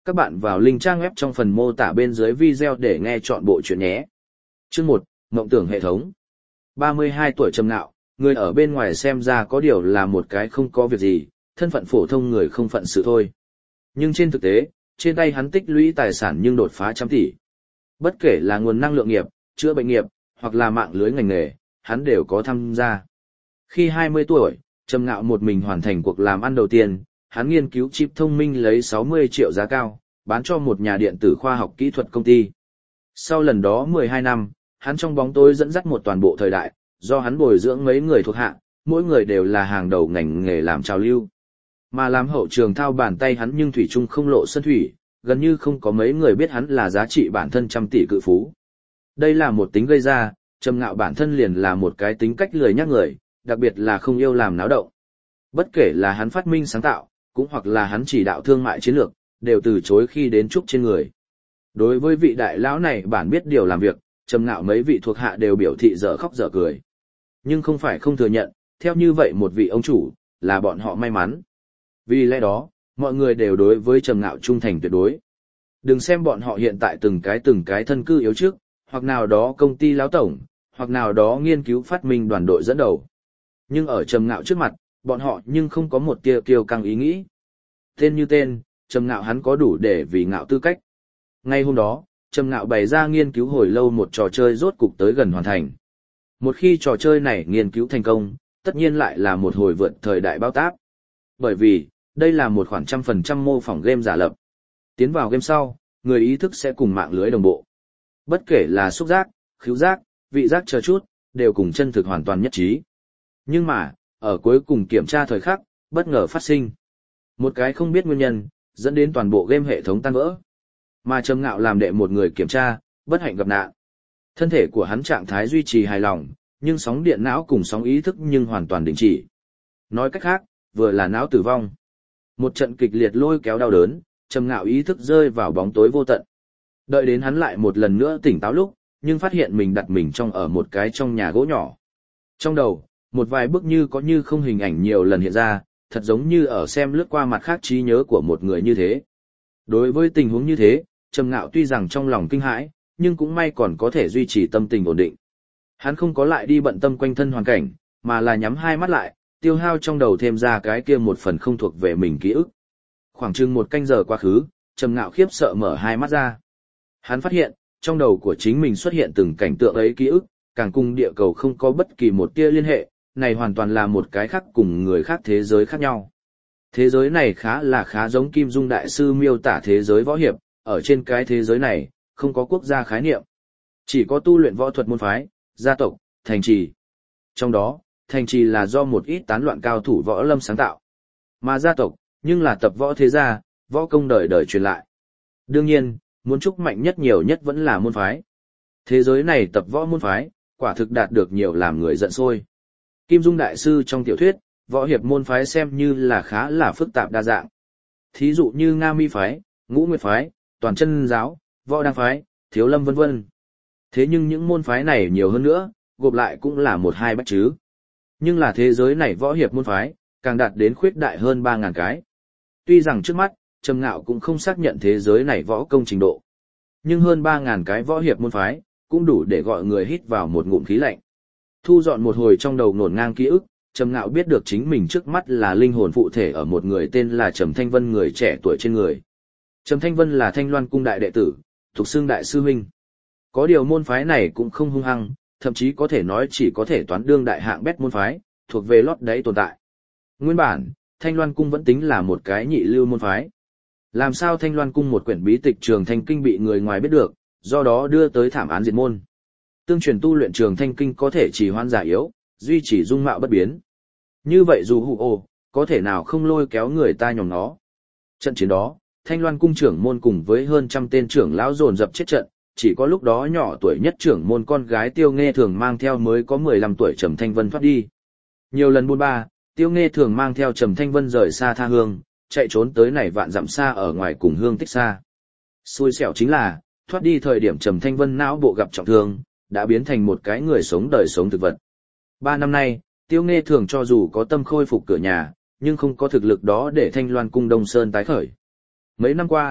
Các bạn vào link trang web trong phần mô tả bên dưới video để nghe chọn bộ chuyện nhé. Chương 1, Mộng tưởng hệ thống. 32 tuổi Trầm Ngạo, người ở bên ngoài xem ra có điều là một cái không có việc gì, thân phận phổ thông người không phận sự thôi. Nhưng trên thực tế, trên tay hắn tích lũy tài sản nhưng đột phá trăm tỷ. Bất kể là nguồn năng lượng nghiệp, chữa bệnh nghiệp, hoặc là mạng lưới ngành nghề, hắn đều có tham gia. Khi 20 tuổi, Trầm Ngạo một mình hoàn thành cuộc làm ăn đầu tiên, hắn nghiên cứu chip thông minh lấy 60 triệu giá cao, bán cho một nhà điện tử khoa học kỹ thuật công ty. Sau lần đó 12 năm, hắn trong bóng tối dẫn dắt một toàn bộ thời đại, do hắn bồi dưỡng mấy người thuộc hạ, mỗi người đều là hàng đầu ngành nghề làm trào lưu. Mà làm hậu trường thao bàn tay hắn nhưng thủy chung không lộ sân thủy, gần như không có mấy người biết hắn là giá trị bản thân trăm tỷ cự phú. Đây là một tính gây ra, Trầm Ngạo bản thân liền là một cái tính cách lười nhác người, đặc biệt là không yêu làm náo động. Bất kể là hắn phát minh sáng tạo, cũng hoặc là hắn chỉ đạo thương mại chiến lược, đều từ chối khi đến chúc trên người. Đối với vị đại lão này bản biết điều làm việc, Trầm Ngạo mấy vị thuộc hạ đều biểu thị dở khóc dở cười. Nhưng không phải không thừa nhận, theo như vậy một vị ông chủ, là bọn họ may mắn. Vì lẽ đó, mọi người đều đối với Trầm Ngạo trung thành tuyệt đối. Đừng xem bọn họ hiện tại từng cái thân cư yếu trước, hoặc nào đó công ty lão tổng, hoặc nào đó nghiên cứu phát minh đoàn đội dẫn đầu. Nhưng ở Trầm Ngạo trước mặt, bọn họ nhưng không có một tia kiêu căng ý nghĩ. Tên như tên, Trầm Ngạo hắn có đủ để vì ngạo tư cách. Ngay hôm đó, Trầm Ngạo bày ra nghiên cứu hồi lâu một trò chơi rốt cục tới gần hoàn thành. Một khi trò chơi này nghiên cứu thành công, tất nhiên lại là một hồi vượt thời đại bao táp. Bởi vì, đây là một khoản 100% mô phỏng game giả lập. Tiến vào game sau, người ý thức sẽ cùng mạng lưới đồng bộ. Bất kể là xúc giác, khứu giác, vị giác chờ chút, đều cùng chân thực hoàn toàn nhất trí. Nhưng mà, ở cuối cùng kiểm tra thời khắc, bất ngờ phát sinh. Một cái không biết nguyên nhân, dẫn đến toàn bộ game hệ thống tan vỡ. Mà Trầm Ngạo làm đệ một người kiểm tra, bất hạnh gặp nạn. Thân thể của hắn trạng thái duy trì hài lòng, nhưng sóng điện não cùng sóng ý thức nhưng hoàn toàn đình chỉ. Nói cách khác, vừa là não tử vong. Một trận kịch liệt lôi kéo đau đớn, Trầm Ngạo ý thức rơi vào bóng tối vô tận. Đợi đến hắn lại một lần nữa tỉnh táo lúc, nhưng phát hiện mình đặt mình ở một cái trong nhà gỗ nhỏ. Trong đầu, một vài bức như có như không hình ảnh nhiều lần hiện ra, thật giống như ở xem lướt qua mặt khác trí nhớ của một người như thế. Đối với tình huống như thế, Trầm Ngạo tuy rằng trong lòng kinh hãi, nhưng cũng may còn có thể duy trì tâm tình ổn định. Hắn không có lại đi bận tâm quanh thân hoàn cảnh, mà là nhắm hai mắt lại, tiêu hao trong đầu thêm ra cái kia một phần không thuộc về mình ký ức. Khoảng chừng một canh giờ quá khứ, Trầm Ngạo khiếp sợ mở hai mắt ra. Hắn phát hiện, trong đầu của chính mình xuất hiện từng cảnh tượng ấy ký ức, càng cùng địa cầu không có bất kỳ một tia liên hệ, này hoàn toàn là một cái khác cùng người khác thế giới khác nhau. Thế giới này khá giống Kim Dung Đại Sư miêu tả thế giới võ hiệp, ở trên cái thế giới này, không có quốc gia khái niệm. Chỉ có tu luyện võ thuật môn phái, gia tộc, thành trì. Trong đó, thành trì là do một ít tán loạn cao thủ võ lâm sáng tạo. Mà gia tộc, nhưng là tập võ thế gia, võ công đời đời truyền lại. Đương nhiên, muốn trúc mạnh nhất nhiều nhất vẫn là môn phái. Thế giới này tập võ môn phái, quả thực đạt được nhiều làm người giận sôi. Kim Dung Đại Sư trong tiểu thuyết, võ hiệp môn phái xem như là khá là phức tạp đa dạng. Thí dụ như Nga Mi phái, Ngũ Nguyệt phái, Toàn Chân giáo, Võ Đăng phái, Thiếu Lâm vân vân. Thế nhưng những môn phái này nhiều hơn nữa, gộp lại cũng là một hai bách chứ. Nhưng là thế giới này võ hiệp môn phái, càng đạt đến khuyết đại hơn 3.000 cái. Tuy rằng trước mắt, Trầm Ngạo cũng không xác nhận thế giới này võ công trình độ. Nhưng hơn 3.000 cái võ hiệp môn phái, cũng đủ để gọi người hít vào một ngụm khí lạnh. Thu dọn một hồi trong đầu ngổn ngang ký ức, Trầm Ngạo biết được chính mình trước mắt là linh hồn phụ thể ở một người tên là Trầm Thanh Vân người trẻ tuổi trên người. Trầm Thanh Vân là Thanh Loan cung đại đệ tử, thuộc xưng đại sư huynh. Có điều môn phái này cũng không hung hăng, thậm chí có thể nói chỉ có thể toán đương đại hạng bét môn phái, thuộc về lót đáy tồn tại. Nguyên bản, Thanh Loan cung vẫn tính là một cái nhị lưu môn phái. Làm sao Thanh Loan cung một quyển bí tịch Trường Thanh Kinh bị người ngoài biết được, do đó đưa tới thảm án diệt môn. Tương truyền tu luyện Trường Thanh Kinh có thể chỉ hoãn già yếu, duy trì dung mạo bất biến. Như vậy dù hụ ồ, có thể nào không lôi kéo người ta nhòm nó. Trận chiến đó, Thanh Loan cung trưởng môn cùng với hơn 100 tên trưởng lão dồn dập chết trận, chỉ có lúc đó nhỏ tuổi nhất trưởng môn con gái Tiêu Nghê Thường mang theo mới có 15 tuổi Trầm Thanh Vân thoát đi. Nhiều lần buôn ba, Tiêu Nghê Thường mang theo Trầm Thanh Vân rời xa tha hương, chạy trốn tới này vạn dặm xa ở ngoài cùng hương tích xa. Xui xẻo chính là, thoát đi thời điểm Trầm Thanh Vân não bộ gặp trọng thương, đã biến thành một cái người sống đời sống thực vật. 3 năm nay, Tiêu Nghê Thường cho dù có tâm khôi phục cửa nhà, nhưng không có thực lực đó để Thanh Loan cung Đông Sơn tái khởi. Mấy năm qua,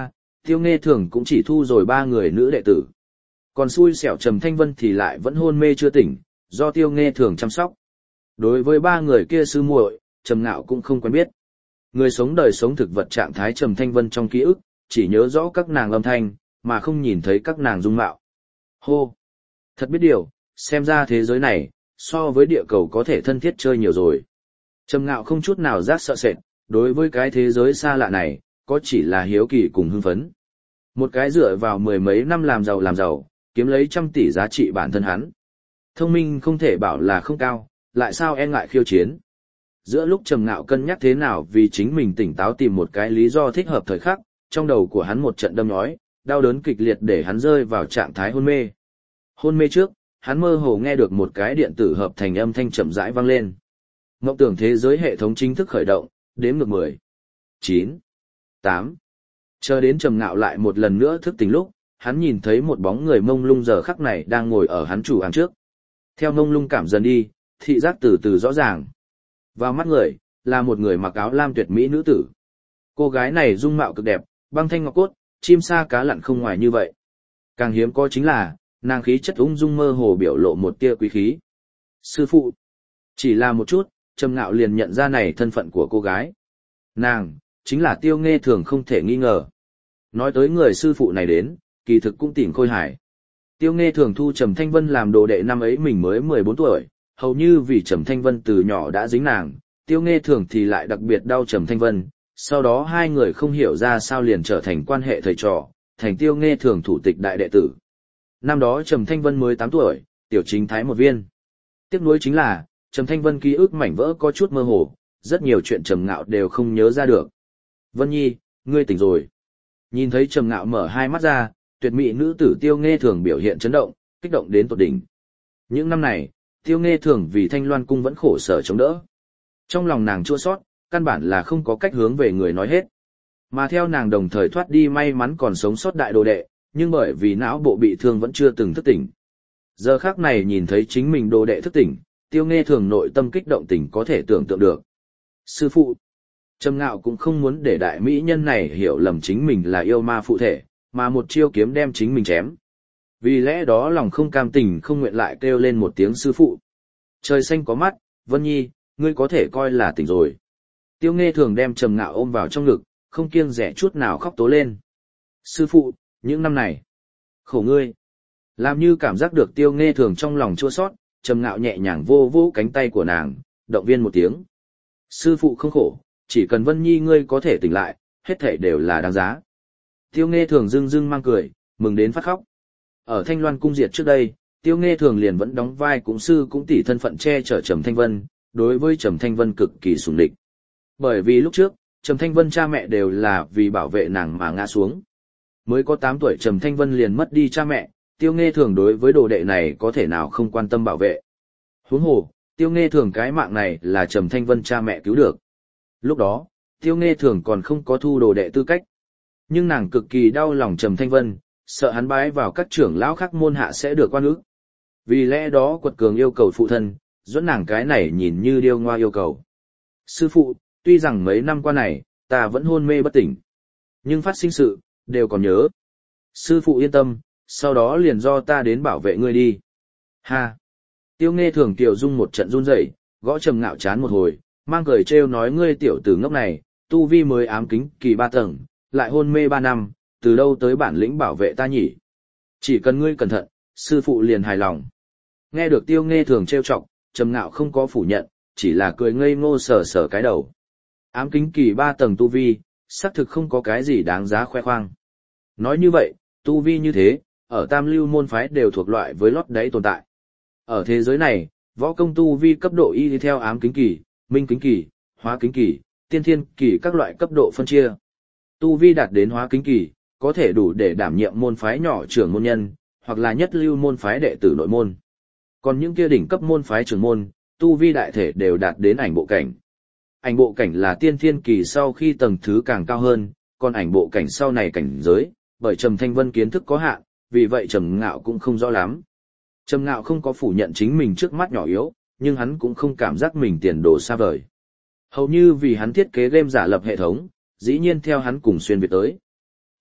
Tiêu Nghe Thường cũng chỉ thu rồi 3 người nữ đệ tử. Còn xui xẻo Trầm Thanh Vân thì lại vẫn hôn mê chưa tỉnh, do Tiêu Nghe Thường chăm sóc. Đối với 3 người kia sư muội, Trầm Ngạo cũng không quen biết. Người sống đời sống thực vật trạng thái Trầm Thanh Vân trong ký ức, chỉ nhớ rõ các nàng âm thanh, mà không nhìn thấy các nàng dung mạo. Hô! Thật biết điều, xem ra thế giới này, so với địa cầu có thể thân thiết chơi nhiều rồi. Trầm Ngạo không chút nào giác sợ sệt, đối với cái thế giới xa lạ này, có chỉ là hiếu kỳ cùng hưng phấn. Một cái dựa vào 10 mấy năm làm giàu, kiếm lấy trăm tỷ giá trị bản thân hắn. Thông minh không thể bảo là không cao, lại sao e ngại khiêu chiến. Giữa lúc Trầm Ngạo cân nhắc thế nào vì chính mình tỉnh táo tìm một cái lý do thích hợp thời khắc, trong đầu của hắn một trận đâm nhói, đau đớn kịch liệt để hắn rơi vào trạng thái hôn mê. Hôn mê trước, hắn mơ hồ nghe được một cái điện tử hợp thành âm thanh chậm rãi vang lên. Mộng tưởng thế giới hệ thống chính thức khởi động, đếm ngược 10, 9, 8. Chờ đến Trầm Ngạo lại một lần nữa thức tỉnh lúc, hắn nhìn thấy một bóng người mông lung giờ khắc này đang ngồi ở hắn chủ hàng trước. Theo mông lung cảm dần đi, thị giác từ từ rõ ràng. Vào mắt người, là một người mặc áo lam tuyệt mỹ nữ tử. Cô gái này dung mạo cực đẹp, băng thanh ngọc cốt, chim sa cá lặn không ngoài như vậy. Càng hiếm có chính là, nàng khí chất ung dung mơ hồ biểu lộ một tia quý khí. Sư phụ. Chỉ là một chút, Trầm Ngạo liền nhận ra này thân phận của cô gái. Nàng, chính là Tiêu Nghe Thường không thể nghi ngờ. Nói tới người sư phụ này đến, kỳ thực cũng tỉnh khôi hải. Tiêu Nghe Thường thu Trầm Thanh Vân làm đồ đệ năm ấy mình mới 14 tuổi, hầu như vì Trầm Thanh Vân từ nhỏ đã dính nàng, Tiêu Nghe Thường thì lại đặc biệt đau Trầm Thanh Vân, sau đó hai người không hiểu ra sao liền trở thành quan hệ thầy trò, thành Tiêu Nghe Thường thủ tịch đại đệ tử. Năm đó Trầm Thanh Vân mới 8 tuổi, tiểu chính thái một viên. Tiếc nuối chính là, Trầm Thanh Vân ký ức mảnh vỡ có chút mơ hồ, rất nhiều chuyện Trầm Ngạo đều không nhớ ra được. Vân Nhi, ngươi tỉnh rồi. Nhìn thấy Trầm Ngạo mở hai mắt ra, tuyệt mỹ nữ tử Tiêu Nghe Thường biểu hiện chấn động, kích động đến tột đỉnh. Những năm này, Tiêu Nghe Thường vì Thanh Loan cung vẫn khổ sở chống đỡ. Trong lòng nàng chua xót, căn bản là không có cách hướng về người nói hết. Mà theo nàng đồng thời thoát đi may mắn còn sống sót đại đồ đệ, nhưng bởi vì não bộ bị thương vẫn chưa từng thức tỉnh. Giờ khắc này nhìn thấy chính mình đồ đệ thức tỉnh, Tiêu Nghe Thường nội tâm kích động tỉnh có thể tưởng tượng được. Sư phụ, Trầm Ngạo cũng không muốn để đại mỹ nhân này hiểu lầm chính mình là yêu ma phụ thể, mà một chiêu kiếm đem chính mình chém. Vì lẽ đó lòng không cam tình không nguyện lại kêu lên một tiếng sư phụ. Trời xanh có mắt, Vân Nhi, ngươi có thể coi là tỉnh rồi. Tiêu Nghe Thường đem Trầm Ngạo ôm vào trong ngực, không kiêng dè chút nào khóc tố lên. Sư phụ, những năm này, khổ ngươi. Làm như cảm giác được Tiêu Nghe Thường trong lòng chua xót, Trầm Ngạo nhẹ nhàng vô vô cánh tay của nàng, động viên một tiếng. Sư phụ không khổ, chỉ cần Vân Nhi ngươi có thể tỉnh lại, hết thảy đều là đáng giá. Tiêu Nghe Thường rưng rưng mang cười, mừng đến phát khóc. Ở Thanh Loan cung diệt trước đây, Tiêu Nghe Thường liền vẫn đóng vai cũng sư cũng tỷ thân phận che chở Trầm Thanh Vân, đối với Trầm Thanh Vân cực kỳ sủng địch. Bởi vì lúc trước, Trầm Thanh Vân cha mẹ đều là vì bảo vệ nàng mà ngã xuống. Mới có 8 tuổi Trầm Thanh Vân liền mất đi cha mẹ, Tiêu Nghe Thường đối với đồ đệ này có thể nào không quan tâm bảo vệ. Huống hồ, Tiêu Nghe Thường cái mạng này là Trầm Thanh Vân cha mẹ cứu được. Lúc đó, Tiêu Nghe Thường còn không có thu đồ đệ tư cách. Nhưng nàng cực kỳ đau lòng Trầm Thanh Vân, sợ hắn bái vào các trưởng lão khác môn hạ sẽ được oan ức. Vì lẽ đó quật cường yêu cầu phụ thân, dẫn nàng cái này nhìn như điêu ngoa yêu cầu. Sư phụ, tuy rằng mấy năm qua này, ta vẫn hôn mê bất tỉnh. Nhưng phát sinh sự, đều còn nhớ. Sư phụ yên tâm, sau đó liền do ta đến bảo vệ ngươi đi. Ha! Tiêu Nghe Thường tiểu dung một trận run rẩy, gõ Trầm Ngạo chán một hồi, mang cười trêu nói ngươi tiểu tử ngốc này, tu vi mới ám kính kỳ 3 tầng, lại hôn mê 3 năm, từ đâu tới bản lĩnh bảo vệ ta nhỉ? Chỉ cần ngươi cẩn thận, sư phụ liền hài lòng. Nghe được Tiêu Nghe Thường trêu chọc, Trầm Ngạo không có phủ nhận, chỉ là cười ngây ngô sờ sờ cái đầu. Ám kính kỳ 3 tầng tu vi, xác thực không có cái gì đáng giá khoe khoang. Nói như vậy, tu vi như thế, ở Tam Lưu môn phái đều thuộc loại với lót đáy tồn tại. Ở thế giới này, võ công tu vi cấp độ y theo ám kính kỳ, minh kính kỳ, hóa kính kỳ, tiên thiên kỳ các loại cấp độ phân chia. Tu vi đạt đến hóa kính kỳ, có thể đủ để đảm nhiệm môn phái nhỏ trưởng môn nhân, hoặc là nhất lưu môn phái đệ tử nội môn. Còn những kia đỉnh cấp môn phái trưởng môn, tu vi đại thể đều đạt đến ảnh bộ cảnh. Ảnh bộ cảnh là tiên thiên kỳ sau khi tầng thứ càng cao hơn, còn ảnh bộ cảnh sau này cảnh giới, bởi Trầm Thanh Vân kiến thức có hạn, vì vậy Trầm Ngạo cũng không rõ lắm. Trầm Ngạo không có phủ nhận chính mình trước mắt nhỏ yếu, nhưng hắn cũng không cảm giác mình tiền đồ xa vời. Hầu như vì hắn thiết kế game giả lập hệ thống, dĩ nhiên theo hắn cùng xuyên việt tới.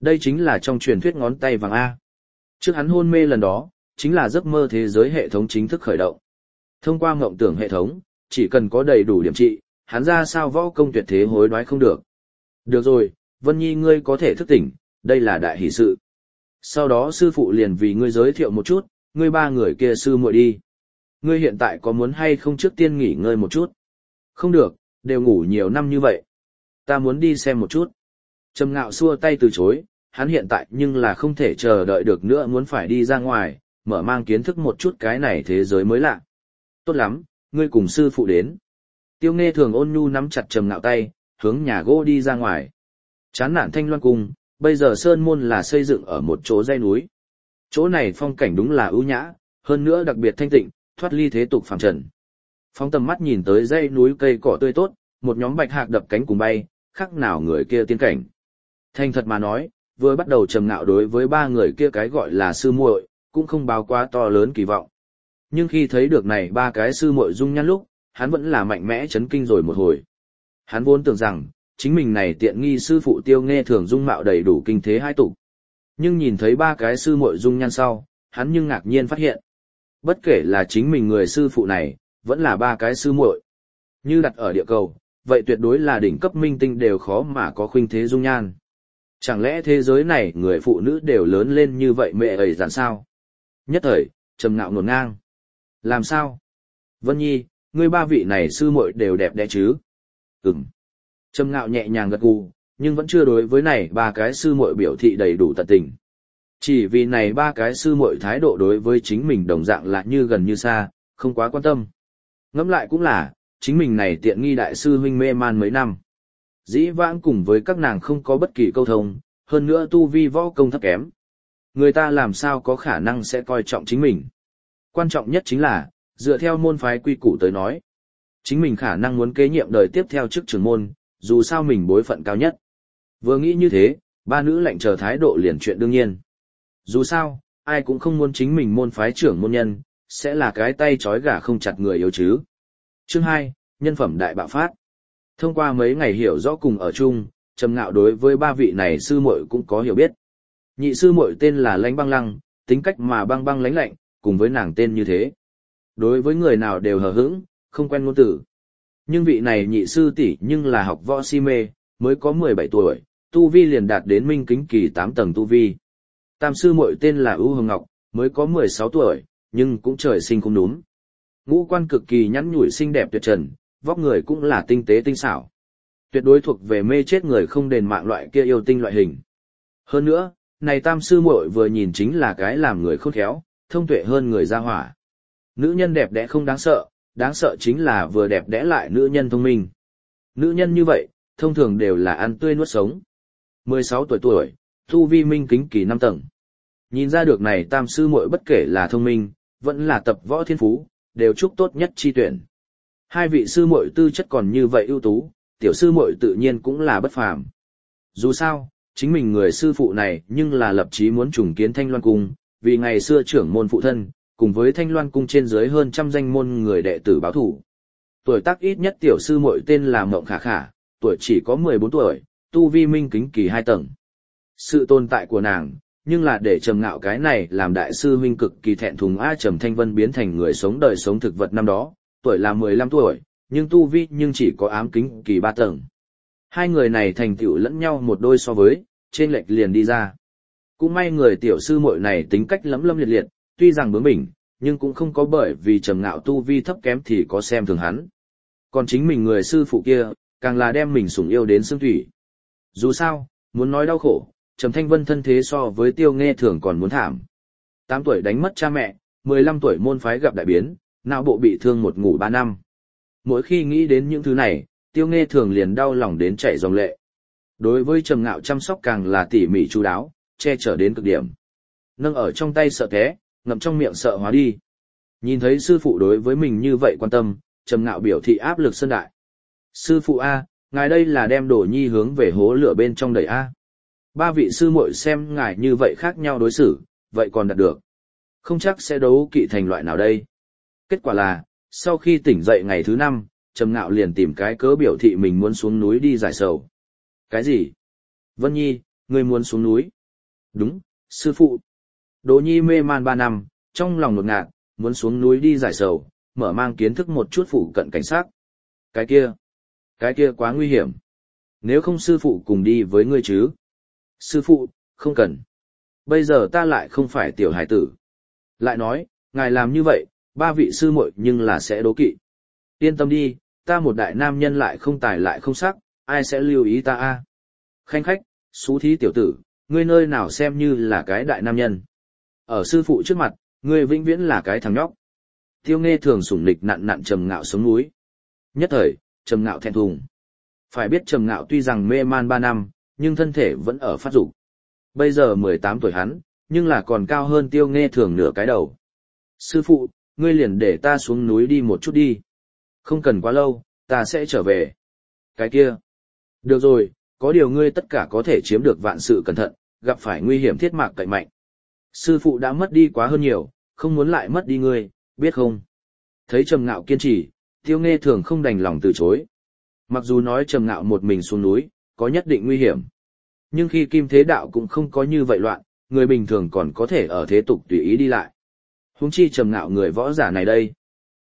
Đây chính là trong truyền thuyết ngón tay vàng A. Trước hắn hôn mê lần đó, chính là giấc mơ thế giới hệ thống chính thức khởi động. Thông qua mộng tưởng hệ thống, chỉ cần có đầy đủ điểm trị, hắn ra sao võ công tuyệt thế hối đoái không được. Được rồi, Vân Nhi ngươi có thể thức tỉnh, đây là đại hỷ sự. Sau đó sư phụ liền vì ngươi giới thiệu một chút, ngươi ba người kia sư muội đi. Ngươi hiện tại có muốn hay không trước tiên nghỉ ngơi một chút? Không được, đều ngủ nhiều năm như vậy. Ta muốn đi xem một chút. Trầm Ngạo xua tay từ chối, hắn hiện tại nhưng là không thể chờ đợi được nữa, muốn phải đi ra ngoài, mở mang kiến thức một chút cái này thế giới mới lạ. Tốt lắm, ngươi cùng sư phụ đến. Tiêu Nghe Thường ôn nhu nắm chặt Trầm Ngạo tay, hướng nhà gỗ đi ra ngoài. Chán nản Thanh Loan Cung, bây giờ sơn môn là xây dựng ở một chỗ dãy núi. Chỗ này phong cảnh đúng là ưu nhã, hơn nữa đặc biệt thanh tịnh, thoát ly thế tục phàm trần. Phóng tầm mắt nhìn tới dãy núi cây cỏ tươi tốt, một nhóm bạch hạc đập cánh cùng bay, khác nào người kia tiên cảnh. Thành thật mà nói, vừa bắt đầu Trầm Ngạo đối với ba người kia cái gọi là sư muội, cũng không bao quá to lớn kỳ vọng. Nhưng khi thấy được này ba cái sư muội dung nhan lúc, hắn vẫn là mạnh mẽ chấn kinh rồi một hồi. Hắn vốn tưởng rằng, chính mình này tiện nghi sư phụ Tiêu Nghe Thường dung mạo đầy đủ kinh thế hai tục. Nhưng nhìn thấy ba cái sư muội dung nhan sau, hắn nhưng ngạc nhiên phát hiện. Bất kể là chính mình người sư phụ này, vẫn là ba cái sư muội. Như đặt ở địa cầu, vậy tuyệt đối là đỉnh cấp minh tinh đều khó mà có khuynh thế dung nhan. Chẳng lẽ thế giới này người phụ nữ đều lớn lên như vậy mẹ ấy dàn sao? Nhất thời, Trầm Ngạo ngổn ngang. Làm sao? Vân Nhi, ngươi ba vị này sư muội đều đẹp đẽ chứ? Ừm. Trầm Ngạo nhẹ nhàng gật gù, nhưng vẫn chưa đối với này ba cái sư muội biểu thị đầy đủ tận tình. Chỉ vì này ba cái sư muội thái độ đối với chính mình đồng dạng là như gần như xa, không quá quan tâm. Ngẫm lại cũng là, chính mình này tiện nghi đại sư huynh mê man mấy năm. Dĩ vãng cùng với các nàng không có bất kỳ câu thông, hơn nữa tu vi võ công thấp kém. Người ta làm sao có khả năng sẽ coi trọng chính mình. Quan trọng nhất chính là, dựa theo môn phái quy củ tới nói. Chính mình khả năng muốn kế nhiệm đời tiếp theo chức trưởng môn, dù sao mình bối phận cao nhất. Vừa nghĩ như thế, ba nữ lệnh chờ thái độ liền chuyện đương nhiên. Dù sao, ai cũng không muốn chính mình môn phái trưởng môn nhân, sẽ là cái tay trói gà không chặt người yếu chứ. Chương 2, nhân phẩm đại bạo phát. Thông qua mấy ngày hiểu rõ cùng ở chung, Trầm Ngạo đối với ba vị này sư muội cũng có hiểu biết. Nhị sư muội tên là Lãnh Băng Lăng, tính cách mà băng băng lãnh lạnh, cùng với nàng tên như thế. Đối với người nào đều hờ hững, không quen ngôn từ. Nhưng vị này nhị sư tỷ nhưng là học võ si mê, mới có 17 tuổi, tu vi liền đạt đến minh kính kỳ 8 tầng tu vi. Tam sư muội tên là ưu Hồng Ngọc, mới có 16 tuổi, nhưng cũng trời sinh không đúng. Ngũ quan cực kỳ nhắn nhủi xinh đẹp tuyệt trần, vóc người cũng là tinh tế tinh xảo. Tuyệt đối thuộc về mê chết người không đền mạng loại kia yêu tinh loại hình. Hơn nữa, này tam sư muội vừa nhìn chính là cái làm người khôn khéo, thông tuệ hơn người ra hỏa. Nữ nhân đẹp đẽ không đáng sợ chính là vừa đẹp đẽ lại nữ nhân thông minh. Nữ nhân như vậy, thông thường đều là ăn tươi nuốt sống. 16 tuổi, tu vi minh kính kỳ 5 tầng. Nhìn ra được này tam sư muội bất kể là thông minh, vẫn là tập võ thiên phú, đều chúc tốt nhất chi tuyển. Hai vị sư muội tư chất còn như vậy ưu tú, tiểu sư muội tự nhiên cũng là bất phàm. Dù sao, chính mình người sư phụ này nhưng là lập chí muốn trùng kiến Thanh Loan Cung, vì ngày xưa trưởng môn phụ thân, cùng với Thanh Loan Cung trên dưới hơn trăm danh môn người đệ tử báo thủ. Tuổi tác ít nhất tiểu sư muội tên là Mộng Khả Khả, tuổi chỉ có 14 tuổi, tu vi minh kính kỳ 2 tầng. Sự tồn tại của nàng, nhưng là để Trầm Ngạo cái này làm đại sư huynh cực kỳ thẹn thùng Trầm Thanh Vân biến thành người sống đời sống thực vật năm đó, tuổi là 15 tuổi, nhưng tu vi nhưng chỉ có ám kính kỳ 3 tầng. Hai người này thành tựu lẫn nhau một đôi so với, trên lệch liền đi ra. Cũng may người tiểu sư muội này tính cách lấm lâm liệt liệt, tuy rằng bướng bỉnh, nhưng cũng không có bởi vì Trầm Ngạo tu vi thấp kém thì có xem thường hắn. Còn chính mình người sư phụ kia, càng là đem mình sủng yêu đến xương thủy. Dù sao, muốn nói đau khổ, Trầm Thanh Vân thân thế so với Tiêu Nghe Thường còn muốn thảm. 8 tuổi đánh mất cha mẹ, 15 tuổi môn phái gặp đại biến, não bộ bị thương một ngủ 3 năm. Mỗi khi nghĩ đến những thứ này, Tiêu Nghe Thường liền đau lòng đến chảy dòng lệ. Đối với Trầm Ngạo chăm sóc càng là tỉ mỉ chu đáo, che chở đến cực điểm. Nâng ở trong tay sợ té, ngậm trong miệng sợ hóa đi. Nhìn thấy sư phụ đối với mình như vậy quan tâm, Trầm Ngạo biểu thị áp lực sơn đại. Sư phụ A, ngài đây là đem Đồ Nhi hướng về hố lửa bên trong đẩy A. Ba vị sư muội xem ngài như vậy khác nhau đối xử, vậy còn đạt được. Không chắc sẽ đấu kỵ thành loại nào đây. Kết quả là, sau khi tỉnh dậy ngày thứ 5, Trầm Ngạo liền tìm cái cớ biểu thị mình muốn xuống núi đi giải sầu. Cái gì? Vân Nhi, Ngươi muốn xuống núi? Đúng, sư phụ. Đỗ Nhi mê man 3 năm, trong lòng ngột ngạt, muốn xuống núi đi giải sầu, mở mang kiến thức một chút phụ cận cảnh sát. Cái kia quá nguy hiểm. Nếu không sư phụ cùng đi với ngươi chứ? Sư phụ, không cần. Bây giờ ta lại không phải tiểu hải tử. Lại nói, ngài làm như vậy, 3 vị sư muội nhưng là sẽ đố kỵ. Yên tâm đi, ta một đại nam nhân lại không tài lại không sắc, ai sẽ lưu ý ta a? Khanh khách, xú thí tiểu tử, ngươi nơi nào xem như là cái đại nam nhân. Ở sư phụ trước mặt, ngươi vĩnh viễn là cái thằng nhóc. Tiêu Nghe thường sủng nịch nặn nặn Trầm Ngạo sống núi. Nhất thời, Trầm Ngạo thẹn thùng. Phải biết Trầm Ngạo tuy rằng mê man 3 năm, nhưng thân thể vẫn ở phát dục. Bây giờ 18 tuổi hắn, nhưng là còn cao hơn Tiêu Nghe thường nửa cái đầu. Sư phụ, ngươi liền để ta xuống núi đi một chút đi. Không cần quá lâu, ta sẽ trở về. Cái kia. Được rồi, có điều ngươi tất cả có thể chiếm được vạn sự cẩn thận, gặp phải nguy hiểm thiết mạc cậy mạnh. Sư phụ đã mất đi quá hơn nhiều, không muốn lại mất đi ngươi, biết không? Thấy Trầm Ngạo kiên trì, Tiêu Nghe thường không đành lòng từ chối. Mặc dù nói Trầm Ngạo một mình xuống núi, có nhất định nguy hiểm. Nhưng khi Kim Thế Đạo cũng không có như vậy loạn, người bình thường còn có thể ở thế tục tùy ý đi lại. Huống chi Trầm Ngạo người võ giả này đây.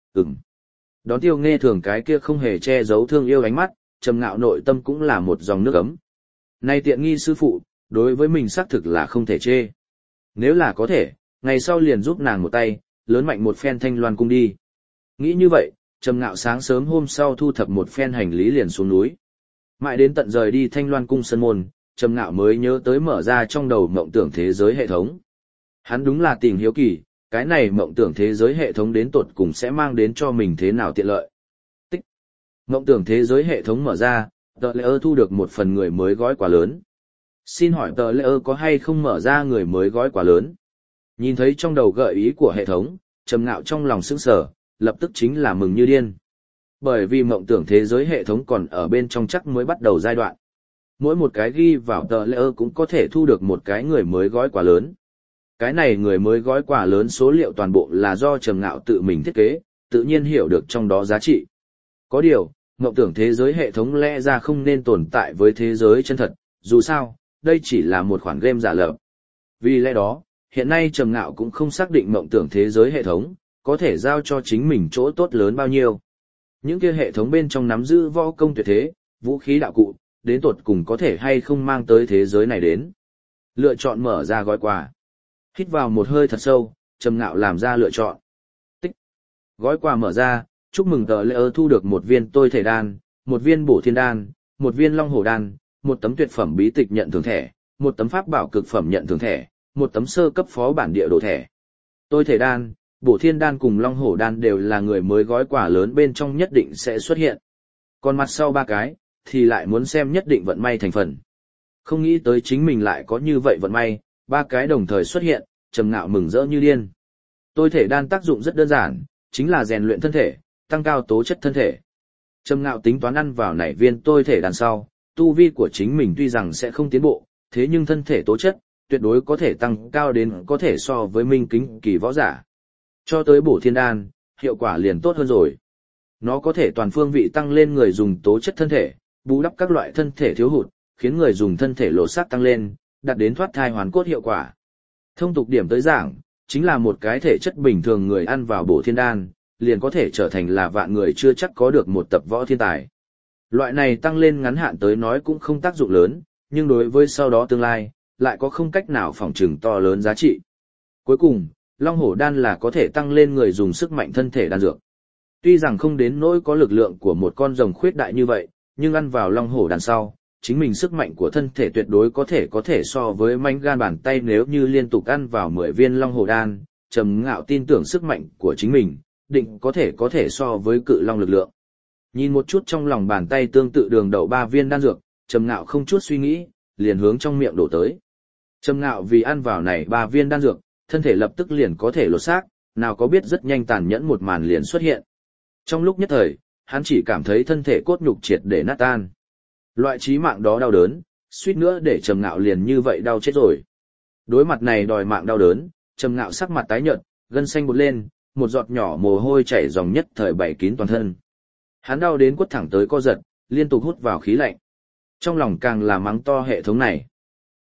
Đón Tiêu Nghe thường cái kia không hề che giấu thương yêu ánh mắt, Trầm Ngạo nội tâm cũng là một dòng nước ấm. Này tiện nghi sư phụ, đối với mình xác thực là không thể chê. Nếu là có thể, ngày sau liền giúp nàng một tay, lớn mạnh một phen Thanh Loan cung đi. Nghĩ như vậy, Trầm Ngạo sáng sớm hôm sau thu thập một phen hành lý liền xuống núi. Mãi đến tận rời đi Thanh Loan cung sân môn, Trầm Ngạo mới nhớ tới mở ra trong đầu mộng tưởng thế giới hệ thống. Hắn đúng là tình hiếu kỳ, cái này mộng tưởng thế giới hệ thống đến tột cùng sẽ mang đến cho mình thế nào tiện lợi. Tích. Mộng tưởng thế giới hệ thống mở ra, tờ lễ thu được một phần người mới gói quà lớn. Xin hỏi tờ lễ có hay không mở ra người mới gói quà lớn? Nhìn thấy trong đầu gợi ý của hệ thống, Trầm Ngạo trong lòng sững sờ, lập tức chính là mừng như điên. Bởi vì mộng tưởng thế giới hệ thống còn ở bên trong chắc mới bắt đầu giai đoạn. Mỗi một cái ghi vào tờ lễ cũng có thể thu được một cái người mới gói quà lớn. Cái này người mới gói quà lớn số liệu toàn bộ là do Trầm Ngạo tự mình thiết kế, tự nhiên hiểu được trong đó giá trị. Có điều, mộng tưởng thế giới hệ thống lẽ ra không nên tồn tại với thế giới chân thật, dù sao, đây chỉ là một khoản game giả lập. Vì lẽ đó, hiện nay Trầm Ngạo cũng không xác định mộng tưởng thế giới hệ thống có thể giao cho chính mình chỗ tốt lớn bao nhiêu. Những kia hệ thống bên trong nắm giữ võ công tuyệt thế, vũ khí đạo cụ, đến tột cùng có thể hay không mang tới thế giới này đến. Lựa chọn mở ra gói quà. Hít vào một hơi thật sâu, Trầm Ngạo làm ra lựa chọn. Tích. Gói quà mở ra, chúc mừng tờ lễ thu được một viên tôi thể đan, một viên bổ thiên đan, một viên long hổ đan, một tấm tuyệt phẩm bí tịch nhận thưởng thẻ, một tấm pháp bảo cực phẩm nhận thưởng thẻ, một tấm sơ cấp phó bản địa đồ thẻ. Tôi thể đan, bổ thiên đan cùng long hổ đan đều là người mới gói quà lớn bên trong nhất định sẽ xuất hiện. Còn mặt sau 3 cái, thì lại muốn xem nhất định vận may thành phần. Không nghĩ tới chính mình lại có như vậy vận may, 3 cái đồng thời xuất hiện, Trầm Ngạo mừng rỡ như điên. Tôi thể đan tác dụng rất đơn giản, chính là rèn luyện thân thể, tăng cao tố chất thân thể. Trầm Ngạo tính toán ăn vào nảy viên tôi thể đan sau, tu vi của chính mình tuy rằng sẽ không tiến bộ, thế nhưng thân thể tố chất, tuyệt đối có thể tăng cao đến có thể so với minh kính kỳ võ giả. Cho tới bổ thiên đan, hiệu quả liền tốt hơn rồi. Nó có thể toàn phương vị tăng lên người dùng tố chất thân thể, bù đắp các loại thân thể thiếu hụt, khiến người dùng thân thể lộ sắc tăng lên, đạt đến thoát thai hoàn cốt hiệu quả. Thông tục điểm tới giảng, chính là một cái thể chất bình thường người ăn vào bổ thiên đan, liền có thể trở thành là vạn người chưa chắc có được một tập võ thiên tài. Loại này tăng lên ngắn hạn tới nói cũng không tác dụng lớn, nhưng đối với sau đó tương lai, lại có không cách nào phỏng chừng to lớn giá trị. Cuối cùng, Long Hổ đan là có thể tăng lên người dùng sức mạnh thân thể đan dược. Tuy rằng không đến nỗi có lực lượng của một con rồng khuyết đại như vậy, nhưng ăn vào Long Hổ đan sau, chính mình sức mạnh của thân thể tuyệt đối có thể so với manh gan bàn tay nếu như liên tục ăn vào 10 viên Long Hổ đan, Trầm Ngạo tin tưởng sức mạnh của chính mình, định có thể so với cự long lực lượng. Nhìn một chút trong lòng bàn tay tương tự đường đậu 3 viên đan dược, Trầm Ngạo không chút suy nghĩ, liền hướng trong miệng đổ tới. Trầm Ngạo vì ăn vào này 3 viên đan dược, thân thể lập tức liền có thể lột xác, nào có biết rất nhanh tàn nhẫn một màn liền xuất hiện. Trong lúc nhất thời, hắn chỉ cảm thấy thân thể cốt nhục triệt để nát tan. Loại chí mạng đó đau đớn, suýt nữa để Trầm Ngạo liền như vậy đau chết rồi. Đối mặt này đòi mạng đau đớn, Trầm Ngạo sắc mặt tái nhợt, gân xanh bột lên, một giọt nhỏ mồ hôi chảy ròng nhất thời bảy kín toàn thân. Hắn đau đến quất thẳng tới co giật, liên tục hút vào khí lạnh. Trong lòng càng là mắng to hệ thống này.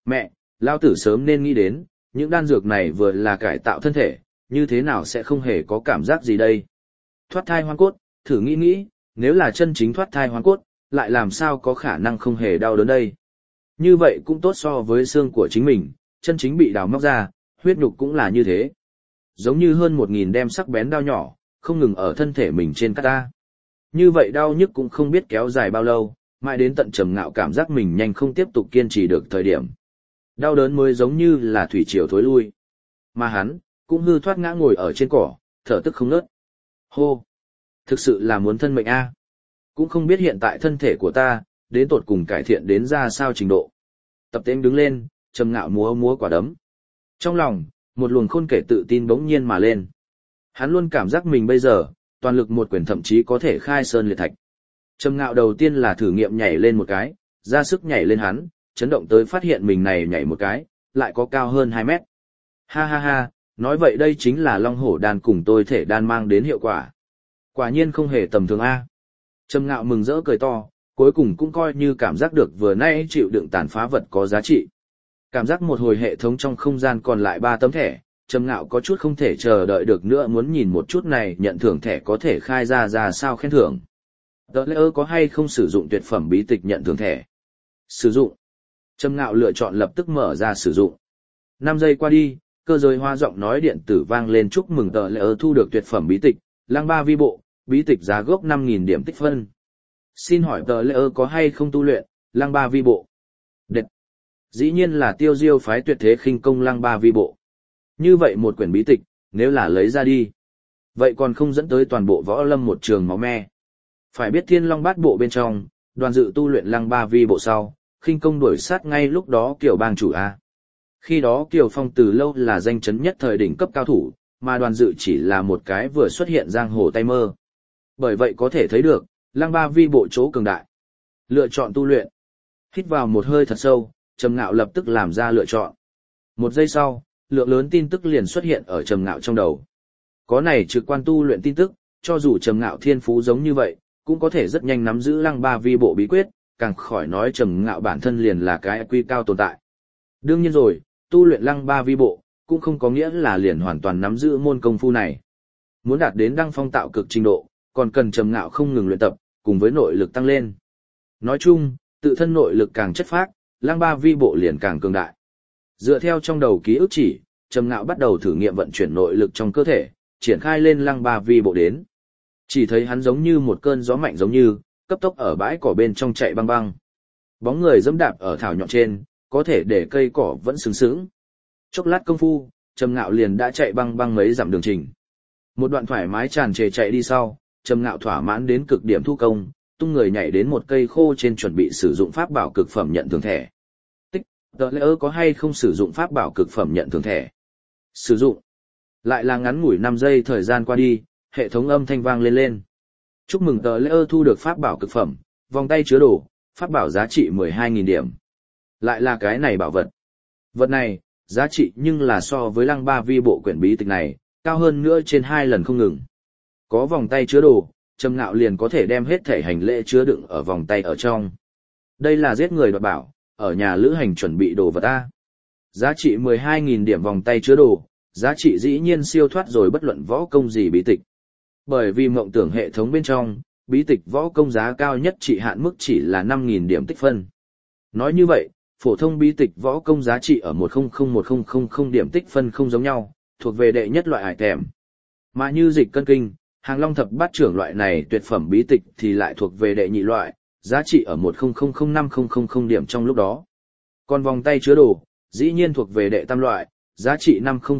Mẹ, lao tử sớm nên nghĩ đến, những đan dược này vừa là cải tạo thân thể, như thế nào sẽ không hề có cảm giác gì đây. Thoát thai hoang cốt, thử nghĩ nghĩ, nếu là chân chính thoát thai hoang cốt, lại làm sao có khả năng không hề đau đớn đây. Như vậy cũng tốt so với xương của chính mình, chân chính bị đào móc ra, huyết nhục cũng là như thế. Giống như hơn 1000 đem sắc bén đao nhỏ, không ngừng ở thân thể mình trên cắt ta. Như vậy đau nhức cũng không biết kéo dài bao lâu, mãi đến tận Trầm Ngạo cảm giác mình nhanh không tiếp tục kiên trì được thời điểm. Đau đớn mới giống như là thủy triều thối lui. Mà hắn, cũng hư thoát ngã ngồi ở trên cỏ, thở tức không ngớt. Hô! Thực sự là muốn thân mệnh a. Cũng không biết hiện tại thân thể của ta, đến tột cùng cải thiện đến ra sao trình độ. Tập Tễnh đứng lên, Trầm Ngạo múa múa quả đấm. Trong lòng, một luồng khôn kể tự tin bỗng nhiên mà lên. Hắn luôn cảm giác mình bây giờ, toàn lực một quyền thậm chí có thể khai sơn liệt thạch. Trầm Ngạo đầu tiên là thử nghiệm nhảy lên một cái, ra sức nhảy lên hắn, chấn động tới phát hiện mình này nhảy một cái, lại có cao hơn 2 mét. Ha ha ha, nói vậy đây chính là Long Hổ đan cùng tôi thể đan mang đến hiệu quả. Quả nhiên không hề tầm thường a. Trầm Ngạo mừng rỡ cười to, cuối cùng cũng coi như cảm giác được vừa nãy chịu đựng tàn phá vật có giá trị. Cảm giác một hồi hệ thống trong không gian còn lại 3 tấm thẻ, Trầm Ngạo có chút không thể chờ đợi được nữa, muốn nhìn một chút này nhận thưởng thẻ có thể khai ra sao khen thưởng. Tờ lễ có hay không sử dụng tuyệt phẩm bí tịch nhận thưởng thẻ? Sử dụng. Trầm Ngạo lựa chọn lập tức mở ra sử dụng. 5 giây qua đi, cơ giới hoa giọng nói điện tử vang lên chúc mừng tờ lễ thu được tuyệt phẩm bí tịch, Lăng Ba Vi Bộ, bí tịch giá gốc 5000 điểm tích phân. Xin hỏi tờ lễ có hay không tu luyện, Lăng Ba Vi Bộ? Đệt. Dĩ nhiên là Tiêu Diêu phái tuyệt thế khinh công Lăng Ba Vi Bộ. Như vậy một quyển bí tịch, nếu là lấy ra đi, vậy còn không dẫn tới toàn bộ võ lâm một trường máu me. Phải biết Thiên Long Bát Bộ bên trong, Đoàn Dự tu luyện Lăng Ba Vi Bộ sau, khinh công đuổi sát ngay lúc đó Kiều bang chủ a. Khi đó Kiều Phong từ lâu là danh chấn nhất thời đỉnh cấp cao thủ, mà Đoàn Dự chỉ là một cái vừa xuất hiện giang hồ tay mơ. Bởi vậy có thể thấy được, Lăng Ba Vi Bộ chỗ cường đại. Lựa chọn tu luyện. Hít vào một hơi thật sâu, Trầm Ngạo lập tức làm ra lựa chọn. 1 giây sau, lượng lớn tin tức liền xuất hiện ở Trầm Ngạo trong đầu. Có này trực quan tu luyện tin tức, cho dù Trầm Ngạo thiên phú giống như vậy, cũng có thể rất nhanh nắm giữ Lăng Ba Vi Bộ bí quyết, càng khỏi nói Trầm Ngạo bản thân liền là cái IQ cao tồn tại. Đương nhiên rồi, tu luyện Lăng Ba Vi Bộ, cũng không có nghĩa là liền hoàn toàn nắm giữ môn công phu này. Muốn đạt đến đăng phong tạo cực trình độ, còn cần Trầm Ngạo không ngừng luyện tập, cùng với nội lực tăng lên. Nói chung, tự thân nội lực càng chất phác, Lăng Ba Vi Bộ liền càng cường đại. Dựa theo trong đầu ký ức chỉ, Trầm Ngạo bắt đầu thử nghiệm vận chuyển nội lực trong cơ thể, triển khai lên Lăng Ba Vi Bộ đến. Chỉ thấy hắn giống như một cơn gió mạnh giống như, cấp tốc ở bãi cỏ bên trong chạy băng băng. Bóng người dẫm đạp ở thảo nhọn trên, có thể để cây cỏ vẫn sướng sướng. Chốc lát công phu, Trầm Ngạo liền đã chạy băng băng mấy dặm đường trình. Một đoạn thoải mái tràn trề chạy đi sau, Trầm Ngạo thỏa mãn đến cực điểm thu công, tung người nhảy đến một cây khô trên chuẩn bị sử dụng pháp bảo cực phẩm nhận thưởng thẻ. Tích, tờ lễ có hay không sử dụng pháp bảo cực phẩm nhận thưởng thẻ? Sử dụng. Lại là ngắn ngủi 5 giây thời gian qua đi, hệ thống âm thanh vang lên. Chúc mừng tờ lễ thu được pháp bảo cực phẩm, vòng tay chứa đồ, pháp bảo giá trị 12.000 điểm. Lại là cái này bảo vật. Vật này, giá trị nhưng là so với Lăng Ba Vi Bộ quyển bí tịch này, cao hơn nữa trên 2 lần không ngừng. Có vòng tay chứa đồ, Trầm Ngạo liền có thể đem hết thể hành lễ chứa đựng ở vòng tay ở trong. Đây là giết người đoạt bảo, ở nhà lữ hành chuẩn bị đồ vật a. Giá trị 12.000 điểm vòng tay chứa đồ, giá trị dĩ nhiên siêu thoát rồi bất luận võ công gì bí tịch. Bởi vì mộng tưởng hệ thống bên trong, bí tịch võ công giá cao nhất trị hạn mức chỉ là 5.000 điểm tích phân. Nói như vậy, phổ thông bí tịch võ công giá trị ở 1001000 điểm tích phân không giống nhau, thuộc về đệ nhất loại hải thèm. Mà như dịch cân kinh, hàng long thập bát trưởng loại này tuyệt phẩm bí tịch thì lại thuộc về đệ nhị loại, giá trị ở 1000500 điểm trong lúc đó. Còn vòng tay chứa đồ, dĩ nhiên thuộc về đệ tam loại, giá trị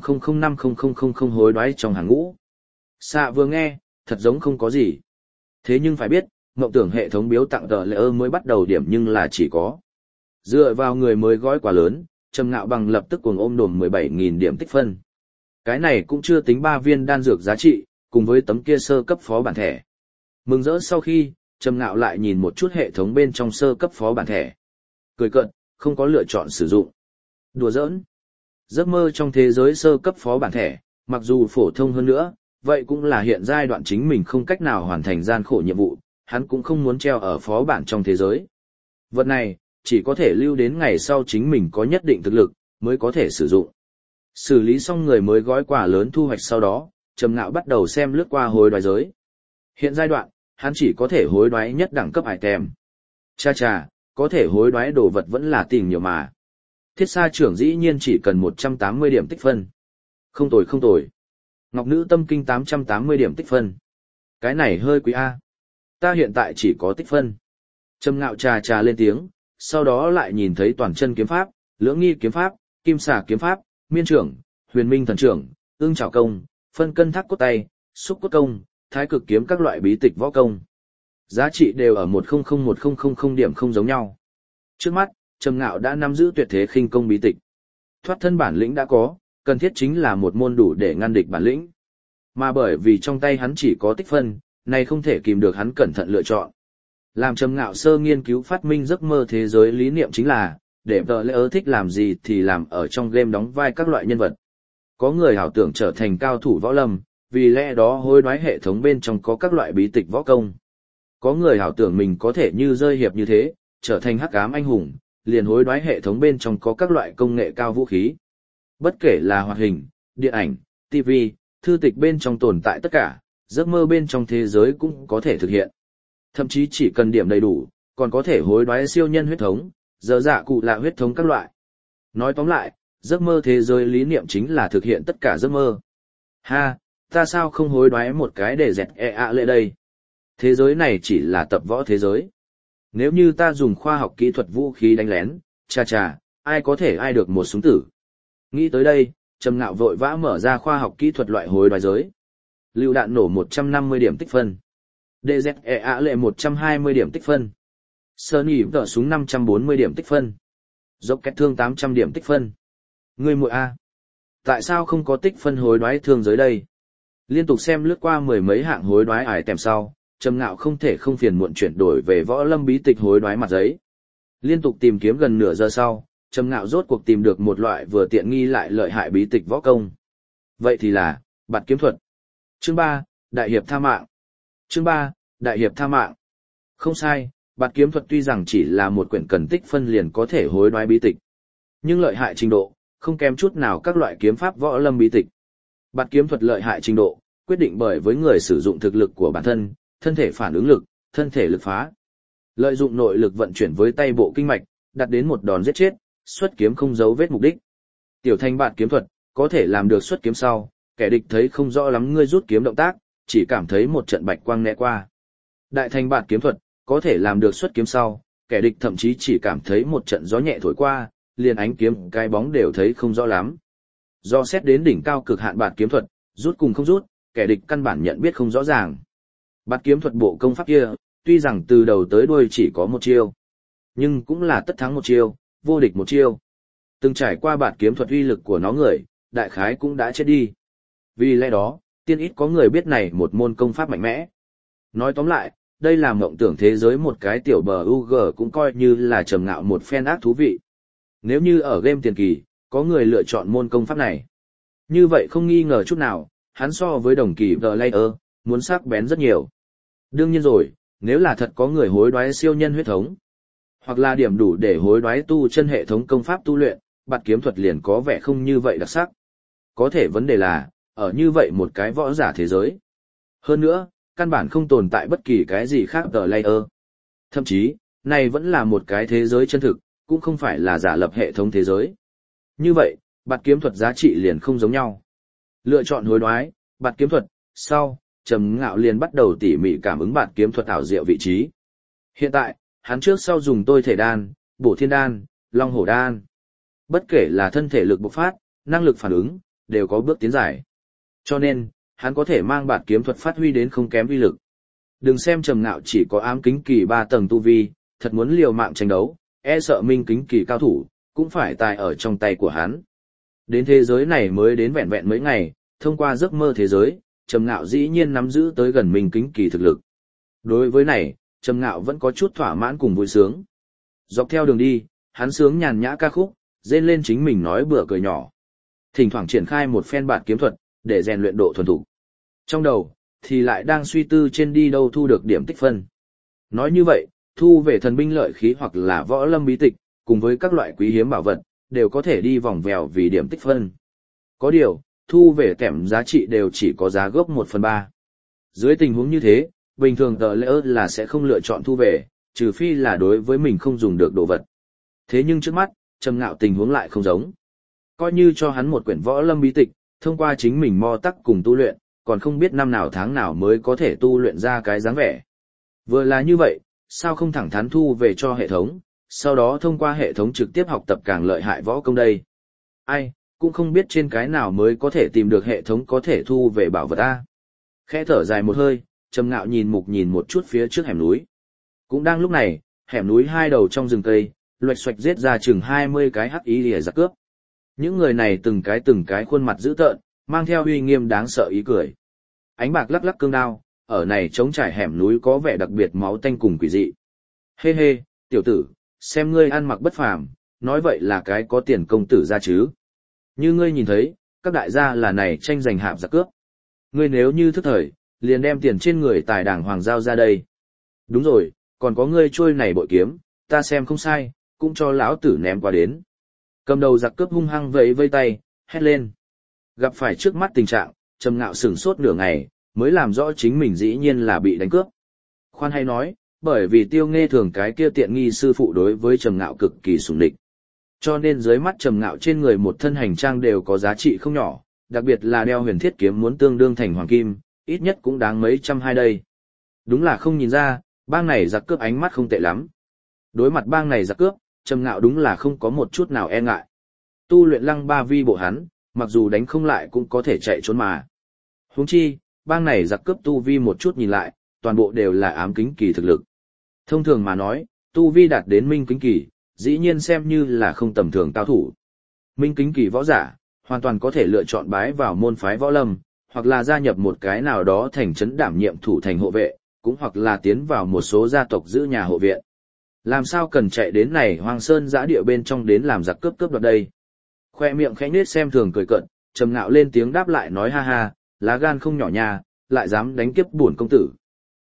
5000500 hối đoái trong hàng ngũ. Xạ vừa nghe, thật giống không có gì. Thế nhưng phải biết, mộng tưởng hệ thống biếu tặng tờ lễ mới bắt đầu điểm nhưng là chỉ có. Dựa vào người mới gói quá lớn, Trầm Ngạo bằng lập tức cuồng ôm đồm 17.000 điểm tích phân. Cái này cũng chưa tính 3 viên đan dược giá trị, cùng với tấm kia sơ cấp phó bản thẻ. Mừng rỡ sau khi, Trầm Ngạo lại nhìn một chút hệ thống bên trong sơ cấp phó bản thẻ. Cười cợt, không có lựa chọn sử dụng. Đùa giỡn. Giấc mơ trong thế giới sơ cấp phó bản thẻ, mặc dù phổ thông hơn nữa, vậy cũng là hiện giai đoạn chính mình không cách nào hoàn thành gian khổ nhiệm vụ, hắn cũng không muốn treo ở phó bản trong thế giới. Vật này, chỉ có thể lưu đến ngày sau chính mình có nhất định thực lực, mới có thể sử dụng. Xử lý xong người mới gói quả lớn thu hoạch sau đó, Trầm Ngạo bắt đầu xem lướt qua hối đoái giới. Hiện giai đoạn, hắn chỉ có thể hối đoái nhất đẳng cấp item. Cha, có thể hối đoái đồ vật vẫn là tìm nhiều mà. Thiết Sa trưởng dĩ nhiên chỉ cần 180 điểm tích phân. Không tồi. Ngọc Nữ Tâm Kinh 880 điểm tích phân. Cái này hơi quý A. Ta hiện tại chỉ có tích phân. Trầm Ngạo trà lên tiếng, sau đó lại nhìn thấy toàn chân kiếm pháp, lưỡng nghi kiếm pháp, kim xà kiếm pháp, miên trưởng, huyền minh thần trưởng, ương trảo công, phân cân thác cốt tay, xúc cốt công, thái cực kiếm các loại bí tịch võ công. Giá trị đều ở 1001000 điểm không giống nhau. Trước mắt, Trầm Ngạo đã nắm giữ tuyệt thế khinh công bí tịch. Thoát thân bản lĩnh đã có, cần thiết chính là một môn đủ để ngăn địch bản lĩnh. Mà bởi vì trong tay hắn chỉ có tích phân, này không thể kìm được hắn cẩn thận lựa chọn. Làm Trầm Ngạo sơ nghiên cứu phát minh giấc mơ thế giới lý niệm chính là, để tờ lễ ớ thích làm gì thì làm ở trong game đóng vai các loại nhân vật. Có người ảo tưởng trở thành cao thủ võ lâm, vì lẽ đó hối đoái hệ thống bên trong có các loại bí tịch võ công. Có người ảo tưởng mình có thể như rơi hiệp như thế, trở thành hắc ám anh hùng, liền hối đoái hệ thống bên trong có các loại công nghệ cao vũ khí. Bất kể là hoạt hình, điện ảnh, TV, thư tịch bên trong tồn tại tất cả, giấc mơ bên trong thế giới cũng có thể thực hiện. Thậm chí chỉ cần điểm đầy đủ, còn có thể hối đoái siêu nhân huyết thống, dở dạ cụ lạ huyết thống các loại. Nói tóm lại, giấc mơ thế giới lý niệm chính là thực hiện tất cả giấc mơ. Ha, ta sao không hối đoái một cái để dẹt lệ đây? Thế giới này chỉ là tập võ thế giới. Nếu như ta dùng khoa học kỹ thuật vũ khí đánh lén, ai có thể ai được một súng tử. Nghĩ tới đây, Trầm Ngạo vội vã mở ra khoa học kỹ thuật loại hối đoái giới. Lựu đạn nổ 150 điểm tích phân. DZEA lệ 120 điểm tích phân. Sơn ỉ vợ súng 540 điểm tích phân. Dốc kết thương 800 điểm tích phân. Ngươi muội A. Tại sao không có tích phân hối đoái thương giới đây? Liên tục xem lướt qua mười mấy hạng hối đoái ải tèm sau, Trầm Ngạo không thể không phiền muộn chuyển đổi về võ lâm bí tịch hối đoái mặt giấy. Liên tục tìm kiếm gần nửa giờ sau, Trầm Ngạo rốt cuộc tìm được một loại vừa tiện nghi lại lợi hại bí tịch võ công. Vậy thì là, bạt kiếm thuật. Chương 3, Đại hiệp tha mạng. Chương 3, Đại hiệp tha mạng. Không sai, bạt kiếm thuật tuy rằng chỉ là một quyển cần tích phân liền có thể hối đoái bí tịch, nhưng lợi hại trình độ không kém chút nào các loại kiếm pháp võ lâm bí tịch. Bạt kiếm thuật lợi hại trình độ quyết định bởi với người sử dụng thực lực của bản thân, thân thể phản ứng lực, thân thể lực phá. Lợi dụng nội lực vận chuyển với tay bộ kinh mạch, đạt đến một đòn giết chết, xuất kiếm không dấu vết mục đích. Tiểu thành bạt kiếm thuật có thể làm được xuất kiếm sau, kẻ địch thấy không rõ lắm ngươi rút kiếm động tác, chỉ cảm thấy một trận bạch quang né qua. Đại thành bạt kiếm thuật có thể làm được xuất kiếm sau, kẻ địch thậm chí chỉ cảm thấy một trận gió nhẹ thổi qua, liền ánh kiếm cái bóng đều thấy không rõ lắm. Do xét đến đỉnh cao cực hạn bạt kiếm thuật, rút cùng không rút, kẻ địch căn bản nhận biết không rõ ràng. Bạt kiếm thuật bộ công pháp kia, tuy rằng từ đầu tới đuôi chỉ có một chiêu, nhưng cũng là tất thắng một chiêu, vô địch một chiêu. Từng trải qua bạt kiếm thuật uy lực của nó người, đại khái cũng đã chết đi. Vì lẽ đó, tiên ít có người biết này một môn công pháp mạnh mẽ. Nói tóm lại, đây là mộng tưởng thế giới một cái tiểu bờ UG cũng coi như là Trầm Ngạo một phen ác thú vị. Nếu như ở game tiền kỳ, có người lựa chọn môn công pháp này, như vậy không nghi ngờ chút nào, hắn so với đồng kỳ player, muốn sắc bén rất nhiều. Đương nhiên rồi, nếu là thật có người hối đoái siêu nhân huyết thống, hoặc là điểm đủ để hối đoái tu chân hệ thống công pháp tu luyện, bạt kiếm thuật liền có vẻ không như vậy đặc sắc. Có thể vấn đề là, ở như vậy một cái võ giả thế giới. Hơn nữa, căn bản không tồn tại bất kỳ cái gì khác tờ layer. Thậm chí, này vẫn là một cái thế giới chân thực, cũng không phải là giả lập hệ thống thế giới. Như vậy, bạt kiếm thuật giá trị liền không giống nhau. Lựa chọn hối đoái, bạt kiếm thuật, sau, Trầm Ngạo liền bắt đầu tỉ mỉ cảm ứng bạt kiếm thuật ảo diệu vị trí. Hiện tại, hắn trước sau dùng tôi thể đan, bổ thiên đan, long hổ đan. Bất kể là thân thể lực bộc phát, năng lực phản ứng, đều có bước tiến giải. Cho nên, hắn có thể mang bạt kiếm thuật phát huy đến không kém uy lực. Đừng xem Trầm Ngạo chỉ có ám kính kỳ 3 tầng tu vi, thật muốn liều mạng tranh đấu, e sợ minh kính kỳ cao thủ, cũng phải tài ở trong tay của hắn. Đến thế giới này mới đến vẹn vẹn mấy ngày, thông qua giấc mơ thế giới, Trầm Ngạo dĩ nhiên nắm giữ tới gần minh kính kỳ thực lực. Đối với này, Trầm Ngạo vẫn có chút thỏa mãn cùng vui sướng. Dọc theo đường đi, hắn sướng nhàn nhã ca khúc, rên lên chính mình nói bừa cười nhỏ. Thỉnh thoảng triển khai một phen bạt kiếm thuật, để rèn luyện độ thuần thục. Trong đầu, thì lại đang suy tư trên đi đâu thu được điểm tích phân. Nói như vậy, thu về thần binh lợi khí hoặc là võ lâm bí tịch, cùng với các loại quý hiếm bảo vật, đều có thể đi vòng vèo vì điểm tích phân. Có điều, thu về kèm giá trị đều chỉ có giá gốc 1/3. Dưới tình huống như thế, bình thường tờ lễ là sẽ không lựa chọn thu về, trừ phi là đối với mình không dùng được đồ vật. Thế nhưng trước mắt, Trầm Ngạo tình huống lại không giống. Coi như cho hắn một quyển võ lâm bí tịch, thông qua chính mình mo tắc cùng tu luyện, còn không biết năm nào tháng nào mới có thể tu luyện ra cái dáng vẻ. Vừa là như vậy, sao không thẳng thắn thu về cho hệ thống, sau đó thông qua hệ thống trực tiếp học tập càng lợi hại võ công đây. Ai, cũng không biết trên cái nào mới có thể tìm được hệ thống có thể thu về bảo vật A. Khẽ thở dài một hơi, Trầm Ngạo nhìn một chút phía trước hẻm núi. Cũng đang lúc này, hẻm núi hai đầu trong rừng cây, loạch xoạch giết ra chừng 20 cái hắc ý lìa giặc cướp. Những người này từng cái khuôn mặt dữ tợn, mang theo uy nghiêm đáng sợ ý cười. Ánh bạc lắc lắc cương đao, ở này trống trải hẻm núi có vẻ đặc biệt máu tanh cùng quỷ dị. Hê hê, tiểu tử, xem ngươi ăn mặc bất phàm, nói vậy là cái có tiền công tử ra chứ. Như ngươi nhìn thấy, các đại gia là này tranh giành hạp giặc cướp. Ngươi nếu như thức thời, liền đem tiền trên người tài đảng hoàng giao ra đây. Đúng rồi, còn có ngươi trôi này bội kiếm, ta xem không sai, cũng cho lão tử ném qua đến. Cầm đầu giặc cướp hung hăng vẫy vây tay, hét lên. Gặp phải trước mắt tình trạng, Trầm Ngạo sửng sốt nửa ngày, mới làm rõ chính mình dĩ nhiên là bị đánh cướp. Khoan hay nói, bởi vì Tiêu Nghê Thường cái kia tiện nghi sư phụ đối với Trầm Ngạo cực kỳ sủng địch. Cho nên dưới mắt Trầm Ngạo trên người một thân hành trang đều có giá trị không nhỏ, đặc biệt là đeo huyền thiết kiếm muốn tương đương thành hoàng kim, ít nhất cũng đáng mấy trăm hai đây. Đúng là không nhìn ra, bang này giặc cướp ánh mắt không tệ lắm. Đối mặt bang này giặc cướp, Trầm Ngạo đúng là không có một chút nào e ngại. Tu luyện Lăng Ba Vi bộ hắn, mặc dù đánh không lại cũng có thể chạy trốn mà. Huống chi, bang này giặc cướp tu vi một chút nhìn lại, toàn bộ đều là ám kính kỳ thực lực. Thông thường mà nói, tu vi đạt đến minh kính kỳ, dĩ nhiên xem như là không tầm thường cao thủ. Minh kính kỳ võ giả, hoàn toàn có thể lựa chọn bái vào môn phái võ lâm, hoặc là gia nhập một cái nào đó thành trấn đảm nhiệm thủ thành hộ vệ, cũng hoặc là tiến vào một số gia tộc giữ nhà hộ viện. Làm sao cần chạy đến này hoang sơn giã địa bên trong đến làm giặc cướp đoạt đây? Khoe miệng khẽ nết xem thường cười cợt, Trầm Ngạo lên tiếng đáp lại nói ha ha, lá gan không nhỏ nha, lại dám đánh kiếp bổn công tử.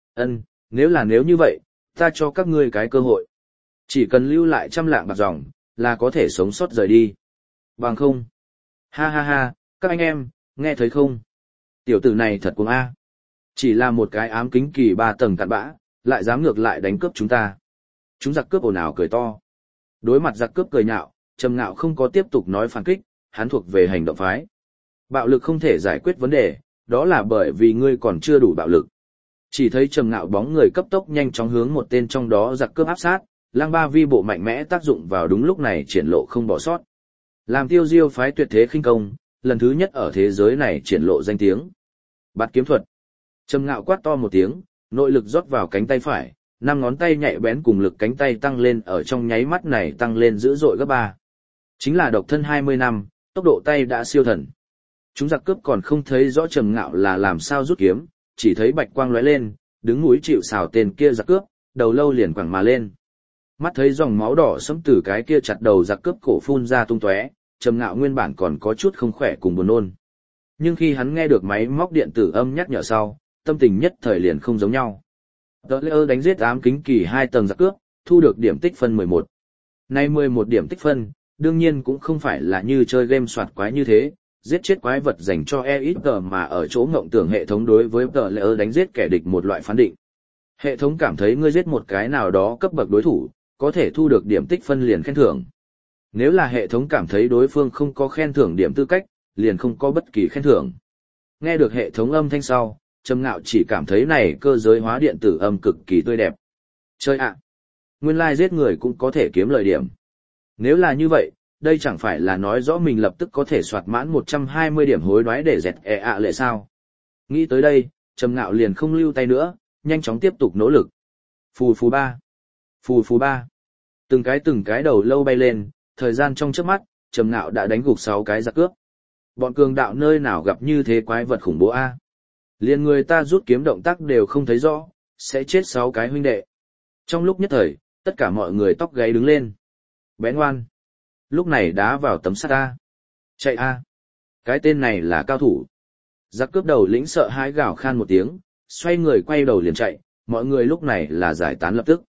Nếu như vậy, ta cho các ngươi cái cơ hội. Chỉ cần lưu lại 100 lạng bạc dòng, là có thể sống sót rời đi. Bằng không? Ha ha ha, các anh em, nghe thấy không? Tiểu tử này thật cuồng a. Chỉ là một cái ám kính kỳ 3 tầng cặn bã, lại dám ngược lại đánh cướp chúng ta. Chúng giặc cướp ồn ào cười to. Đối mặt giặc cướp cười nhạo, Trầm Ngạo không có tiếp tục nói phản kích, hắn thuộc về hành động phái. Bạo lực không thể giải quyết vấn đề, đó là bởi vì ngươi còn chưa đủ bạo lực. Chỉ thấy Trầm Ngạo bóng người cấp tốc nhanh chóng hướng một tên trong đó giặc cướp áp sát, Lăng Ba Vi bộ mạnh mẽ tác dụng vào đúng lúc này triển lộ không bỏ sót. Làm Tiêu Diêu phái tuyệt thế khinh công, lần thứ nhất ở thế giới này triển lộ danh tiếng. Bạt kiếm thuật. Trầm Ngạo quát to một tiếng, nội lực rót vào cánh tay phải, 5 ngón tay nhạy bén cùng lực cánh tay tăng lên ở trong nháy mắt này tăng lên dữ dội gấp 3. Chính là độc thân 20 năm, tốc độ tay đã siêu thần. Chúng giặc cướp còn không thấy rõ Trầm Ngạo là làm sao rút kiếm, chỉ thấy bạch quang lóe lên, đứng núi chịu sào tên kia giặc cướp, đầu lâu liền quẳng mà lên. Mắt thấy dòng máu đỏ sẫm từ cái kia chặt đầu giặc cướp cổ phun ra tung tóe, Trầm Ngạo nguyên bản còn có chút không khỏe cùng buồn nôn. Nhưng khi hắn nghe được máy móc điện tử âm nhắc nhở sau, tâm tình nhất thời liền không giống nhau. Tờ Lê đánh giết ám kính kỳ 2 tầng giặc cướp, thu được điểm tích phân 11. Nay 11 điểm tích phân, đương nhiên cũng không phải là như chơi game soạt quái như thế, giết chết quái vật dành cho EXP mà ở chỗ ngộng tưởng hệ thống đối với Tờ Lê đánh giết kẻ địch một loại phán định. Hệ thống cảm thấy ngươi giết một cái nào đó cấp bậc đối thủ, có thể thu được điểm tích phân liền khen thưởng. Nếu là hệ thống cảm thấy đối phương không có khen thưởng điểm tư cách, liền không có bất kỳ khen thưởng. Nghe được hệ thống âm thanh sau, Trầm Ngạo chỉ cảm thấy này cơ giới hóa điện tử âm cực kỳ tươi đẹp. Chơi ạ! Nguyên lai giết người cũng có thể kiếm lợi điểm. Nếu là như vậy, đây chẳng phải là nói rõ mình lập tức có thể soạt mãn 120 điểm hối đoái để dẹt lệ sao? Nghĩ tới đây, Trầm Ngạo liền không lưu tay nữa, nhanh chóng tiếp tục nỗ lực. Phù phù ba. Phù phù ba. Từng cái đầu lâu bay lên, thời gian trong chớp mắt, Trầm Ngạo đã đánh gục 6 cái giặc cướp. Bọn cường đạo nơi nào gặp như thế quái vật khủng bố a? Liền người ta rút kiếm động tác đều không thấy rõ, sẽ chết 6 cái huynh đệ. Trong lúc nhất thời, tất cả mọi người tóc gáy đứng lên. Bén ngoan. Lúc này đá vào tấm sắt a. Chạy a. Cái tên này là cao thủ. Giặc cướp đầu lĩnh sợ hãi gào khan một tiếng, xoay người quay đầu liền chạy, mọi người lúc này là giải tán lập tức.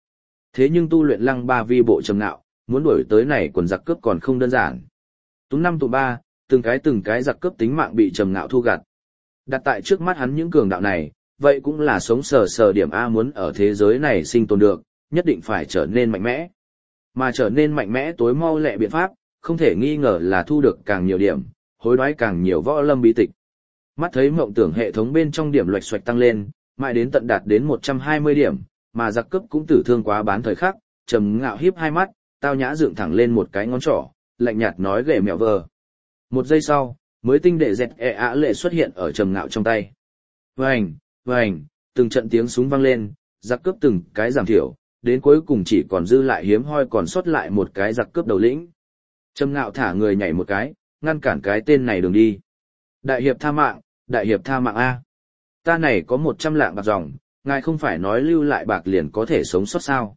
Thế nhưng tu luyện lăng ba vi bộ trầm ngạo, muốn đuổi tới này quần giặc cướp còn không đơn giản. Túm năm tụ ba, từng cái giặc cướp tính mạng bị trầm ngạo thu gặt. Đặt tại trước mắt hắn những cường đạo này, vậy cũng là sống sờ sờ điểm A, muốn ở thế giới này sinh tồn được, nhất định phải trở nên mạnh mẽ. Mà trở nên mạnh mẽ tối mau lẹ biện pháp, không thể nghi ngờ là thu được càng nhiều điểm, hối đoái càng nhiều võ lâm bí tịch. Mắt thấy mộng tưởng hệ thống bên trong điểm loạch xoạch tăng lên, mãi đến tận đạt đến 120 điểm, mà giặc cướp cũng tử thương quá bán thời khắc, trầm ngạo híp hai mắt, tao nhã dựng thẳng lên một cái ngón trỏ, lạnh nhạt nói ghệ mèo vờ. Một giây sau, mới tinh đệ dẹt lệ xuất hiện ở trầm ngạo trong tay. Vành, vành, từng trận tiếng súng vang lên, giặc cướp từng cái giảm thiểu, đến cuối cùng chỉ còn dư lại hiếm hoi còn sót lại một cái giặc cướp đầu lĩnh. Trầm ngạo thả người nhảy một cái, ngăn cản cái tên này đường đi. Đại hiệp tha mạng A. Ta này có 100 lạng bạc dòng, ngài không phải nói lưu lại bạc liền có thể sống sót sao?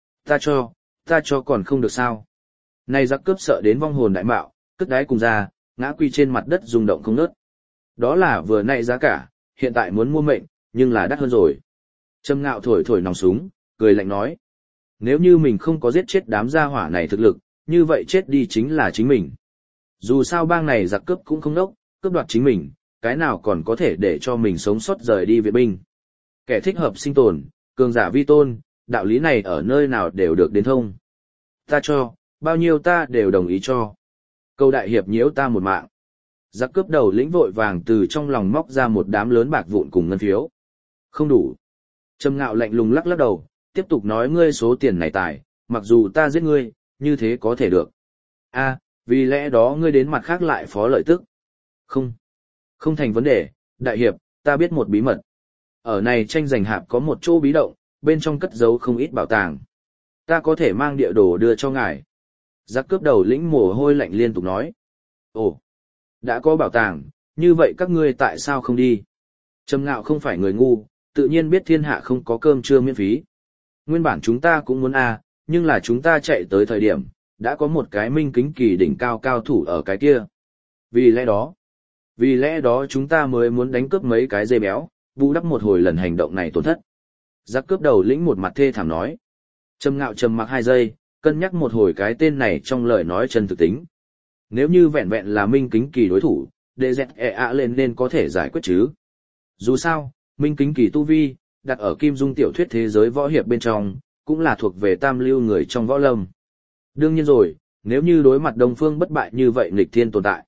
Ta cho còn không được sao? Này giặc cướp sợ đến vong hồn đại mạo, cất đái cùng ra, ngã quy trên mặt đất rung động không ngớt. Đó là vừa nãy giá cả, hiện tại muốn mua mệnh, nhưng là đắt hơn rồi. Trầm ngạo thổi thổi nòng súng, cười lạnh nói. Nếu như mình không có giết chết đám gia hỏa này thực lực, như vậy chết đi chính là chính mình. Dù sao bang này giặc cướp cũng không đốc, cướp đoạt chính mình, cái nào còn có thể để cho mình sống sót rời đi viện binh. Kẻ thích hợp sinh tồn, cường giả vi tôn, đạo lý này ở nơi nào đều được đến thông. Ta cho, bao nhiêu ta đều đồng ý cho. Câu đại hiệp nhiễu ta một mạng. Giặc cướp đầu lĩnh vội vàng từ trong lòng móc ra một đám lớn bạc vụn cùng ngân phiếu. Không đủ. Trầm ngạo lạnh lùng lắc lắc đầu, tiếp tục nói ngươi số tiền này tài, mặc dù ta giết ngươi, như thế có thể được. A, vì lẽ đó ngươi đến mặt khác lại phó lợi tức. Không thành vấn đề, đại hiệp, ta biết một bí mật. Ở này tranh giành hạp có một chỗ bí động, bên trong cất giấu không ít bảo tàng. Ta có thể mang địa đồ đưa cho ngài. Giặc cướp đầu lĩnh mồ hôi lạnh liên tục nói. Ồ, đã có bảo tàng, như vậy các ngươi tại sao không đi? Trầm ngạo không phải người ngu, tự nhiên biết thiên hạ không có cơm trưa miễn phí. Nguyên bản chúng ta cũng muốn nhưng là chúng ta chạy tới thời điểm, đã có một cái minh kính kỳ đỉnh cao cao thủ ở cái kia. Vì lẽ đó chúng ta mới muốn đánh cướp mấy cái dây béo, bù đắp một hồi lần hành động này tổn thất. Giặc cướp đầu lĩnh một mặt thê thảm nói. Trầm ngạo trầm mặc 2 giây, cân nhắc một hồi cái tên này trong lời nói chân thực tính. Nếu như vẹn vẹn là minh kính kỳ đối thủ, đệ dẹt lên nên có thể giải quyết chứ. Dù sao, minh kính kỳ tu vi, đặt ở kim dung tiểu thuyết thế giới võ hiệp bên trong, cũng là thuộc về tam lưu người trong võ lâm. Đương nhiên rồi, nếu như đối mặt Đông Phương bất bại như vậy nghịch thiên tồn tại,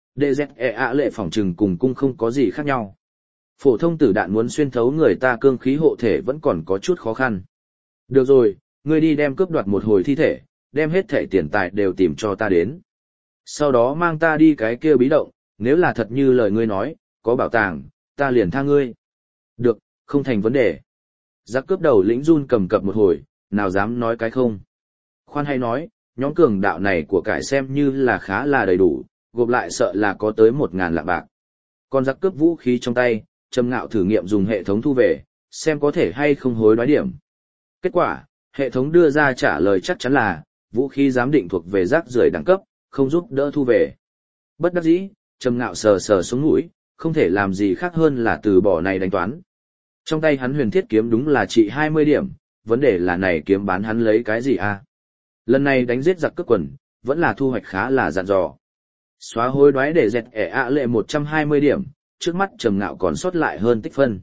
DZEA lệ phỏng trừng cùng cung không có gì khác nhau. Phổ thông tử đạn muốn xuyên thấu người ta cương khí hộ thể vẫn còn có chút khó khăn. Được rồi, ngươi đi đem cướp đoạt một hồi thi thể, đem hết thể tiền tài đều tìm cho ta đến. Sau đó mang ta đi cái kia bí động, nếu là thật như lời ngươi nói, có bảo tàng, ta liền tha ngươi. Được, không thành vấn đề. Giặc cướp đầu lĩnh run cầm cập một hồi, nào dám nói cái không. Khoan hay nói, nhóm cường đạo này của cải xem như là khá là đầy đủ, gộp lại sợ là có tới 1.000 lạng bạc. Còn giặc cướp vũ khí trong tay, Trầm Ngạo thử nghiệm dùng hệ thống thu về, xem có thể hay không hối đoái điểm. Kết quả, hệ thống đưa ra trả lời chắc chắn là, vũ khí giám định thuộc về rác rưởi đẳng cấp, không giúp đỡ thu về. Bất đắc dĩ, Trầm Ngạo sờ sờ xuống mũi, không thể làm gì khác hơn là từ bỏ này đánh toán. Trong tay hắn huyền thiết kiếm đúng là trị 20 điểm, vấn đề là này kiếm bán hắn lấy cái gì a? Lần này đánh giết giặc cướp quần, vẫn là thu hoạch khá là dặn dò. Xóa hối đoái để dẹt lệ 120 điểm, trước mắt Trầm Ngạo còn sót lại hơn tích phân.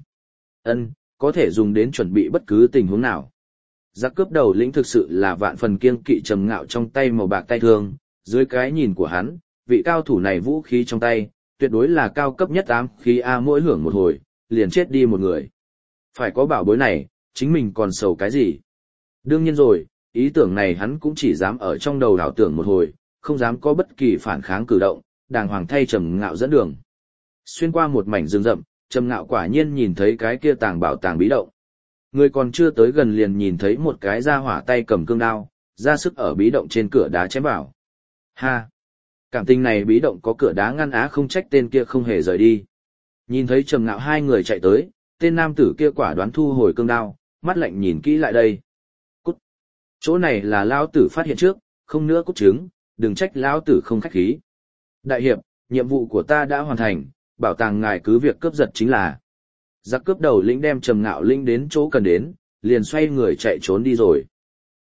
Có thể dùng đến chuẩn bị bất cứ tình huống nào. Giặc cướp đầu lĩnh thực sự là vạn phần kiêng kỵ Trầm Ngạo trong tay màu bạc tay thương, dưới cái nhìn của hắn, vị cao thủ này vũ khí trong tay, tuyệt đối là cao cấp nhất ám khí A, mỗi hưởng một hồi, liền chết đi một người. Phải có bảo bối này, chính mình còn sầu cái gì? Đương nhiên rồi, ý tưởng này hắn cũng chỉ dám ở trong đầu đảo tưởng một hồi, không dám có bất kỳ phản kháng cử động, đàng hoàng thay Trầm Ngạo dẫn đường. Xuyên qua một mảnh rừng rậm, Trầm Ngạo quả nhiên nhìn thấy cái kia tàng bảo tàng bí động. Người còn chưa tới gần liền nhìn thấy một cái gia hỏa tay cầm cương đao, ra sức ở bí động trên cửa đá chém vào. Ha! Cảm tình này bí động có cửa đá ngăn á, không trách tên kia không hề rời đi. Nhìn thấy Trầm Ngạo hai người chạy tới, tên nam tử kia quả đoán thu hồi cương đao, mắt lạnh nhìn kỹ lại đây. Cút! Chỗ này là lão tử phát hiện trước, không nữa cút trứng, đừng trách lão tử không khách khí. Đại hiệp, nhiệm vụ của ta đã hoàn thành, bảo tàng ngài cứ việc cướp giật chính là. Giặc cướp đầu lĩnh đem Trầm Ngạo lĩnh đến chỗ cần đến, liền xoay người chạy trốn đi rồi.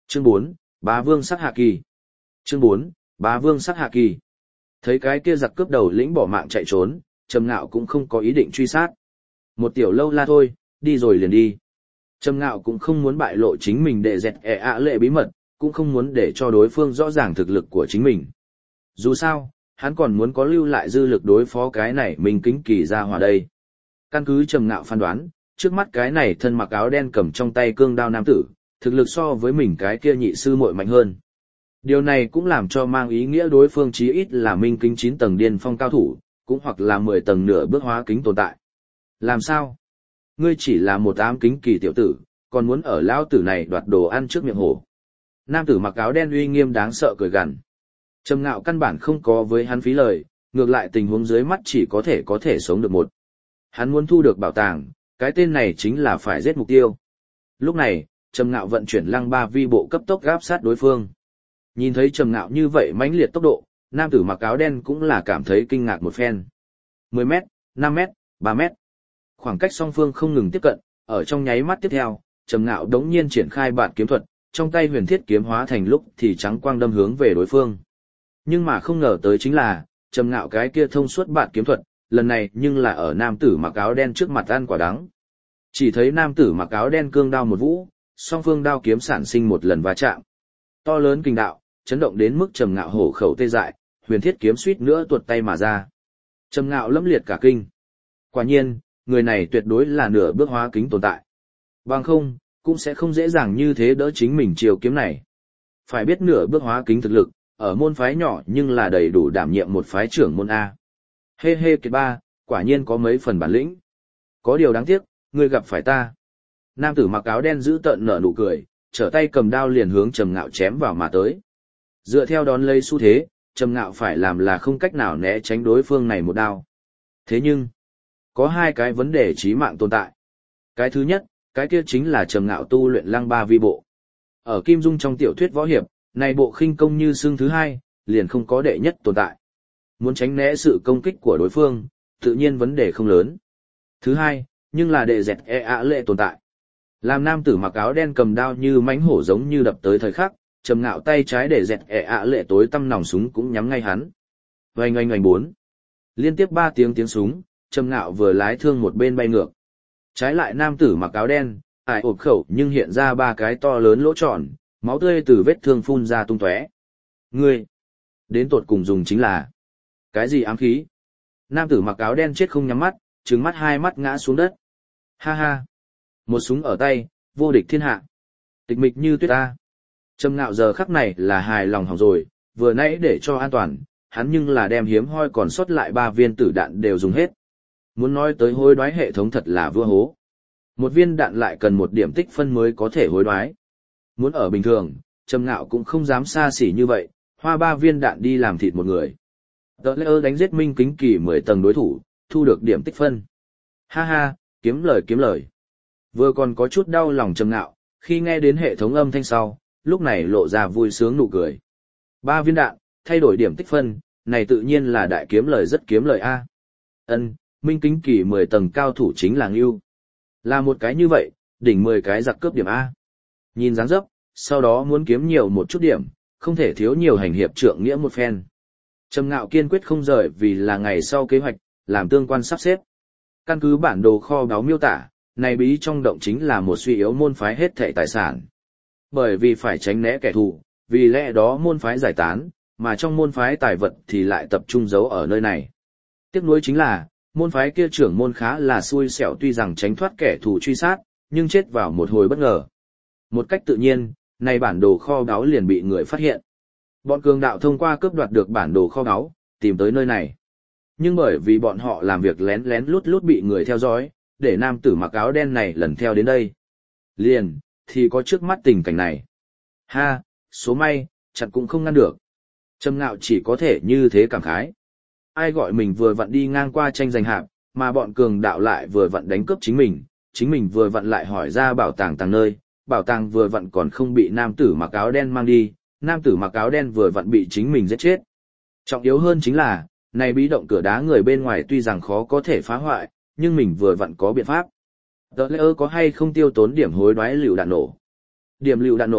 Chương 4, Bá Vương sắc hạ kỳ. Chương 4, Bá Vương sắc hạ kỳ. Thấy cái kia giặc cướp đầu lĩnh bỏ mạng chạy trốn, Trầm Ngạo cũng không có ý định truy sát. Một tiểu lâu la thôi, đi rồi liền đi. Trầm Ngạo cũng không muốn bại lộ chính mình để dẹt lệ bí mật, cũng không muốn để cho đối phương rõ ràng thực lực của chính mình. Dù sao, hắn còn muốn có lưu lại dư lực đối phó cái này Minh Kính Kỳ ra hòa đây. Căn cứ Trầm Ngạo phán đoán, trước mắt cái này thân mặc áo đen cầm trong tay cương đao nam tử, thực lực so với mình cái kia nhị sư muội mạnh hơn. Điều này cũng làm cho mang ý nghĩa đối phương chí ít là Minh Kính 9 tầng điên phong cao thủ, cũng hoặc là 10 tầng nửa bước hóa kính tồn tại. Làm sao? Ngươi chỉ là một ám kính kỳ tiểu tử, còn muốn ở lão tử này đoạt đồ ăn trước miệng hổ. Nam tử mặc áo đen uy nghiêm đáng sợ cười gằn. Trầm Ngạo căn bản không có với hắn phí lời, ngược lại tình huống dưới mắt chỉ có thể sống được một. Hắn muốn thu được bảo tàng, cái tên này chính là phải giết mục tiêu. Lúc này, Trầm Ngạo vận chuyển lăng ba vi bộ cấp tốc gáp sát đối phương. Nhìn thấy Trầm Ngạo như vậy mãnh liệt tốc độ, nam tử mặc áo đen cũng là cảm thấy kinh ngạc một phen. 10 mét, 5 mét, 3 mét. Khoảng cách song phương không ngừng tiếp cận, ở trong nháy mắt tiếp theo, Trầm Ngạo đống nhiên triển khai bản kiếm thuật, trong tay huyền thiết kiếm hóa thành lúc thì trắng quang đâm hướng về đối phương. Nhưng mà không ngờ tới chính là, Trầm Ngạo cái kia thông suốt bản kiếm thuật, lần này nhưng là ở nam tử mặc áo đen trước mặt ăn quả đắng. Chỉ thấy nam tử mặc áo đen cương đao một vũ, song phương đao kiếm sản sinh một lần va chạm. To lớn kinh đạo, chấn động đến mức Trầm Ngạo hổ khẩu tê dại, huyền thiết kiếm suýt nữa tuột tay mà ra. Trầm Ngạo lẫm liệt cả kinh. Quả nhiên, người này tuyệt đối là nửa bước hóa kính tồn tại. Bằng không, cũng sẽ không dễ dàng như thế đỡ chính mình chiều kiếm này. Phải biết nửa bước hóa kính thực lực, ở môn phái nhỏ nhưng là đầy đủ đảm nhiệm một phái trưởng môn A. Hê hê kiệt ba, quả nhiên có mấy phần bản lĩnh. Có điều đáng tiếc, ngươi gặp phải ta. Nam tử mặc áo đen giữ tợn nở nụ cười, trở tay cầm đao liền hướng Trầm Ngạo chém vào mà tới. Dựa theo đón lấy xu thế, Trầm Ngạo phải làm là không cách nào né tránh đối phương này một đao. Thế nhưng, có hai cái vấn đề chí mạng tồn tại. Cái thứ nhất, cái kia chính là Trầm Ngạo tu luyện lăng ba vi bộ. Ở Kim Dung trong tiểu thuyết võ hiệp, này bộ khinh công như xương thứ hai, liền không có đệ nhất tồn tại. Muốn tránh né sự công kích của đối phương, tự nhiên vấn đề không lớn. Thứ hai, nhưng là đệ dẹt lệ tồn tại. Làm nam tử mặc áo đen cầm đao như mãnh hổ giống như đập tới thời khắc, Trầm Ngạo tay trái để dẹt lệ tối tăm nòng súng cũng nhắm ngay hắn. Oanh oanh oanh 4. Liên tiếp 3 tiếng súng, Trầm Ngạo vừa lái thương một bên bay ngược. Trái lại nam tử mặc áo đen, ải ộp khẩu nhưng hiện ra 3 cái to lớn lỗ tròn, máu tươi từ vết thương phun ra tung tóe. Ngươi, đến tột cùng dùng chính là cái gì ám khí? Nam tử mặc áo đen chết không nhắm mắt, trừng mắt hai mắt ngã xuống đất. Ha ha, một súng ở tay, vô địch thiên hạ. Tịch mịch như tuyết ta. Trầm Ngạo giờ khắc này là hài lòng hỏng rồi, vừa nãy để cho an toàn, hắn nhưng là đem hiếm hoi còn sót lại 3 viên tử đạn đều dùng hết. Muốn nói tới hối đoái hệ thống thật là vua hố. Một viên đạn lại cần 1 điểm tích phân mới có thể hối đoái. Muốn ở bình thường, Trầm Ngạo cũng không dám xa xỉ như vậy, hoa 3 viên đạn đi làm thịt một người. Tờ lễ đánh giết Minh Kính Kỳ 10 tầng đối thủ, thu được điểm tích phân. Ha ha, kiếm lời. Vừa còn có chút đau lòng Trầm Ngạo, khi nghe đến hệ thống âm thanh sau, lúc này lộ ra vui sướng nụ cười. 3 viên đạn, thay đổi điểm tích phân, này tự nhiên là đại kiếm lời rất kiếm lời A. Ân, Minh Kính Kỳ 10 tầng cao thủ chính là ngưu. Là một cái như vậy, đỉnh 10 cái giặc cướp điểm A. Nhìn dáng dấp, sau đó muốn kiếm nhiều một chút điểm, không thể thiếu nhiều hành hiệp trượng nghĩa một phen. Trầm Ngạo kiên quyết không rời vì là ngày sau kế hoạch, làm tương quan sắp xếp. Căn cứ bản đồ kho báu miêu tả, này bí trong động chính là một suy yếu môn phái hết thảy tài sản. Bởi vì phải tránh né kẻ thù, vì lẽ đó môn phái giải tán, mà trong môn phái tài vật thì lại tập trung giấu ở nơi này. Tiếc nuối chính là, môn phái kia trưởng môn khá là xui xẻo tuy rằng tránh thoát kẻ thù truy sát, nhưng chết vào một hồi bất ngờ. Một cách tự nhiên, này bản đồ kho báu liền bị người phát hiện. Bọn cường đạo thông qua cướp đoạt được bản đồ kho báu, tìm tới nơi này. Nhưng bởi vì bọn họ làm việc lén lén lút lút bị người theo dõi, để nam tử mặc áo đen này lần theo đến đây. Liền, thì có trước mắt tình cảnh này. Ha, số may, chặt cũng không ngăn được. Trầm Ngạo chỉ có thể như thế cảm khái. Ai gọi mình vừa vặn đi ngang qua tranh giành hạp, mà bọn cường đạo lại vừa vặn đánh cướp chính mình vừa vặn lại hỏi ra bảo tàng nơi, bảo tàng vừa vặn còn không bị nam tử mặc áo đen mang đi, nam tử mặc áo đen vừa vặn bị chính mình giết chết. Trọng yếu hơn chính là, này bí động cửa đá người bên ngoài tuy rằng khó có thể phá hoại, nhưng mình vừa vặn có biện pháp. Tờ lễ có hay không tiêu tốn điểm hối đoái lựu đạn nổ? Điểm lựu đạn nổ,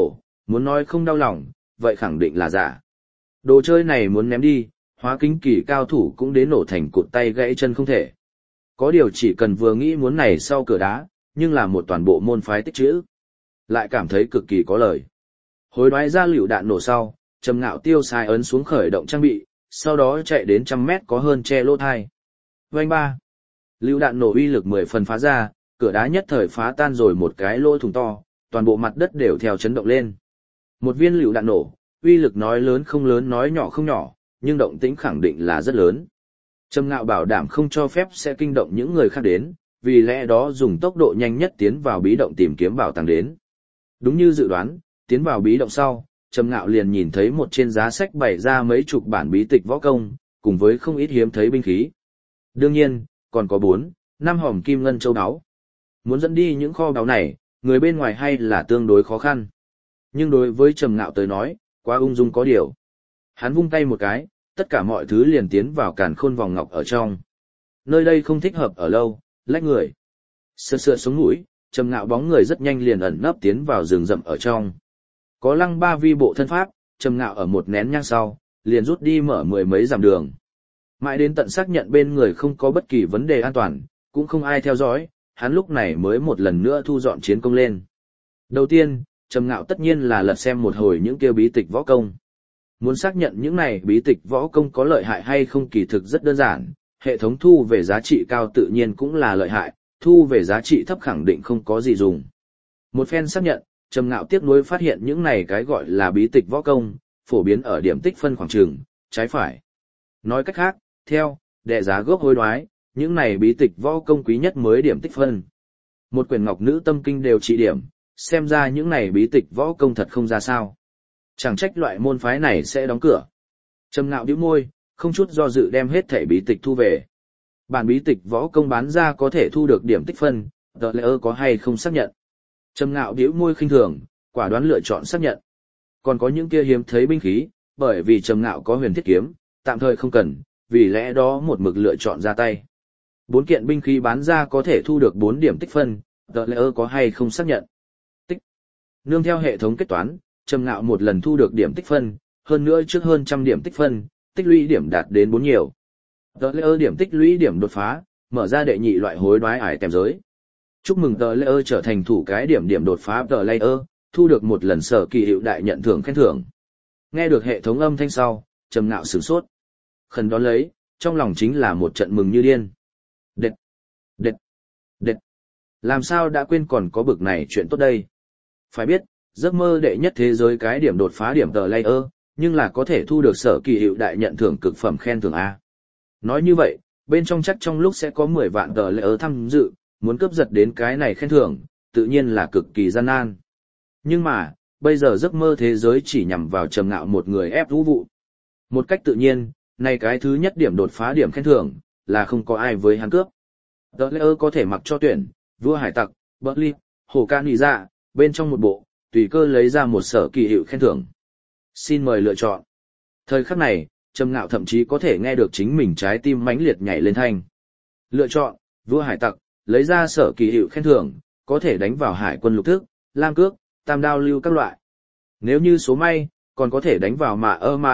muốn nói không đau lòng, vậy khẳng định là giả. Đồ chơi này muốn ném đi, hóa kính kỳ cao thủ cũng đến nổ thành cụt tay gãy chân không thể. Có điều chỉ cần vừa nghĩ muốn này sau cửa đá, nhưng là một toàn bộ môn phái tích trữ. Lại cảm thấy cực kỳ có lời. Hối đoái ra lựu đạn nổ sau, Trầm Ngạo tiêu xài ấn xuống khởi động trang bị, sau đó chạy đến 100 mét có hơn che lỗ thai. Vành ba. Lựu đạn nổ uy lực 10 phần phá ra, cửa đá nhất thời phá tan rồi một cái lỗ thủng to, toàn bộ mặt đất đều theo chấn động lên. Một viên lựu đạn nổ, uy lực nói lớn không lớn nói nhỏ không nhỏ, nhưng động tĩnh khẳng định là rất lớn. Trầm Ngạo bảo đảm không cho phép sẽ kinh động những người khác đến, vì lẽ đó dùng tốc độ nhanh nhất tiến vào bí động tìm kiếm bảo tàng đến. Đúng như dự đoán, tiến vào bí động sau, Trầm Ngạo liền nhìn thấy một trên giá sách bày ra mấy chục bản bí tịch võ công, cùng với không ít hiếm thấy binh khí. Đương nhiên, còn có 4, 5 hòm kim ngân châu báu. Muốn dẫn đi những kho báu này, người bên ngoài hay là tương đối khó khăn. Nhưng đối với Trầm Ngạo tới nói, quá ung dung có điều. Hắn vung tay một cái, tất cả mọi thứ liền tiến vào càn khôn vòng ngọc ở trong. Nơi đây không thích hợp ở lâu, lách người. Sơ sơ xuống mũi, Trầm Ngạo bóng người rất nhanh liền ẩn nấp tiến vào rừng rậm ở trong. Có Lăng Ba Vi bộ thân pháp, Trầm Ngạo ở một nén nhang sau, liền rút đi mở 10 mấy dặm đường. Mãi đến tận xác nhận bên người không có bất kỳ vấn đề an toàn, cũng không ai theo dõi, hắn lúc này mới một lần nữa thu dọn chiến công lên. Đầu tiên, Trầm Ngạo tất nhiên là lật xem một hồi những kia bí tịch võ công. Muốn xác nhận những này bí tịch võ công có lợi hại hay không kỳ thực rất đơn giản, hệ thống thu về giá trị cao tự nhiên cũng là lợi hại, thu về giá trị thấp khẳng định không có gì dùng. Một phen xác nhận, Trầm Ngạo tiếc nuối phát hiện những này cái gọi là bí tịch võ công, phổ biến ở điểm tích phân khoảng trường, trái phải. Nói cách khác, theo, đệ giá gốc hối đoái, những này bí tịch võ công quý nhất mới điểm tích phân. Một quyển ngọc nữ tâm kinh đều trị điểm, xem ra những này bí tịch võ công thật không ra sao. Chẳng trách loại môn phái này sẽ đóng cửa. Trầm Ngạo bĩu môi, không chút do dự đem hết thảy bí tịch thu về. Bản bí tịch võ công bán ra có thể thu được điểm tích phân, tờ lễ có hay không xác nhận. Trầm Ngạo bĩu môi khinh thường, quả đoán lựa chọn xác nhận. Còn có những kia hiếm thấy binh khí, bởi vì Trầm Ngạo có huyền thiết kiếm, tạm thời không cần, vì lẽ đó một mực lựa chọn ra tay. 4 kiện binh khí bán ra có thể thu được 4 điểm tích phân, tờ lễ có hay không xác nhận. Tích. Nương theo hệ thống kết toán, Trầm Ngạo một lần thu được điểm tích phân, hơn nữa trước hơn 100 điểm tích phân, tích lũy điểm đạt đến 4 nhiều. Tờ lễ điểm tích lũy điểm đột phá, mở ra đệ nhị loại hối đoái ải tèm giới. Chúc mừng tờ lễ trở thành thủ cái điểm đột phá tờ lễ, thu được một lần sở kỳ hiệu đại nhận thưởng khen thưởng. Nghe được hệ thống âm thanh sau, Trầm Ngạo sửng sốt. Khẩn đón lấy, trong lòng chính là một trận mừng như điên. Đệt, đệt, đệt. Làm sao đã quên còn có bực này chuyện tốt đây? Phải biết, giấc mơ đệ nhất thế giới cái điểm đột phá điểm tờ layer, nhưng là có thể thu được sở kỳ hiệu đại nhận thưởng cực phẩm khen thưởng A. Nói như vậy, bên trong chắc trong lúc sẽ có 10 vạn tờ layer tham dự, muốn cướp giật đến cái này khen thưởng, tự nhiên là cực kỳ gian nan. Nhưng mà, bây giờ giấc mơ thế giới chỉ nhằm vào Trầm Ngạo một người ép vũ vụ. Một cách tự nhiên, này cái thứ nhất điểm đột phá điểm khen thưởng, là không có ai với hắn cướp. Tờ layer có thể mặc cho tuyển, vua hải tặc, Berkeley, hồ ca nì dạ, bên trong một bộ, tùy cơ lấy ra một sở kỳ hiệu khen thưởng. Xin mời lựa chọn. Thời khắc này, Trầm Ngạo thậm chí có thể nghe được chính mình trái tim mãnh liệt nhảy lên thanh. Lựa chọn, vua hải tặc, lấy ra sở kỳ hiệu khen thưởng, có thể đánh vào hải quân lục thức, lam cước, tam đao lưu các loại. Nếu như số may, còn có thể đánh vào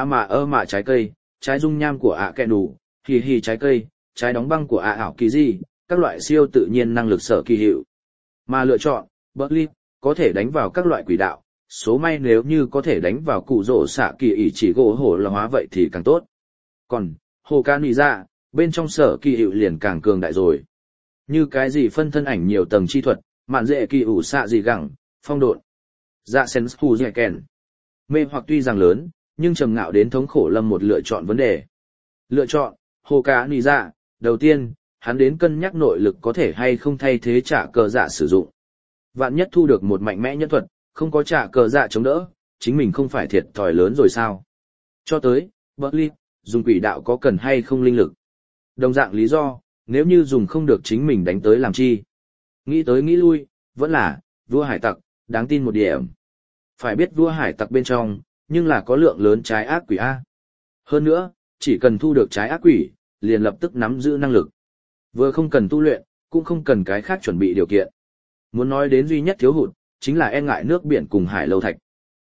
mạ trái cây, trái dung nham của ạ kẹ đủ, hì trái cây, trái đóng băng của ạ ảo kỳ gì, các loại siêu tự nhiên năng lực sở kỳ hiệu. Mà lựa chọn, Berkeley, có thể đánh vào các loại quỷ đạo, số may nếu như có thể đánh vào cụ rổ xạ kỳ ỷ chỉ gỗ hổ là hóa vậy thì càng tốt. Còn, hồ ca nì dạ, bên trong sở kỳ hiệu liền càng cường đại rồi. Như cái gì phân thân ảnh nhiều tầng chi thuật, mạn dễ kỳ ủ xạ gì gẳng, phong độn, dạ sen hù dẻ kèn. Mê hoặc tuy rằng lớn, nhưng Trầm Ngạo đến thống khổ lâm một lựa chọn vấn đề. Lựa chọn, hồ ca nì dạ, đầu tiên, hắn đến cân nhắc nội lực có thể hay không thay thế trả cờ dạ sử dụng. Vạn nhất thu được một mạnh mẽ nhân thuật, không có trả cờ dạ chống đỡ, chính mình không phải thiệt thòi lớn rồi sao? Cho tới, Berkeley, dùng quỷ đạo có cần hay không linh lực? Đồng dạng lý do, nếu như dùng không được chính mình đánh tới làm chi? Nghĩ tới nghĩ lui, vẫn là, vua hải tặc, đáng tin một điểm. Phải biết vua hải tặc bên trong, nhưng là có lượng lớn trái ác quỷ A. Hơn nữa, chỉ cần thu được trái ác quỷ, liền lập tức nắm giữ năng lực. Vừa không cần tu luyện, cũng không cần cái khác chuẩn bị điều kiện. Muốn nói đến duy nhất thiếu hụt, chính là e ngại nước biển cùng hải lâu thạch.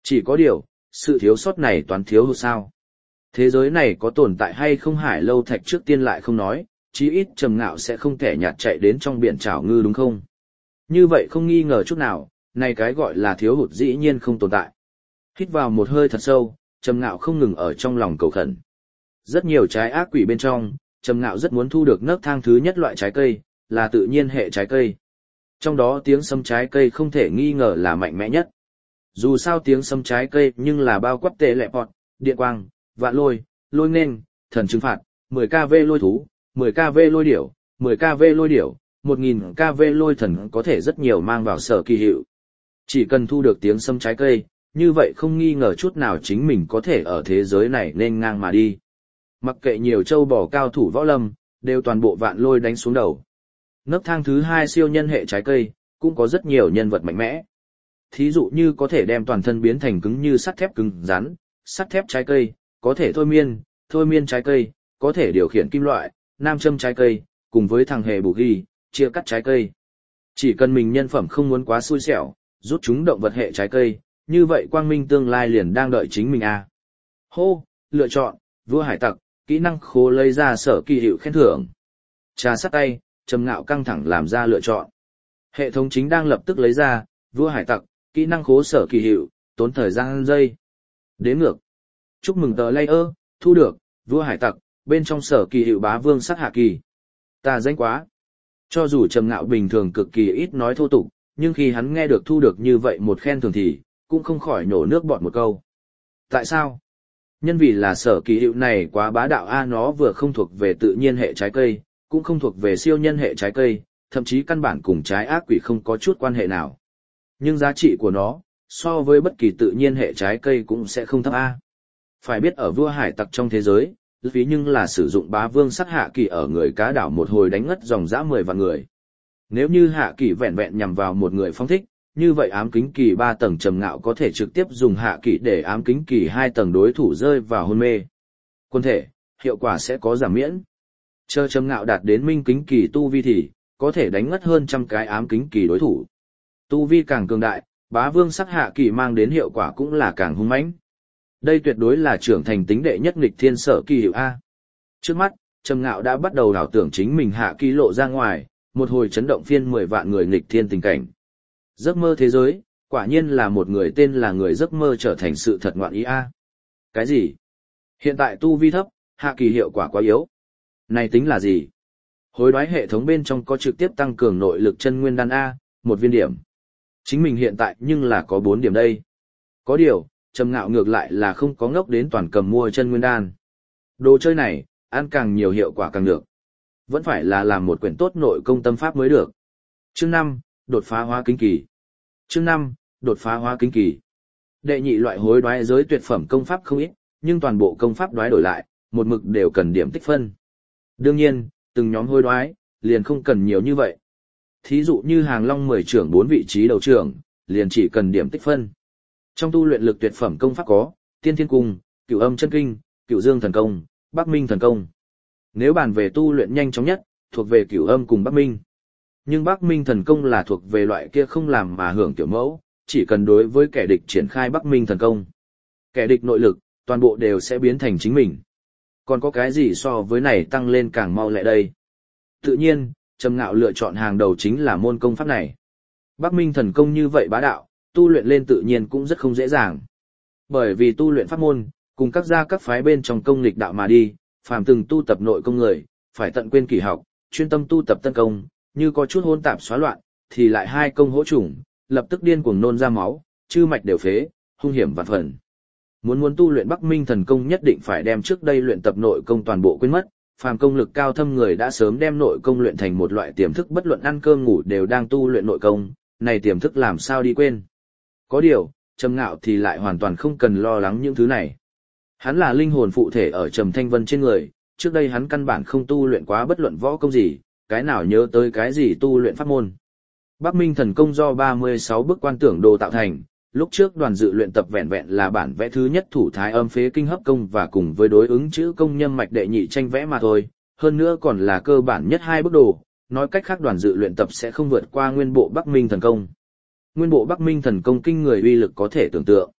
Chỉ có điều, sự thiếu sót này toán thiếu hụt sao? Thế giới này có tồn tại hay không Hải Lâu Thạch trước tiên lại không nói, chí ít Trầm Ngạo sẽ không thể nhạt chạy đến trong biển trảo ngư đúng không? Như vậy không nghi ngờ chút nào, này cái gọi là thiếu hụt dĩ nhiên không tồn tại. Hít vào một hơi thật sâu, Trầm Ngạo không ngừng ở trong lòng cầu khẩn. Rất nhiều trái ác quỷ bên trong, Trầm Ngạo rất muốn thu được nấc thang thứ nhất loại trái cây, là tự nhiên hệ trái cây. Trong đó tiếng sấm trái cây không thể nghi ngờ là mạnh mẽ nhất. Dù sao tiếng sấm trái cây nhưng là bao quát tệ lệ bọt, điện quang, vạn lôi, lôi nên, thần trừng phạt, 10kv lôi thú, 10kv lôi điểu, 10kv lôi điểu, 1000kv lôi thần có thể rất nhiều mang vào sở kỳ hiệu. Chỉ cần thu được tiếng sấm trái cây, như vậy không nghi ngờ chút nào chính mình có thể ở thế giới này nên ngang mà đi. Mặc kệ nhiều châu bò cao thủ võ lâm, đều toàn bộ vạn lôi đánh xuống đầu. Nấc thang thứ hai siêu nhân hệ trái cây, cũng có rất nhiều nhân vật mạnh mẽ. Thí dụ như có thể đem toàn thân biến thành cứng như sắt thép cứng rắn, sắt thép trái cây, có thể thôi miên trái cây, có thể điều khiển kim loại, nam châm trái cây, cùng với thằng hề bù ghi, chia cắt trái cây. Chỉ cần mình nhân phẩm không muốn quá xui xẻo, rút chúng động vật hệ trái cây, như vậy quang minh tương lai liền đang đợi chính mình à. Hô, lựa chọn, vua hải tặc, kỹ năng khố lấy ra sở kỳ hiệu khen thưởng. Trà sắt tay, Trầm Ngạo căng thẳng làm ra lựa chọn. Hệ thống chính đang lập tức lấy ra, vua hải tặc, kỹ năng khố sở kỳ hiệu, tốn thời gian giây. Đếm ngược. Chúc mừng tờ layer, thu được, vua hải tặc, bên trong sở kỳ hiệu bá vương sắc hạ kỳ. Ta danh quá. Cho dù Trầm Ngạo bình thường cực kỳ ít nói thô tục, nhưng khi hắn nghe được thu được như vậy một khen thưởng thì, cũng không khỏi nổ nước bọt một câu. Tại sao? Nhân vì là sở kỳ hiệu này quá bá đạo a, nó vừa không thuộc về tự nhiên hệ trái cây, cũng không thuộc về siêu nhân hệ trái cây, thậm chí căn bản cùng trái ác quỷ không có chút quan hệ nào. Nhưng giá trị của nó, so với bất kỳ tự nhiên hệ trái cây cũng sẽ không thấp a. Phải biết ở vua hải tặc trong thế giới, ví nhưng là sử dụng bá vương sắt hạ kỳ ở người cá đảo một hồi đánh ngất dòng dã 10 vạn người. Nếu như hạ kỳ vẹn vẹn nhằm vào một người phong thích, như vậy ám kính kỳ 3 tầng Trầm Ngạo có thể trực tiếp dùng hạ kỳ để ám kính kỳ 2 tầng đối thủ rơi vào hôn mê. Quân thể, hiệu quả sẽ có giảm miễn. Chờ Trầm Ngạo đạt đến minh kính kỳ tu vi thì, có thể đánh ngất hơn trăm cái ám kính kỳ đối thủ. Tu vi càng cường đại, bá vương sắc hạ kỳ mang đến hiệu quả cũng là càng hung mãnh. Đây tuyệt đối là trưởng thành tính đệ nhất nghịch thiên sở kỳ hiệu A. Trước mắt, Trầm Ngạo đã bắt đầu ảo tưởng chính mình hạ kỳ lộ ra ngoài, một hồi chấn động phiên 10 vạn người nghịch thiên tình cảnh. Giấc mơ thế giới, quả nhiên là một người tên là người giấc mơ trở thành sự thật ngoạn ý A. Cái gì? Hiện tại tu vi thấp, hạ kỳ hiệu quả quá yếu. Này tính là gì? Hối đoái hệ thống bên trong có trực tiếp tăng cường nội lực chân nguyên đan A, 1 viên điểm. Chính mình hiện tại nhưng là có 4 điểm đây. Có điều, Trầm Ngạo ngược lại là không có ngốc đến toàn cầm mua chân nguyên đan. Đồ chơi này, ăn càng nhiều hiệu quả càng được. Vẫn phải là làm một quyển tốt nội công tâm pháp mới được. Chương 5, đột phá hóa kính kỳ. Chương 5, đột phá hóa kính kỳ. Đệ nhị loại hối đoái giới tuyệt phẩm công pháp không ít, nhưng toàn bộ công pháp đoái đổi lại, một mực đều cần điểm tích phân. Đương nhiên, từng nhóm hối đoái, liền không cần nhiều như vậy. Thí dụ như Hàng Long 10 trưởng 4 vị trí đầu trưởng, liền chỉ cần điểm tích phân. Trong tu luyện lực tuyệt phẩm công pháp có, Tiên Thiên Cung, Cửu Âm Chân Kinh, Cửu Dương Thần Công, Bắc Minh Thần Công. Nếu bàn về tu luyện nhanh chóng nhất, thuộc về Cửu Âm cùng Bắc Minh. Nhưng Bắc Minh Thần Công là thuộc về loại kia không làm mà hưởng tiểu mẫu, chỉ cần đối với kẻ địch triển khai Bắc Minh Thần Công. Kẻ địch nội lực, toàn bộ đều sẽ biến thành chính mình. Còn có cái gì so với này tăng lên càng mau lẹ đây? Tự nhiên, Trầm Ngạo lựa chọn hàng đầu chính là môn công pháp này. Bắc Minh Thần Công như vậy bá đạo, tu luyện lên tự nhiên cũng rất không dễ dàng. Bởi vì tu luyện pháp môn, cùng các gia các phái bên trong công lịch đạo mà đi, phàm từng tu tập nội công người, phải tận quên kỳ học, chuyên tâm tu tập tân công, như có chút hỗn tạp xóa loạn, thì lại hai công hỗ chủng, lập tức điên cuồng nôn ra máu, chư mạch đều phế, hung hiểm vạn phần. Muốn tu luyện Bắc Minh Thần Công nhất định phải đem trước đây luyện tập nội công toàn bộ quên mất, phàm công lực cao thâm người đã sớm đem nội công luyện thành một loại tiềm thức, bất luận ăn cơm ngủ đều đang tu luyện nội công, này tiềm thức làm sao đi quên. Có điều, Trầm Ngạo thì lại hoàn toàn không cần lo lắng những thứ này. Hắn là linh hồn phụ thể ở Trầm Thanh Vân trên người, trước đây hắn căn bản không tu luyện quá bất luận võ công gì, cái nào nhớ tới cái gì tu luyện pháp môn. Bắc Minh Thần Công do 36 bức quan tưởng đồ tạo thành, lúc trước đoàn dự luyện tập vẹn vẹn là bản vẽ thứ nhất thủ thái âm phế kinh hấp công và cùng với đối ứng chữ công nhâm mạch đệ nhị tranh vẽ mà thôi, hơn nữa còn là cơ bản nhất 2 bức đồ, nói cách khác đoàn dự luyện tập sẽ không vượt qua nguyên bộ Bắc Minh Thần Công. Nguyên bộ Bắc Minh Thần Công kinh người uy lực có thể tưởng tượng.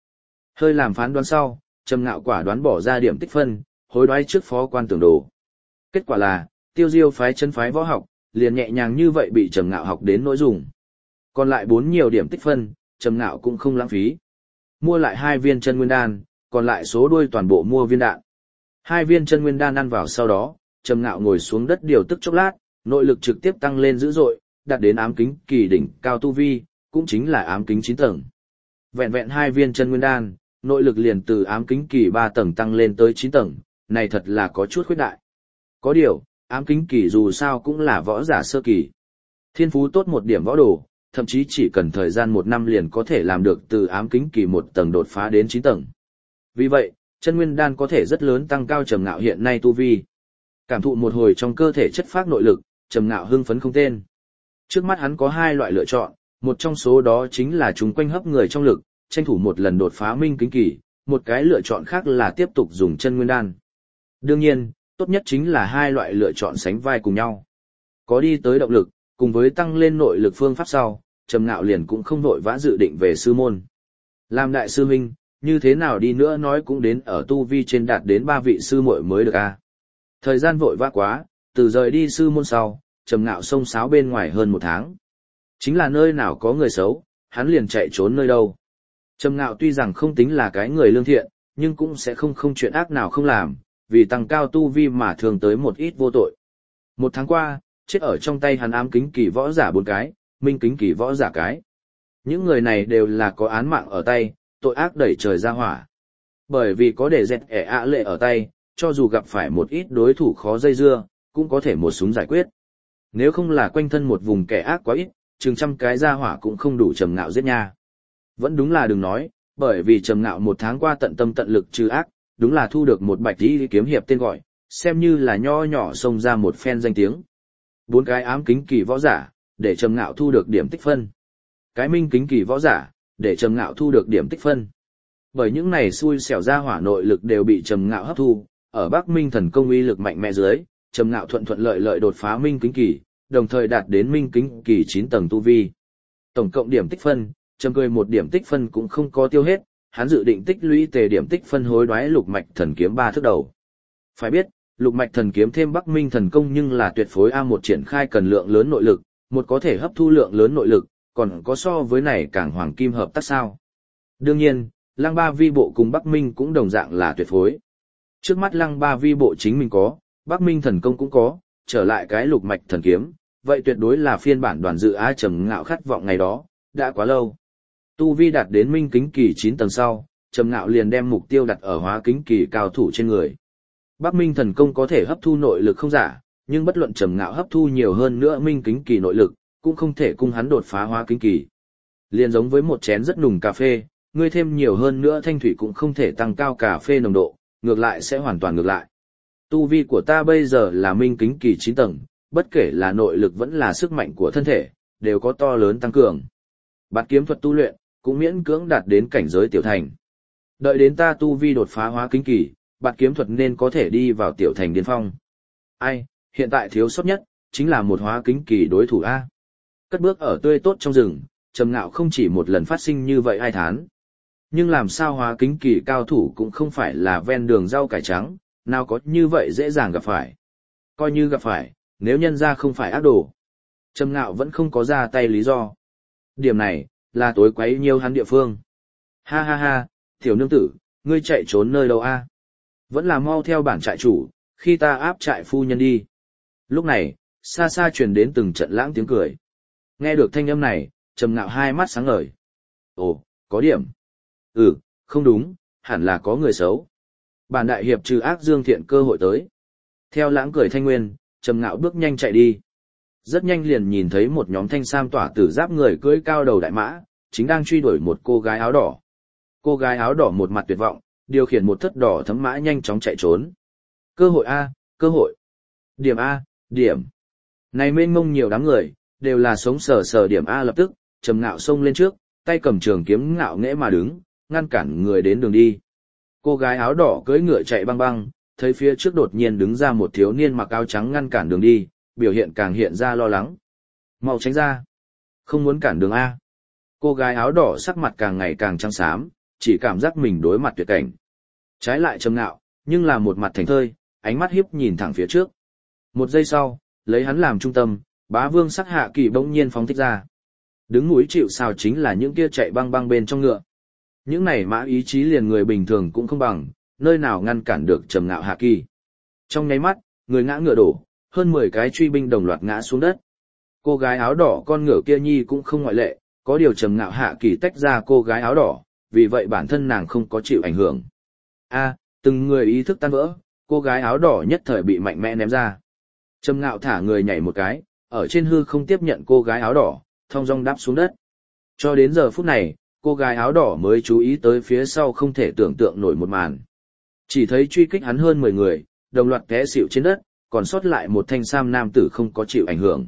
Hơi làm phán đoán sau, Trầm Ngạo quả đoán bỏ ra điểm tích phân, hối đoái trước phó quan tưởng đồ. Kết quả là, Tiêu Diêu phái chân phái võ học, liền nhẹ nhàng như vậy bị Trầm Ngạo học đến nỗi dùng. Còn lại 4 nhiều điểm tích phân, Trầm Ngạo cũng không lãng phí. Mua lại 2 viên chân nguyên đan, còn lại số đuôi toàn bộ mua viên đạn. 2 viên chân nguyên đan ăn vào sau đó, Trầm Ngạo ngồi xuống đất điều tức chốc lát, nội lực trực tiếp tăng lên dữ dội, đạt đến ám kính kỳ đỉnh cao tu vi, cũng chính là ám kính 9 tầng. Vẹn vẹn 2 viên chân nguyên đan, nội lực liền từ ám kính kỳ 3 tầng tăng lên tới 9 tầng, này thật là có chút khuyết đại. Có điều, ám kính kỳ dù sao cũng là võ giả sơ kỳ. Thiên phú tốt một điểm võ đồ, thậm chí chỉ cần thời gian 1 năm liền có thể làm được từ ám kính kỳ 1 tầng đột phá đến 9 tầng. Vì vậy, chân nguyên đan có thể rất lớn tăng cao Trầm Ngạo hiện nay tu vi. Cảm thụ một hồi trong cơ thể chất phác nội lực, Trầm Ngạo hưng phấn không tên. Trước mắt hắn có 2 loại lựa chọn, một trong số đó chính là chúng quanh hấp người trong lực, tranh thủ một lần đột phá minh kính kỳ, một cái lựa chọn khác là tiếp tục dùng chân nguyên đan. Đương nhiên, tốt nhất chính là 2 loại lựa chọn sánh vai cùng nhau. Có đi tới động lực, cùng với tăng lên nội lực phương pháp sau, Trầm Ngạo liền cũng không vội vã dự định về sư môn. Làm đại sư huynh, như thế nào đi nữa nói cũng đến ở tu vi trên đạt đến 3 vị sư muội mới được a. Thời gian vội vã quá, từ rời đi sư môn sau, Trầm Ngạo xông xáo bên ngoài hơn 1 tháng. Chính là nơi nào có người xấu, hắn liền chạy trốn nơi đâu. Trầm Ngạo tuy rằng không tính là cái người lương thiện, nhưng cũng sẽ không chuyện ác nào không làm, vì tăng cao tu vi mà thường tới một ít vô tội. 1 tháng qua, chết ở trong tay hắn ám kính kỳ võ giả 4 cái, minh kính kỳ võ giả cái. Những người này đều là có án mạng ở tay, tội ác đẩy trời ra hỏa. Bởi vì có để dẹt ẻ ạ lệ ở tay, cho dù gặp phải một ít đối thủ khó dây dưa, cũng có thể một súng giải quyết. Nếu không là quanh thân một vùng kẻ ác quá ít, chừng trăm cái ra hỏa cũng không đủ Trầm Ngạo giết nha. Vẫn đúng là đừng nói, bởi vì Trầm Ngạo 1 tháng qua tận tâm tận lực trừ ác, đúng là thu được một bạch y kiếm hiệp tên gọi, xem như là nho nhỏ xông ra một phen danh tiếng. 4 cái ám kính kỳ võ giả, để Trầm Ngạo thu được điểm tích phân. Cái minh kính kỳ võ giả, để Trầm Ngạo thu được điểm tích phân. Bởi những này xui xẻo ra hỏa nội lực đều bị Trầm Ngạo hấp thu, ở Bắc Minh thần công uy lực mạnh mẽ dưới, Trầm Ngạo thuận lợi lợi đột phá minh kính kỳ, đồng thời đạt đến minh kính kỳ 9 tầng tu vi. Tổng cộng điểm tích phân, Trầm Cười một điểm tích phân cũng không có tiêu hết, hắn dự định tích lũy tề điểm tích phân hối đoái lục mạch thần kiếm 3 thước đầu. Phải biết, lục mạch thần kiếm thêm Bắc Minh thần công nhưng là tuyệt phối A1 triển khai cần lượng lớn nội lực, một có thể hấp thu lượng lớn nội lực, còn có so với này càng hoàng kim hợp tác sao. Đương nhiên, Lăng Ba Vi bộ cùng Bắc Minh cũng đồng dạng là tuyệt phối. Trước mắt Lăng Ba Vi bộ chính mình có, Bắc Minh thần công cũng có, trở lại cái lục mạch thần kiếm, vậy tuyệt đối là phiên bản đoàn dự Á Trầm Ngạo khát vọng ngày đó, đã quá lâu. Tu vi đạt đến minh kính kỳ 9 tầng sau, Trầm Ngạo liền đem mục tiêu đặt ở hóa kính kỳ cao thủ trên người. Bắc Minh thần công có thể hấp thu nội lực không giả, nhưng bất luận Trầm Ngạo hấp thu nhiều hơn nữa minh kính kỳ nội lực, cũng không thể cung hắn đột phá hóa kính kỳ. Liền giống với một chén rất nùng cà phê, ngươi thêm nhiều hơn nữa thanh thủy cũng không thể tăng cao cà phê nồng độ, ngược lại sẽ hoàn toàn ngược lại. Tu vi của ta bây giờ là minh kính kỳ 9 tầng, bất kể là nội lực vẫn là sức mạnh của thân thể, đều có to lớn tăng cường. Bát kiếm thuật tu luyện, cũng miễn cưỡng đạt đến cảnh giới tiểu thành. Đợi đến ta tu vi đột phá hóa kính kỳ, bát kiếm thuật nên có thể đi vào tiểu thành điên phong. Ai, hiện tại thiếu sót nhất, chính là một hóa kính kỳ đối thủ A. Cất bước ở tươi tốt trong rừng, Trầm Ngạo không chỉ một lần phát sinh như vậy ai thán. Nhưng làm sao hóa kính kỳ cao thủ cũng không phải là ven đường rau cải trắng, nào có như vậy dễ dàng gặp phải. Coi như gặp phải, nếu nhân ra không phải ác đồ, Trầm Ngạo vẫn không có ra tay lý do. Điểm này, là tối quấy nhiều hắn địa phương. Ha ha ha, tiểu nương tử, ngươi chạy trốn nơi đâu a? Vẫn là mau theo bản trại chủ, khi ta áp trại phu nhân đi. Lúc này, xa xa truyền đến từng trận lãng tiếng cười. Nghe được thanh âm này, Trầm Ngạo hai mắt sáng ngời. Ồ, có điểm. Không đúng, hẳn là có người xấu. Bản đại hiệp trừ ác dương thiện cơ hội tới. Theo lãng cười thanh nguyên, Trầm Ngạo bước nhanh chạy đi. Rất nhanh liền nhìn thấy một nhóm thanh sam tỏa tử giáp người cưỡi cao đầu đại mã, chính đang truy đuổi một cô gái áo đỏ. Cô gái áo đỏ một mặt tuyệt vọng, điều khiển một thất đỏ thấm mã nhanh chóng chạy trốn. Cơ hội A, cơ hội. Điểm A, điểm. Này mênh mông nhiều đám người, đều là sống sờ sờ điểm A lập tức, Trầm Ngạo xông lên trước, tay cầm trường kiếm ngạo nghễ mà đứng, ngăn cản người đến đường đi. Cô gái áo đỏ cưỡi ngựa chạy băng băng, thấy phía trước đột nhiên đứng ra một thiếu niên mặc áo trắng ngăn cản đường đi, biểu hiện càng hiện ra lo lắng. Mau tránh ra. Không muốn cản đường A. Cô gái áo đỏ sắc mặt càng ngày càng trắng xám, chỉ cảm giác mình đối mặt tuyệt cảnh. Trái lại Trầm Ngạo, nhưng là một mặt thành thơi, ánh mắt hiếp nhìn thẳng phía trước. Một giây sau, lấy hắn làm trung tâm, bá vương sắc hạ kỳ bỗng nhiên phóng thích ra. Đứng núi chịu sào chính là những kia chạy băng băng bên trong ngựa. Những này mã ý chí liền người bình thường cũng không bằng, nơi nào ngăn cản được Trầm Ngạo hạ kỳ. Trong nháy mắt, người ngã ngựa đổ, hơn 10 cái truy binh đồng loạt ngã xuống đất. Cô gái áo đỏ con ngựa kia nhi cũng không ngoại lệ, có điều Trầm Ngạo hạ kỳ tách ra cô gái áo đỏ, vì vậy bản thân nàng không có chịu ảnh hưởng. Từng người ý thức tan vỡ, cô gái áo đỏ nhất thời bị mạnh mẽ ném ra. Trầm Ngạo thả người nhảy một cái, ở trên hư không tiếp nhận cô gái áo đỏ, thong dong đáp xuống đất. Cho đến giờ phút này, cô gái áo đỏ mới chú ý tới phía sau không thể tưởng tượng nổi một màn. Chỉ thấy truy kích hắn hơn 10 người, đồng loạt té xỉu trên đất, còn sót lại một thanh sam nam tử không có chịu ảnh hưởng.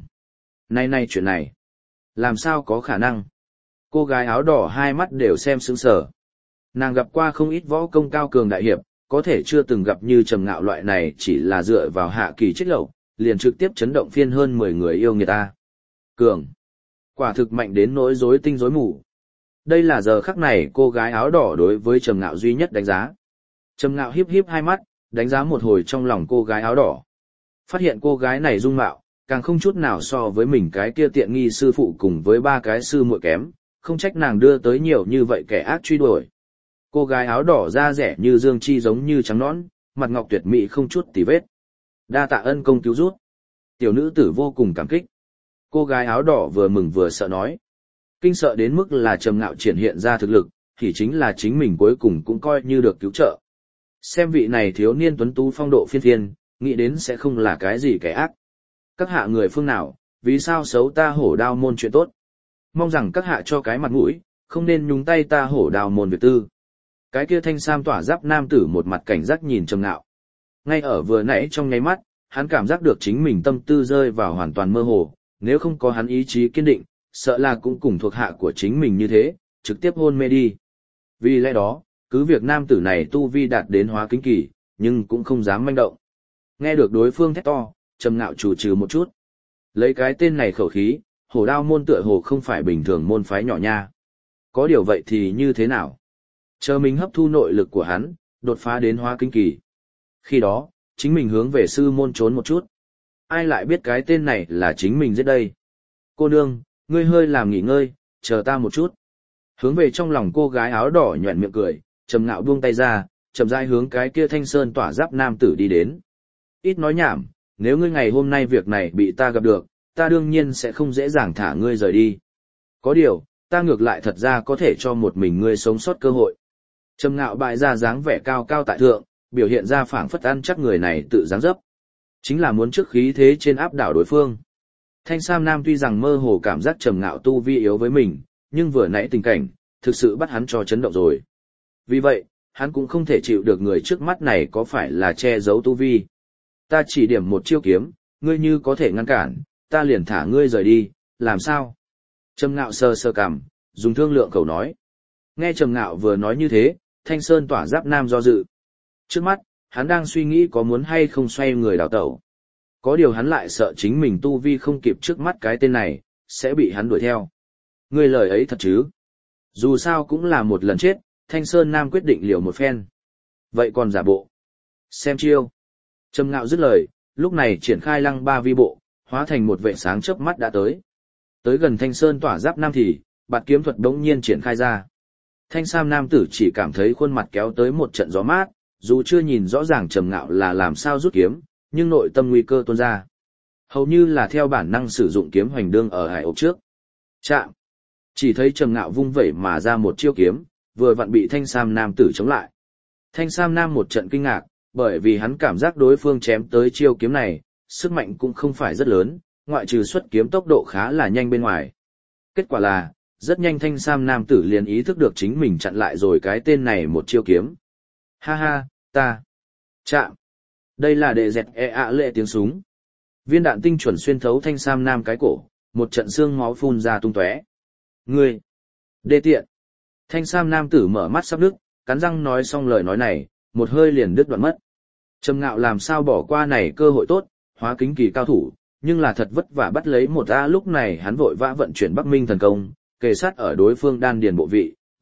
Nay chuyện này, làm sao có khả năng? Cô gái áo đỏ hai mắt đều xem sững sờ. Nàng gặp qua không ít võ công cao cường đại hiệp, có thể chưa từng gặp như Trầm Ngạo loại này chỉ là dựa vào hạ kỳ chết lậu, liền trực tiếp chấn động phiên hơn 10 người yêu người ta. Cường. Quả thực mạnh đến nỗi rối tinh rối mù. Đây là giờ khắc này cô gái áo đỏ đối với Trầm Ngạo duy nhất đánh giá. Trầm Ngạo hiếp hiếp hai mắt, đánh giá một hồi trong lòng cô gái áo đỏ. Phát hiện cô gái này dung mạo, càng không chút nào so với mình cái kia tiện nghi sư phụ cùng với 3 cái sư muội kém, không trách nàng đưa tới nhiều như vậy kẻ ác truy đuổi. Cô gái áo đỏ da rẻ như dương chi giống như trắng nõn, mặt ngọc tuyệt mỹ không chút tì vết. Đa tạ ân công cứu rút. Tiểu nữ tử vô cùng cảm kích. Cô gái áo đỏ vừa mừng vừa sợ nói. Kinh sợ đến mức là Trầm Ngạo triển hiện ra thực lực, thì chính là chính mình cuối cùng cũng coi như được cứu trợ. Xem vị này thiếu niên tuấn tú phong độ phiên phiên, nghĩ đến sẽ không là cái gì kẻ ác. Các hạ người phương nào, vì sao xấu ta Hổ Đao môn chuyện tốt? Mong rằng các hạ cho cái mặt mũi, không nên nhúng tay ta Hổ Đao môn việc tư. Cái kia thanh sam tỏa giáp nam tử một mặt cảnh giác nhìn Trầm Ngạo. Ngay ở vừa nãy trong nháy mắt, hắn cảm giác được chính mình tâm tư rơi vào hoàn toàn mơ hồ, nếu không có hắn ý chí kiên định, sợ là cũng cùng thuộc hạ của chính mình như thế, trực tiếp hôn mê đi. Vì lẽ đó, cứ việc nam tử này tu vi đạt đến hóa kính kỳ, nhưng cũng không dám manh động. Nghe được đối phương thét to, Trầm Ngạo chủ trừ một chút. Lấy cái tên này khẩu khí, Hổ Đao môn tựa hồ không phải bình thường môn phái nhỏ nha. Có điều vậy thì như thế nào? Chờ mình hấp thu nội lực của hắn, đột phá đến hóa kính kỳ. Khi đó, chính mình hướng về sư môn trốn một chút. Ai lại biết cái tên này là chính mình giết đây? Cô nương, ngươi hơi làm nghỉ ngơi, chờ ta một chút. Hướng về trong lòng cô gái áo đỏ nhoẻn miệng cười, Trầm Ngạo buông tay ra, chậm rãi hướng cái kia thanh sơn tỏa giáp nam tử đi đến. Ít nói nhảm, nếu ngươi ngày hôm nay việc này bị ta gặp được, ta đương nhiên sẽ không dễ dàng thả ngươi rời đi. Có điều, ta ngược lại thật ra có thể cho một mình ngươi sống sót cơ hội. Trầm Ngạo bại ra dáng vẻ cao cao tại thượng, biểu hiện ra phảng phất ăn chắc người này tự dáng dấp. Chính là muốn trước khí thế trên áp đảo đối phương. Thanh Sam Nam tuy rằng mơ hồ cảm giác Trầm Ngạo tu vi yếu với mình, nhưng vừa nãy tình cảnh, thực sự bắt hắn cho chấn động rồi. Vì vậy, hắn cũng không thể chịu được người trước mắt này có phải là che giấu tu vi. Ta chỉ điểm một chiêu kiếm, ngươi như có thể ngăn cản, ta liền thả ngươi rời đi, làm sao? Trầm Ngạo sờ sờ cằm, dùng thương lượng cầu nói. Nghe Trầm Ngạo vừa nói như thế, Thanh Sơn tỏa giáp nam do dự. Trước mắt, hắn đang suy nghĩ có muốn hay không xoay người đào tẩu. Có điều hắn lại sợ chính mình tu vi không kịp trước mắt cái tên này, sẽ bị hắn đuổi theo. Ngươi lời ấy thật chứ? Dù sao cũng là một lần chết, Thanh Sơn Nam quyết định liều một phen. Vậy còn giả bộ. Xem chiêu. Trầm Ngạo dứt lời, lúc này triển khai lăng ba vi bộ, hóa thành một vệ sáng chớp mắt đã tới. Tới gần Thanh Sơn tỏa giáp nam thì, bạt kiếm thuật đống nhiên triển khai ra. Thanh Sam nam tử chỉ cảm thấy khuôn mặt kéo tới một trận gió mát, dù chưa nhìn rõ ràng Trầm Ngạo là làm sao rút kiếm, nhưng nội tâm nguy cơ tuôn ra. Hầu như là theo bản năng sử dụng kiếm hoành đương ở hải ốc trước. Chạm. Chỉ thấy Trầm Ngạo vung vẩy mà ra một chiêu kiếm, vừa vặn bị Thanh Sam nam tử chống lại. Thanh Sam nam một trận kinh ngạc, bởi vì hắn cảm giác đối phương chém tới chiêu kiếm này, sức mạnh cũng không phải rất lớn, ngoại trừ xuất kiếm tốc độ khá là nhanh bên ngoài. Kết quả là, rất nhanh Thanh Sam nam tử liền ý thức được chính mình chặn lại rồi cái tên này một chiêu kiếm. Ha ha, ta. Chạm. Đây là đệ dẹt lệ tiếng súng. Viên đạn tinh chuẩn xuyên thấu Thanh Sam nam cái cổ, một trận xương máu phun ra tung tóe. Ngươi. Đê tiện. Thanh Sam nam tử mở mắt sắp đứt, cắn răng nói xong lời nói này, một hơi liền đứt đoạn mất. Trầm Ngạo làm sao bỏ qua này cơ hội tốt, hóa kính kỳ cao thủ, nhưng là thật vất vả bắt lấy một A lúc này hắn vội vã vận chuyển Bắc Minh thần công, kề sát ở đối phương đan điền bộ vị,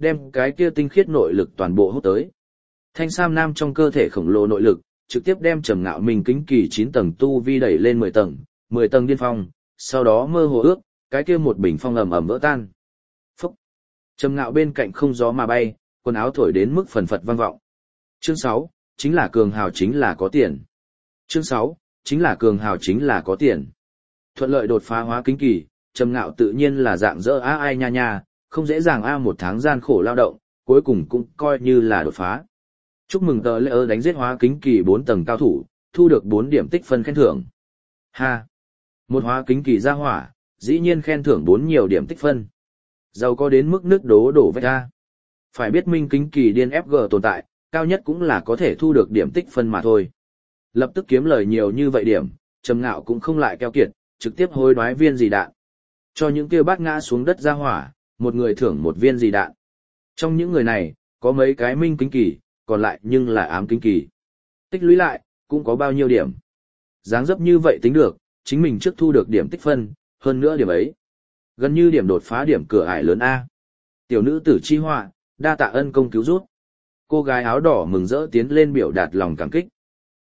đem cái kia tinh khiết nội lực toàn bộ hút tới. Thanh Sam Nam trong cơ thể khổng lồ nội lực, trực tiếp đem Trầm Ngạo Minh kính kỳ 9 tầng tu vi đẩy lên 10 tầng điên phong, sau đó mơ hồ ước, cái kia một bình phong ầm ầm vỡ tan. Phúc! Trầm Ngạo bên cạnh không gió mà bay, quần áo thổi đến mức phần phật vang vọng. Chương 6, chính là cường hào chính là có tiền. Chương 6, chính là cường hào chính là có tiền. Thuận lợi đột phá hóa kính kỳ, Trầm Ngạo tự nhiên là dạng dỡ ai nha nha, không dễ dàng một tháng gian khổ lao động, cuối cùng cũng coi như là đột phá. Chúc mừng tờ lễ đánh giết hóa kính kỳ 4 tầng cao thủ, thu được 4 điểm tích phân khen thưởng. Ha! Một hóa kính kỳ ra hỏa, dĩ nhiên khen thưởng 4 nhiều điểm tích phân. Giàu có đến mức nước đổ vách ra. Phải biết minh kính kỳ điên FG tồn tại, cao nhất cũng là có thể thu được điểm tích phân mà thôi. Lập tức kiếm lời nhiều như vậy điểm, Trầm Ngạo cũng không lại keo kiệt, trực tiếp hối đoái viên gì đạn. Cho những kia bát ngã xuống đất ra hỏa, một người thưởng một viên gì đạn. Trong những người này, có mấy cái minh kính kỳ, còn lại nhưng là ám kính kỳ. Tích lũy lại, cũng có bao nhiêu điểm. Dáng dấp như vậy tính được, chính mình trước thu được điểm tích phân, hơn nữa điểm ấy. Gần như điểm đột phá điểm cửa ải lớn A. Tiểu nữ tử Chi Họa, đa tạ ân công cứu rút. Cô gái áo đỏ mừng rỡ tiến lên biểu đạt lòng cảm kích.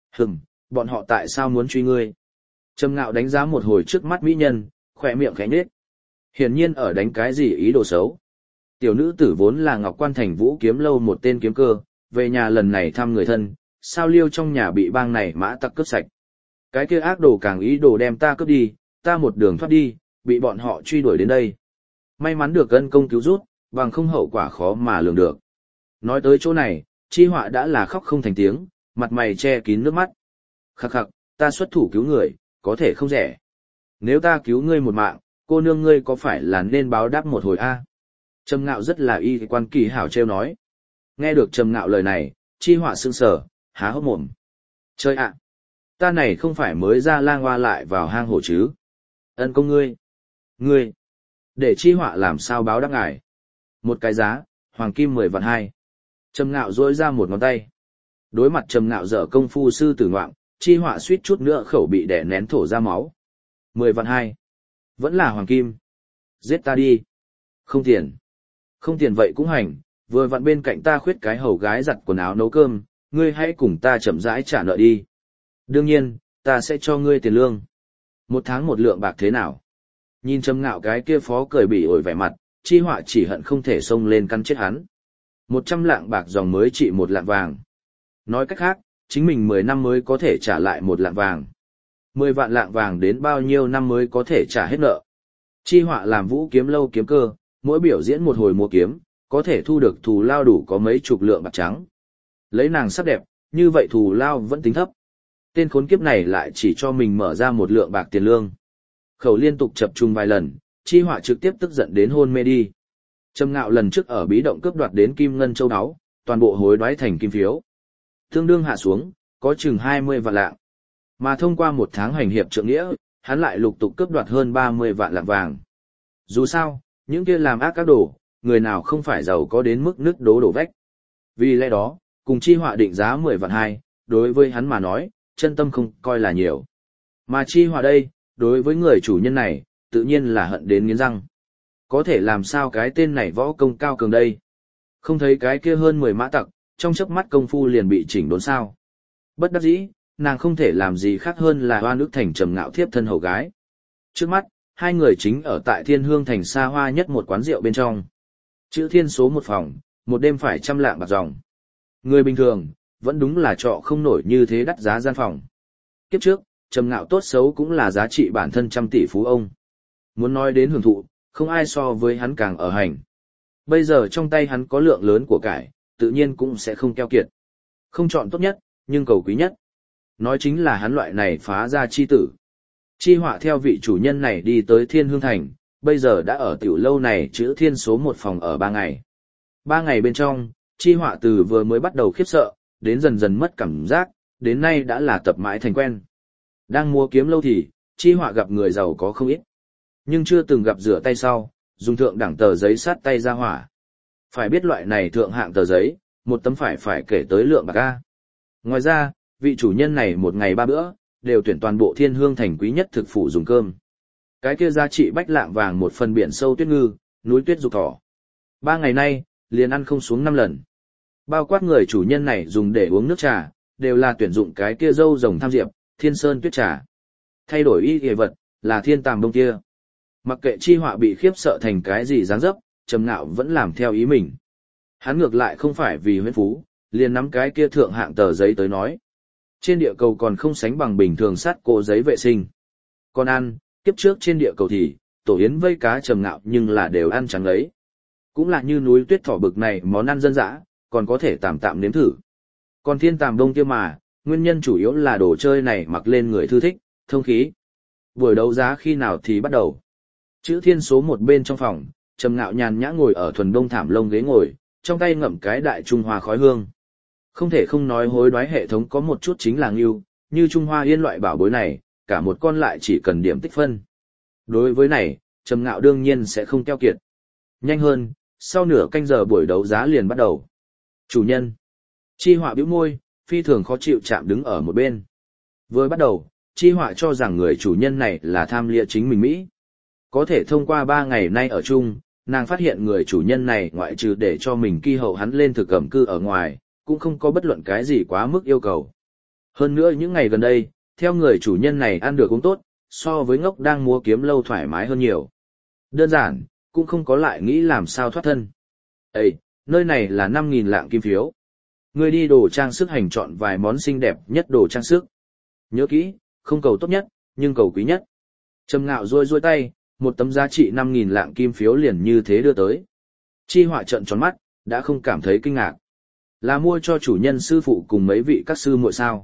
Bọn họ tại sao muốn truy ngươi? Trầm Ngạo đánh giá một hồi trước mắt mỹ nhân, khỏe miệng khẽ nhếch. Hiển nhiên ở đánh cái gì ý đồ xấu. Tiểu nữ tử vốn là Ngọc Quan Thành Vũ Kiếm Lâu một tên kiếm cơ, về nhà lần này thăm người thân, sao liêu trong nhà bị bang này mã tặc cướp sạch. Cái kia ác đồ càng ý đồ đem ta cướp đi, ta một đường thoát đi, bị bọn họ truy đuổi đến đây. May mắn được ân công cứu rút, bằng không hậu quả khó mà lường được. Nói tới chỗ này, Chi Họa đã là khóc không thành tiếng, mặt mày che kín nước mắt. Khắc khắc, ta xuất thủ cứu người, có thể không rẻ. Nếu ta cứu ngươi một mạng, cô nương ngươi có phải là nên báo đáp một hồi a? Trầm Ngạo rất là y quan kỳ hảo trêu nói. Nghe được Trầm Ngạo lời này, Chi Họa sững sờ, há hốc mồm. Chơi ạ! Ta này không phải mới ra lang hoa lại vào hang hổ chứ? Ân công ngươi, để Chi Họa làm sao báo đáp ngài? Một cái giá, hoàng kim 10 vạn 2. Trầm Ngạo duỗi ra một ngón tay. Đối mặt Trầm Ngạo dở công phu sư tử ngoạm, Chi Họa suýt chút nữa khẩu bị đè nén thổ ra máu. 10 vạn 2. Vẫn là hoàng kim. Giết ta đi. Không tiền. Không tiền vậy cũng hành, vừa vặn bên cạnh ta khuyết cái hầu gái giặt quần áo nấu cơm, ngươi hãy cùng ta chậm rãi trả nợ đi. Đương nhiên, ta sẽ cho ngươi tiền lương. 1 tháng 1 lượng bạc thế nào? Nhìn Trầm Ngạo cái kia phó cười bỉ ổi vẻ mặt, Chi Họa chỉ hận không thể xông lên căn chết hắn. 100 lạng bạc dòng mới trị 1 lạng vàng. Nói cách khác, chính mình 10 năm mới có thể trả lại 1 lạng vàng. 10 vạn lạng vàng đến bao nhiêu năm mới có thể trả hết nợ. Chi Họa làm Vũ Kiếm Lâu kiếm cơ, mỗi biểu diễn một hồi mua kiếm, có thể thu được thù lao đủ có mấy chục lượng bạc trắng. Lấy nàng sắc đẹp, như vậy thù lao vẫn tính thấp. Tên khốn kiếp này lại chỉ cho mình mở ra 1 lượng bạc tiền lương. Khẩu liên tục chập trùng vài lần, Chi Họa trực tiếp tức giận đến hôn mê đi. Trầm Ngạo lần trước ở bí động cướp đoạt đến kim ngân châu áo, toàn bộ hối đoái thành kim phiếu. Tương đương hạ xuống, có chừng 20 vạn lạng. Mà thông qua 1 tháng hành hiệp trượng nghĩa, hắn lại lục tục cướp đoạt hơn 30 vạn lạng vàng. Dù sao, những kia làm ác các đồ, người nào không phải giàu có đến mức nứt đổ vách. Vì lẽ đó, cùng Chi Họa định giá 10 vạn 2, đối với hắn mà nói, chân tâm không coi là nhiều. Mà Chi Họa đây, đối với người chủ nhân này, tự nhiên là hận đến nghiến răng. Có thể làm sao cái tên này võ công cao cường đây? Không thấy cái kia hơn 10 mã tặc, trong chớp mắt công phu liền bị chỉnh đốn sao. Bất đắc dĩ, nàng không thể làm gì khác hơn là oan ức thành Trầm Ngạo thiếp thân hầu gái. Trước mắt, hai người chính ở tại Thiên Hương thành xa hoa nhất một quán rượu bên trong. Chữ Thiên số 1 phòng, một đêm phải 100 lạng bạc dòng. Người bình thường, vẫn đúng là trọ không nổi như thế đắt giá gian phòng. Kiếp trước, Trầm Ngạo tốt xấu cũng là giá trị bản thân trăm tỷ phú ông. Muốn nói đến hưởng thụ, không ai so với hắn càng ở hành. Bây giờ trong tay hắn có lượng lớn của cải, tự nhiên cũng sẽ không keo kiệt. Không chọn tốt nhất, nhưng cầu quý nhất. Nói chính là hắn loại này phá ra chi tử. Chi Họa theo vị chủ nhân này đi tới Thiên Hương Thành, bây giờ đã ở tiểu lâu này chữ Thiên số 1 phòng ở 3 ngày. 3 ngày bên trong, Chi Họa từ vừa mới bắt đầu khiếp sợ, đến dần dần mất cảm giác, đến nay đã là tập mãi thành quen. Đang mua kiếm lâu thì, Chi Họa gặp người giàu có không ít. Nhưng chưa từng gặp rửa tay sau, dùng thượng đẳng tờ giấy sát tay ra hỏa. Phải biết loại này thượng hạng tờ giấy, một tấm phải kể tới lượng bạc A. Ngoài ra, vị chủ nhân này một ngày 3 bữa, đều tuyển toàn bộ Thiên Hương thành quý nhất thực phụ dùng cơm. Cái kia giá trị bách lạng vàng một phần biển sâu tuyết ngư, núi tuyết dục thỏ. 3 ngày nay, liền ăn không xuống 5 lần. Bao quát người chủ nhân này dùng để uống nước trà, đều là tuyển dụng cái kia dâu rồng tham diệp, thiên sơn tuyết trà. Thay đổi y y vật, là thiên tàm đông kia. Mặc kệ Chi Họa bị khiếp sợ thành cái gì dáng dấp, Trầm Ngạo vẫn làm theo ý mình. Hắn ngược lại không phải vì huyễn phú, liền nắm cái kia thượng hạng tờ giấy tới nói. Trên địa cầu còn không sánh bằng bình thường sắt cô giấy vệ sinh. Còn ăn, kiếp trước trên địa cầu thì, tổ yến vây cá Trầm Ngạo nhưng là đều ăn trắng ấy. Cũng là như núi tuyết thỏ bực này món ăn dân dã, còn có thể tạm tạm nếm thử. Còn thiên tàm đông kia mà, nguyên nhân chủ yếu là đồ chơi này mặc lên người thư thích, thông khí. Buổi đấu giá khi nào thì bắt đầu. Chữ thiên số một bên trong phòng, Trầm Ngạo nhàn nhã ngồi ở thuần đông thảm lông ghế ngồi, trong tay ngậm cái đại Trung Hoa khói hương. Không thể không nói hối đoái hệ thống có một chút chính là ngưu, như Trung Hoa Yên loại bảo bối này, cả một con lại chỉ cần điểm tích phân. Đối với này, Trầm Ngạo đương nhiên sẽ không keo kiệt. Nhanh hơn, sau nửa canh giờ buổi đấu giá liền bắt đầu. Chủ nhân. Chi Họa bĩu môi, phi thường khó chịu chạm đứng ở một bên. Vừa bắt đầu, Chi Họa cho rằng người chủ nhân này là tham lia chính mình Mỹ. Có thể thông qua 3 ngày nay ở chung, nàng phát hiện người chủ nhân này ngoại trừ để cho mình kỳ hậu hắn lên thực ẩm cư ở ngoài, cũng không có bất luận cái gì quá mức yêu cầu. Hơn nữa những ngày gần đây, theo người chủ nhân này ăn được cũng tốt, so với ngốc đang múa kiếm lâu thoải mái hơn nhiều. Đơn giản, cũng không có lại nghĩ làm sao thoát thân. Ê, nơi này là 5.000 lạng kim phiếu. Ngươi đi đồ trang sức hành chọn vài món xinh đẹp nhất đồ trang sức. Nhớ kỹ, không cầu tốt nhất, nhưng cầu quý nhất. Trầm Ngạo ruôi tay, một tấm giá trị 5.000 lạng kim phiếu liền như thế đưa tới. Chi Họa trợn tròn mắt, đã không cảm thấy kinh ngạc. Là mua cho chủ nhân sư phụ cùng mấy vị các sư muội sao.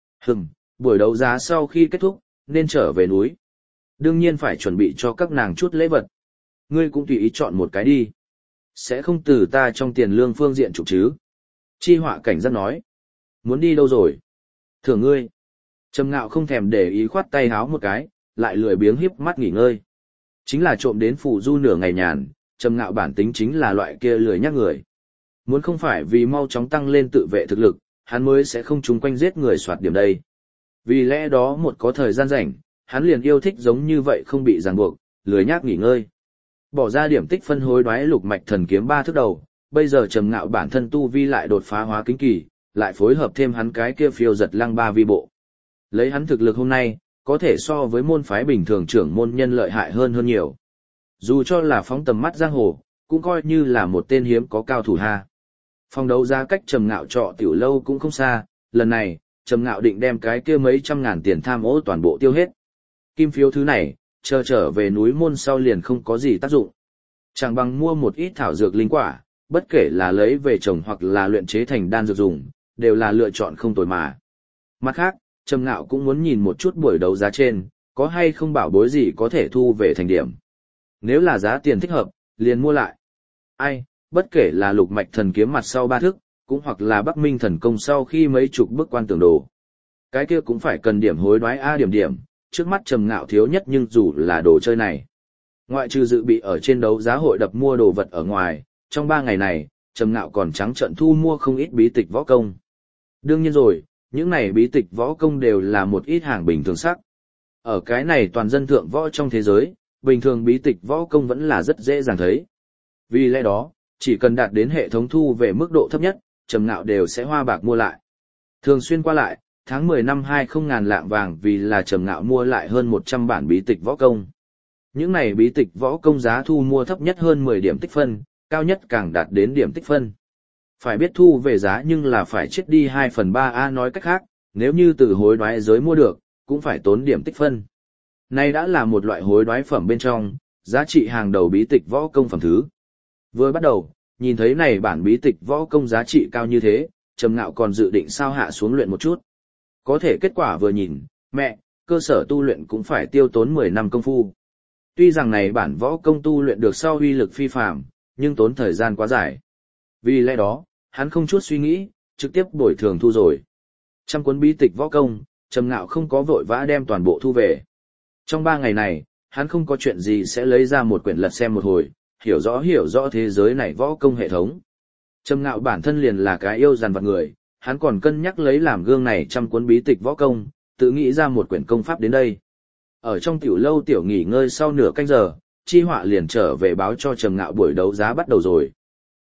Buổi đấu giá sau khi kết thúc, nên trở về núi. Đương nhiên phải chuẩn bị cho các nàng chút lễ vật. Ngươi cũng tùy ý chọn một cái đi. Sẽ không từ ta trong tiền lương phương diện trục chứ. Chi Họa cảnh giác nói. Muốn đi đâu rồi? Thưởng ngươi. Trầm Ngạo không thèm để ý khoát tay háo một cái, lại lười biếng híp mắt nghỉ ngơi. Chính là trộm đến phù du nửa ngày nhàn, Trầm Ngạo bản tính chính là loại kia lười nhắc người. Muốn không phải vì mau chóng tăng lên tự vệ thực lực, hắn mới sẽ không chung quanh giết người soạt điểm đây. Vì lẽ đó một có thời gian rảnh, hắn liền yêu thích giống như vậy không bị ràng buộc, lười nhác nghỉ ngơi. Bỏ ra điểm tích phân hối đoái lục mạch thần kiếm 3 thước đầu, bây giờ Trầm Ngạo bản thân tu vi lại đột phá hóa kính kỳ, lại phối hợp thêm hắn cái kia phiêu giật lăng ba vi bộ. Lấy hắn thực lực hôm nay, có thể so với môn phái bình thường trưởng môn nhân lợi hại hơn nhiều. Dù cho là phóng tầm mắt giang hồ, cũng coi như là một tên hiếm có cao thủ ha. Phòng đấu giá cách Trầm Ngạo trọ tiểu lâu cũng không xa, lần này, Trầm Ngạo định đem cái kia mấy trăm ngàn tiền tham ô toàn bộ tiêu hết. Kim phiếu thứ này, chờ trở về núi môn sau liền không có gì tác dụng. Chẳng bằng mua một ít thảo dược linh quả, bất kể là lấy về trồng hoặc là luyện chế thành đan dược dùng, đều là lựa chọn không tồi mà. Mặt khác, Trầm Ngạo cũng muốn nhìn một chút buổi đấu giá trên, có hay không bảo bối gì có thể thu về thành điểm. Nếu là giá tiền thích hợp, liền mua lại. Ai, bất kể là lục mạch thần kiếm mặt sau 3 thước, cũng hoặc là Bắc Minh thần công sau khi mấy chục bức quan tưởng đồ. Cái kia cũng phải cần điểm hối đoái điểm, trước mắt Trầm Ngạo thiếu nhất nhưng dù là đồ chơi này. Ngoại trừ dự bị ở trên đấu giá hội đập mua đồ vật ở ngoài, trong 3 ngày này, Trầm Ngạo còn trắng trợn thu mua không ít bí tịch võ công. Đương nhiên rồi, những này bí tịch võ công đều là một ít hàng bình thường sắc. Ở cái này toàn dân thượng võ trong thế giới, bình thường bí tịch võ công vẫn là rất dễ dàng thấy. Vì lẽ đó, chỉ cần đạt đến hệ thống thu về mức độ thấp nhất, Trầm Ngạo đều sẽ hoa bạc mua lại. Thường xuyên qua lại, tháng 10 năm 20 ngàn lạng vàng vì là Trầm Ngạo mua lại hơn 100 bản bí tịch võ công. Những này bí tịch võ công giá thu mua thấp nhất hơn 10 điểm tích phân, cao nhất càng đạt đến điểm tích phân. Phải biết thu về giá nhưng là phải chết đi 2/3 nói cách khác, nếu như từ hối đoái giới mua được, cũng phải tốn điểm tích phân. Này đã là một loại hối đoái phẩm bên trong, giá trị hàng đầu bí tịch võ công phẩm thứ. Vừa bắt đầu, nhìn thấy này bản bí tịch võ công giá trị cao như thế, Trầm Ngạo còn dự định sao hạ xuống luyện một chút. Có thể kết quả vừa nhìn, mẹ, cơ sở tu luyện cũng phải tiêu tốn 10 năm công phu. Tuy rằng này bản võ công tu luyện được sau uy lực phi phàm, nhưng tốn thời gian quá dài. Vì lẽ đó, hắn không chút suy nghĩ, trực tiếp bồi thường thu rồi. Trăm cuốn bí tịch võ công, Trầm Ngạo không có vội vã đem toàn bộ thu về. Trong 3 ngày này, hắn không có chuyện gì sẽ lấy ra một quyển lật xem một hồi, hiểu rõ thế giới này võ công hệ thống. Trầm Ngạo bản thân liền là cái yêu dằn vặt người, hắn còn cân nhắc lấy làm gương này trăm cuốn bí tịch võ công, tự nghĩ ra một quyển công pháp đến đây. Ở trong tiểu lâu tiểu nghỉ ngơi sau nửa canh giờ, Chi Họa liền trở về báo cho Trầm Ngạo buổi đấu giá bắt đầu rồi.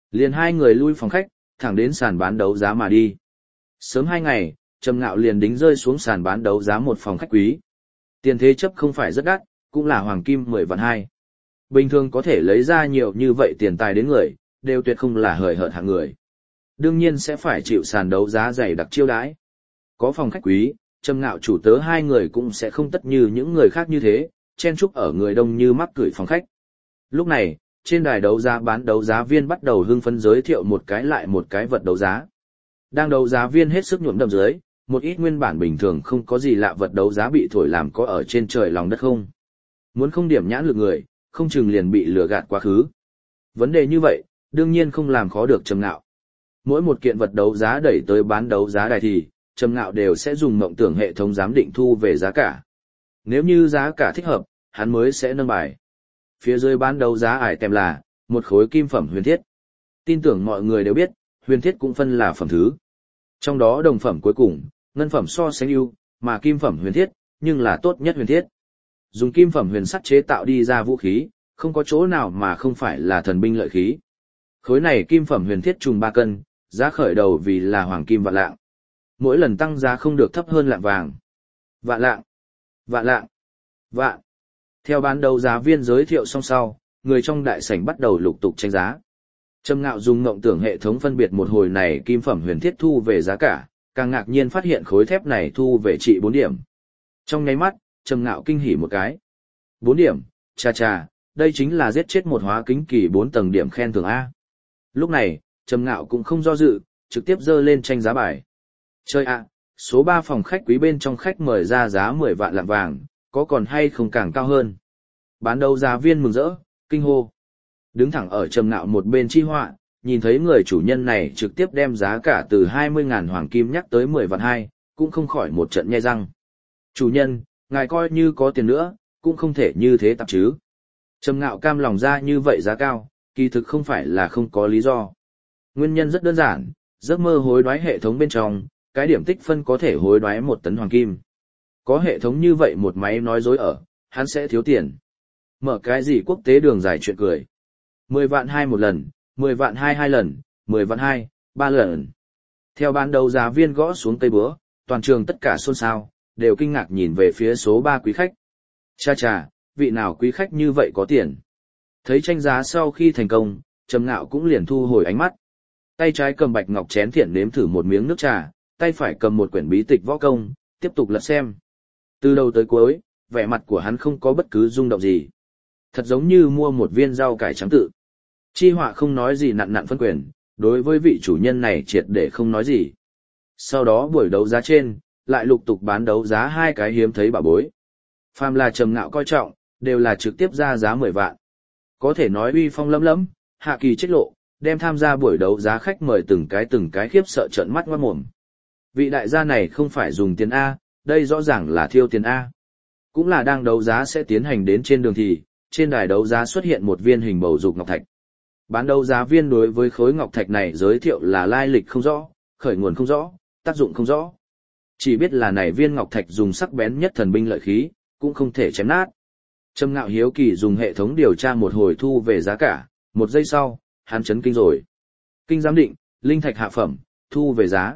Liền hai người lui phòng khách, thẳng đến sàn bán đấu giá mà đi. Sớm 2 ngày, Trầm Ngạo liền đính rơi xuống sàn bán đấu giá một phòng khách quý. Tiền thế chấp không phải rất đắt, cũng là hoàng kim 10 vạn 2. Bình thường có thể lấy ra nhiều như vậy tiền tài đến người, đều tuyệt không là hời hợt hạng người. Đương nhiên sẽ phải chịu sàn đấu giá dày đặc chiêu đãi. Có phòng khách quý, Trầm Ngạo chủ tớ hai người cũng sẽ không tất như những người khác như thế, chen chúc ở người đông như mắc cửi phòng khách. Lúc này, trên đài đấu giá bán đấu giá viên bắt đầu hưng phấn giới thiệu một cái lại một cái vật đấu giá. Đang đấu giá viên hết sức nhuộm đậm dưới, một ít nguyên bản bình thường không có gì lạ vật đấu giá bị thổi làm có ở trên trời lòng đất không. Muốn không điểm nhãn lực người, không chừng liền bị lừa gạt quá khứ. Vấn đề như vậy, đương nhiên không làm khó được Trầm Ngạo. Mỗi một kiện vật đấu giá đẩy tới bán đấu giá đài thì, Trầm Ngạo đều sẽ dùng mộng tưởng hệ thống giám định thu về giá cả. Nếu như giá cả thích hợp, hắn mới sẽ nâng bài. Phía dưới bán đấu giá ải tem là một khối kim phẩm huyền thiết. Tin tưởng mọi người đều biết, huyền thiết cũng phân là phẩm thứ. Trong đó đồng phẩm cuối cùng, ngân phẩm so sánh ưu, mà kim phẩm huyền thiết, nhưng là tốt nhất huyền thiết. Dùng kim phẩm huyền sắt chế tạo đi ra vũ khí, không có chỗ nào mà không phải là thần binh lợi khí. Khối này kim phẩm huyền thiết trùng 3 cân, giá khởi đầu vì là hoàng kim vạn lạng. Mỗi lần tăng giá không được thấp hơn lạng vàng. Vạn lạng, vạn lạng, vạn. Theo bán đấu giá viên giới thiệu xong sau, người trong đại sảnh bắt đầu lục tục tranh giá. Trầm Ngạo dùng ngộng tưởng hệ thống phân biệt một hồi này kim phẩm huyền thiết thu về giá cả, càng ngạc nhiên phát hiện khối thép này thu về trị 4 điểm. Trong nháy mắt, Trầm Ngạo kinh hỉ một cái. 4 điểm, chà, đây chính là giết chết một hóa kính kỳ 4 tầng điểm khen thưởng A. Lúc này, Trầm Ngạo cũng không do dự, trực tiếp dơ lên tranh giá bài. Chơi ạ, số 3 phòng khách quý bên trong khách mời ra giá 10 vạn lạng vàng, có còn hay không càng cao hơn. Bán đấu giá viên mừng rỡ, kinh hô. Đứng thẳng ở Trầm Ngạo một bên chi họa, nhìn thấy người chủ nhân này trực tiếp đem giá cả từ 20.000 hoàng kim nhắc tới 10 vạn 2, cũng không khỏi một trận nhe răng. Chủ nhân, ngài coi như có tiền nữa, cũng không thể như thế tạp chứ. Trầm Ngạo cam lòng ra như vậy giá cao, kỳ thực không phải là không có lý do. Nguyên nhân rất đơn giản, giấc mơ hối đoái hệ thống bên trong, cái điểm tích phân có thể hối đoái 1 tấn hoàng kim. Có hệ thống như vậy một máy nói dối ở, hắn sẽ thiếu tiền. Mở cái gì quốc tế đường dài chuyện cười. 10 vạn 2 một lần, 10 vạn 2 lần, 10 vạn 2, 3 lần. Theo ban đầu giá viên gõ xuống cây búa, toàn trường tất cả xôn xao, đều kinh ngạc nhìn về phía số 3 quý khách. Chà, vị nào quý khách như vậy có tiền. Thấy tranh giá sau khi thành công, Trầm Ngạo cũng liền thu hồi ánh mắt. Tay trái cầm bạch ngọc chén thiện nếm thử một miếng nước trà, tay phải cầm một quyển bí tịch võ công, tiếp tục lật xem. Từ đầu tới cuối, vẻ mặt của hắn không có bất cứ rung động gì. Thật giống như mua một viên rau cải trắng tự. Chi họa không nói gì nặn phân quyền, đối với vị chủ nhân này triệt để không nói gì. Sau đó buổi đấu giá trên, lại lục tục bán đấu giá 2 cái hiếm thấy bảo bối. Phàm là Trầm Ngạo coi trọng, đều là trực tiếp ra giá 10 vạn. Có thể nói uy phong lấm lấm, hạ kỳ chết lộ, đem tham gia buổi đấu giá khách mời từng cái khiếp sợ trợn mắt ngoát mồm. Vị đại gia này không phải dùng tiền A, đây rõ ràng là thiêu tiền A. Cũng là đang đấu giá sẽ tiến hành đến trên đường thì, trên đài đấu giá xuất hiện một viên hình bầu dục ngọc thạch. Bán đấu giá viên đối với khối ngọc thạch này giới thiệu là lai lịch không rõ, khởi nguồn không rõ, tác dụng không rõ. Chỉ biết là này viên ngọc thạch dùng sắc bén nhất thần binh lợi khí, cũng không thể chém nát. Trầm Ngạo hiếu kỳ dùng hệ thống điều tra một hồi thu về giá cả, 1 giây sau, hắn chấn kinh rồi. Kinh giám định, linh thạch hạ phẩm, thu về giá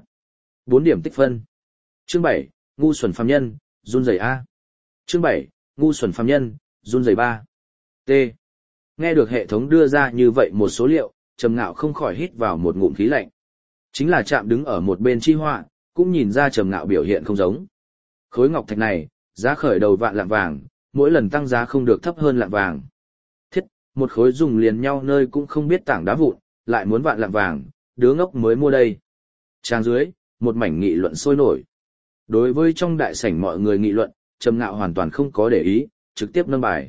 4 điểm tích phân. Chương 7, ngu xuẩn phàm nhân, run rẩy A. Chương 7, ngu xuẩn phàm nhân, run rẩy 3. T. Nghe được hệ thống đưa ra như vậy một số liệu, Trầm Ngạo không khỏi hít vào một ngụm khí lạnh. Chính là chạm đứng ở một bên chi họa, cũng nhìn ra Trầm Ngạo biểu hiện không giống. Khối ngọc thạch này, giá khởi đầu vạn lạng vàng, mỗi lần tăng giá không được thấp hơn lạng vàng. Thiết, một khối dùng liền nhau nơi cũng không biết tảng đá vụn, lại muốn vạn lạng vàng, đứa ngốc mới mua đây. Trang dưới, một mảnh nghị luận sôi nổi. Đối với trong đại sảnh mọi người nghị luận, Trầm Ngạo hoàn toàn không có để ý, trực tiếp nâng bài.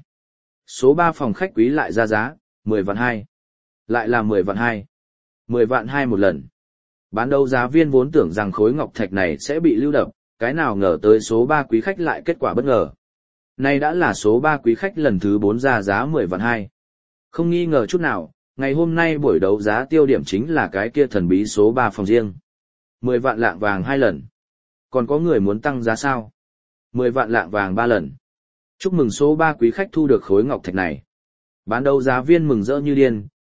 Số 3 phòng khách quý lại ra giá, 10 vạn 2. Lại là 10 vạn 2. 10 vạn 2 một lần. Bán đấu giá viên vốn tưởng rằng khối ngọc thạch này sẽ bị lưu đập, cái nào ngờ tới số 3 quý khách lại kết quả bất ngờ. Nay đã là số 3 quý khách lần thứ 4 ra giá 10 vạn 2. Không nghi ngờ chút nào, ngày hôm nay buổi đấu giá tiêu điểm chính là cái kia thần bí số 3 phòng riêng. 10 vạn lạng vàng 2 lần. Còn có người muốn tăng giá sao? 10 vạn lạng vàng 3 lần. Chúc mừng số 3 quý khách thu được khối ngọc thạch này. Bán đấu giá viên mừng rỡ như điên,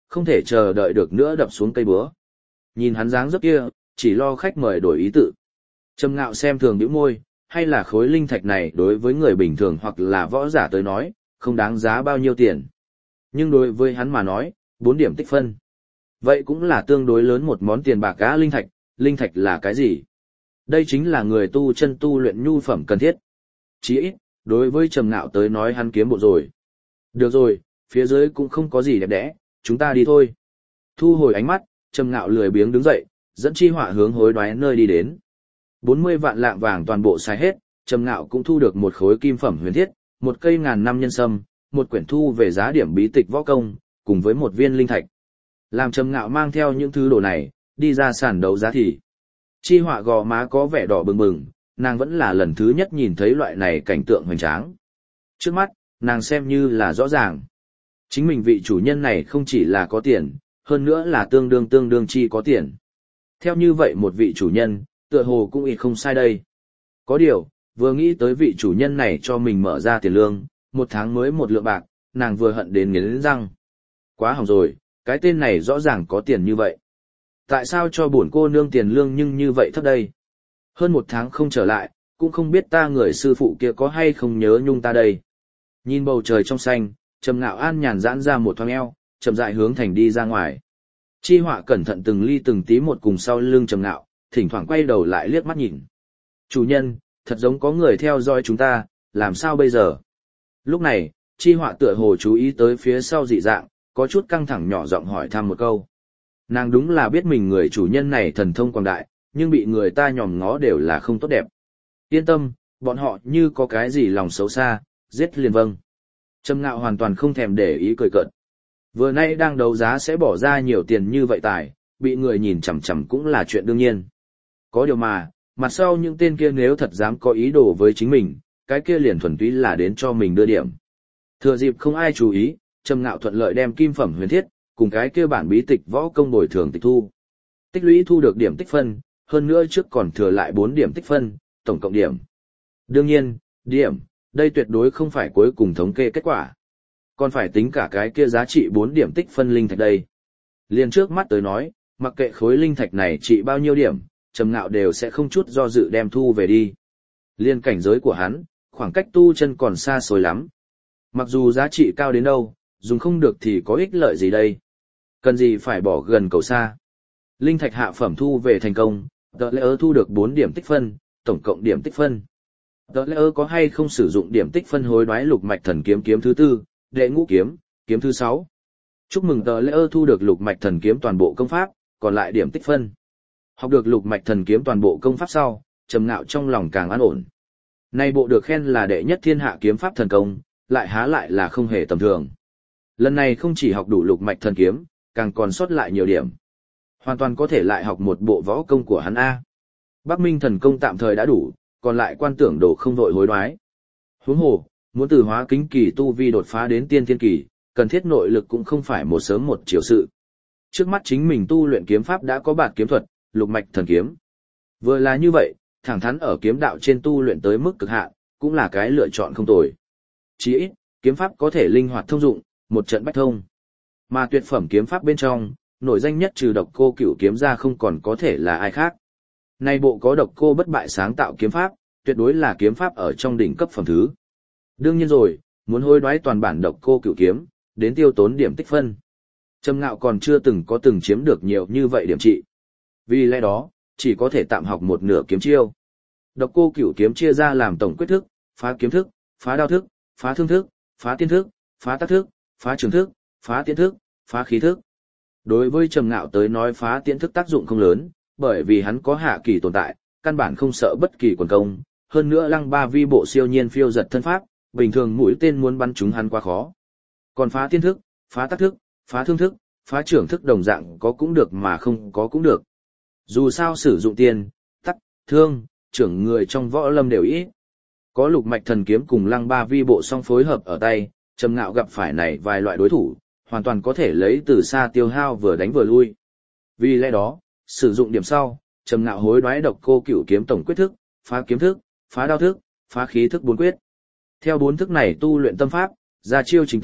không thể chờ đợi được nữa đập xuống cây búa. Nhìn hắn dáng dấp kia, chỉ lo khách mời đổi ý tự. Trầm Ngạo xem thường bĩu môi, hay là khối linh thạch này đối với người bình thường hoặc là võ giả tới nói, không đáng giá bao nhiêu tiền. Nhưng đối với hắn mà nói, 4 điểm tích phân. Vậy cũng là tương đối lớn một món tiền bạc cá. Linh thạch là cái gì? Đây chính là người tu chân tu luyện nhu phẩm cần thiết. Chỉ ít, đối với Trầm Ngạo tới nói hắn kiếm bộ rồi. Được rồi, phía dưới cũng không có gì đẹp đẽ, chúng ta đi thôi. Thu hồi ánh mắt, Trầm Ngạo lười biếng đứng dậy, dẫn Chi Họa hướng hối đoái nơi đi đến. 40 vạn lạng vàng toàn bộ xài hết, Trầm Ngạo cũng thu được một khối kim phẩm huyền thiết, một cây ngàn năm nhân sâm, một quyển thu về giá điểm bí tịch võ công, cùng với một viên linh thạch. Làm Trầm Ngạo mang theo những thứ đồ này, đi ra sàn đấu giá thì. Chi Họa gò má có vẻ đỏ bừng bừng, nàng vẫn là lần thứ nhất nhìn thấy loại này cảnh tượng hoành tráng. Trước mắt, nàng xem như là rõ ràng. Chính mình vị chủ nhân này không chỉ là có tiền, hơn nữa là tương đương chi có tiền. Theo như vậy một vị chủ nhân, tựa hồ cũng ít không sai đây. Có điều, vừa nghĩ tới vị chủ nhân này cho mình mở ra tiền lương, 1 tháng mới 1 lượng bạc, nàng vừa hận đến nghiến răng. Quá hỏng rồi, cái tên này rõ ràng có tiền như vậy. Tại sao cho bổn cô nương tiền lương nhưng như vậy thấp đây? Hơn 1 tháng không trở lại, cũng không biết ta người sư phụ kia có hay không nhớ nhung ta đây. Nhìn bầu trời trong xanh, Trầm Ngạo an nhàn giãn ra một thoáng eo, chậm rãi hướng thành đi ra ngoài. Chi Họa cẩn thận từng ly từng tí một cùng sau lưng Trầm Ngạo, thỉnh thoảng quay đầu lại liếc mắt nhìn. Chủ nhân, thật giống có người theo dõi chúng ta, làm sao bây giờ? Lúc này, Chi Họa tựa hồ chú ý tới phía sau dị dạng, có chút căng thẳng nhỏ giọng hỏi thăm một câu. Nàng đúng là biết mình người chủ nhân này thần thông quảng đại, nhưng bị người ta nhòm ngó đều là không tốt đẹp. Yên tâm, bọn họ như có cái gì lòng xấu xa, giết liền vâng. Trầm Ngạo hoàn toàn không thèm để ý cười cợt. Vừa nay đang đấu giá sẽ bỏ ra nhiều tiền như vậy tài, bị người nhìn chằm chằm cũng là chuyện đương nhiên. Có điều mà, mặt sau những tên kia nếu thật dám có ý đồ với chính mình, cái kia liền thuần túy là đến cho mình đưa điểm. Thừa dịp không ai chú ý, Trầm Ngạo thuận lợi đem kim phẩm huyền thiết, cùng cái kia bản bí tịch võ công bồi thường tịch thu. Tích lũy thu được điểm tích phân, hơn nữa trước còn thừa lại 4 điểm tích phân, tổng cộng điểm. Đương nhiên, điểm, đây tuyệt đối không phải cuối cùng thống kê kết quả. Còn phải tính cả cái kia giá trị 4 điểm tích phân linh thạch đây. Liên trước mắt tới nói, mặc kệ khối linh thạch này trị bao nhiêu điểm, Trầm Ngạo đều sẽ không chút do dự đem thu về đi. Liên cảnh giới của hắn, khoảng cách tu chân còn xa xôi lắm. Mặc dù giá trị cao đến đâu, dùng không được thì có ích lợi gì đây? Cần gì phải bỏ gần cầu xa? Linh thạch hạ phẩm thu về thành công, The Layer thu được 4 điểm tích phân, tổng cộng điểm tích phân. The Layer có hay không sử dụng điểm tích phân hối đoái lục mạch thần kiếm kiếm thứ 4, đệ ngũ kiếm, kiếm thứ 6. Chúc mừng The Layer thu được lục mạch thần kiếm toàn bộ công pháp, còn lại điểm tích phân. Học được lục mạch thần kiếm toàn bộ công pháp sau, Trầm Ngạo trong lòng càng an ổn. Nay bộ được khen là đệ nhất thiên hạ kiếm pháp thần công, lại há lại là không hề tầm thường. Lần này không chỉ học đủ lục mạch thần kiếm, càng còn sót lại nhiều điểm. Hoàn toàn có thể lại học một bộ võ công của hắn A. Bắc Minh thần công tạm thời đã đủ, còn lại quan tưởng đồ không vội hối đoái. Huống hồ, muốn từ hóa kính kỳ tu vi đột phá đến tiên thiên kỳ, cần thiết nội lực cũng không phải một sớm một chiều sự. Trước mắt chính mình tu luyện kiếm pháp đã có bản kiếm thuật, lục mạch thần kiếm. Vừa là như vậy, thẳng thắn ở kiếm đạo trên tu luyện tới mức cực hạn, cũng là cái lựa chọn không tồi. Chỉ ít, kiếm pháp có thể linh hoạt thông dụng, một trận bách thông. Mà tuyệt phẩm kiếm pháp bên trong, nổi danh nhất trừ Độc Cô Cửu kiếm ra không còn có thể là ai khác. Nay bộ có Độc Cô bất bại sáng tạo kiếm pháp, tuyệt đối là kiếm pháp ở trong đỉnh cấp phẩm thứ. Đương nhiên rồi, muốn hối đoái toàn bản Độc Cô Cửu kiếm, đến tiêu tốn điểm tích phân. Trầm Ngạo còn chưa từng chiếm được nhiều như vậy điểm trị. Vì lẽ đó, chỉ có thể tạm học một nửa kiếm chiêu. Độc Cô Cửu kiếm chia ra làm tổng quyết thức, phá kiếm thức, phá đao thức, phá thương thức, phá tiên thức, phá tác thức, phá trường thức, phá tiễn thức, phá khí thức. Đối với Trầm Ngạo tới nói phá tiễn thức tác dụng không lớn, bởi vì hắn có hạ kỳ tồn tại, căn bản không sợ bất kỳ quần công, hơn nữa Lăng Ba Vi bộ siêu nhiên phiêu giật thân pháp, bình thường mũi tên muốn bắn trúng hắn quá khó. Còn phá tiên thức, phá tác thức, phá thương thức, phá trưởng thức đồng dạng có cũng được mà không có cũng được. Dù sao sử dụng tiên, tắc, thương, trưởng người trong võ lâm đều ít. Có lục mạch thần kiếm cùng Lăng Ba Vi bộ song phối hợp ở tay, Trầm Ngạo gặp phải này vài loại đối thủ, hoàn toàn có thể lấy từ xa tiêu hao vừa đánh vừa lui. Vì lẽ đó, sử dụng điểm sau, Trầm Ngạo hối đoái Độc Cô Cửu kiếm tổng quyết thức, phá kiếm thức, phá đao thức, phá khí thức 4 quyết. Theo 4 thức này tu luyện tâm pháp, ra chiêu trình tự,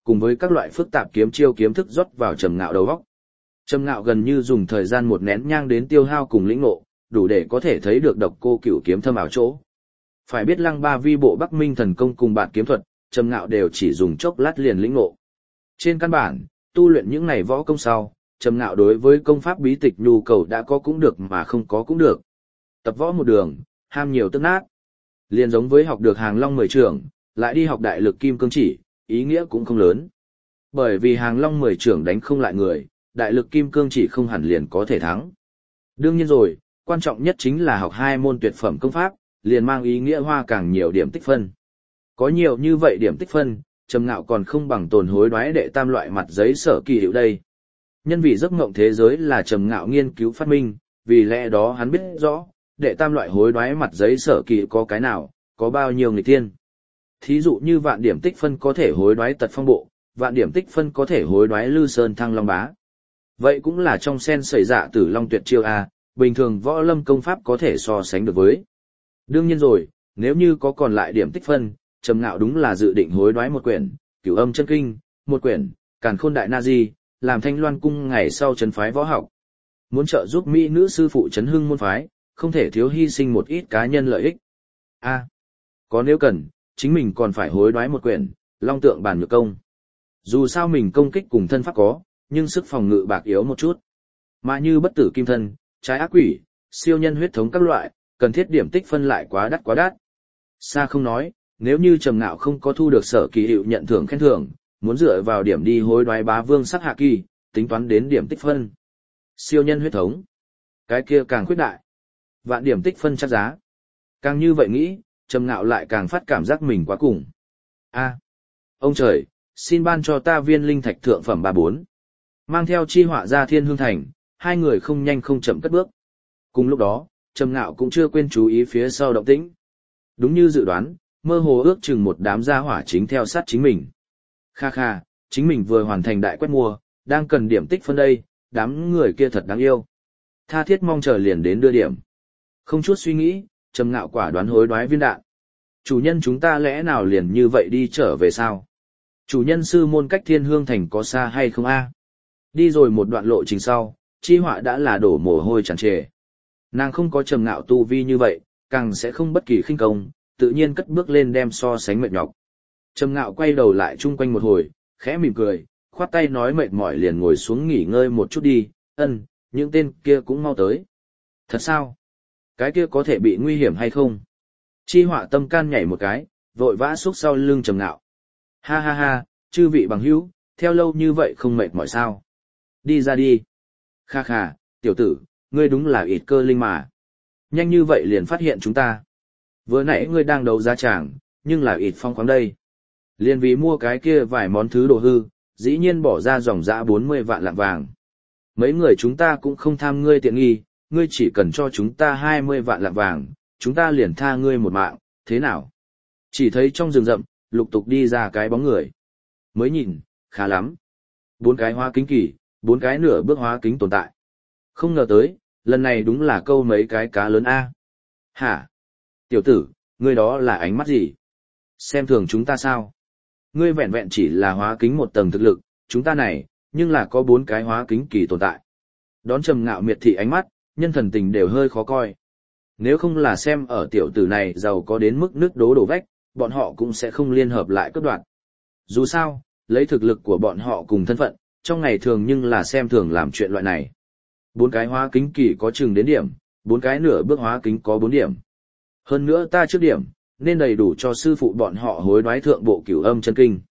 cùng với các loại phức tạp kiếm chiêu kiếm thức rót vào Trầm Ngạo đầu óc. Trầm Ngạo gần như dùng thời gian một nén nhang đến tiêu hao cùng lĩnh ngộ, đủ để có thể thấy được độc cô cửu kiếm thâm ảo chỗ. Phải biết Lăng Ba Vi bộ Bắc Minh thần công cùng bản kiếm thuật, Trầm Ngạo đều chỉ dùng chốc lát liền lĩnh ngộ. Trên căn bản, tu luyện những này võ công sau, Trầm Ngạo đối với công pháp bí tịch nhu cầu đã có cũng được mà không có cũng được. Tập võ một đường, ham nhiều tức nát. Liền giống với học được Hàng Long 10 trưởng, lại đi học đại lực kim cương chỉ, ý nghĩa cũng không lớn. Bởi vì Hàng Long 10 trưởng đánh không lại người, đại lực kim cương chỉ không hẳn liền có thể thắng. Đương nhiên rồi, quan trọng nhất chính là học 2 môn tuyệt phẩm công pháp, liền mang ý nghĩa hoa càng nhiều điểm tích phân. Có nhiều như vậy điểm tích phân, Trầm Ngạo còn không bằng tồn hối đoái đệ tam loại mặt giấy sở kỳ hiệu đây. Nhân vì giấc mộng thế giới là Trầm Ngạo nghiên cứu phát minh, vì lẽ đó hắn biết rõ, đệ tam loại hối đoái mặt giấy sở kỳ có cái nào, có bao nhiêu người tiên. Thí dụ như vạn điểm tích phân có thể hối đoái tật phong bộ, vạn điểm tích phân có thể hối đoái lư sơn thăng long bá. Vậy cũng là trong sen xảy dạ tử long tuyệt chiêu A, bình thường võ lâm công pháp có thể so sánh được với. Đương nhiên rồi, nếu như có còn lại điểm tích phân, Trầm Ngạo đúng là dự định hối đoái một quyển, Cửu Âm Chân Kinh, một quyển, Càn Khôn Đại Na Di, làm Thanh Loan cung ngày sau trấn phái võ học. Muốn trợ giúp mỹ nữ sư phụ trấn hưng môn phái, không thể thiếu hy sinh một ít cá nhân lợi ích. A, có nếu cần, chính mình còn phải hối đoái một quyển, Long Tượng Bản Nhược Công. Dù sao mình công kích cùng thân pháp có, nhưng sức phòng ngự bạc yếu một chút. Mà như bất tử kim thân, trái ác quỷ, siêu nhân huyết thống các loại, cần thiết điểm tích phân lại quá đắt quá đắt. Xa không nói, nếu như Trầm Ngạo không có thu được sở kỳ hiệu nhận thưởng khen thưởng, muốn dựa vào điểm đi hối đoái bá vương sắc hạ kỳ, tính toán đến điểm tích phân. Siêu nhân huyết thống, cái kia càng khuyết đại. Vạn điểm tích phân chắc giá. Càng như vậy nghĩ, Trầm Ngạo lại càng phát cảm giác mình quá cùng. A, ông trời, xin ban cho ta viên linh thạch thượng phẩm 34. Mang theo chi họa ra Thiên Hương Thành, hai người không nhanh không chậm cất bước. Cùng lúc đó, Trầm Ngạo cũng chưa quên chú ý phía sau động tĩnh. Đúng như dự đoán, mơ hồ ước chừng một đám gia hỏa chính theo sát chính mình. Kha kha, chính mình vừa hoàn thành đại quét mua, đang cần điểm tích phân đây, đám người kia thật đáng yêu. Tha thiết mong chờ liền đến đưa điểm. Không chút suy nghĩ, Trầm Ngạo quả đoán hối đoái viên đạn. Chủ nhân chúng ta lẽ nào liền như vậy đi trở về sao? Chủ nhân sư môn cách Thiên Hương Thành có xa hay không a? Đi rồi một đoạn lộ trình sau, chi họa đã là đổ mồ hôi tràn trề. Nàng không có Trầm Ngạo tu vi như vậy, càng sẽ không bất kỳ khinh công, tự nhiên cất bước lên đem so sánh mệt nhọc. Trầm Ngạo quay đầu lại chung quanh một hồi, khẽ mỉm cười, khoát tay nói mệt mỏi liền ngồi xuống nghỉ ngơi một chút đi, những tên kia cũng mau tới. Thật sao? Cái kia có thể bị nguy hiểm hay không? Chi họa tâm can nhảy một cái, vội vã xúc sau lưng Trầm Ngạo. Ha ha ha, chư vị bằng hữu, theo lâu như vậy không mệt mỏi sao? Đi ra đi. Kha kha, tiểu tử, ngươi đúng là ít cơ linh mà. Nhanh như vậy liền phát hiện chúng ta. Vừa nãy ngươi đang đấu giá tràng, nhưng là ít phong khoáng đây. Liền vì mua cái kia vài món thứ đồ hư, dĩ nhiên bỏ ra dòng dã 40 vạn lạng vàng. Mấy người chúng ta cũng không tham ngươi tiện nghi, ngươi chỉ cần cho chúng ta 20 vạn lạng vàng, chúng ta liền tha ngươi một mạng, thế nào? Chỉ thấy trong rừng rậm, lục tục đi ra cái bóng người. Mới nhìn, khá lắm. 4 cái hóa kính kỳ, 4 cái nửa bước hóa kính tồn tại. Không ngờ tới, lần này đúng là câu mấy cái cá lớn A. Hả? Tiểu tử, ngươi đó là ánh mắt gì? Xem thường chúng ta sao? Ngươi vẹn vẹn chỉ là hóa kính một tầng thực lực, chúng ta này, nhưng là có 4 cái hóa kính kỳ tồn tại. Đón Trầm Ngạo miệt thị ánh mắt, nhân thần tình đều hơi khó coi. Nếu không là xem ở tiểu tử này giàu có đến mức nước đố đổ vách, bọn họ cũng sẽ không liên hợp lại cướp đoạt. Dù sao, lấy thực lực của bọn họ cùng thân phận, trong ngày thường nhưng là xem thường làm chuyện loại này. 4 cái hóa kính kỳ có chừng đến điểm, 4 cái nửa bước hóa kính có 4 điểm. Hơn nữa ta trước điểm, nên đầy đủ cho sư phụ bọn họ hối đoái thượng bộ Cửu Âm Chân Kinh.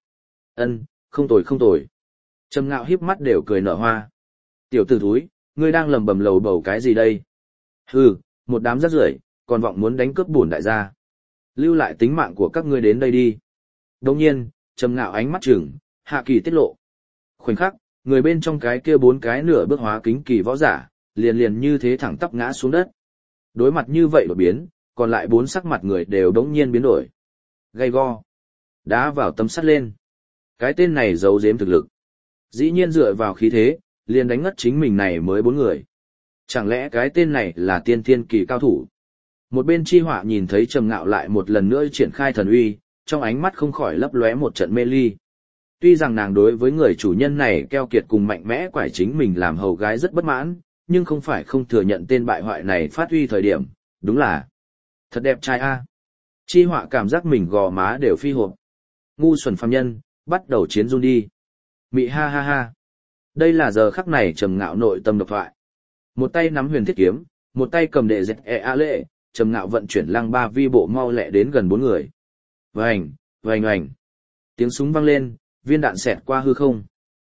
Không tồi không tồi. Trầm Ngạo híp mắt đều cười nở hoa. Tiểu tử thúi, ngươi đang lầm bầm lầu bầu cái gì đây? Hừ, một đám rác rưởi, còn vọng muốn đánh cướp bổn đại gia. Lưu lại tính mạng của các ngươi đến đây đi. Đồng nhiên, Trầm Ngạo ánh mắt trừng, hạ kỳ tiết lộ. Khoảnh khắc, người bên trong cái kia 4 cái nửa bước hóa kính kỳ võ giả, liền như thế thẳng tắp ngã xuống đất. Đối mặt như vậy đột biến, còn lại 4 sắc mặt người đều đống nhiên biến đổi. Gay go. Đá vào tấm sắt lên. Cái tên này giấu giếm thực lực. Dĩ nhiên dựa vào khí thế, liền đánh ngất chính mình này mới 4 người. Chẳng lẽ cái tên này là tiên thiên kỳ cao thủ? Một bên chi họa nhìn thấy Trầm Ngạo lại một lần nữa triển khai thần uy, trong ánh mắt không khỏi lấp lóe một trận mê ly. Tuy rằng nàng đối với người chủ nhân này keo kiệt cùng mạnh mẽ quải chính mình làm hầu gái rất bất mãn, nhưng không phải không thừa nhận tên bại hoại này phát huy thời điểm, đúng là thật đẹp trai a. Chi Họa cảm giác mình gò má đều phi hộp. Ngu xuẩn phàm nhân, bắt đầu chiến run đi. Mị ha ha ha. Đây là giờ khắc này Trầm Ngạo nội tâm độc thoại. Một tay nắm huyền thiết kiếm, một tay cầm đệ dẹt lệ, Trầm Ngạo vận chuyển lăng ba vi bộ mau lẹ đến gần 4 người. Vành, vành oành. Tiếng súng vang lên, viên đạn xẹt qua hư không.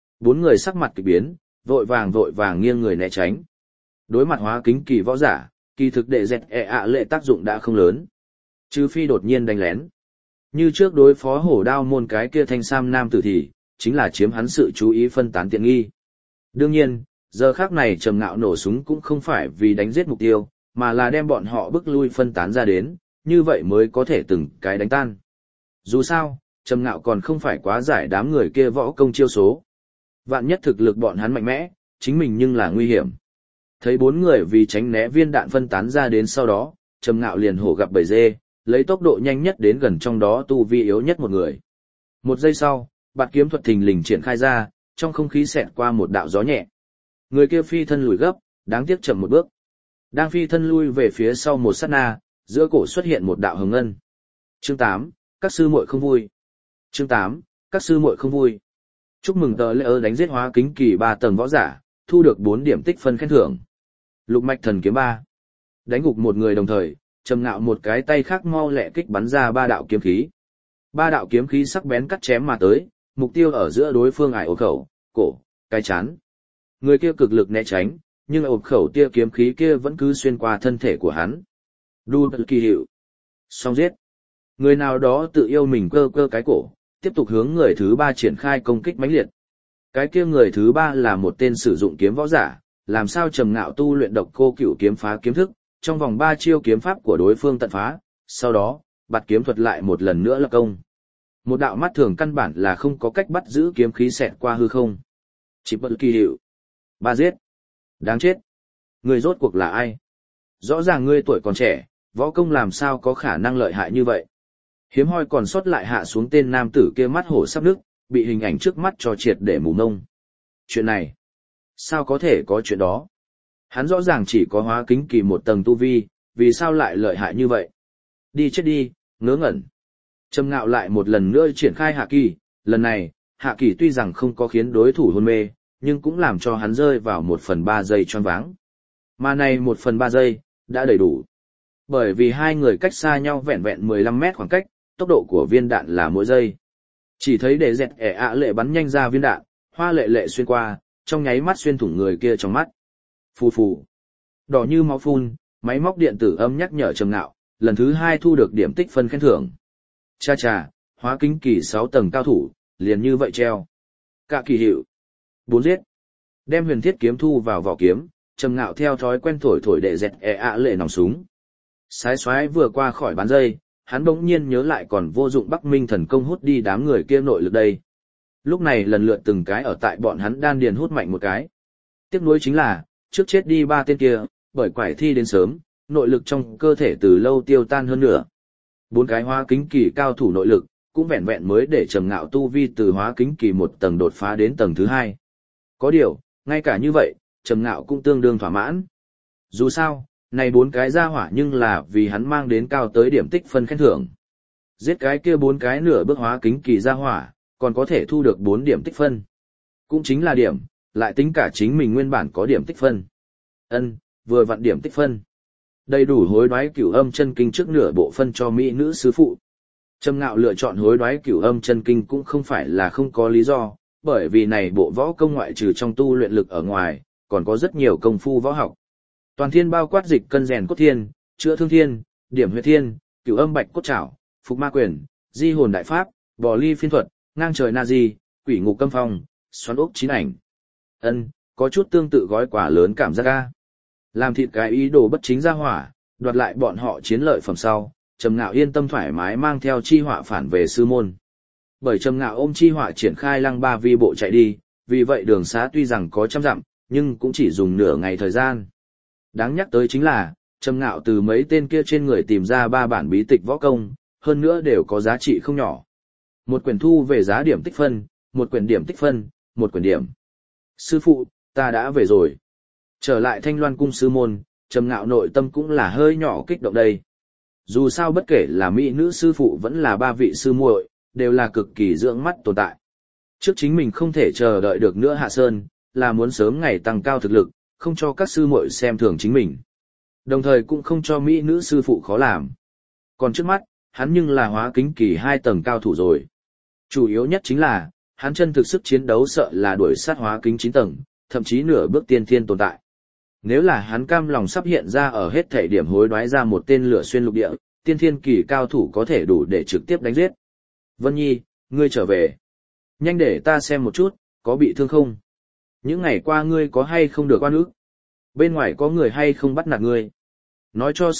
4 người sắc mặt kỳ biến, vội vàng nghiêng người né tránh. Đối mặt hóa kính kỳ võ giả, kỳ thực đệ dẹt lệ tác dụng đã không lớn. Trừ phi đột nhiên đánh lén. Như trước đối phó hổ đao môn cái kia thanh sam nam tử thì, chính là chiếm hắn sự chú ý phân tán tiện nghi. Đương nhiên, giờ khác này Trầm Ngạo nổ súng cũng không phải vì đánh giết mục tiêu, mà là đem bọn họ bức lui phân tán ra đến, như vậy mới có thể từng cái đánh tan. Dù sao, Trầm Ngạo còn không phải quá giải đám người kia võ công chiêu số. Vạn nhất thực lực bọn hắn mạnh mẽ, chính mình nhưng là nguy hiểm. Thấy 4 người vì tránh né viên đạn phân tán ra đến sau đó, Trầm Ngạo liền hổ gặp bầy dê, lấy tốc độ nhanh nhất đến gần trong đó tu vi yếu nhất một người. 1 giây sau, bạt kiếm thuật thình lình triển khai ra, trong không khí xẹt qua một đạo gió nhẹ. Người kia phi thân lùi gấp, đáng tiếc chậm một bước. Đang phi thân lui về phía sau một sát na, giữa cổ xuất hiện một đạo hồng ngân. Chương 8, các sư muội không vui. Chương 8, các sư muội không vui. Chúc mừng tờ lễ đánh giết hóa kính kỳ 3 tầng võ giả, thu được 4 điểm tích phân khen thưởng. Lục mạch thần kiếm 3. Đánh gục một người đồng thời, Trầm Ngạo một cái tay khác mau lẹ kích bắn ra 3 đạo kiếm khí. 3 đạo kiếm khí sắc bén cắt chém mà tới, mục tiêu ở giữa đối phương ải ổ khẩu, cổ, cái chán. Người kia cực lực né tránh, nhưng ổ khẩu tia kiếm khí kia vẫn cứ xuyên qua thân thể của hắn. Đu kỳ hiệu. Xong giết. Người nào đó tự yêu mình cơ cái cổ, tiếp tục hướng người thứ 3 triển khai công kích mãnh liệt. Cái kia người thứ 3 là một tên sử dụng kiếm võ giả, làm sao Trầm Ngạo tu luyện độc cô cửu kiếm phá kiếm thức, trong vòng 3 chiêu kiếm pháp của đối phương tận phá, sau đó, bạt kiếm thuật lại một lần nữa lập công. Một đạo mắt thường căn bản là không có cách bắt giữ kiếm khí xẹt qua hư không. Chỉ bất kỳ hiệu. 3 giết. Đáng chết. Người rốt cuộc là ai? Rõ ràng ngươi tuổi còn trẻ, võ công làm sao có khả năng lợi hại như vậy? Hiếm hoi còn sót lại hạ xuống tên nam tử kia mắt hổ sắp nước, bị hình ảnh trước mắt cho triệt để mù ngông. Chuyện này, sao có thể có chuyện đó? Hắn rõ ràng chỉ có hóa kính kỳ 1 tầng tu vi, vì sao lại lợi hại như vậy? Đi chết đi, ngớ ngẩn. Trầm Ngạo lại một lần nữa triển khai hạ kỳ, lần này, hạ kỳ tuy rằng không có khiến đối thủ hôn mê, nhưng cũng làm cho hắn rơi vào 1/3 giây choáng váng. Mà này 1/3 giây, đã đầy đủ. Bởi vì 2 người cách xa nhau vẹn vẹn 15 mét khoảng cách, tốc độ của viên đạn là mỗi giây. Chỉ thấy để dẹt lệ bắn nhanh ra viên đạn, hoa lệ lệ xuyên qua, trong nháy mắt xuyên thủng người kia trong mắt. Phù phù. Đỏ như máu phun, máy móc điện tử âm nhắc nhở Trầm Ngạo, lần thứ 2 thu được điểm tích phân khen thưởng. Cha cha, hóa kính kỳ 6 tầng cao thủ, liền như vậy treo. Cả kỳ hiệu. 4 giết. Đem huyền thiết kiếm thu vào vỏ kiếm, Trầm Ngạo theo thói quen thổi để dẹt lệ nòng súng. Sái xoái vừa qua khỏi bán dây, hắn bỗng nhiên nhớ lại còn vô dụng Bắc Minh thần công hút đi đám người kia nội lực đây. Lúc này lần lượt từng cái ở tại bọn hắn đan điền hút mạnh một cái. Tiếc nuối chính là, trước chết đi 3 tên kia, bởi quải thi đến sớm, nội lực trong cơ thể từ lâu tiêu tan hơn nữa. 4 cái hóa kính kỳ cao thủ nội lực, cũng vẹn vẹn mới để Trầm Ngạo tu vi từ hóa kính kỳ 1 tầng đột phá đến tầng thứ 2. Có điều, ngay cả như vậy, Trầm Ngạo cũng tương đương thỏa mãn. Dù sao, này 4 cái ra hỏa nhưng là vì hắn mang đến cao tới điểm tích phân khen thưởng. Giết cái kia 4 cái nửa bước hóa kính kỳ ra hỏa, còn có thể thu được 4 điểm tích phân. Cũng chính là điểm, lại tính cả chính mình nguyên bản có điểm tích phân. Vừa vặn điểm tích phân. Đầy đủ hối đoái cửu âm chân kinh trước nửa bộ phân cho mỹ nữ sư phụ. Trầm Ngạo lựa chọn hối đoái cửu âm chân kinh cũng không phải là không có lý do, bởi vì này bộ võ công ngoại trừ trong tu luyện lực ở ngoài, còn có rất nhiều công phu võ học. Toàn thiên bao quát dịch cân rèn cốt thiên, chữa thương thiên, điểm huyết thiên, cửu âm bạch cốt trảo, phục ma quyền, di hồn đại pháp, bò ly phiên thuật, ngang trời na di, quỷ ngục câm phong, xoắn ốc chín ảnh. Có chút tương tự gói quả lớn cảm giác ga. Làm thịt cái ý đồ bất chính ra hỏa, đoạt lại bọn họ chiến lợi phẩm sau, Trầm Ngạo yên tâm thoải mái mang theo Chi Họa phản về sư môn. Bởi Trầm Ngạo ôm Chi Họa triển khai lăng ba vi bộ chạy đi, vì vậy đường xá tuy rằng có trăm dặm, nhưng cũng chỉ dùng nửa ngày thời gian. Đáng nhắc tới chính là, Trầm Ngạo từ mấy tên kia trên người tìm ra 3 bản bí tịch võ công, hơn nữa đều có giá trị không nhỏ. Một quyển thu về giá điểm tích phân, một quyển điểm tích phân, một quyển điểm. Sư phụ, ta đã về rồi. Trở lại Thanh Loan cung sư môn, Trầm Ngạo nội tâm cũng là hơi nhỏ kích động đây. Dù sao bất kể là mỹ nữ sư phụ vẫn là ba vị sư muội, đều là cực kỳ dưỡng mắt tồn tại. Trước chính mình không thể chờ đợi được nữa hạ sơn, là muốn sớm ngày tăng cao thực lực, không cho các sư muội xem thường chính mình. Đồng thời cũng không cho mỹ nữ sư phụ khó làm. Còn trước mắt, hắn nhưng là hóa kính kỳ 2 tầng cao thủ rồi. Chủ yếu nhất chính là, hắn chân thực sức chiến đấu sợ là đuổi sát hóa kính 9 tầng, thậm chí nửa bước tiên thiên tồn tại. Nếu là hắn cam lòng sắp hiện ra ở hết thể điểm hối đoái ra một tên lửa xuyên lục địa, tiên thiên kỳ cao thủ có thể đủ để trực tiếp đánh giết. Vân Nhi, ngươi trở về. Nhanh để ta xem một chút, có bị thương không? Những ngày qua ngươi có hay không được oan ức? Bên ngoài có người hay không bắt nạt ngươi? Nói cho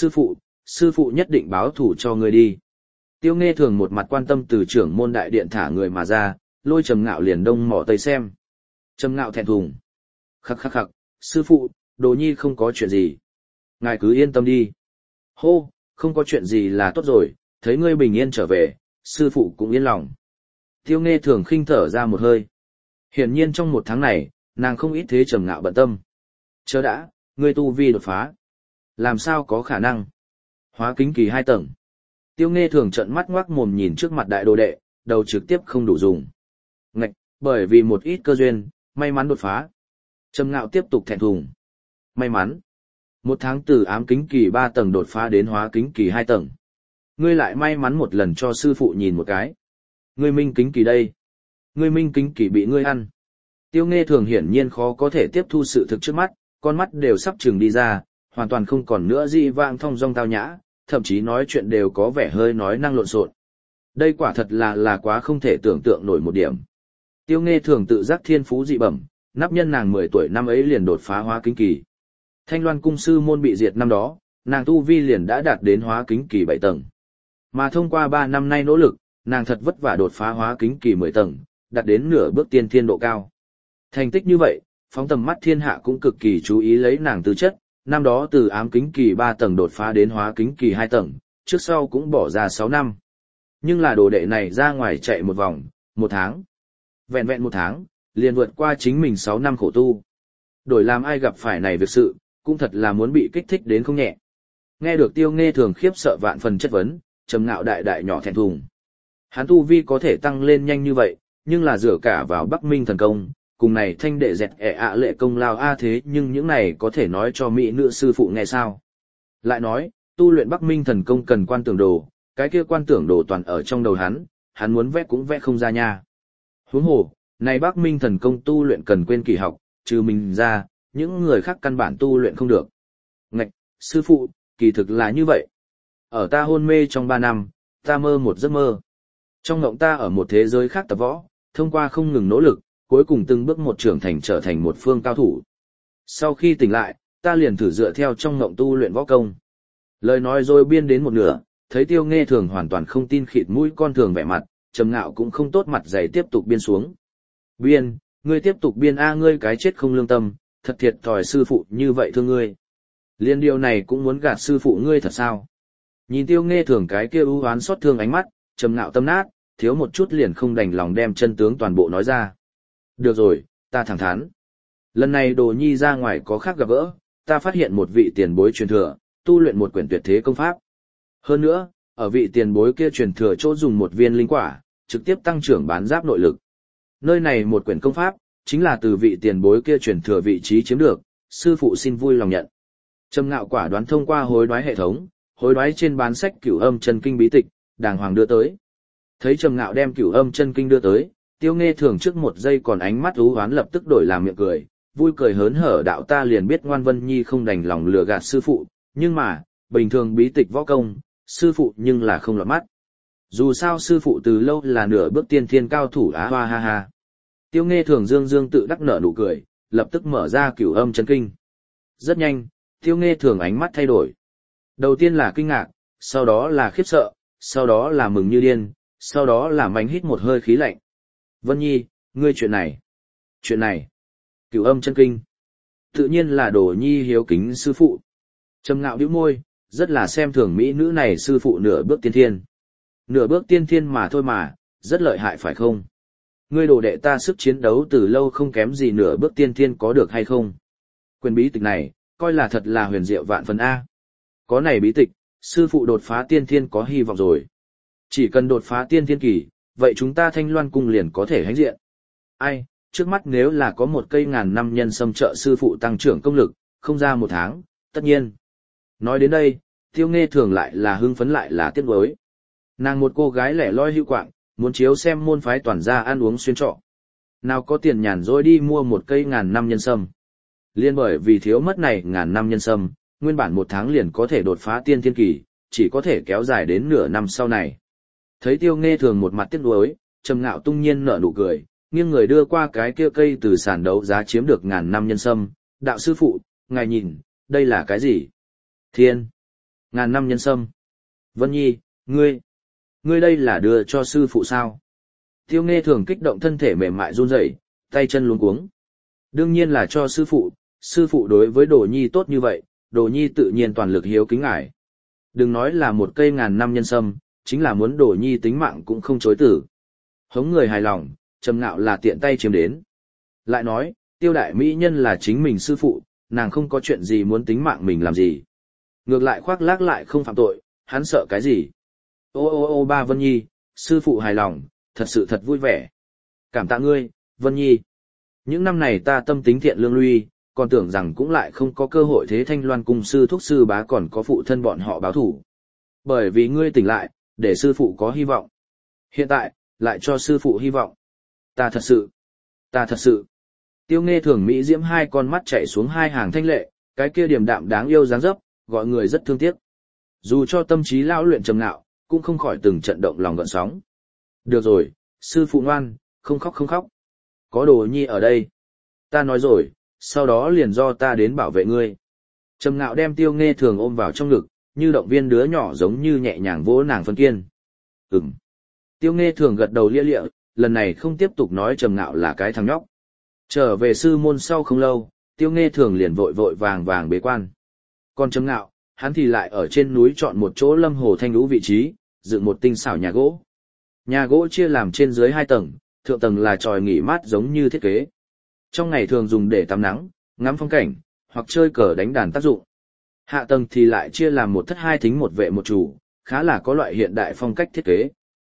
sư phụ nhất định báo thủ cho ngươi đi. Tiêu Nghe Thường một mặt quan tâm từ trưởng môn đại điện thả người mà ra, lôi Trầm Ngạo liền đông mỏ tây xem. Trầm Ngạo thẹn thùng. Khắc khắc khắc, sư phụ, Đồ Nhi không có chuyện gì. Ngài cứ yên tâm đi. Hô, không có chuyện gì là tốt rồi, thấy ngươi bình yên trở về, sư phụ cũng yên lòng. Tiêu Nghe Thường khinh thở ra một hơi. Hiển nhiên trong một tháng này, nàng không ít thế Trầm Ngạo bận tâm. Chớ đã, ngươi tu vi đột phá. Làm sao có khả năng? Hóa kính kỳ 2 tầng. Tiêu Nghe Thường trợn mắt ngoác mồm nhìn trước mặt đại đồ đệ, đầu trực tiếp không đủ dùng. Ngạch, bởi vì một ít cơ duyên, may mắn đột phá. Trầm Ngạo tiếp tục thẹn thùng. May mắn. Một tháng từ ám kính kỳ 3 tầng đột phá đến hóa kính kỳ 2 tầng. Ngươi lại may mắn một lần cho sư phụ nhìn một cái. Ngươi minh kính kỳ đây. Ngươi minh kính kỳ bị ngươi ăn. Tiêu Nghe Thường hiển nhiên khó có thể tiếp thu sự thực trước mắt, con mắt đều sắp trừng đi ra, hoàn toàn không còn nữa dị vãng thong dong tao nhã, thậm chí nói chuyện đều có vẻ hơi nói năng lộn xộn. Đây quả thật là quá không thể tưởng tượng nổi một điểm. Tiêu Nghe Thường tự giác thiên phú dị bẩm, nắp nhân nàng 10 tuổi năm ấy liền đột phá hóa kính kỳ. Thanh Loan cung sư môn bị diệt năm đó, nàng tu vi liền đã đạt đến hóa kính kỳ 7 tầng. Mà thông qua 3 năm nay nỗ lực, nàng thật vất vả đột phá hóa kính kỳ 10 tầng, đạt đến nửa bước tiên thiên độ cao. Thành tích như vậy, phóng tầm mắt thiên hạ cũng cực kỳ chú ý lấy nàng tư chất, năm đó từ ám kính kỳ 3 tầng đột phá đến hóa kính kỳ 2 tầng, trước sau cũng bỏ ra 6 năm. Nhưng là đồ đệ này ra ngoài chạy một vòng, 1 tháng. Vẹn vẹn 1 tháng, liền vượt qua chính mình 6 năm khổ tu. Đổi làm ai gặp phải này việc sự, cũng thật là muốn bị kích thích đến không nhẹ. Nghe được Tiêu Nghe Thường khiếp sợ vạn phần chất vấn, Trầm Ngạo đại đại nhỏ thẹn thùng. Hắn tu vi có thể tăng lên nhanh như vậy, nhưng là dựa cả vào Bắc Minh thần công, cùng này thanh đệ dẹt lệ công lao thế nhưng những này có thể nói cho mỹ nữ sư phụ nghe sao. Lại nói, tu luyện Bắc Minh thần công cần quan tưởng đồ, cái kia quan tưởng đồ toàn ở trong đầu hắn muốn vẽ cũng vẽ không ra nha. Huống hồ, này Bắc Minh thần công tu luyện cần quên kỳ học, trừ mình ra, những người khác căn bản tu luyện không được. Ngạch, sư phụ, kỳ thực là như vậy. Ở ta hôn mê trong 3 năm, ta mơ một giấc mơ. Trong mộng ta ở một thế giới khác tập võ, thông qua không ngừng nỗ lực, cuối cùng từng bước một trưởng thành trở thành một phương cao thủ. Sau khi tỉnh lại, ta liền thử dựa theo trong mộng tu luyện võ công. Lời nói rồi biên đến một nửa, thấy Tiêu Nghe Thường hoàn toàn không tin khịt mũi con thường vẻ mặt, Trầm Ngạo cũng không tốt mặt dày tiếp tục biên xuống. Biên, ngươi tiếp tục biên ngươi cái chết không lương tâm, thật thiệt thòi sư phụ như vậy thương ngươi. Liên điều này cũng muốn gạt sư phụ ngươi thật sao? Nhìn Tiêu Nghe Thường cái kia ưu oán xót thương ánh mắt, Trầm Ngạo tâm nát, thiếu một chút liền không đành lòng đem chân tướng toàn bộ nói ra. Được rồi, ta thẳng thắn. Lần này Đồ Nhi ra ngoài có khác gặp gỡ, ta phát hiện một vị tiền bối truyền thừa, tu luyện một quyển tuyệt thế công pháp. Hơn nữa, ở vị tiền bối kia truyền thừa chỗ dùng một viên linh quả, trực tiếp tăng trưởng bán giáp nội lực. Nơi này một quyển công pháp, chính là từ vị tiền bối kia truyền thừa vị trí chiếm được, sư phụ xin vui lòng nhận. Trầm Ngạo quả đoán thông qua hối đoái hệ thống, hối đoái trên bán sách Cửu Âm Chân Kinh bí tịch, đàng hoàng đưa tới. Thấy Trầm Ngạo đem Cửu Âm Chân Kinh đưa tới, Tiêu Nghe Thường trước một giây còn ánh mắt u hoán lập tức đổi làm miệng cười, vui cười hớn hở đạo ta liền biết Ngoan Vân Nhi không đành lòng lừa gạt sư phụ, nhưng mà, bình thường bí tịch võ công, sư phụ nhưng là không lọt mắt. Dù sao sư phụ từ lâu là nửa bước tiên thiên cao thủ hoa ha ha. Tiêu Nghe Thường dương dương tự đắc nở nụ cười, lập tức mở ra Cửu Âm Chân Kinh. Rất nhanh, Tiêu Nghe Thường ánh mắt thay đổi. Đầu tiên là kinh ngạc, sau đó là khiếp sợ, sau đó là mừng như điên, sau đó là mạnh hít một hơi khí lạnh. Vân Nhi, ngươi chuyện này, Cửu Âm Chân Kinh. Tự nhiên là Đồ Nhi hiếu kính sư phụ. Trầm Ngạo bĩu môi, rất là xem thường mỹ nữ này sư phụ nửa bước tiên thiên. Nửa bước tiên thiên mà thôi mà, rất lợi hại phải không? Ngươi đồ đệ ta sức chiến đấu từ lâu không kém gì nửa bước tiên thiên có được hay không? Quyền bí tịch này, coi là thật là huyền diệu vạn phần A. Có này bí tịch, sư phụ đột phá tiên thiên có hy vọng rồi. Chỉ cần đột phá tiên thiên kỳ, vậy chúng ta Thanh Loan cung liền có thể hãnh diện. Ai, trước mắt nếu là có một cây ngàn năm nhân sâm trợ sư phụ tăng trưởng công lực, không ra một tháng, tất nhiên. Nói đến đây, Tiêu Nghe Thường lại là hưng phấn lại là tiếc nuối. Nàng một cô gái lẻ loi hữu quạng, muốn chiếu xem môn phái toàn gia ăn uống xuyên trọ. Nào có tiền nhàn rỗi đi mua một cây ngàn năm nhân sâm. Liên bởi vì thiếu mất này ngàn năm nhân sâm, nguyên bản một tháng liền có thể đột phá tiên thiên kỳ, chỉ có thể kéo dài đến nửa năm sau này. Thấy Tiêu Nghe Thường một mặt tiếc nuối, Trầm Ngạo tung nhiên nở nụ cười, nghiêng người đưa qua cái kia cây từ sàn đấu giá chiếm được ngàn năm nhân sâm. Đạo sư phụ, ngài nhìn, đây là cái gì? Thiên. Ngàn năm nhân sâm. Vân Nhi, ngươi đây là đưa cho sư phụ sao? Tiêu Nghe Thường kích động thân thể mềm mại run rẩy, tay chân luống cuống. Đương nhiên là cho sư phụ đối với Đồ Nhi tốt như vậy, Đồ Nhi tự nhiên toàn lực hiếu kính ngài. Đừng nói là một cây ngàn năm nhân sâm, chính là muốn Đồ Nhi tính mạng cũng không chối từ. Hống người hài lòng, Trầm Ngạo là tiện tay chiếm đến. Lại nói, Tiêu đại mỹ nhân là chính mình sư phụ, nàng không có chuyện gì muốn tính mạng mình làm gì. Ngược lại khoác lác lại không phạm tội, hắn sợ cái gì? Ô ba Vân Nhi, sư phụ hài lòng, thật sự thật vui vẻ. Cảm tạ ngươi, Vân Nhi. Những năm này ta tâm tính thiện lương lui, còn tưởng rằng cũng lại không có cơ hội thế Thanh Loan cung sư thúc sư bá còn có phụ thân bọn họ báo thủ. Bởi vì ngươi tỉnh lại, để sư phụ có hy vọng. Hiện tại, lại cho sư phụ hy vọng. Ta thật sự. Tiêu Nghe Thường mỹ diễm hai con mắt chảy xuống hai hàng thanh lệ, cái kia điềm đạm đáng yêu dáng dấp, gọi người rất thương tiếc. Dù cho tâm trí lão luyện Trầm Ngạo, cũng không khỏi từng trận động lòng gợn sóng. Được rồi, sư phụ ngoan, không khóc. Có Đồ Nhi ở đây. Ta nói rồi, sau đó liền do ta đến bảo vệ ngươi. Trầm Ngạo đem Tiêu Nghe Thường ôm vào trong ngực, như động viên đứa nhỏ giống như nhẹ nhàng vỗ nàng phân kiên. Tiêu Nghe Thường gật đầu lia lịa, lần này không tiếp tục nói Trầm Ngạo là cái thằng nhóc. Trở về sư môn sau không lâu, Tiêu Nghe Thường liền vội vàng bế quan. Còn Trầm Ngạo, hắn thì lại ở trên núi chọn một chỗ lâm hồ thanh lũ vị trí, dựng một tinh xảo nhà gỗ. Nhà gỗ chia làm trên dưới 2 tầng, thượng tầng là tròi nghỉ mát giống như thiết kế. Trong ngày thường dùng để tắm nắng, ngắm phong cảnh, hoặc chơi cờ đánh đàn tác dụng. Hạ tầng thì lại chia làm một thất 2 thính một vệ một chủ, khá là có loại hiện đại phong cách thiết kế.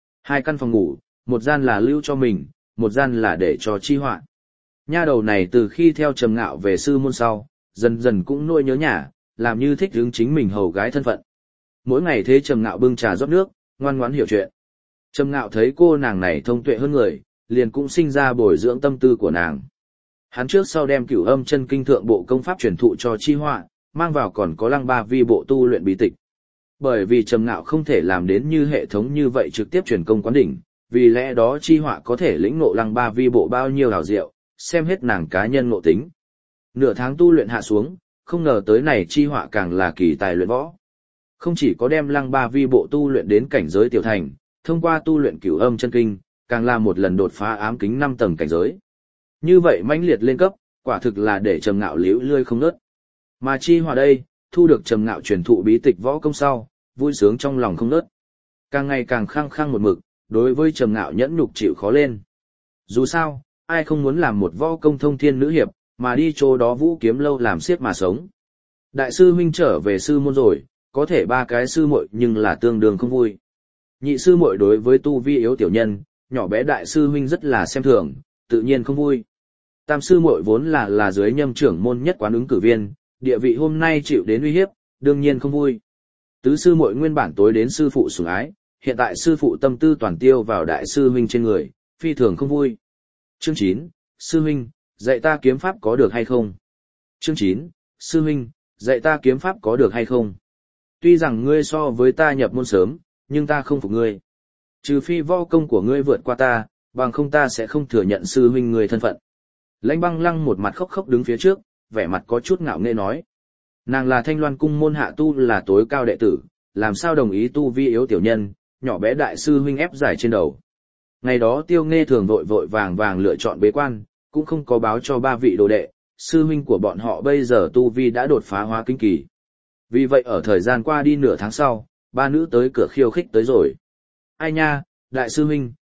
2 căn phòng ngủ, một gian là lưu cho mình, một gian là để cho Chi Họa. Nha đầu này từ khi theo Trầm Ngạo về sư môn sau, dần dần cũng nuôi nhớ nhà, làm như thích hướng chính mình hầu gái thân phận. Mỗi ngày thế Trầm Ngạo bưng trà rót nước, ngoan ngoãn hiểu chuyện. Trầm Ngạo thấy cô nàng này thông tuệ hơn người, liền cũng sinh ra bồi dưỡng tâm tư của nàng. Hắn trước sau đem Cửu Âm Chân Kinh thượng bộ công pháp truyền thụ cho Chi Họa, mang vào còn có Lăng Ba Vi bộ tu luyện bí tịch. Bởi vì Trầm Ngạo không thể làm đến như hệ thống như vậy trực tiếp truyền công quán đỉnh, vì lẽ đó Chi Họa có thể lĩnh ngộ Lăng Ba Vi bộ bao nhiêu hảo diệu, xem hết nàng cá nhân ngộ tính. Nửa tháng tu luyện hạ xuống, không ngờ tới này Chi Họa càng là kỳ tài luyện võ. Không chỉ có đem Lăng Ba Vi bộ tu luyện đến cảnh giới tiểu thành, thông qua tu luyện Cửu Âm Chân Kinh, càng là một lần đột phá ám kính 5 tầng cảnh giới. Như vậy mãnh liệt lên cấp, quả thực là để Trầm Ngạo liễu lươi không ngớt. Mà Chi Họa đây, thu được Trầm Ngạo truyền thụ bí tịch võ công sau, vui sướng trong lòng không ngớt. Càng ngày càng khăng khăng một mực, đối với Trầm Ngạo nhẫn nhục chịu khó lên. Dù sao, ai không muốn làm một võ công thông thiên nữ hiệp, mà đi chỗ đó vũ kiếm lâu làm xiếc mà sống. Đại sư huynh trở về sư môn rồi, có thể 3 cái sư muội nhưng là tương đương không vui. Nhị sư muội đối với tu vi yếu tiểu nhân, nhỏ bé đại sư huynh rất là xem thường, tự nhiên không vui. Tam sư muội vốn là dưới nhâm trưởng môn nhất quán ứng cử viên, địa vị hôm nay chịu đến uy hiếp, đương nhiên không vui. Tứ sư muội nguyên bản tối đến sư phụ sủng ái, hiện tại sư phụ tâm tư toàn tiêu vào đại sư huynh trên người, phi thường không vui. Chương 9, sư huynh, dạy ta kiếm pháp có được hay không? Chương 9, sư huynh, dạy ta kiếm pháp có được hay không? Tuy rằng ngươi so với ta nhập môn sớm, nhưng ta không phục ngươi. Trừ phi võ công của ngươi vượt qua ta, bằng không ta sẽ không thừa nhận sư huynh ngươi thân phận. Lãnh Băng Lăng một mặt khóc đứng phía trước, vẻ mặt có chút ngạo nghễ nói. Nàng là Thanh Loan cung môn hạ tu là tối cao đệ tử, làm sao đồng ý tu vi yếu tiểu nhân, nhỏ bé đại sư huynh ép giải trên đầu. Ngày đó Tiêu Nghe Thường vội vàng lựa chọn bế quan, cũng không có báo cho 3 vị đồ đệ, sư huynh của bọn họ bây giờ tu vi đã đột phá hóa kinh kỳ. Vì vậy ở thời gian qua đi nửa tháng sau, 3 nữ tới cửa khiêu khích tới rồi. Ai nha, đại sư huynh,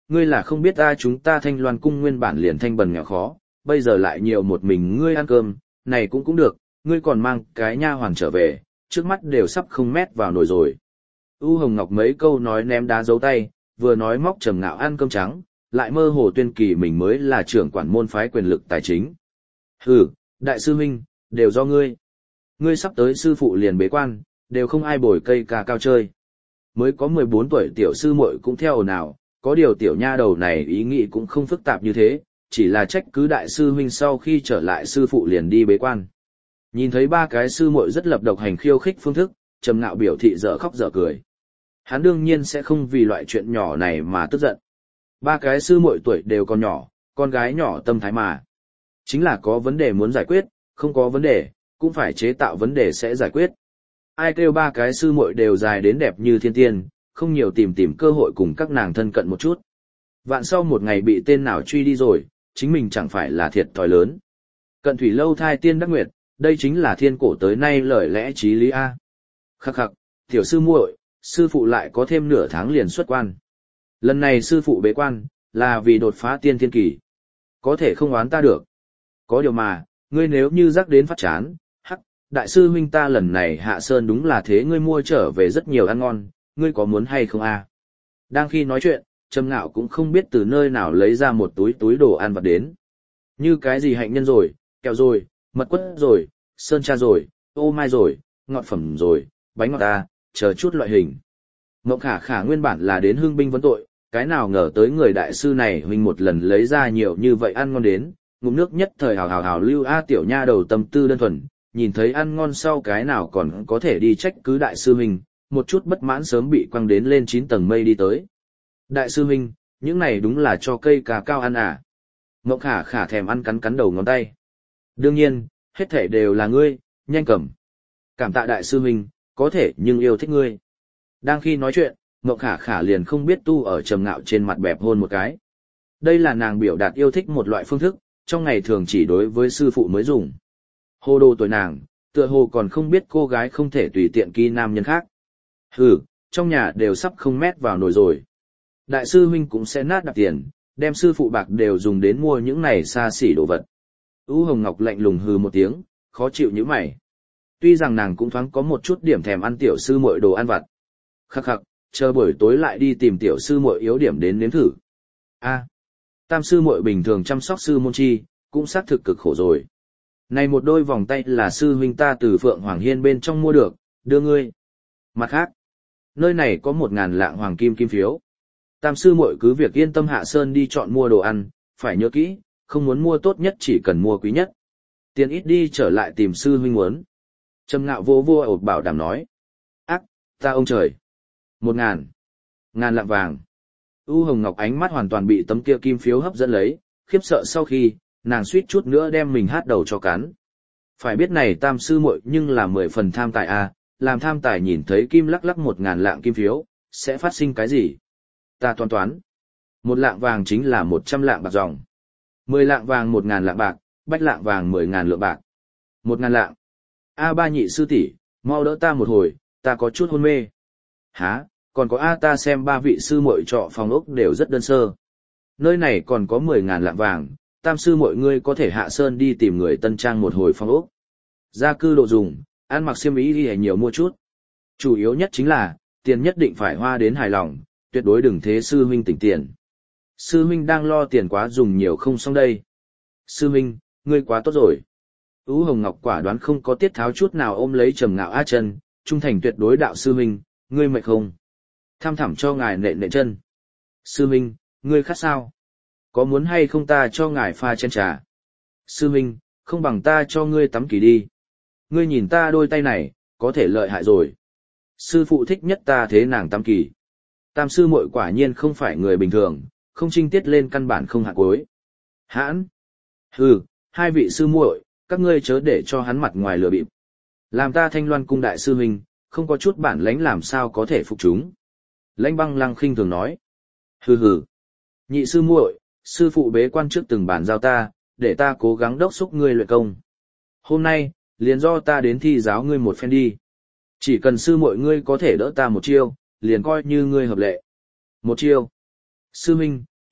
ngươi là không biết ta, chúng ta Thanh Loan cung nguyên bản liền thanh bần nghèo khó, bây giờ lại nhiều một mình ngươi ăn cơm, này cũng được, ngươi còn mang cái nha hoàn trở về, trước mắt đều sắp không mét vào nồi rồi. U Hồng Ngọc mấy câu nói ném đá dấu tay, vừa nói móc Trầm Ngạo ăn cơm trắng, lại mơ hồ tuyên kỳ mình mới là trưởng quản môn phái quyền lực tài chính. Hừ, đại sư huynh, đều do ngươi. Ngươi sắp tới sư phụ liền bế quan, đều không ai bồi cây ca cao chơi. Mới có 14 tuổi tiểu sư muội cũng theo ồn ào, có điều tiểu nha đầu này ý nghĩ cũng không phức tạp như thế, chỉ là trách cứ đại sư huynh sau khi trở lại sư phụ liền đi bế quan. Nhìn thấy ba cái sư muội rất lập độc hành khiêu khích phương thức, Trầm Ngạo biểu thị dở khóc dở cười. Hắn đương nhiên sẽ không vì loại chuyện nhỏ này mà tức giận. Ba cái sư muội tuổi đều còn nhỏ, con gái nhỏ tâm thái mà. Chính là có vấn đề muốn giải quyết, không có vấn đề, cũng phải chế tạo vấn đề sẽ giải quyết. Ai kêu ba cái sư muội đều dài đến đẹp như thiên tiên, không nhiều tìm cơ hội cùng các nàng thân cận một chút. Vạn sau một ngày bị tên nào truy đi rồi, chính mình chẳng phải là thiệt thòi lớn. Cận thủy lâu thai tiên đắc nguyệt, đây chính là thiên cổ tới nay lời lẽ chí lý A. Khắc khắc, tiểu sư muội, sư phụ lại có thêm nửa tháng liền xuất quan. Lần này sư phụ bế quan, là vì đột phá tiên thiên kỳ. Có thể không oán ta được. Có điều mà, ngươi nếu như rắc đến phát chán, hắc, đại sư huynh ta lần này hạ sơn đúng là thế ngươi mua trở về rất nhiều ăn ngon, ngươi có muốn hay không a? Đang khi nói chuyện, Trầm Ngạo cũng không biết từ nơi nào lấy ra một túi đồ ăn vặt đến. Như cái gì hạnh nhân rồi, kẹo rồi, mật quất rồi, sơn tra rồi, ô mai rồi, ngọt phẩm rồi, bánh ngọt ta, chờ chút loại hình. Mộng Khả Khả nguyên bản là đến hương binh vấn tội, cái nào ngờ tới người đại sư này huynh một lần lấy ra nhiều như vậy ăn ngon đến, ngụm nước nhất thời hào hào hào lưu a tiểu nha đầu tâm tư đơn thuần, nhìn thấy ăn ngon sau cái nào còn có thể đi trách cứ đại sư huynh, một chút bất mãn sớm bị quăng đến lên 9 tầng mây đi tới. Đại sư huynh, những này đúng là cho cây cà cao ăn à? Mộng Khả Khả thèm ăn cắn đầu ngón tay. Đương nhiên, hết thể đều là ngươi, nhanh cầm. Cảm tạ đại sư huynh, có thể nhưng yêu thích ngươi. Đang khi nói chuyện, Mộng Khả Khả liền không biết tu ở Trầm Ngạo trên mặt bẹp hôn một cái. Đây là nàng biểu đạt yêu thích một loại phương thức, trong ngày thường chỉ đối với sư phụ mới dùng. Hồ đồ tuổi nàng, tựa hồ còn không biết cô gái không thể tùy tiện kỳ nam nhân khác. Hừ, trong nhà đều sắp không mét vào nồi rồi. Đại sư huynh cũng sẽ nát đạp tiền, đem sư phụ bạc đều dùng đến mua những này xa xỉ đồ vật. U Hồng Ngọc lạnh lùng hừ một tiếng, khó chịu như mày. Tuy rằng nàng cũng thoáng có một chút điểm thèm ăn tiểu sư muội đồ ăn vặt. Khắc khắc, chờ buổi tối lại đi tìm tiểu sư muội yếu điểm đến nếm thử. A, tam sư muội bình thường chăm sóc sư môn chi, cũng xác thực cực khổ rồi. Này một đôi vòng tay là sư huynh ta từ Phượng Hoàng Hiên bên trong mua được, đưa ngươi. Mặt khác, nơi này có 1.000 lạng hoàng kim kim phiếu. Tam sư muội cứ việc yên tâm hạ sơn đi chọn mua đồ ăn, phải nhớ kỹ, không muốn mua tốt nhất chỉ cần mua quý nhất. Tiền ít đi trở lại tìm sư huynh muốn. Trầm Ngạo vô ột bảo đảm nói. Ác, ta ông trời. 1.000 lạng vàng. U Hồng Ngọc ánh mắt hoàn toàn bị tấm kia kim phiếu hấp dẫn lấy, khiếp sợ sau khi, nàng suýt chút nữa đem mình hát đầu cho cắn. Phải biết này tam sư muội nhưng là 10 phần tham tài a, làm tham tài nhìn thấy kim lắc 1.000 lạng kim phiếu, sẽ phát sinh cái gì? Ta toán. 1 lạng vàng chính là 100 lạng bạc dòng. 10 lạng vàng 1.000 lạng bạc, bách lạng vàng 10.000 lượng bạc. 1.000 lạng. A ba nhị sư tỷ, mau đỡ ta một hồi, ta có chút hôn mê. Hả, còn có A ta xem ba vị sư muội trọ phòng ốc đều rất đơn sơ. Nơi này còn có 10.000 lạng vàng, tam sư muội ngươi có thể hạ sơn đi tìm người tân trang một hồi phòng ốc. Gia cư đồ dùng, ăn mặc xiêm y đi nhiều mua chút. Chủ yếu nhất chính là, tiền nhất định phải hoa đến hài lòng, tuyệt đối đừng thế sư huynh tỉnh tiền. Sư huynh đang lo tiền quá dùng nhiều không xong đây. Sư huynh, ngươi quá tốt rồi. U Hồng Ngọc quả đoán không có tiết tháo chút nào ôm lấy Trầm Ngạo á chân, trung thành tuyệt đối đạo sư huynh, ngươi mệt không? Tham thẳm cho ngài nện chân. Sư huynh, ngươi khát sao? Có muốn hay không ta cho ngài pha chén trà? Sư huynh, không bằng ta cho ngươi tắm kỳ đi. Ngươi nhìn ta đôi tay này, có thể lợi hại rồi. Sư phụ thích nhất ta thế nàng tắm kỳ. Tam sư muội quả nhiên không phải người bình thường, không trinh tiết lên căn bản không hạ cuối. Hãn! Hừ, hai vị sư muội, các ngươi chớ để cho hắn mặt ngoài lừa bịp. Làm ta Thanh Loan cung đại sư huynh, không có chút bản lãnh làm sao có thể phục chúng. Lãnh Băng Lăng khinh thường nói. Hừ. Nhị sư muội, sư phụ bế quan trước từng bản giao ta, để ta cố gắng đốc thúc ngươi luyện công. Hôm nay, liền do ta đến thi giáo ngươi một phen đi. Chỉ cần sư muội ngươi có thể đỡ ta một chiêu, liền coi như ngươi hợp lệ. Một chiêu. Sư huynh,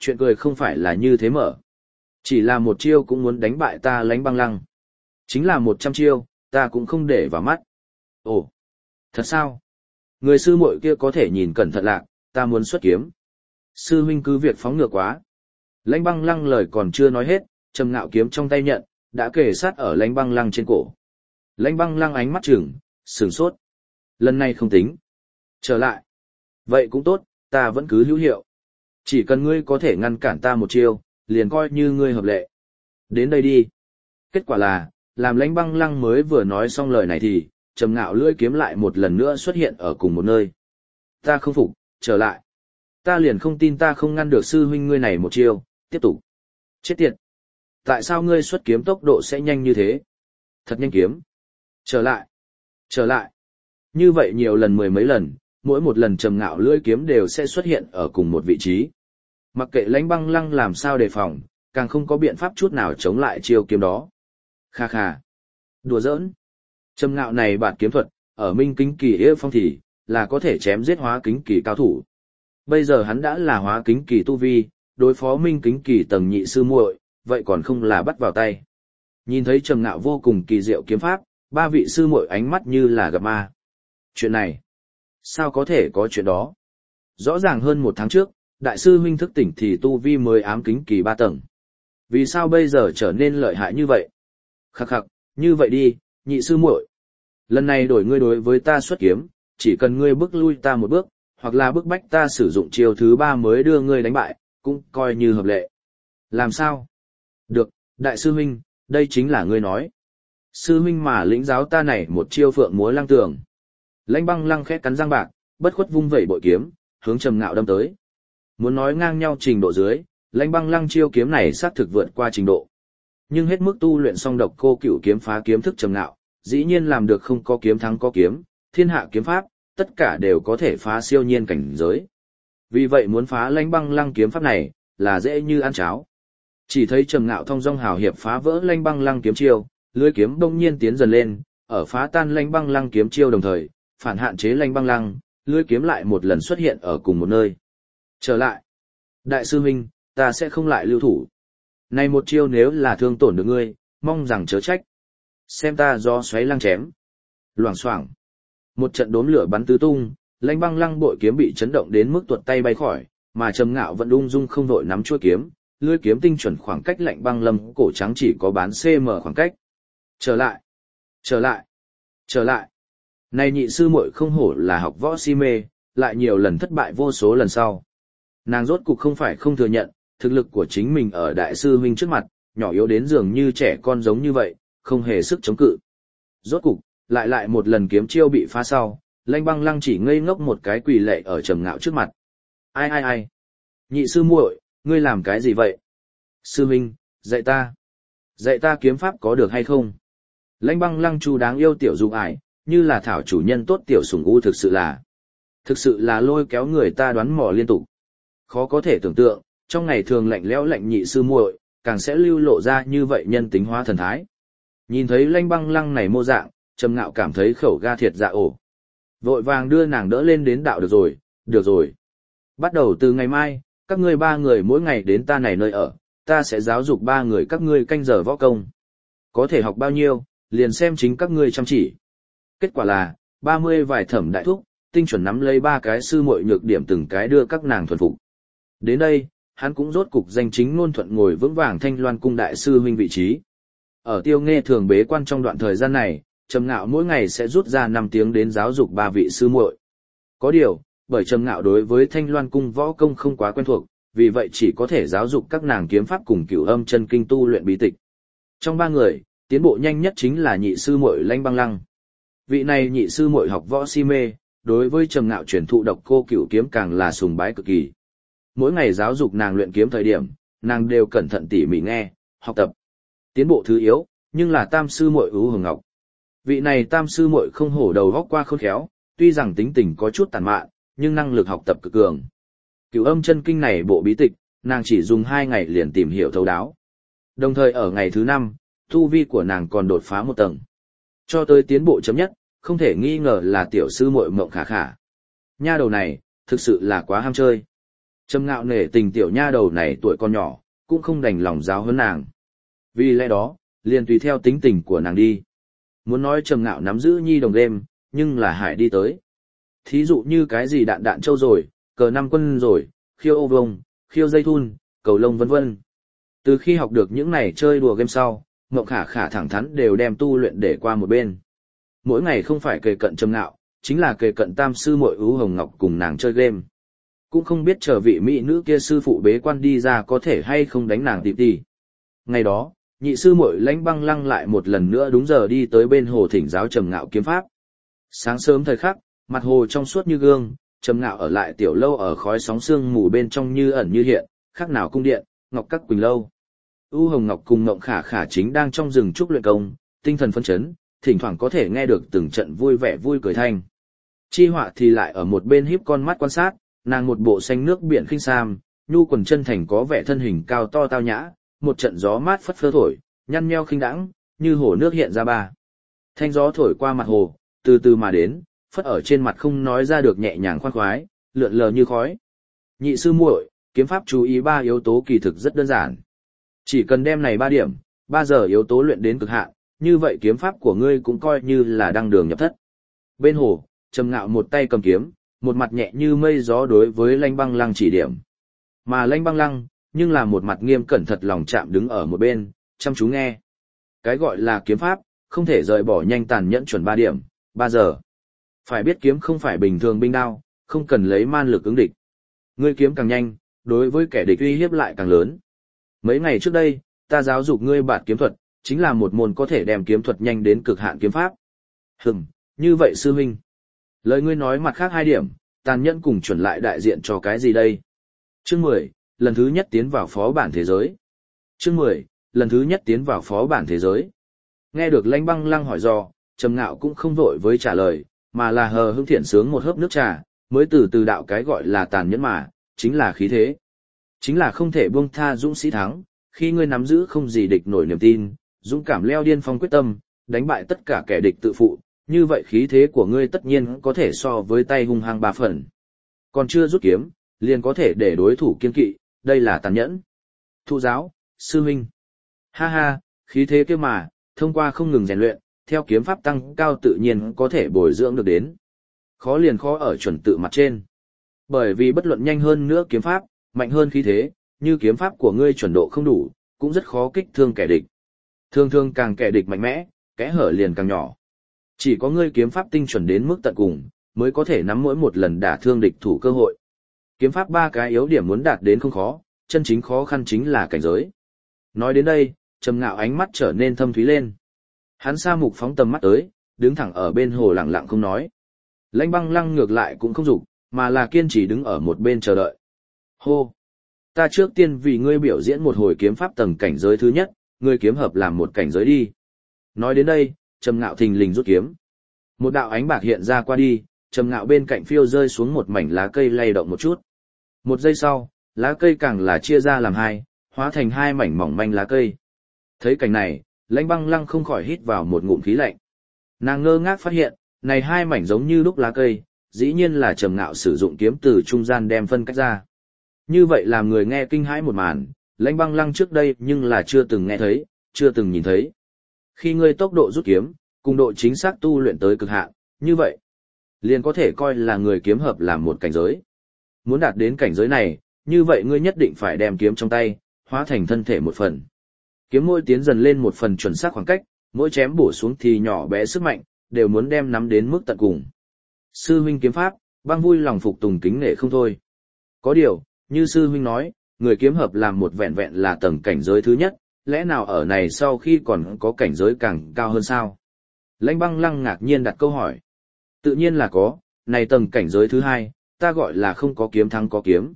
Chuyện cười không phải là như thế mở. Chỉ là một chiêu cũng muốn đánh bại ta Lãnh Băng Lăng. Chính là 100 chiêu, ta cũng không để vào mắt. Ồ, thật sao? Người sư muội kia có thể nhìn cẩn thận lạc, ta muốn xuất kiếm. Sư huynh cứ việc phóng ngược quá. Lãnh Băng Lăng lời còn chưa nói hết, Trầm Ngạo kiếm trong tay nhận, đã kề sát ở Lãnh Băng Lăng trên cổ. Lãnh Băng Lăng ánh mắt chừng, sửng sốt. Lần này không tính. Trở lại. Vậy cũng tốt, ta vẫn cứ hữu hiệu. Chỉ cần ngươi có thể ngăn cản ta một chiêu, liền coi như ngươi hợp lệ. Đến đây đi. Kết quả là, làm Lãnh Băng Lăng mới vừa nói xong lời này thì, Trầm Ngạo lưỡi kiếm lại một lần nữa xuất hiện ở cùng một nơi. Ta không phục, trở lại. Ta liền không tin ta không ngăn được sư huynh ngươi này một chiêu, tiếp tục. Chết tiệt. Tại sao ngươi xuất kiếm tốc độ sẽ nhanh như thế? Thật nhanh kiếm. Trở lại. Trở lại. Như vậy nhiều lần mười mấy lần, mỗi một lần Trầm Ngạo lưỡi kiếm đều sẽ xuất hiện ở cùng một vị trí. Mặc kệ Lãnh Băng Lăng làm sao đề phòng, càng không có biện pháp chút nào chống lại chiêu kiếm đó. Kha kha. Đùa giỡn. Trầm Ngạo này bạt kiếm thuật, ở Minh Kính Kỳ Yê Phong thì, là có thể chém giết hóa kính kỳ cao thủ. Bây giờ hắn đã là hóa kính kỳ tu vi, đối phó Minh Kính Kỳ tầng nhị sư muội, vậy còn không là bắt vào tay. Nhìn thấy Trầm Ngạo vô cùng kỳ diệu kiếm pháp, ba vị sư muội ánh mắt như là gặp ma. Chuyện này, sao có thể có chuyện đó? Rõ ràng hơn 1 tháng trước, đại sư huynh thức tỉnh thì tu vi mới ám kính kỳ 3 tầng. Vì sao bây giờ trở nên lợi hại như vậy? Khắc khắc, như vậy đi, nhị sư muội. Lần này đổi ngươi đối với ta xuất kiếm, chỉ cần ngươi bước lui ta một bước, hoặc là bức bách ta sử dụng chiêu thứ 3 mới đưa ngươi đánh bại, cũng coi như hợp lệ. Làm sao? Được, đại sư huynh, đây chính là ngươi nói. Sư huynh mà lĩnh giáo ta này một chiêu phượng múa lăng tường. Lãnh Băng Lăng khẽ cắn răng bạc, bất khuất vung vẩy bội kiếm, hướng Trầm Ngạo đâm tới. Muốn nói ngang nhau trình độ dưới, Lãnh Băng Lăng chiêu kiếm này xác thực vượt qua trình độ. Nhưng hết mức tu luyện xong độc cô cửu kiếm phá kiếm thức Trầm Ngạo, dĩ nhiên làm được không có kiếm thắng có kiếm, thiên hạ kiếm pháp, tất cả đều có thể phá siêu nhiên cảnh giới. Vì vậy muốn phá Lãnh Băng Lăng kiếm pháp này, là dễ như ăn cháo. Chỉ thấy Trầm Ngạo thông dong hào hiệp phá vỡ Lãnh Băng Lăng kiếm chiêu, lưỡi kiếm bỗng nhiên tiến dần lên, ở phá tan Lãnh Băng Lăng kiếm chiêu đồng thời, phản hạn chế Lãnh Băng Lăng, lưỡi kiếm lại một lần xuất hiện ở cùng một nơi. Trở lại. Đại sư huynh, ta sẽ không lại lưu thủ. Này một chiêu nếu là thương tổn được ngươi, mong rằng chớ trách. Xem ta do xoáy lăng chém. Loảng xoảng. Một trận đốm lửa bắn tứ tung, Lãnh Băng Lăng bội kiếm bị chấn động đến mức tuột tay bay khỏi, mà Trầm Ngạo vẫn ung dung không vội nắm chuôi kiếm, lưỡi kiếm tinh chuẩn khoảng cách Lãnh Băng Lâm cổ trắng chỉ có bán cm khoảng cách. Trở lại. Trở lại. Trở lại. Này nhị sư muội không hổ là học võ si mê, lại nhiều lần thất bại vô số lần sau. Nàng rốt cục không phải không thừa nhận, thực lực của chính mình ở đại sư huynh trước mặt, nhỏ yếu đến dường như trẻ con giống như vậy, không hề sức chống cự. Rốt cục, lại một lần kiếm chiêu bị phá sau, Lãnh Băng Lăng chỉ ngây ngốc một cái quỳ lạy ở Trầm Ngạo trước mặt. Ai? Nhị sư muội, ngươi làm cái gì vậy? Sư huynh, dạy ta. Dạy ta kiếm pháp có được hay không? Lãnh Băng Lăng chu đáng yêu tiểu dung ải, như là thảo chủ nhân tốt tiểu sủng u thực sự là lôi kéo người ta đoán mò liên tục. Khó có thể tưởng tượng, trong ngày thường lạnh lẽo lạnh nhị sư muội, càng sẽ lưu lộ ra như vậy nhân tính hóa thần thái. Nhìn thấy Lãnh Băng Lăng này mô dạng, Trầm Ngạo cảm thấy khẩu ga thiệt dạ ổ. Vội vàng đưa nàng đỡ lên đến đạo được rồi. Bắt đầu từ ngày mai, các ngươi 3 người mỗi ngày đến ta này nơi ở, ta sẽ giáo dục 3 người các ngươi canh giờ võ công. Có thể học bao nhiêu, liền xem chính các ngươi chăm chỉ. Kết quả là, 30 vài thẩm đại thúc, tinh chuẩn nắm lấy 3 cái sư muội nhược điểm từng cái đưa các nàng thuần phục. Đến đây, hắn cũng rốt cục danh chính ngôn thuận ngồi vững vàng Thanh Loan cung đại sư huynh vị trí. Ở Tiêu Nghê thường bế quan trong đoạn thời gian này, Trầm Ngạo mỗi ngày sẽ rút ra 5 tiếng đến giáo dục 3 vị sư muội. Có điều, bởi Trầm Ngạo đối với Thanh Loan cung võ công không quá quen thuộc, vì vậy chỉ có thể giáo dục các nàng kiếm pháp cùng Cửu Âm chân kinh tu luyện bí tịch. Trong 3 người, tiến bộ nhanh nhất chính là nhị sư muội Lãnh Băng Lăng. Vị này nhị sư muội học võ si mê, đối với Trầm Ngạo truyền thụ độc cô cửu kiếm càng là sùng bái cực kỳ. Mỗi ngày giáo dục nàng luyện kiếm thời điểm, nàng đều cẩn thận tỉ mỉ nghe, học tập. Tiến bộ thứ yếu, nhưng là tam sư muội Ú Hồng Ngọc. Vị này tam sư muội không hổ đầu góc qua khôn khéo, tuy rằng tính tình có chút tàn mạn, nhưng năng lực học tập cực cường. Cửu Âm chân kinh này bộ bí tịch, nàng chỉ dùng 2 ngày liền tìm hiểu thấu đáo. Đồng thời ở ngày thứ 5, tu vi của nàng còn đột phá 1 tầng. Cho tới tiến bộ chấm nhất, không thể nghi ngờ là tiểu sư muội Mộng Khả Khả. Nha đầu này, thực sự là quá ham chơi. Trầm Ngạo nể tình tiểu nha đầu này tuổi còn nhỏ, cũng không đành lòng giáo huấn nàng. Vì lẽ đó, liền tùy theo tính tình của nàng đi. Muốn nói Trầm Ngạo nắm giữ nhi đồng đêm, nhưng là Hải đi tới. Thí dụ như cái gì đạn đạn châu rồi, cờ năm quân rồi, khiêu ô vông, khiêu dây thun, cầu lông vân vân. Từ khi học được những này chơi đùa game sau, Ngộng Khả Khả thẳng thắn đều đem tu luyện để qua một bên. Mỗi ngày không phải kề cận Trầm Ngạo, chính là kề cận tam sư muội Ú Hồng Ngọc cùng nàng chơi game. Cũng không biết chờ vị mỹ nữ kia sư phụ bế quan đi ra có thể hay không đánh nàng tỉ tỉ. Ngày đó, nhị sư muội Lãnh Băng Lăng lại một lần nữa đúng giờ đi tới bên hồ thỉnh giáo Trầm Ngạo kiếm pháp. Sáng sớm thời khắc, mặt hồ trong suốt như gương, Trầm Ngạo ở lại tiểu lâu ở khói sóng sương mù bên trong như ẩn như hiện, khác nào cung điện, ngọc các quỳnh lâu. U Hồng Ngọc cùng Ngộng Khả Khả chính đang trong rừng trúc luyện công, tinh thần phấn chấn, thỉnh thoảng có thể nghe được từng trận vui vẻ vui cười thanh. Chi Họa thì lại ở một bên híp con mắt quan sát, nàng một bộ xanh nước biển khinh sam, nhu quần chân thành có vẻ thân hình cao to tao nhã, một trận gió mát phất phơ thổi, nhăn nheo khinh đãng, như hồ nước hiện ra ba. Thanh gió thổi qua mặt hồ, từ từ mà đến, phất ở trên mặt không nói ra được nhẹ nhàng khoan khoái, lượn lờ như khói. Nhị sư muội, kiếm pháp chú ý 3 yếu tố kỳ thực rất đơn giản. Chỉ cần đem này 3 điểm, 3 giờ yếu tố luyện đến cực hạn, như vậy kiếm pháp của ngươi cũng coi như là đăng đường nhập thất. Bên hồ, Trầm Ngạo một tay cầm kiếm, một mặt nhẹ như mây gió đối với Lãnh Băng Lăng chỉ điểm. Mà Lãnh Băng Lăng, nhưng là một mặt nghiêm cẩn thật lòng chạm đứng ở một bên, chăm chú nghe. Cái gọi là kiếm pháp, không thể rời bỏ nhanh tàn nhẫn chuẩn 3 điểm, 3 giờ. Phải biết kiếm không phải bình thường binh đao, không cần lấy man lực ứng địch. Ngươi kiếm càng nhanh, đối với kẻ địch uy hiếp lại càng lớn. Mấy ngày trước đây, ta giáo dục ngươi bạt kiếm thuật, chính là một môn có thể đem kiếm thuật nhanh đến cực hạn kiếm pháp. Như vậy sư huynh. Lời ngươi nói mặt khác 2 điểm, tàn nhẫn cùng chuẩn lại đại diện cho cái gì đây? Chương 10, lần thứ nhất tiến vào phó bản thế giới. Chương 10, lần thứ nhất tiến vào phó bản thế giới. Nghe được Lãnh Băng Lăng hỏi dò, Trầm Ngạo cũng không vội với trả lời, mà là hờ hững thiện sướng một hớp nước trà, mới từ từ đạo cái gọi là tàn nhẫn mà, chính là khí thế. Chính là không thể buông tha dũng sĩ thắng, khi ngươi nắm giữ không gì địch nổi niềm tin, dũng cảm leo điên phong quyết tâm, đánh bại tất cả kẻ địch tự phụ, như vậy khí thế của ngươi tất nhiên có thể so với tay hung hăng 3 phần. Còn chưa rút kiếm, liền có thể để đối thủ kiên kỵ, đây là tàn nhẫn. Thụ giáo, sư huynh. Ha ha, khí thế kia mà, thông qua không ngừng rèn luyện, theo kiếm pháp tăng cao tự nhiên có thể bồi dưỡng được đến. Khó liền khó ở chuẩn tự mặt trên. Bởi vì bất luận nhanh hơn nữa kiếm pháp, mạnh hơn khí thế, như kiếm pháp của ngươi chuẩn độ không đủ, cũng rất khó kích thương kẻ địch. Thường thường càng kẻ địch mạnh mẽ, kẽ hở liền càng nhỏ. Chỉ có ngươi kiếm pháp tinh chuẩn đến mức tận cùng, mới có thể nắm mỗi một lần đả thương địch thủ cơ hội. Kiếm pháp 3 cái yếu điểm muốn đạt đến không khó, chân chính khó khăn chính là cảnh giới. Nói đến đây, Trầm Ngạo ánh mắt trở nên thâm thúy lên. Hắn sa mục phóng tầm mắt tới, đứng thẳng ở bên hồ lặng lặng không nói. Lãnh Băng Lăng ngược lại cũng không dục, mà là kiên trì đứng ở một bên chờ đợi. Hô! Ta trước tiên vì ngươi biểu diễn một hồi kiếm pháp tầng cảnh giới thứ nhất, ngươi kiếm hợp làm một cảnh giới đi. Nói đến đây, Trầm Ngạo thình lình rút kiếm. Một đạo ánh bạc hiện ra qua đi, Trầm Ngạo bên cạnh phiêu rơi xuống một mảnh lá cây lay động một chút. Một giây sau, lá cây càng là chia ra làm 2, hóa thành 2 mảnh mỏng manh lá cây. Thấy cảnh này, Lãnh Băng Lăng không khỏi hít vào một ngụm khí lạnh. Nàng ngơ ngác phát hiện, này 2 mảnh giống như lúc lá cây, dĩ nhiên là Trầm Ngạo sử dụng kiếm từ trung gian đem phân cách ra. Như vậy làm người nghe kinh hãi một màn, Lãnh Băng Lăng trước đây nhưng là chưa từng nghe thấy, chưa từng nhìn thấy. Khi ngươi tốc độ rút kiếm, cùng độ chính xác tu luyện tới cực hạn, như vậy, liền có thể coi là người kiếm hợp làm một cảnh giới. Muốn đạt đến cảnh giới này, như vậy ngươi nhất định phải đem kiếm trong tay, hóa thành thân thể một phần. Kiếm mỗi tiến dần lên một phần chuẩn xác khoảng cách, mỗi chém bổ xuống thì nhỏ bé sức mạnh, đều muốn đem nắm đến mức tận cùng. Sư huynh kiếm pháp, Băng vui lòng phục tùng kính nể không thôi. Có điều, như sư huynh nói, người kiếm hợp làm một vẹn vẹn là tầng cảnh giới thứ nhất, lẽ nào ở này sau khi còn có cảnh giới càng cao hơn sao? Lãnh Băng Lăng ngạc nhiên đặt câu hỏi. Tự nhiên là có, này tầng cảnh giới thứ 2, ta gọi là không có kiếm thắng có kiếm.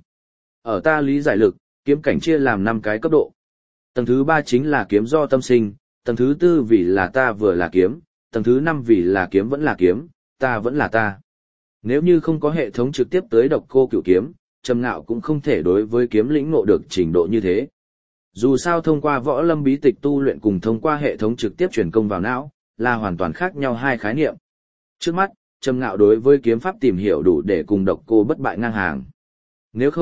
Ở ta lý giải lực, kiếm cảnh chia làm 5 cái cấp độ. Tầng thứ 3 chính là kiếm do tâm sinh, tầng thứ 4 vì là ta vừa là kiếm, tầng thứ 5 vì là kiếm vẫn là kiếm, ta vẫn là ta. Nếu như không có hệ thống trực tiếp tới Độc Cô Cửu Kiếm, Trầm Ngạo cũng không thể đối với kiếm lĩnh ngộ được trình độ như thế. Dù sao thông qua võ lâm bí tịch tu luyện cùng thông qua hệ thống trực tiếp truyền công vào não, là hoàn toàn khác nhau 2 khái niệm. Trước mắt, Trầm Ngạo đối với kiếm pháp tìm hiểu đủ để cùng Độc Cô bất bại ngang hàng. Nếu không,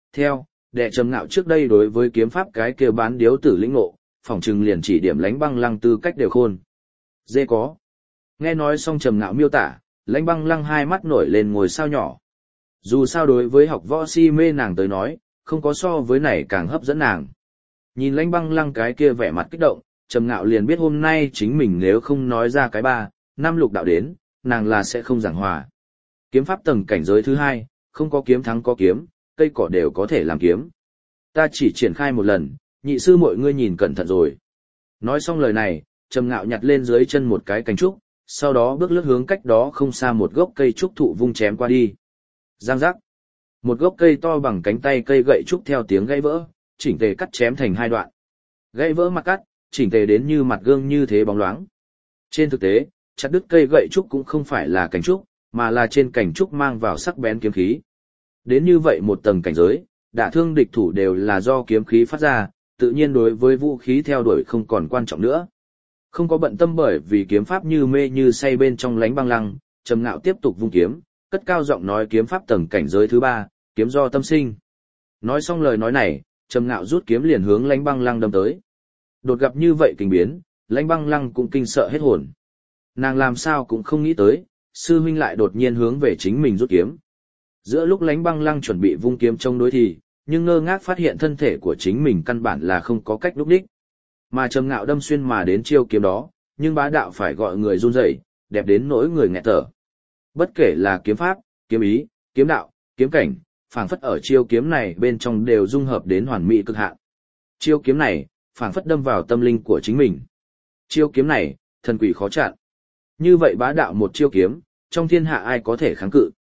đệ Trầm Ngạo trước đây đối với kiếm pháp cái kia bán điếu tử lĩnh ngộ, phỏng chừng liền chỉ điểm Lãnh Băng Lăng tư cách đều khôn. Dễ có. Nghe nói xong Trầm Ngạo miêu tả, Lãnh Băng Lăng hai mắt nổi lên ngôi sao nhỏ. Dù sao đối với học võ si mê nàng tới nói, không có so với này càng hấp dẫn nàng. Nhìn Lãnh Băng Lăng cái kia vẻ mặt kích động, Trầm Ngạo liền biết hôm nay chính mình nếu không nói ra cái 3, 5 lục đạo đến, nàng là sẽ không giảng hòa. Kiếm pháp tầng cảnh giới thứ 2, không có kiếm thắng có kiếm, cây cỏ đều có thể làm kiếm. Ta chỉ triển khai một lần, nhị sư mọi ngươi nhìn cẩn thận rồi. Nói xong lời này, Trầm Ngạo nhặt lên dưới chân một cái cành trúc, sau đó bước lướt hướng cách đó không xa một gốc cây trúc thụ vung chém qua đi. Giang giác. Một gốc cây to bằng cánh tay cây gậy trúc theo tiếng gãy vỡ, chỉnh tề cắt chém thành 2 đoạn. Gãy vỡ mặt cắt, chỉnh tề đến như mặt gương như thế bóng loáng. Trên thực tế, chặt đứt cây gậy trúc cũng không phải là cành trúc, mà là trên cành trúc mang vào sắc bén kiếm khí. Đến như vậy một tầng cảnh giới, đả thương địch thủ đều là do kiếm khí phát ra, tự nhiên đối với vũ khí theo đuổi không còn quan trọng nữa. Không có bận tâm bởi vì kiếm pháp như mê như say bên trong Lãnh Băng Lăng, Trầm Ngạo tiếp tục vung kiếm, cất cao giọng nói kiếm pháp tầng cảnh giới thứ 3, kiếm do tâm sinh. Nói xong lời nói này, Trầm Ngạo rút kiếm liền hướng Lãnh Băng Lăng đâm tới. Đột gặp như vậy kinh biến, Lãnh Băng Lăng cũng kinh sợ hết hồn. Nàng làm sao cũng không nghĩ tới, sư huynh lại đột nhiên hướng về chính mình rút kiếm. Giữa lúc Lãnh Băng Lăng chuẩn bị vung kiếm chống đối thì, nhưng ngơ ngác phát hiện thân thể của chính mình căn bản là không có cách lúc đích. Mà Trầm Ngạo đâm xuyên mà đến chiêu kiếm đó, nhưng bá đạo phải gọi người run rẩy, đẹp đến nỗi người nghẹt thở. Bất kể là kiếm pháp, kiếm ý, kiếm đạo, kiếm cảnh, phảng phất ở chiêu kiếm này bên trong đều dung hợp đến hoàn mỹ cực hạn. Chiêu kiếm này, phảng phất đâm vào tâm linh của chính mình. Chiêu kiếm này, thần quỷ khó chặn. Như vậy bá đạo một chiêu kiếm, trong thiên hạ ai có thể kháng cự?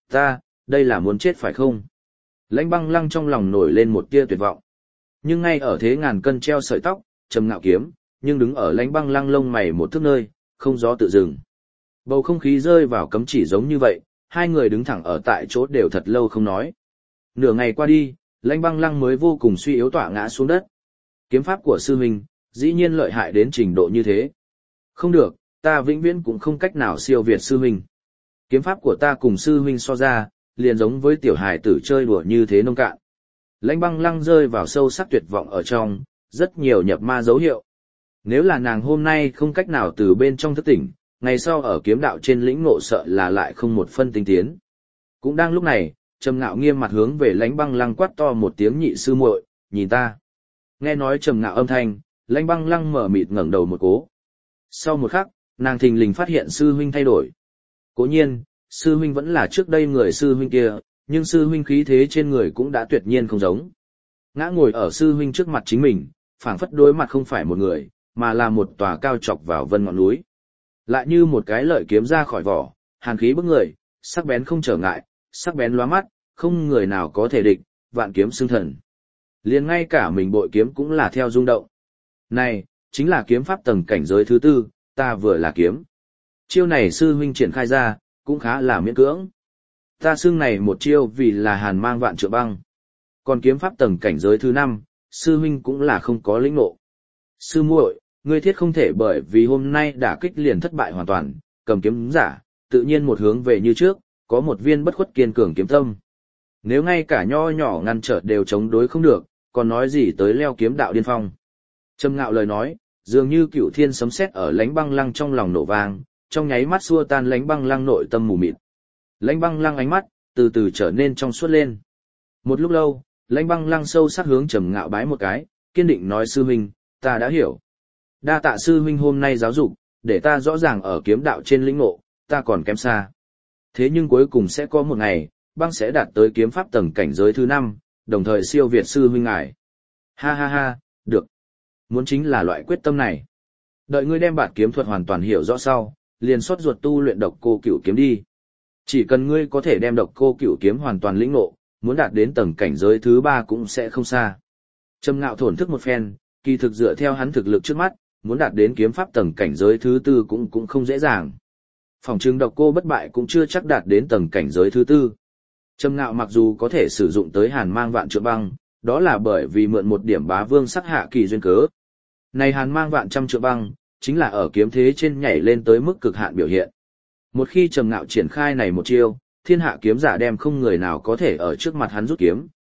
Đây là muốn chết phải không? Lãnh Băng Lăng trong lòng nổi lên một tia tuyệt vọng. Nhưng ngay ở thế ngàn cân treo sợi tóc, Trầm Ngạo kiếm, nhưng đứng ở Lãnh Băng Lăng lông mày một thước nơi, không gió tự dừng. Bầu không khí rơi vào cấm chỉ giống như vậy, hai người đứng thẳng ở tại chỗ đều thật lâu không nói. Nửa ngày qua đi, Lãnh Băng Lăng mới vô cùng suy yếu tỏa ngã xuống đất. Kiếm pháp của sư huynh, dĩ nhiên lợi hại đến trình độ như thế. Không được, ta vĩnh viễn cũng không cách nào siêu việt sư huynh. Kiếm pháp của ta cùng sư huynh so ra, liền giống với tiểu hài tử chơi đùa như thế nông cạn. Lãnh Băng Lăng rơi vào sâu sắc tuyệt vọng ở trong, rất nhiều nhập ma dấu hiệu. Nếu là nàng hôm nay không cách nào từ bên trong thức tỉnh, ngày sau ở kiếm đạo trên lĩnh ngộ sợ là lại không một phân tinh tiến. Cũng đang lúc này, Trầm Ngạo nghiêm mặt hướng về Lãnh Băng Lăng quát to một tiếng nhị sư muội, nhìn ta. Nghe nói Trầm Ngạo âm thanh, Lãnh Băng Lăng mở mịt ngẩng đầu một cố. Sau một khắc, nàng thình lình phát hiện sư huynh thay đổi. Cố nhiên, sư huynh vẫn là trước đây người sư huynh kia, nhưng sư huynh khí thế trên người cũng đã tuyệt nhiên không giống. Ngã ngồi ở sư huynh trước mặt chính mình, phảng phất đối mặt không phải một người, mà là một tòa cao chọc vào vân ngọn núi. Lại như một cái lợi kiếm ra khỏi vỏ, hàn khí bức người, sắc bén không trở ngại, sắc bén lóa mắt, không người nào có thể địch, vạn kiếm xưng thần. Liền ngay cả mình bội kiếm cũng là theo rung động. Này, chính là kiếm pháp tầng cảnh giới thứ 4, ta vừa là kiếm. Chiêu này sư huynh triển khai ra, cũng khá là miễn cưỡng. Ta xưng này một chiêu vì là hàn mang vạn trượng băng. Còn kiếm pháp tầng cảnh giới thứ 5, sư huynh cũng là không có lĩnh ngộ. Sư muội, ngươi thiết không thể bởi vì hôm nay đả kích liền thất bại hoàn toàn, cầm kiếm giả, tự nhiên một hướng về như trước, có một viên bất khuất kiên cường kiếm tâm. Nếu ngay cả nho nhỏ ngăn trở đều chống đối không được, còn nói gì tới leo kiếm đạo điên phong. Trầm Ngạo lời nói, dường như cửu thiên sấm sét ở Lãnh Băng Lăng trong lòng nổ vang, trong nháy mắt xua tan Lãnh Băng Lăng nội tâm mù mịt. Lãnh Băng Lăng ánh mắt từ từ trở nên trong suốt lên. Một lúc lâu, Lãnh Băng Lăng sâu sắc hướng Trầm Ngạo bái một cái, kiên định nói sư huynh, ta đã hiểu. Đa tạ sư huynh hôm nay giáo dục, để ta rõ ràng ở kiếm đạo trên lĩnh ngộ, ta còn kém xa. Thế nhưng cuối cùng sẽ có một ngày, băng sẽ đạt tới kiếm pháp tầng cảnh giới thứ 5, đồng thời siêu việt sư huynh ngài. Ha ha ha, được. Muốn chính là loại quyết tâm này. Đợi ngươi đem bản kiếm thuật hoàn toàn hiểu rõ sau, liền xót ruột tu luyện độc cô cửu kiếm đi. Chỉ cần ngươi có thể đem độc cô cửu kiếm hoàn toàn lĩnh ngộ, muốn đạt đến tầng cảnh giới thứ 3 cũng sẽ không xa. Trầm Ngạo thổn thức một phen, kỳ thực dựa theo hắn thực lực trước mắt, muốn đạt đến kiếm pháp tầng cảnh giới thứ 4 cũng không dễ dàng. Phòng trừng độc cô bất bại cũng chưa chắc đạt đến tầng cảnh giới thứ 4. Trầm Ngạo mặc dù có thể sử dụng tới hàn mang vạn trượng băng, đó là bởi vì mượn một điểm bá vương sắc hạ kỳ duyên cớ. Này hàn mang vạn trăm trượng băng, chính là ở kiếm thế trên nhảy lên tới mức cực hạn biểu hiện. Một khi Trầm Ngạo triển khai này một chiêu, thiên hạ kiếm giả đem không người nào có thể ở trước mặt hắn rút kiếm.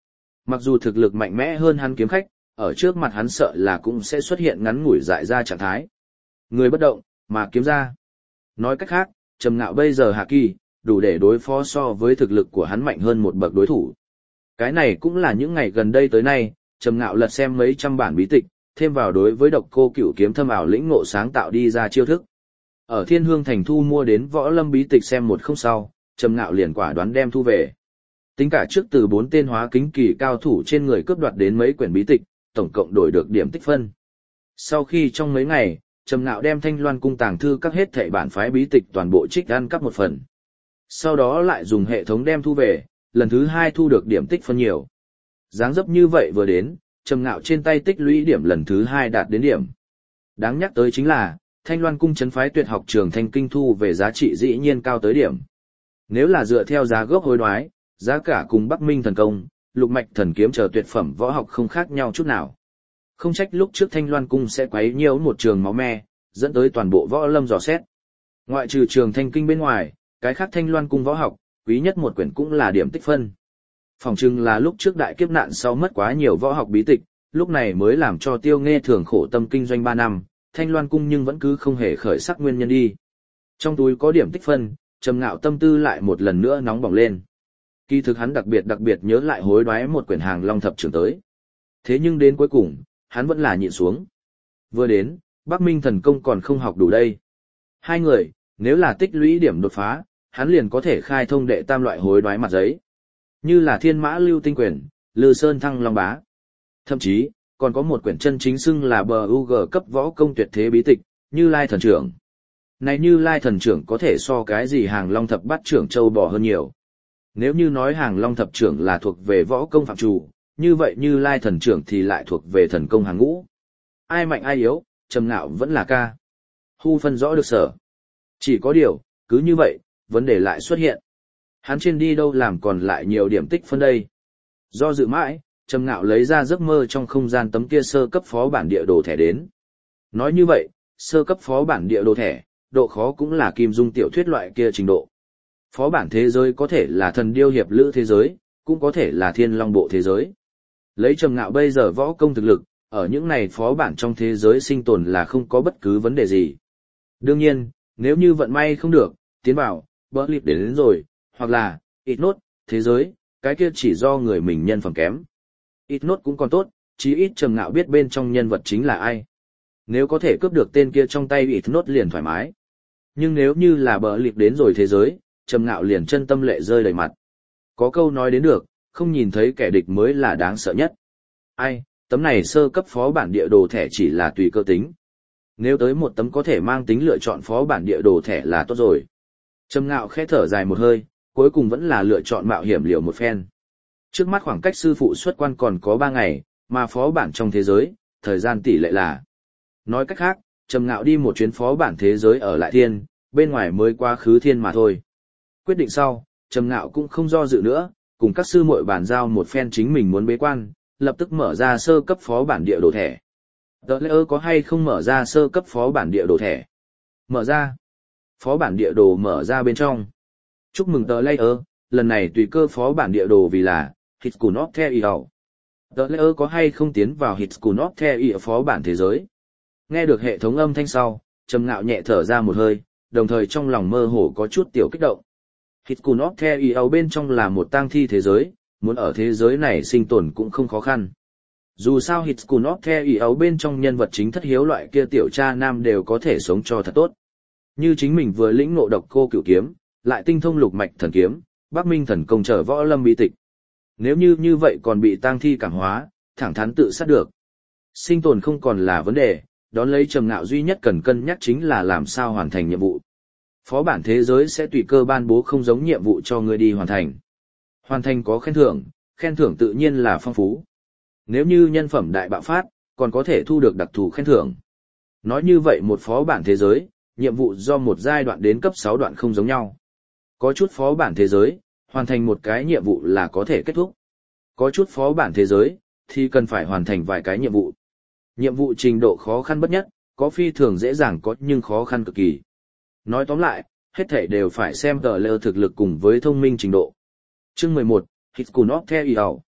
Mặc dù thực lực mạnh mẽ hơn hắn kiếm khách, ở trước mặt hắn sợ là cũng sẽ xuất hiện ngắn ngủi dại ra trạng thái. Người bất động, mà kiếm ra. Nói cách khác, Trầm Ngạo bây giờ hạ kỳ, đủ để đối phó so với thực lực của hắn mạnh hơn một bậc đối thủ. Cái này cũng là những ngày gần đây tới nay, Trầm Ngạo lật xem mấy trăm bản bí tịch, thêm vào đối với Độc Cô Cửu kiếm thâm ảo lĩnh ngộ sáng tạo đi ra chiêu thức. Ở Thiên Hương thành thu mua đến Võ Lâm bí tịch xem một không sau, Trầm Ngạo liền quả đoán đem thu về. Tính cả trước từ 4 tên hóa kính kỳ cao thủ trên người cướp đoạt đến mấy quyển bí tịch, tổng cộng đổi được điểm tích phân. Sau khi trong mấy ngày, Trầm Ngạo đem Thanh Loan cung tàng thư các hết thảy bản phái bí tịch toàn bộ trích ăn cắp một phần. Sau đó lại dùng hệ thống đem thu về, lần thứ 2 thu được điểm tích phân nhiều. Dáng dấp như vậy vừa đến, Trầm Ngạo trên tay tích lũy điểm lần thứ 2 đạt đến điểm. Đáng nhắc tới chính là, Thanh Loan cung trấn phái tuyệt học trường Thanh Kinh thu về giá trị dĩ nhiên cao tới điểm. Nếu là dựa theo giá gốc hối đoái, giá cả cùng Bắc Minh thần công, Lục mạch thần kiếm chờ tuyệt phẩm võ học không khác nhau chút nào. Không trách lúc trước Thanh Loan cung sẽ quấy nhiễu một trường máu me, dẫn tới toàn bộ võ lâm dò xét. Ngoại trừ trường Thanh Kinh bên ngoài, cái khác Thanh Loan cung võ học, quý nhất một quyển cũng là điểm tích phân. Phỏng chừng là lúc trước đại kiếp nạn sau mất quá nhiều võ học bí tịch, lúc này mới làm cho Tiêu Nghê thường khổ tâm kinh doanh 3 năm, Thanh Loan cung nhưng vẫn cứ không hề khởi sắc nguyên nhân đi. Trong túi có điểm tích phân, Trầm Ngạo tâm tư lại một lần nữa nóng bỏng lên. Kỳ thực hắn đặc biệt nhớ lại hối đoái một quyển Hàng Long thập trưởng tới. Thế nhưng đến cuối cùng, hắn vẫn là nhịn xuống. Vừa đến, Bắc Minh thần công còn không học đủ đây. Hai người, nếu là tích lũy điểm đột phá, hắn liền có thể khai thông đệ tam loại hối đoái mặt giấy. Như là Thiên Mã Lưu Tinh Quyền, Lư Sơn Thăng Long Bá. Thậm chí, còn có một quyển chân chính xưng là BUG cấp võ công tuyệt thế bí tịch, Như Lai thần trưởng. Này Như Lai thần trưởng có thể so cái gì Hàng Long thập bát trưởng châu bò hơn nhiều. Nếu như nói Hàng Long thập trưởng là thuộc về võ công phạm chủ, như vậy Như Lai thần trưởng thì lại thuộc về thần công hàng ngũ. Ai mạnh ai yếu, Trầm Ngạo vẫn là ca. Hu phân rõ được sở. Chỉ có điều, cứ như vậy, vấn đề lại xuất hiện. Hắn trên đi đâu làm còn lại nhiều điểm tích phân đây. Do dự mãi, Trầm Ngạo lấy ra giấc mơ trong không gian tấm kia sơ cấp phó bản địa đồ thẻ đến. Nói như vậy, sơ cấp phó bản địa đồ thẻ, độ khó cũng là kim dung tiểu thuyết loại kia trình độ. Phó bản thế giới có thể là thần điêu hiệp lữ thế giới, cũng có thể là thiên long bộ thế giới. Lấy Trầm Ngạo bây giờ võ công thực lực, ở những này phó bản trong thế giới sinh tồn là không có bất cứ vấn đề gì. Đương nhiên, nếu như vận may không được, tiến vào, bỡ lịp đến rồi, hoặc là, ít nốt, thế giới, cái kia chỉ do người mình nhân phẩm kém. Ít nốt cũng còn tốt, chí ít Trầm Ngạo biết bên trong nhân vật chính là ai. Nếu có thể cướp được tên kia trong tay ít nốt liền thoải mái. Nhưng nếu như là bỡ lịp đến rồi thế giới, Trầm Ngạo liền chân tâm lệ rơi đầy mặt. Có câu nói đến được, không nhìn thấy kẻ địch mới là đáng sợ nhất. Ai, tấm này sơ cấp phó bản địa đồ thẻ chỉ là tùy cơ tính. Nếu tới một tấm có thể mang tính lựa chọn phó bản địa đồ thẻ là tốt rồi. Trầm Ngạo khẽ thở dài một hơi, cuối cùng vẫn là lựa chọn mạo hiểm liều một phen. Trước mắt khoảng cách sư phụ xuất quan còn có 3 ngày, mà phó bản trong thế giới, thời gian tỷ lệ là. Nói cách khác, Trầm Ngạo đi một chuyến phó bản thế giới ở lại thiên, bên ngoài mới quá khứ thiên mà thôi. Quyết định sau, Trầm Ngạo cũng không do dự nữa, cùng các sư muội bàn giao một phen chính mình muốn bế quan, lập tức mở ra sơ cấp phó bản địa đồ thẻ. Tờ lễ ơ có hay không mở ra sơ cấp phó bản địa đồ thẻ? Mở ra. Phó bản địa đồ mở ra bên trong. Chúc mừng tờ lễ ơ, lần này tùy cơ phó bản địa đồ vì là Hitskunot Theo. Tờ lễ ơ có hay không tiến vào Hitskunot Theo phó bản thế giới? Nghe được hệ thống âm thanh sau, Trầm Ngạo nhẹ thở ra một hơi, đồng thời trong lòng mơ hồ có chút tiểu kích động. Hitskunot Theo bên trong là một tang thi thế giới, muốn ở thế giới này sinh tồn cũng không khó khăn. Dù sao Hitskunot Theo bên trong nhân vật chính thất hiếu loại kia tiểu cha nam đều có thể sống cho thật tốt. Như chính mình vừa lĩnh ngộ Độc Cô Cửu kiếm, lại tinh thông Lục mạch thần kiếm, Bắc Minh thần công trở võ lâm bí tịch. Nếu như vậy còn bị tang thi cảm hóa, thẳng thắn tự sát được. Sinh tồn không còn là vấn đề, đón lấy Trầm Ngạo duy nhất cần cân nhắc chính là làm sao hoàn thành nhiệm vụ. Phó bản thế giới sẽ tùy cơ ban bố không giống nhiệm vụ cho người đi hoàn thành. Hoàn thành có khen thưởng tự nhiên là phong phú. Nếu như nhân phẩm đại bạo phát, còn có thể thu được đặc thù khen thưởng. Nói như vậy một phó bản thế giới, nhiệm vụ do một giai đoạn đến cấp 6 đoạn không giống nhau. Có chút phó bản thế giới, hoàn thành một cái nhiệm vụ là có thể kết thúc. Có chút phó bản thế giới, thì cần phải hoàn thành vài cái nhiệm vụ. Nhiệm vụ trình độ khó khăn bất nhất, có phi thường dễ dàng có nhưng khó khăn cực kỳ. Nói tóm lại, hết thảy đều phải xem tờ lơ thực lực cùng với thông minh trình độ. Chương 11, Hitskunot Theo.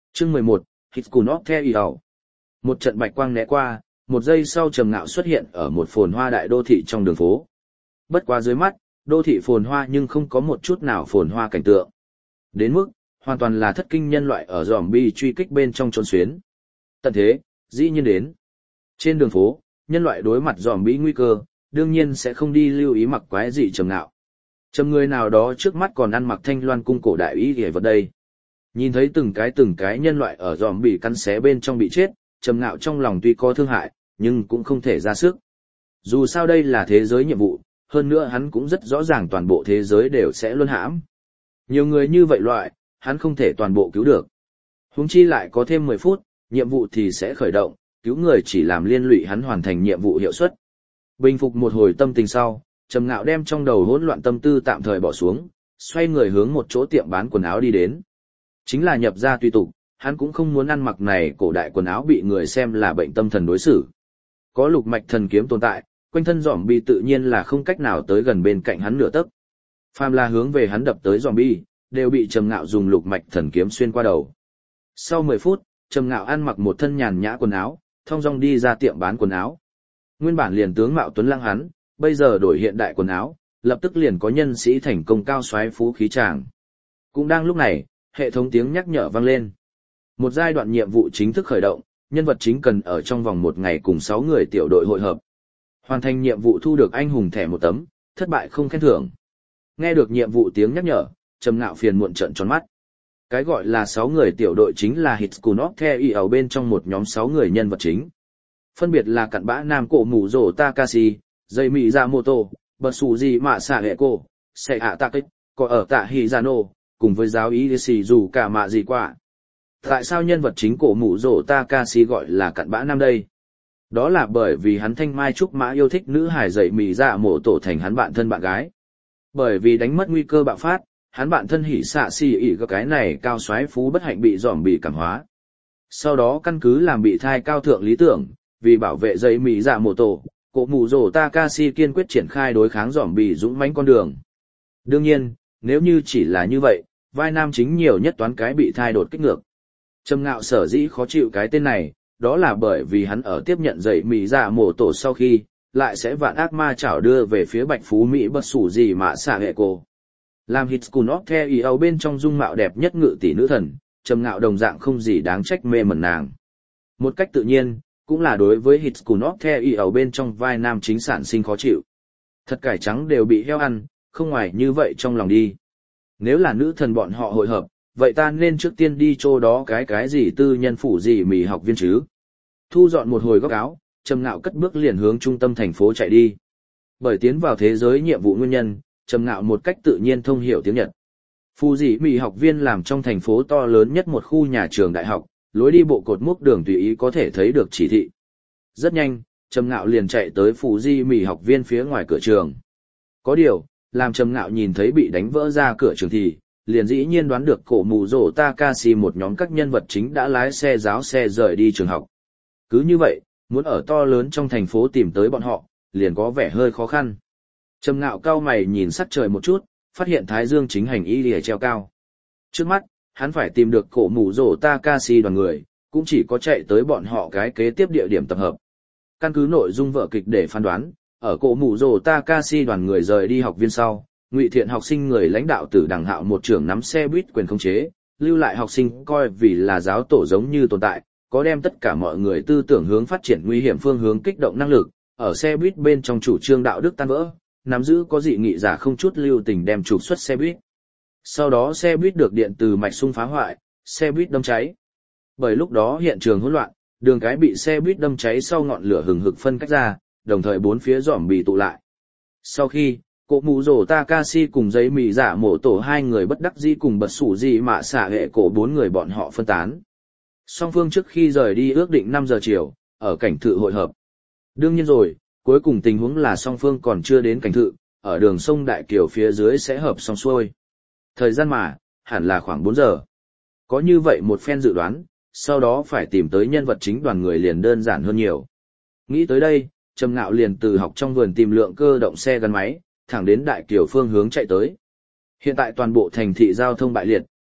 Chương 11, Hitchcock theo ý ảo. Một trận bạch quang né qua, một giây sau Trầm Ngạo xuất hiện ở một phồn hoa đại đô thị trong đường phố. Bất quá dưới mắt, đô thị phồn hoa nhưng không có một chút nào phồn hoa cảnh tượng. Đến mức, hoàn toàn là thất kinh nhân loại ở zombie truy kích bên trong trốn xuyến. Tận thế, dĩ nhiên đến. Trên đường phố, nhân loại đối mặt zombie nguy cơ, đương nhiên sẽ không đi lưu ý mặc quái dị Trầm Ngạo. Trầm người nào đó trước mắt còn ăn mặc thanh loan cung cổ đại ý ghề vật đây. Nhìn thấy từng cái nhân loại ở zombie cắn xé bên trong bị chết, Trầm Ngạo trong lòng tuy có thương hại, nhưng cũng không thể ra sức. Dù sao đây là thế giới nhiệm vụ, hơn nữa hắn cũng rất rõ ràng toàn bộ thế giới đều sẽ luân hãm. Nhiều người như vậy loại, hắn không thể toàn bộ cứu được. Huống chi lại có thêm 10 phút, nhiệm vụ thì sẽ khởi động, cứu người chỉ làm liên lụy hắn hoàn thành nhiệm vụ hiệu suất. Bình phục một hồi tâm tình sau, Trầm Ngạo đem trong đầu hỗn loạn tâm tư tạm thời bỏ xuống, xoay người hướng một chỗ tiệm bán quần áo đi đến. Chính là nhập ra tùy tục, hắn cũng không muốn ăn mặc này cổ đại quần áo bị người xem là bệnh tâm thần đối xử. Có lục mạch thần kiếm tồn tại, quanh thân zombie tự nhiên là không cách nào tới gần bên cạnh hắn nửa tấc. Phàm là hướng về hắn đập tới zombie, đều bị Trầm Ngạo dùng lục mạch thần kiếm xuyên qua đầu. Sau 10 phút, Trầm Ngạo ăn mặc một thân nhàn nhã quần áo, thong dong đi ra tiệm bán quần áo. Nguyên bản liền tướng mạo tuấn lãng hắn, bây giờ đổi hiện đại quần áo, lập tức liền có nhân sĩ thành công cao xoáy phú khí tràng. Cũng đang lúc này, hệ thống tiếng nhắc nhở vang lên. Một giai đoạn nhiệm vụ chính thức khởi động, nhân vật chính cần ở trong vòng 1 ngày cùng 6 người tiểu đội hội hợp. Hoàn thành nhiệm vụ thu được anh hùng thẻ 1 tấm, thất bại không khen thưởng. Nghe được nhiệm vụ tiếng nhắc nhở, Trầm Ngạo phiền muộn trợn tròn mắt. Cái gọi là 6 người tiểu đội chính là Hitchcock theo ý ở bên trong một nhóm 6 người nhân vật chính. Phân biệt là cặn bã nam cổ mù rổ Takashi, dây mị ra mô tô, bật xù gì mạ xạ hệ cô, xe hạ tạ kích, có ở tạ Hizano, cùng với giáo ý xì dù cả mạ gì quả. Tại sao nhân vật chính cổ mù rổ Takashi gọi là cặn bã nam đây? Đó là bởi vì hắn thanh mai trúc mã yêu thích nữ hải dậy mì dạ mổ tổ thành hắn bạn thân bạn gái. Bởi vì đánh mất nguy cơ bạo phát, hắn bạn thân hỉ xạ xì ỉ cái này cao xoáy phú bất hạnh bị dòm bị cảm hóa. Sau đó căn cứ làm bị thai cao thượng lý tưởng, vì bảo vệ dậy mì dạ mổ tổ, cổ mù rổ Takashi kiên quyết triển khai đối kháng dòm bị dũng mãnh con đường. Đương nhiên, nếu như chỉ là như vậy, vai nam chính nhiều nhất toán cái bị thai đột kích ngược. Trầm Ngạo sở dĩ khó chịu cái tên này, đó là bởi vì hắn ở tiếp nhận dậy mì dạ mổ tổ sau khi, lại sẽ vạn ác ma chảo đưa về phía bạch phú Mỹ bất sủ gì mà xạ hệ cô. Làm Hitchcock theo ý ấu bên trong dung mạo đẹp nhất ngự tỷ nữ thần, Trầm Ngạo đồng dạng không gì đáng trách mê mẩn nàng. Một cách tự nhiên, cũng là đối với Hitchcock theo ý ấu bên trong vai nam chính sản sinh khó chịu. Thật cải trắng đều bị heo ăn, không ngoài như vậy trong lòng đi. Nếu là nữ thần bọn họ hội hợp, vậy ta nên trước tiên đi chỗ đó cái gì tư nhân phủ gì mì học viên chứ. Thu dọn một hồi góc áo, Trầm Ngạo cất bước liền hướng trung tâm thành phố chạy đi. Bởi tiến vào thế giới nhiệm vụ nguyên nhân, Trầm Ngạo một cách tự nhiên thông hiểu tiếng Nhật. Phủ gì mì học viên làm trong thành phố to lớn nhất một khu nhà trường đại học, lối đi bộ cột mốc đường tùy ý có thể thấy được chỉ thị. Rất nhanh, Trầm Ngạo liền chạy tới phủ gì mì học viên phía ngoài cửa trường. Có điều, làm Trầm Ngạo nhìn thấy bị đánh vỡ ra cửa trường thì, liền dĩ nhiên đoán được cổ mù rổ Takashi một nhóm các nhân vật chính đã lái xe giáo xe rời đi trường học. Cứ như vậy, muốn ở to lớn trong thành phố tìm tới bọn họ, liền có vẻ hơi khó khăn. Trầm Ngạo cao mày nhìn sắc trời một chút, phát hiện Thái Dương chính hành y lìa treo cao. Trước mắt, hắn phải tìm được cổ mù rổ Takashi đoàn người, cũng chỉ có chạy tới bọn họ cái kế tiếp địa điểm tập hợp. Căn cứ nội dung vở kịch để phán đoán, ở cổ mù rổ Takashi đoàn người rời đi học viên sau, Ngụy Thiện học sinh người lãnh đạo Tử Đằng Hạo một trưởng nắm xe buýt quyền khống chế, lưu lại học sinh coi vì là giáo tổ giống như tồn tại, có đem tất cả mọi người tư tưởng hướng phát triển nguy hiểm phương hướng kích động năng lực, ở xe buýt bên trong chủ trương đạo đức tan vỡ, nắm giữ có dị nghị giả không chút lưu tình đem trục xuất xe buýt. Sau đó xe buýt được điện từ mạch xung phá hoại, xe buýt đâm cháy. Bởi lúc đó hiện trường hỗn loạn, đường cái bị xe buýt đâm cháy sau ngọn lửa hừng hực phân cách ra, đồng thời bốn phía giòm bị tụ lại. Sau khi cổ mù rổ Takashi cùng giấy mì giả mổ tổ 2 người bất đắc dĩ cùng bật sủ gì mà xả hệ cổ 4 người bọn họ phân tán. Song phương trước khi rời đi ước định 5 giờ chiều, ở cảnh thự hội hợp. Đương nhiên rồi, cuối cùng tình huống là song phương còn chưa đến cảnh thự, ở đường sông Đại Kiều phía dưới sẽ hợp xong xuôi. Thời gian mà, hẳn là khoảng 4 giờ. Có như vậy một phen dự đoán, sau đó phải tìm tới nhân vật chính đoàn người liền đơn giản hơn nhiều. Nghĩ tới đây, Trầm Ngạo liền từ học trong vườn tìm lượng cơ động xe gắn máy, thẳng đến Đại Kiều phương hướng chạy tới. Hiện tại toàn bộ thành thị giao thông bại liệt,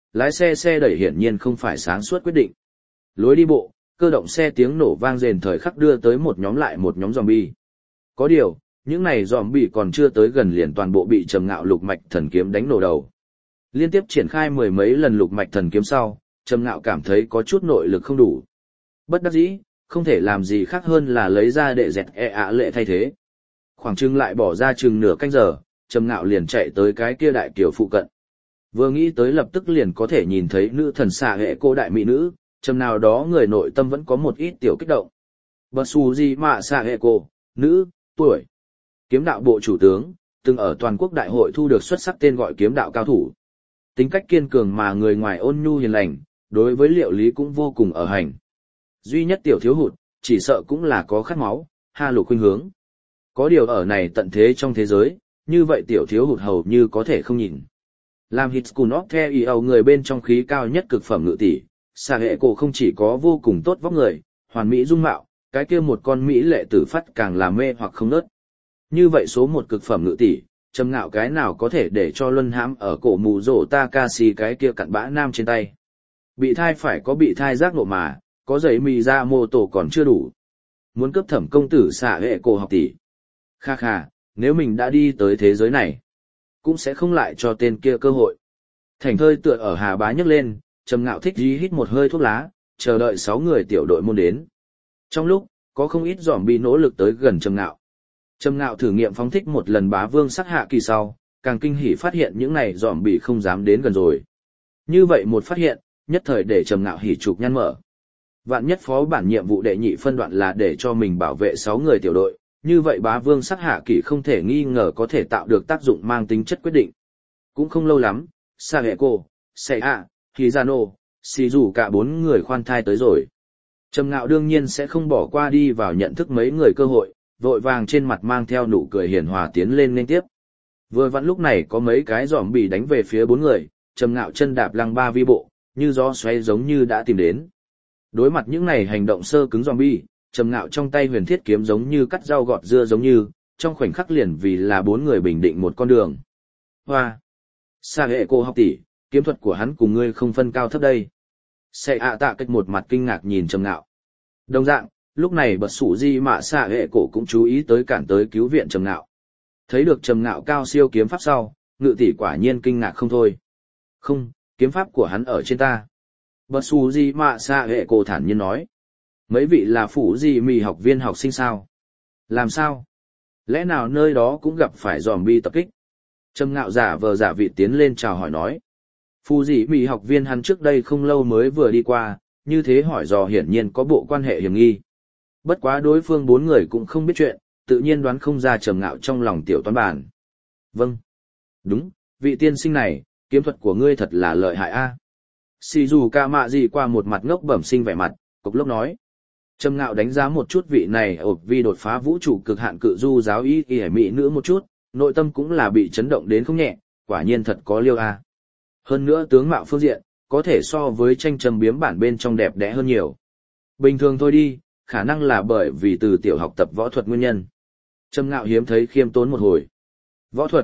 lái xe đẩy hiển nhiên không phải sáng suốt quyết định. Lối đi bộ, cơ động xe tiếng nổ vang rền thời khắc đưa tới một nhóm lại một nhóm zombie. Có điều, những này zombie còn chưa tới gần liền toàn bộ bị Trầm Ngạo lục mạch thần kiếm đánh nổ đầu. Liên tiếp triển khai mười mấy lần lục mạch thần kiếm sau, Trầm Ngạo cảm thấy có chút nội lực không đủ. Bất đắc dĩ, không thể làm gì khác hơn là lấy ra đệ dẹt lệ thay thế. Khoảng chừng lại bỏ ra chừng nửa canh giờ, Trầm Ngạo liền chạy tới cái kia đại kiều phụ cận. Vừa nghĩ tới lập tức liền có thể nhìn thấy nữ thần xạ hệ cô đại mỹ nữ, Trầm nào đó người nội tâm vẫn có một ít tiểu kích động. Bất xù gì mà xạ hệ cô, nữ, tuổi. Kiếm đạo bộ chủ tướng, từng ở toàn quốc đại hội thu được xuất sắc tên gọi kiếm đạo cao thủ. Tính cách kiên cường mà người ngoài ôn nhu hiền lành, đối với liệu lý cũng vô cùng ở hành. Duy nhất tiểu thiếu hụt, chỉ sợ cũng là có khát máu, ha lục khuynh hướng. Có điều ở này tận thế trong thế giới, như vậy tiểu thiếu hụt hầu như có thể không nhìn. Làm Hitskunok theo ý ầu người bên trong khí cao nhất cực phẩm ngự tỷ, xạ hệ cổ không chỉ có vô cùng tốt vóc người, hoàn mỹ dung mạo, cái kia một con mỹ lệ tử phát càng làm mê hoặc không nớt. Như vậy số một cực phẩm ngự tỷ, Trầm Ngạo cái nào có thể để cho luân hãm ở cổ mù rổ Takashi cái kia cặn bã nam trên tay. Bị thai phải có bị thai giác ngộ mà, có giấy mì ra mô tổ còn chưa đủ. Muốn cấp thẩm công tử xạ hệ cổ học tỷ. Kha kha, nếu mình đã đi tới thế giới này, cũng sẽ không lại cho tên kia cơ hội. Thành thơi tựa ở hà bá nhấc lên, Trầm Ngạo thích dí hít một hơi thuốc lá, chờ đợi 6 người tiểu đội môn đến. Trong lúc, có không ít zombie nỗ lực tới gần Trầm Ngạo. Trầm Ngạo thử nghiệm phóng thích một lần bá vương sắc hạ kỳ sau, càng kinh hỉ phát hiện những này zombie không dám đến gần rồi. Như vậy một phát hiện, nhất thời để Trầm Ngạo hỉ trục nhăn mở. Vạn nhất phó bản nhiệm vụ đệ nhị phân đoạn là để cho mình bảo vệ 6 người tiểu đội, như vậy bá vương sắc hạ kỳ không thể nghi ngờ có thể tạo được tác dụng mang tính chất quyết định. Cũng không lâu lắm, Saheko, Seiya, Hizano, Shizu cả 4 người khoan thai tới rồi. Trầm Ngạo đương nhiên sẽ không bỏ qua đi vào nhận thức mấy người cơ hội, vội vàng trên mặt mang theo nụ cười hiền hòa tiến lên liên tiếp. Vừa vặn lúc này có mấy cái zombie đánh về phía 4 người, Trầm Ngạo chân đạp lăng ba vi bộ, như gió xoay giống như đã tìm đến. Đối mặt những này hành động sơ cứng zombie, Trầm Ngạo trong tay huyền thiết kiếm giống như cắt rau gọt dưa giống như, trong khoảnh khắc liền vì là 4 người bình định một con đường. Hoa! Sa hệ cô học tỷ, kiếm thuật của hắn cùng ngươi không phân cao thấp đây. Sệ ạ tạ cách một mặt kinh ngạc nhìn Trầm Ngạo. Đồng dạng, lúc này bật sủ di mạ sa hệ cổ cũng chú ý tới cản tới cứu viện Trầm Ngạo. Thấy được Trầm Ngạo cao siêu kiếm pháp sau, ngự tỷ quả nhiên kinh ngạc không thôi. Không, kiếm pháp của hắn ở trên ta. Bật sủ di mạ sa hệ cổ thản nhiên nói. Mấy vị là phủ gì mì học viên học sinh sao? Làm sao? Lẽ nào nơi đó cũng gặp phải zombie tập kích? Trầm Ngạo giả vờ giả vị tiến lên chào hỏi nói. Phủ gì mì học viên hắn trước đây không lâu mới vừa đi qua, như thế hỏi dò hiển nhiên có bộ quan hệ hiểm nghi. Bất quá đối phương 4 người cũng không biết chuyện, tự nhiên đoán không ra Trầm Ngạo trong lòng tiểu toán bản. Vâng. Đúng, vị tiên sinh này, kiếm thuật của ngươi thật là lợi hại a. Shizuka mạ gì qua một mặt ngốc bẩm sinh vẻ mặt, cục lốc nói. Trầm Ngạo đánh giá một chút vị này ộp vi đột phá vũ trụ cực hạn cự du giáo y y mỹ nữ một chút, nội tâm cũng là bị chấn động đến không nhẹ, quả nhiên thật có liêu a. Hơn nữa tướng mạo phương diện, có thể so với tranh trầm biếm bản bên trong đẹp đẽ hơn nhiều. Bình thường thôi đi, khả năng là bởi vì từ tiểu học tập võ thuật nguyên nhân. Trầm Ngạo hiếm thấy khiêm tốn một hồi. Võ thuật?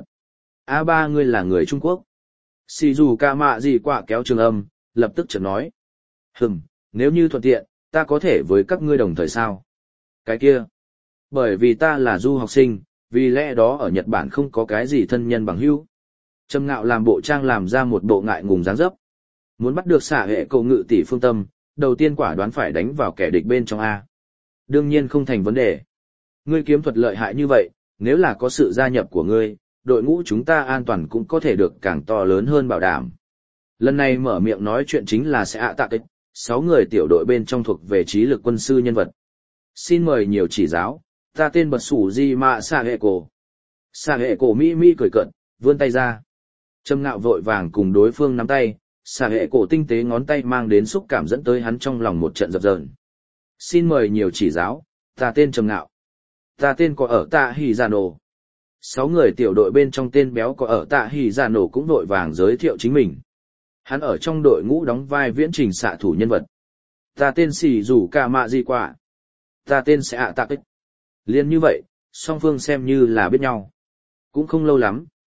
A3 ngươi là người Trung Quốc. Shizuka mạ gì quả kéo trường âm, lập tức chợt nói. Nếu như thuận tiện, ta có thể với các ngươi đồng thời sao? Cái kia. Bởi vì ta là du học sinh, vì lẽ đó ở Nhật Bản không có cái gì thân nhân bằng hữu. Trầm Ngạo làm bộ trang làm ra một bộ ngại ngùng dáng dấp. Muốn bắt được xạ hệ cầu ngự tỷ phương tâm, đầu tiên quả đoán phải đánh vào kẻ địch bên trong A. Đương nhiên không thành vấn đề. Ngươi kiếm thuật lợi hại như vậy, nếu là có sự gia nhập của ngươi, đội ngũ chúng ta an toàn cũng có thể được càng to lớn hơn bảo đảm. Lần này mở miệng nói chuyện chính là sẽ tạ kích, 6 người tiểu đội bên trong thuộc về trí lực quân sư nhân vật. Xin mời nhiều chỉ giáo, ta tên bật sủ di mạ xạ hệ cổ. Xạ hệ cổ mỹ cười cận, vươn tay ra. Trầm Ngạo vội vàng cùng đối phương nắm tay, xạ hệ cổ tinh tế ngón tay mang đến xúc cảm dẫn tới hắn trong lòng một trận dập dờn. Xin mời nhiều chỉ giáo, ta tên Trầm Ngạo. Ta tên có ở tạ hỉ giả nổ. 6 người tiểu đội bên trong tên béo có ở tạ hỉ giả nổ cũng vội vàng giới thiệu chính mình. Hắn ở trong đội ngũ đóng vai viễn trình xạ thủ nhân vật. Ta tên xì rủ cả mạ gì quả. Ta tên sẽ ạ tạ kích. Liên như vậy, song phương xem như là biết nhau. Cũng không lâu lắm,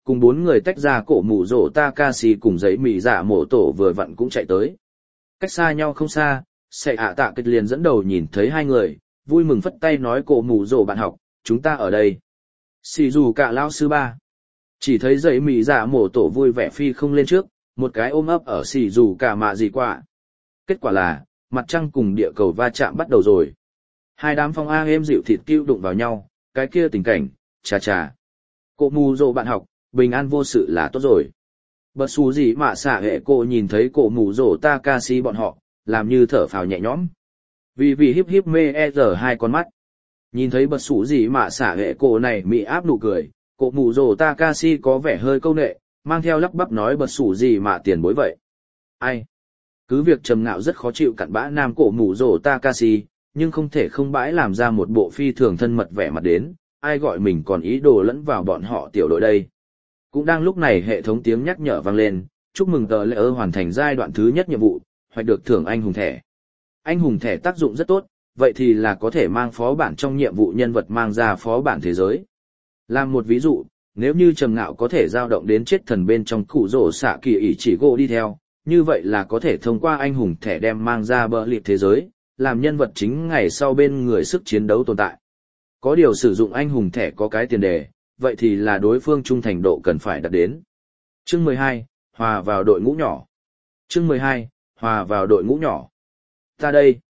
cùng 4 người tách ra, cổ mù rổ Takashi cùng giấy mì dạ mổ tổ vừa vặn cũng chạy tới. Cách xa nhau không xa, Sệ ạ tạ kịch liền dẫn đầu nhìn thấy hai người, vui mừng phất tay nói cổ mù rổ bạn học, chúng ta ở đây. Xì dù cả lao sư ba. Chỉ thấy giấy mì dạ mổ tổ vui vẻ phi không lên trước, một cái ôm ấp ở xì dù cả mạ gì quả. Kết quả là, mặt trăng cùng địa cầu va chạm bắt đầu rồi. Hai đám phong a êm dịu thịt kêu đụng vào nhau, cái kia tình cảnh, chà chà. Cổ mù rổ bạn học, bình an vô sự là tốt rồi. Bật xù gì mà xả hệ cô nhìn thấy cổ mù rổ Takashi bọn họ, làm như thở phào nhẹ nhõm. Vì hiếp hiếp mê hai con mắt. Nhìn thấy bật xù gì mà xả hệ cô này mị áp nụ cười, cổ mù rổ Takashi có vẻ hơi câu nệ, mang theo lắp bắp nói bật xù gì mà tiền bối vậy. Ai? Cứ việc trầm ngạo rất khó chịu cặn bã nam cổ mù rổ Takashi, nhưng không thể không bãi làm ra một bộ phi thường thân mật vẻ mặt đến, ai gọi mình còn ý đồ lẫn vào bọn họ tiểu đội đây. Cũng đang lúc này hệ thống tiếng nhắc nhở vang lên, chúc mừng tờ lễ hoàn thành giai đoạn thứ nhất nhiệm vụ, hoạch được thưởng anh hùng thẻ. Anh hùng thẻ tác dụng rất tốt, vậy thì là có thể mang phó bản trong nhiệm vụ nhân vật mang ra phó bản thế giới. Làm một ví dụ, nếu như trầm ngạo có thể dao động đến chết thần bên trong cụ rổ xạ kỳ ỷ chỉ gỗ đi theo, như vậy là có thể thông qua anh hùng thẻ đem mang ra bờ liệt thế giới, làm nhân vật chính ngày sau bên người sức chiến đấu tồn tại. Có điều sử dụng anh hùng thẻ có cái tiền đề, vậy thì là đối phương trung thành độ cần phải đạt đến. Chương 12, hòa vào đội ngũ nhỏ. Chương 12, hòa vào đội ngũ nhỏ. Ta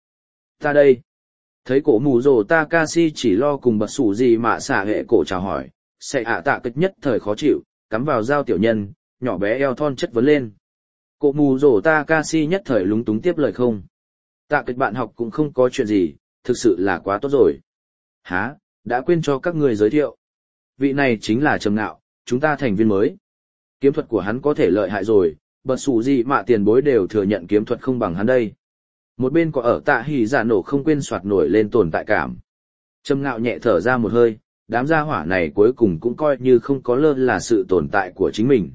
đây. Thấy cổ mù rồ Takashi chỉ lo cùng bật sủ gì mà xả hệ cổ chào hỏi, sẽ ạ tạ kịch nhất thời khó chịu, cắm vào dao tiểu nhân, nhỏ bé eo thon chất vấn lên. Cổ mù rồ Takashi nhất thời lúng túng tiếp lời không. Tạ kịch bạn học cũng không có chuyện gì, thực sự là quá tốt rồi. Hả, đã quên cho các người giới thiệu. Vị này chính là Trầm Ngạo, chúng ta thành viên mới. Kiếm thuật của hắn có thể lợi hại rồi, bật sủ gì mà tiền bối đều thừa nhận kiếm thuật không bằng hắn đây. Một bên có ở Tạ Hỉ Dạ nổ không quên soạt nổi lên tồn tại cảm. Trầm Ngạo nhẹ thở ra một hơi, đám gia hỏa này cuối cùng cũng coi như không có lơ là sự tồn tại của chính mình.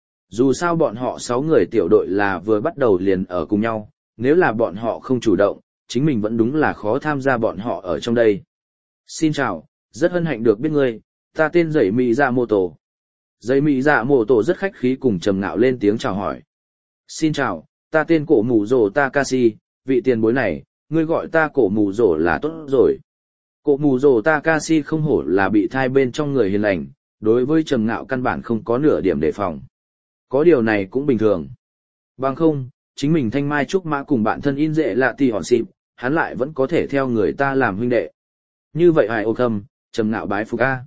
Dù sao bọn họ 6 người tiểu đội là vừa bắt đầu liền ở cùng nhau, nếu là bọn họ không chủ động, chính mình vẫn đúng là khó tham gia bọn họ ở trong đây. Xin chào, rất hân hạnh được biết ngươi, ta tên Dãy Mị Dạ Mô Tổ. Dãy Mị Dạ Mô Tổ rất khách khí cùng Trầm Ngạo lên tiếng chào hỏi. Xin chào, ta tên cổ mù rồ Takashi, vị tiền bối này, ngươi gọi ta cổ mù rồ là tốt rồi. Cổ mù rồ Takashi không hổ là bị thai bên trong người hiền lành, đối với Trầm Ngạo căn bản không có nửa điểm đề phòng. Có điều này cũng bình thường. Bằng không, chính mình thanh mai trúc mã cùng bạn thân in dễ lạ tì hòn xịp, hắn lại vẫn có thể theo người ta làm huynh đệ. Như vậy ai ô khâm, Trầm Ngạo bái phục a.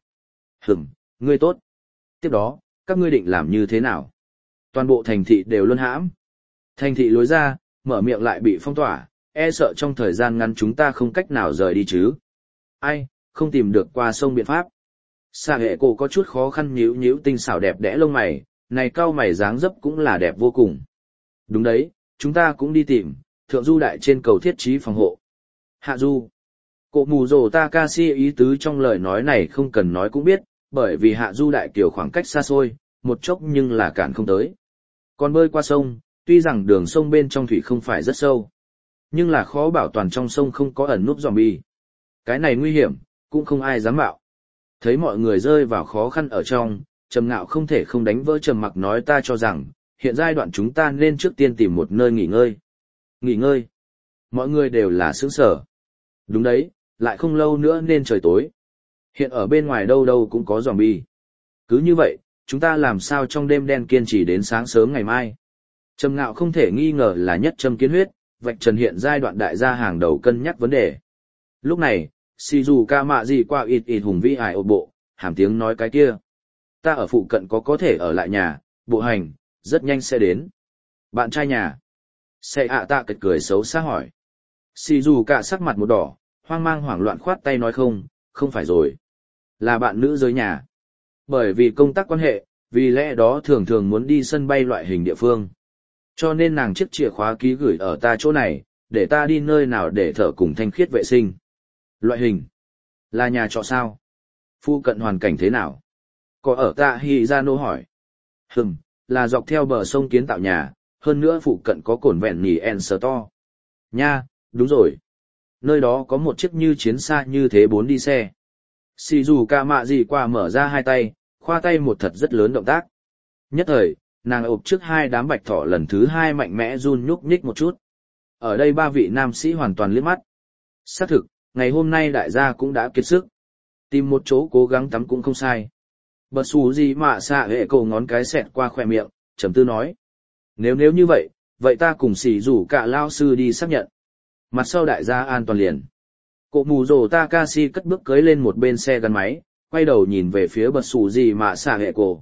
Ngươi tốt. Tiếp đó, các ngươi định làm như thế nào? Toàn bộ thành thị đều luân hãm. Thành thị lối ra, mở miệng lại bị phong tỏa, e sợ trong thời gian ngắn chúng ta không cách nào rời đi chứ. Ai, không tìm được qua sông biện pháp. Xạ hệ cổ có chút khó khăn nhíu nhíu tinh xảo đẹp đẽ lông mày, này cao mày dáng dấp cũng là đẹp vô cùng. Đúng đấy, chúng ta cũng đi tìm, thượng du đại trên cầu thiết trí phòng hộ. Hạ du. Cổ mù rồ Takashi ý tứ trong lời nói này không cần nói cũng biết, bởi vì hạ du đại kiểu khoảng cách xa xôi, một chốc nhưng là cản không tới. Còn bơi qua sông, tuy rằng đường sông bên trong thủy không phải rất sâu, nhưng là khó bảo toàn trong sông không có ẩn núp zombie. Cái này nguy hiểm, cũng không ai dám mạo. Thấy mọi người rơi vào khó khăn ở trong, Trầm Ngạo không thể không đánh vỡ trầm mặc nói ta cho rằng, hiện giai đoạn chúng ta nên trước tiên tìm một nơi nghỉ ngơi. Nghỉ ngơi? Mọi người đều là sướng sở. Đúng đấy, lại không lâu nữa nên trời tối. Hiện ở bên ngoài đâu đâu cũng có zombie. Cứ như vậy, chúng ta làm sao trong đêm đen kiên trì đến sáng sớm ngày mai. Trầm Ngạo không thể nghi ngờ là nhất châm kiến huyết, vạch trần hiện giai đoạn đại gia hàng đầu cân nhắc vấn đề. Lúc này, Shizuka mạ gì qua ít ít hùng vĩ ải ộp bộ, hàm tiếng nói cái kia. Ta ở phụ cận có thể ở lại nhà, bộ hành, rất nhanh sẽ đến. Bạn trai nhà. Sẽ ạ tạ kịch cười xấu xa hỏi. Shizuka sắc mặt một đỏ, hoang mang hoảng loạn khoát tay nói không phải rồi. Là bạn nữ giới nhà. Bởi vì công tác quan hệ, vì lẽ đó thường thường muốn đi sân bay loại hình địa phương. Cho nên nàng chiếc chìa khóa ký gửi ở ta chỗ này, để ta đi nơi nào để thở cùng thanh khiết vệ sinh. Loại hình. Là nhà trọ sao? Phụ cận hoàn cảnh thế nào? Có ở Tạ Hỉ Dạ nổ hỏi. Là dọc theo bờ sông kiến tạo nhà, hơn nữa phụ cận có cồn vẹn nỉ en sờ to. Nha, đúng rồi. Nơi đó có một chiếc như chiến xa như thế 4 đi xe. Shizuka mạ gì qua mở ra hai tay, khoa tay một thật rất lớn động tác. Nhất thời, nàng ộp trước hai đám bạch thỏ lần thứ hai mạnh mẽ run nhúc nhích một chút. Ở đây ba vị nam sĩ hoàn toàn liếc mắt. Xác thực, ngày hôm nay đại gia cũng đã kiệt sức. Tìm một chỗ cố gắng tắm cũng không sai. Bật xù gì mà xạ hệ cổ ngón cái xẹt qua khỏe miệng, trầm tư nói. Nếu như vậy ta cùng xỉ rủ cả lao sư đi xác nhận. Mặt sau đại gia an toàn liền. Cổ mù rồ Takashi cất bước cưới lên một bên xe gắn máy, quay đầu nhìn về phía bật xù gì mà xạ hệ cổ.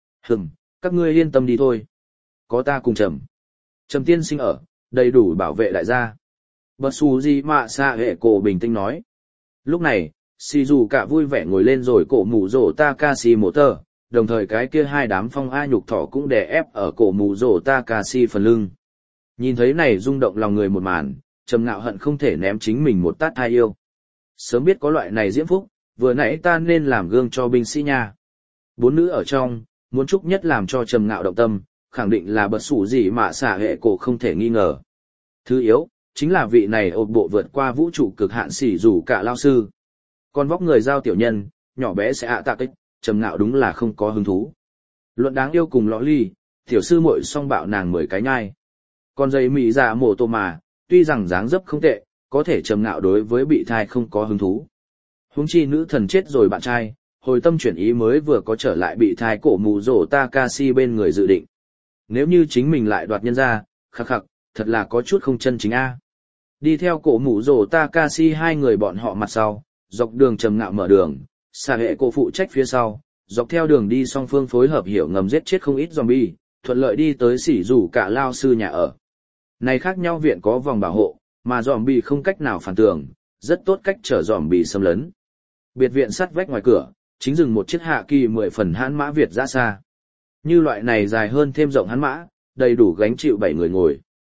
Các ngươi yên tâm đi thôi. Có ta cùng Trầm tiên sinh ở, đầy đủ bảo vệ đại gia. Bật xù gì mà xạ hệ cổ bình tĩnh nói. Lúc này, xì dù cả vui vẻ ngồi lên rồi cổ mù rồ Takashi motor, đồng thời cái kia hai đám phong a nhục thỏ cũng đè ép ở cổ mù rồ Takashi phần lưng. Nhìn thấy này rung động lòng người một màn, Trầm Ngạo hận không thể ném chính mình một tát hai yêu. Sớm biết có loại này diễm phúc, vừa nãy ta nên làm gương cho binh sĩ nha. Bốn nữ ở trong, muốn chúc nhất làm cho Trầm Ngạo động tâm, khẳng định là bật sủ gì mà xả hệ cổ không thể nghi ngờ. Thứ yếu, chính là vị này ột bộ vượt qua vũ trụ cực hạn xỉ rủ cả lao sư. Còn vóc người giao tiểu nhân, nhỏ bé sẽ tạ kích, Trầm Ngạo đúng là không có hứng thú. Luận đáng yêu cùng lõ ly, tiểu sư muội song bạo nàng 10 cái nhai. Còn dây mị dạ mổ tô mà, tuy rằng dáng dấp không tệ, có thể Trầm Ngạo đối với bị thai không có hứng thú. Huống chi nữ thần chết rồi bạn trai, hồi tâm chuyển ý mới vừa có trở lại bị thai cổ mù rổ Takashi bên người dự định. Nếu như chính mình lại đoạt nhân ra, khắc khắc, thật là có chút không chân chính a. Đi theo cổ mù rổ Takashi hai người bọn họ mặt sau, dọc đường Trầm Ngạo mở đường, xà hệ cổ phụ trách phía sau, dọc theo đường đi song phương phối hợp hiểu ngầm giết chết không ít zombie, thuận lợi đi tới xỉ rủ cả lao sư nhà ở. Này khác nhau viện có vòng bảo hộ, mà zombie không cách nào phản tường, rất tốt cách trở zombie xâm lấn. Biệt viện sắt vách ngoài cửa, chính dừng một chiếc hạ kỳ 10 phần hãn mã Việt ra xa. Như loại này dài hơn thêm rộng hãn mã, đầy đủ gánh chịu 7 người ngồi.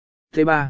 T3.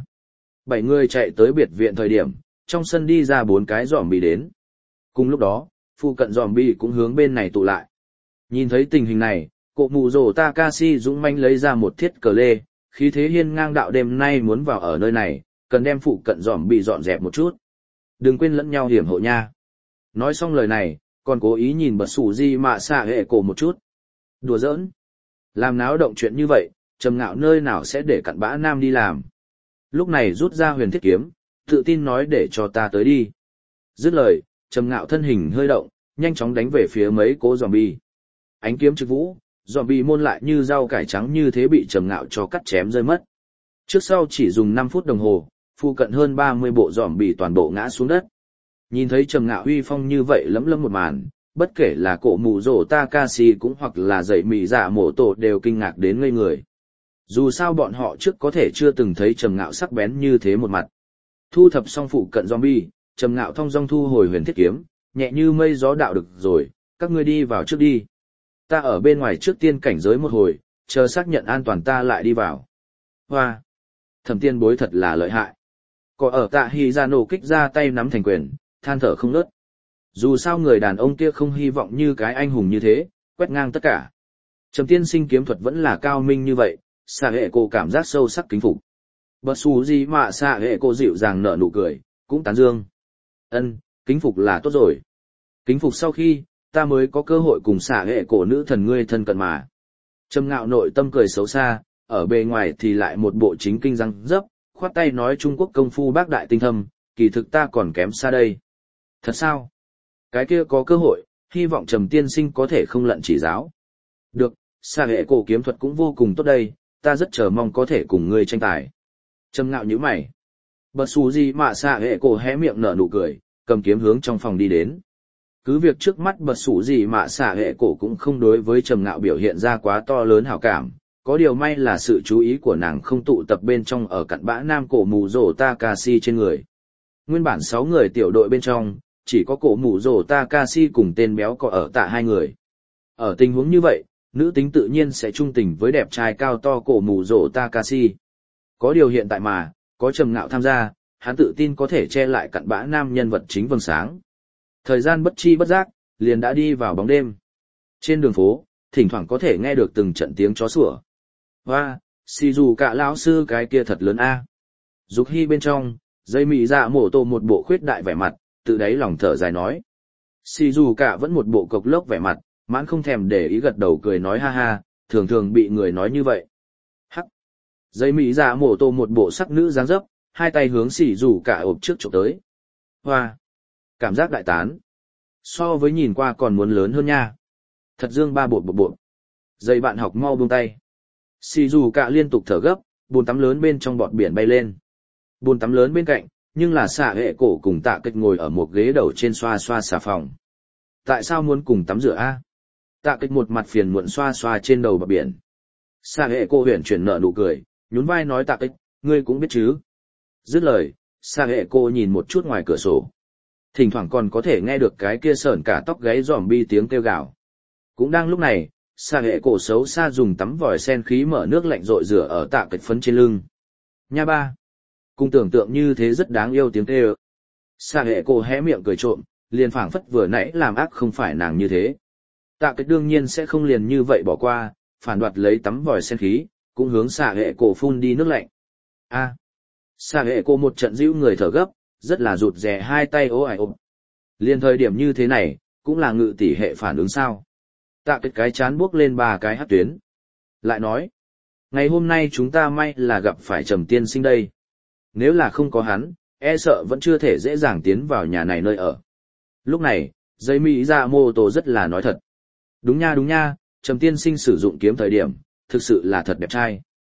7 người chạy tới biệt viện thời điểm, trong sân đi ra 4 cái zombie đến. Cùng lúc đó, phụ cận zombie cũng hướng bên này tụ lại. Nhìn thấy tình hình này, cổ mù rồ Takashi dũng manh lấy ra một thiết cờ lê, khí thế hiên ngang đạo đêm nay muốn vào ở nơi này, cần đem phụ cận zombie dọn dẹp một chút. Đừng quên lẫn nhau hiểm hộ nha. Nói xong lời này, còn cố ý nhìn bật sủ di mạ xạ hệ cổ một chút. Đùa giỡn. Làm náo động chuyện như vậy, Trầm Ngạo nơi nào sẽ để cặn bã nam đi làm. Lúc này rút ra huyền thiết kiếm, tự tin nói để cho ta tới đi. Dứt lời, Trầm Ngạo thân hình hơi động, nhanh chóng đánh về phía mấy cố zombie. Ánh kiếm trực vũ, zombie môn lại như rau cải trắng như thế bị Trầm Ngạo cho cắt chém rơi mất. Trước sau chỉ dùng 5 phút đồng hồ, phụ cận hơn 30 bộ zombie toàn bộ ngã xuống đất. Nhìn thấy Trầm Ngạo uy phong như vậy lấm lấm một màn, bất kể là cổ mù rổ Takashi cũng hoặc là dậy mị dạ mổ tổ đều kinh ngạc đến ngây người. Dù sao bọn họ trước có thể chưa từng thấy Trầm Ngạo sắc bén như thế một mặt. Thu thập xong phụ cận zombie, Trầm Ngạo thong dong thu hồi huyền thiết kiếm, nhẹ như mây gió đạo được rồi, các ngươi đi vào trước đi. Ta ở bên ngoài trước tiên cảnh giới một hồi, chờ xác nhận an toàn ta lại đi vào. Hoa! Thẩm tiên bối thật là lợi hại. Có ở Tạ Hy ra nổ kích ra tay nắm thành quyền, than thở không ngớt. Dù sao người đàn ông kia không hy vọng như cái anh hùng như thế, quét ngang tất cả. Trầm tiên sinh kiếm thuật vẫn là cao minh như vậy, xạ hệ cô cảm giác sâu sắc kính phục. Bật xù gì mà xạ hệ cô dịu dàng nở nụ cười, cũng tán dương. Kính phục là tốt rồi. Kính phục sau khi, ta mới có cơ hội cùng xạ hệ cổ nữ thần ngươi thân cận mà. Trầm Ngạo nội tâm cười xấu xa, ở bề ngoài thì lại một bộ chính kinh răng dấp, khoát tay nói Trung Quốc công phu bác đại tinh thâm, kỳ thực ta còn kém xa đây. Thật sao? Cái kia có cơ hội, hy vọng Trầm tiên sinh có thể không lận chỉ giáo. Được, xạ hệ cổ kiếm thuật cũng vô cùng tốt đây, ta rất chờ mong có thể cùng ngươi tranh tài. Trầm Ngạo nhíu mày. Bật xù gì mà xạ hệ cổ hé miệng nở nụ cười, cầm kiếm hướng trong phòng đi đến. Cứ việc trước mắt bật xù gì mà xạ hệ cổ cũng không đối với Trầm Ngạo biểu hiện ra quá to lớn hảo cảm, có điều may là sự chú ý của nàng không tụ tập bên trong ở cặn bã nam cổ mù rổ Takashi trên người. Nguyên bản 6 người tiểu đội bên trong, chỉ có cổ mù rổ Takashi cùng tên béo có ở Tạ 2 người. Ở tình huống như vậy, nữ tính tự nhiên sẽ trung tình với đẹp trai cao to cổ mù rổ Takashi. Có điều hiện tại mà, có Trầm Ngạo tham gia, hắn tự tin có thể che lại cặn bã nam nhân vật chính vầng sáng. Thời gian bất chi bất giác, liền đã đi vào bóng đêm. Trên đường phố, thỉnh thoảng có thể nghe được từng trận tiếng chó sủa. Hoa, xì dù cả lão sư cái kia thật lớn a. Dục Hy bên trong, dây mị dạ mổ tổ một bộ khuyết đại vẻ mặt, tự đáy lòng thở dài nói. Xì dù cả vẫn một bộ cộc lốc vẻ mặt, mãn không thèm để ý gật đầu cười nói ha ha, thường thường bị người nói như vậy. Hắc. Dây mỹ dạ mổ tô một bộ sắc nữ dáng dấp, hai tay hướng xỉ rủ cả ộp trước chụp tới. Hoa. Cảm giác đại tán. So với nhìn qua còn muốn lớn hơn nha. Thật dương ba bột bột bột. Dây bạn học mau buông tay. Xỉ rủ cả liên tục thở gấp, bồn tắm lớn bên trong bọt biển bay lên. Bồn tắm lớn bên cạnh, nhưng là xạ hệ cổ cùng tạ kịch ngồi ở một ghế đầu trên xoa xoa xà phòng. Tại sao muốn cùng tắm rửa a? Tạ kịch một mặt phiền muộn xoa xoa trên đầu bờ biển. Xạ hệ cổ huyền chuyển nở nụ cười, nhún vai nói tạ kịch, ngươi cũng biết chứ. Dứt lời, xạ hệ cổ nhìn một chút ngoài cửa sổ. Thỉnh thoảng còn có thể nghe được cái kia sởn cả tóc gáy zombie tiếng kêu gào. Cũng đang lúc này, xạ hệ cổ xấu xa dùng tắm vòi sen khí mở nước lạnh rội rửa ở tạ kịch phấn trên lưng. Nha ba. Cùng tưởng tượng như thế rất đáng yêu tiếng kêu. Xạ hệ cổ hé miệng cười trộm, liền phảng phất vừa nãy làm ác không phải nàng như thế. Tạ kịch đương nhiên sẽ không liền như vậy bỏ qua, phản đoạt lấy tắm vòi sen khí, cũng hướng xạ hệ cổ phun đi nước lạnh. A. Xạ hệ cổ một trận dịu người thở gấp, rất là rụt rè hai tay ố ải ôm. Liền thời điểm như thế này, cũng là ngự tỷ hệ phản ứng sao. Tạ kịch cái chán buốc lên 3 cái hắc tuyến. Lại nói, ngày hôm nay chúng ta may là gặp phải Trầm tiên sinh đây. Nếu là không có hắn, e sợ vẫn chưa thể dễ dàng tiến vào nhà này nơi ở. Lúc này, dây mỹ ra mô tô rất là nói thật. Đúng nha, Trầm tiên sinh sử dụng kiếm thời điểm, thực sự là thật đẹp trai.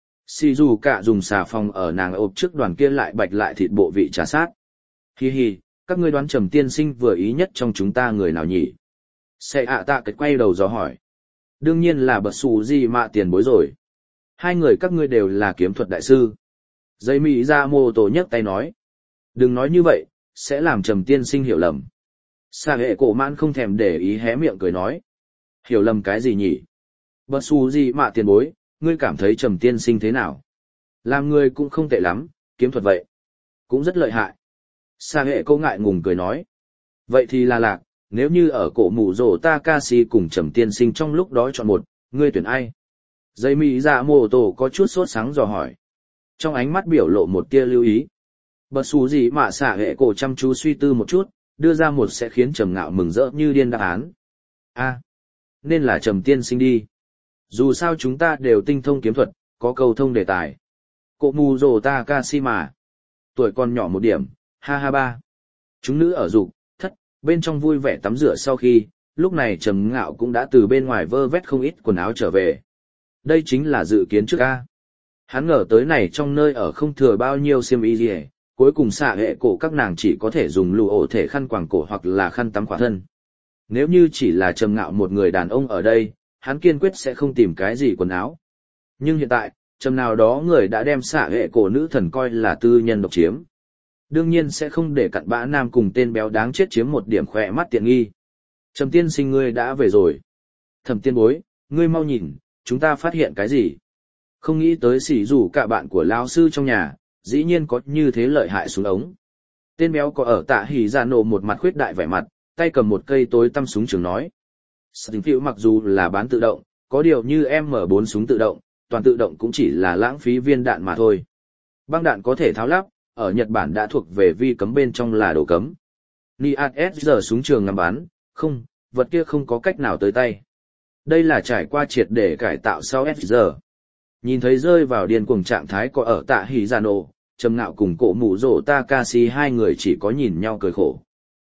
Xì dù cả dùng xà phòng ở nàng ộp trước đoàn kia lại bạch lại thịt bộ vị trà sát. Hi hi, các ngươi đoán Trầm tiên sinh vừa ý nhất trong chúng ta người nào nhỉ? Sẽ tạ kịch quay đầu dò hỏi. Đương nhiên là bật xù gì mà tiền bối rồi. Hai người các ngươi đều là kiếm thuật đại sư. Dây mỹ ra mô tô nhấc tay nói. Đừng nói như vậy, sẽ làm Trầm tiên sinh hiểu lầm. Sa hệ cổ mãn không thèm để ý hé miệng cười nói. Hiểu lầm cái gì nhỉ? Bật xù gì mà tiền bối, ngươi cảm thấy Trầm tiên sinh thế nào? Làm người cũng không tệ lắm, kiếm thuật vậy. Cũng rất lợi hại. Sa hệ cổ ngại ngùng cười nói. Vậy thì là lạc, nếu như ở cổ mù rổ Takashi cùng Trầm tiên sinh trong lúc đó chọn một, ngươi tuyển ai? Dây mỹ dạ mô tô có chút sốt sáng dò hỏi. Trong ánh mắt biểu lộ một tia lưu ý. Bật xù gì mà xả hệ cổ chăm chú suy tư một chút, đưa ra một sẽ khiến Trầm Ngạo mừng rỡ như điên đáp án. A, nên là Trầm tiên sinh đi. Dù sao chúng ta đều tinh thông kiếm thuật, có cầu thông đề tài. Cổ mù rồ Takashi mà. Tuổi còn nhỏ một điểm, ha ha ba. Chúng nữ ở dục, thất, bên trong vui vẻ tắm rửa sau khi, lúc này Trầm Ngạo cũng đã từ bên ngoài vơ vét không ít quần áo trở về. Đây chính là dự kiến trước A. Hắn ngờ tới này trong nơi ở không thừa bao nhiêu xiêm y gì hết, cuối cùng xạ hệ cổ các nàng chỉ có thể dùng lụa ổ thể khăn quàng cổ hoặc là khăn tắm khỏa thân. Nếu như chỉ là Trầm Ngạo một người đàn ông ở đây, hắn kiên quyết sẽ không tìm cái gì quần áo. Nhưng hiện tại, Trầm nào đó người đã đem xạ hệ cổ nữ thần coi là tư nhân độc chiếm. Đương nhiên sẽ không để cặn bã nam cùng tên béo đáng chết chiếm một điểm khỏe mắt tiện nghi. Trầm tiên sinh ngươi đã về rồi. Thẩm tiên bối, ngươi mau nhìn, chúng ta phát hiện cái gì? Không nghĩ tới xỉ rủ cả bạn của lão sư trong nhà, dĩ nhiên có như thế lợi hại súng ống. Tên béo có ở tạ hỉ ra nổ một mặt khuyết đại vẻ mặt, tay cầm một cây tối tăm súng trường nói. Sting phiệu mặc dù là bán tự động, có điều như M4 súng tự động, toàn tự động cũng chỉ là lãng phí viên đạn mà thôi. Băng đạn có thể tháo lắp, ở Nhật Bản đã thuộc về vi cấm bên trong là đồ cấm. Niat S giờ súng trường ngắm bắn, không, vật kia không có cách nào tới tay. Đây là trải qua triệt để cải tạo sau S giờ. Nhìn thấy rơi vào điên cuồng trạng thái có ở tạ hỉ ra nổ, Trầm Ngạo cùng cổ mũ rổ Takashi hai người chỉ có nhìn nhau cười khổ.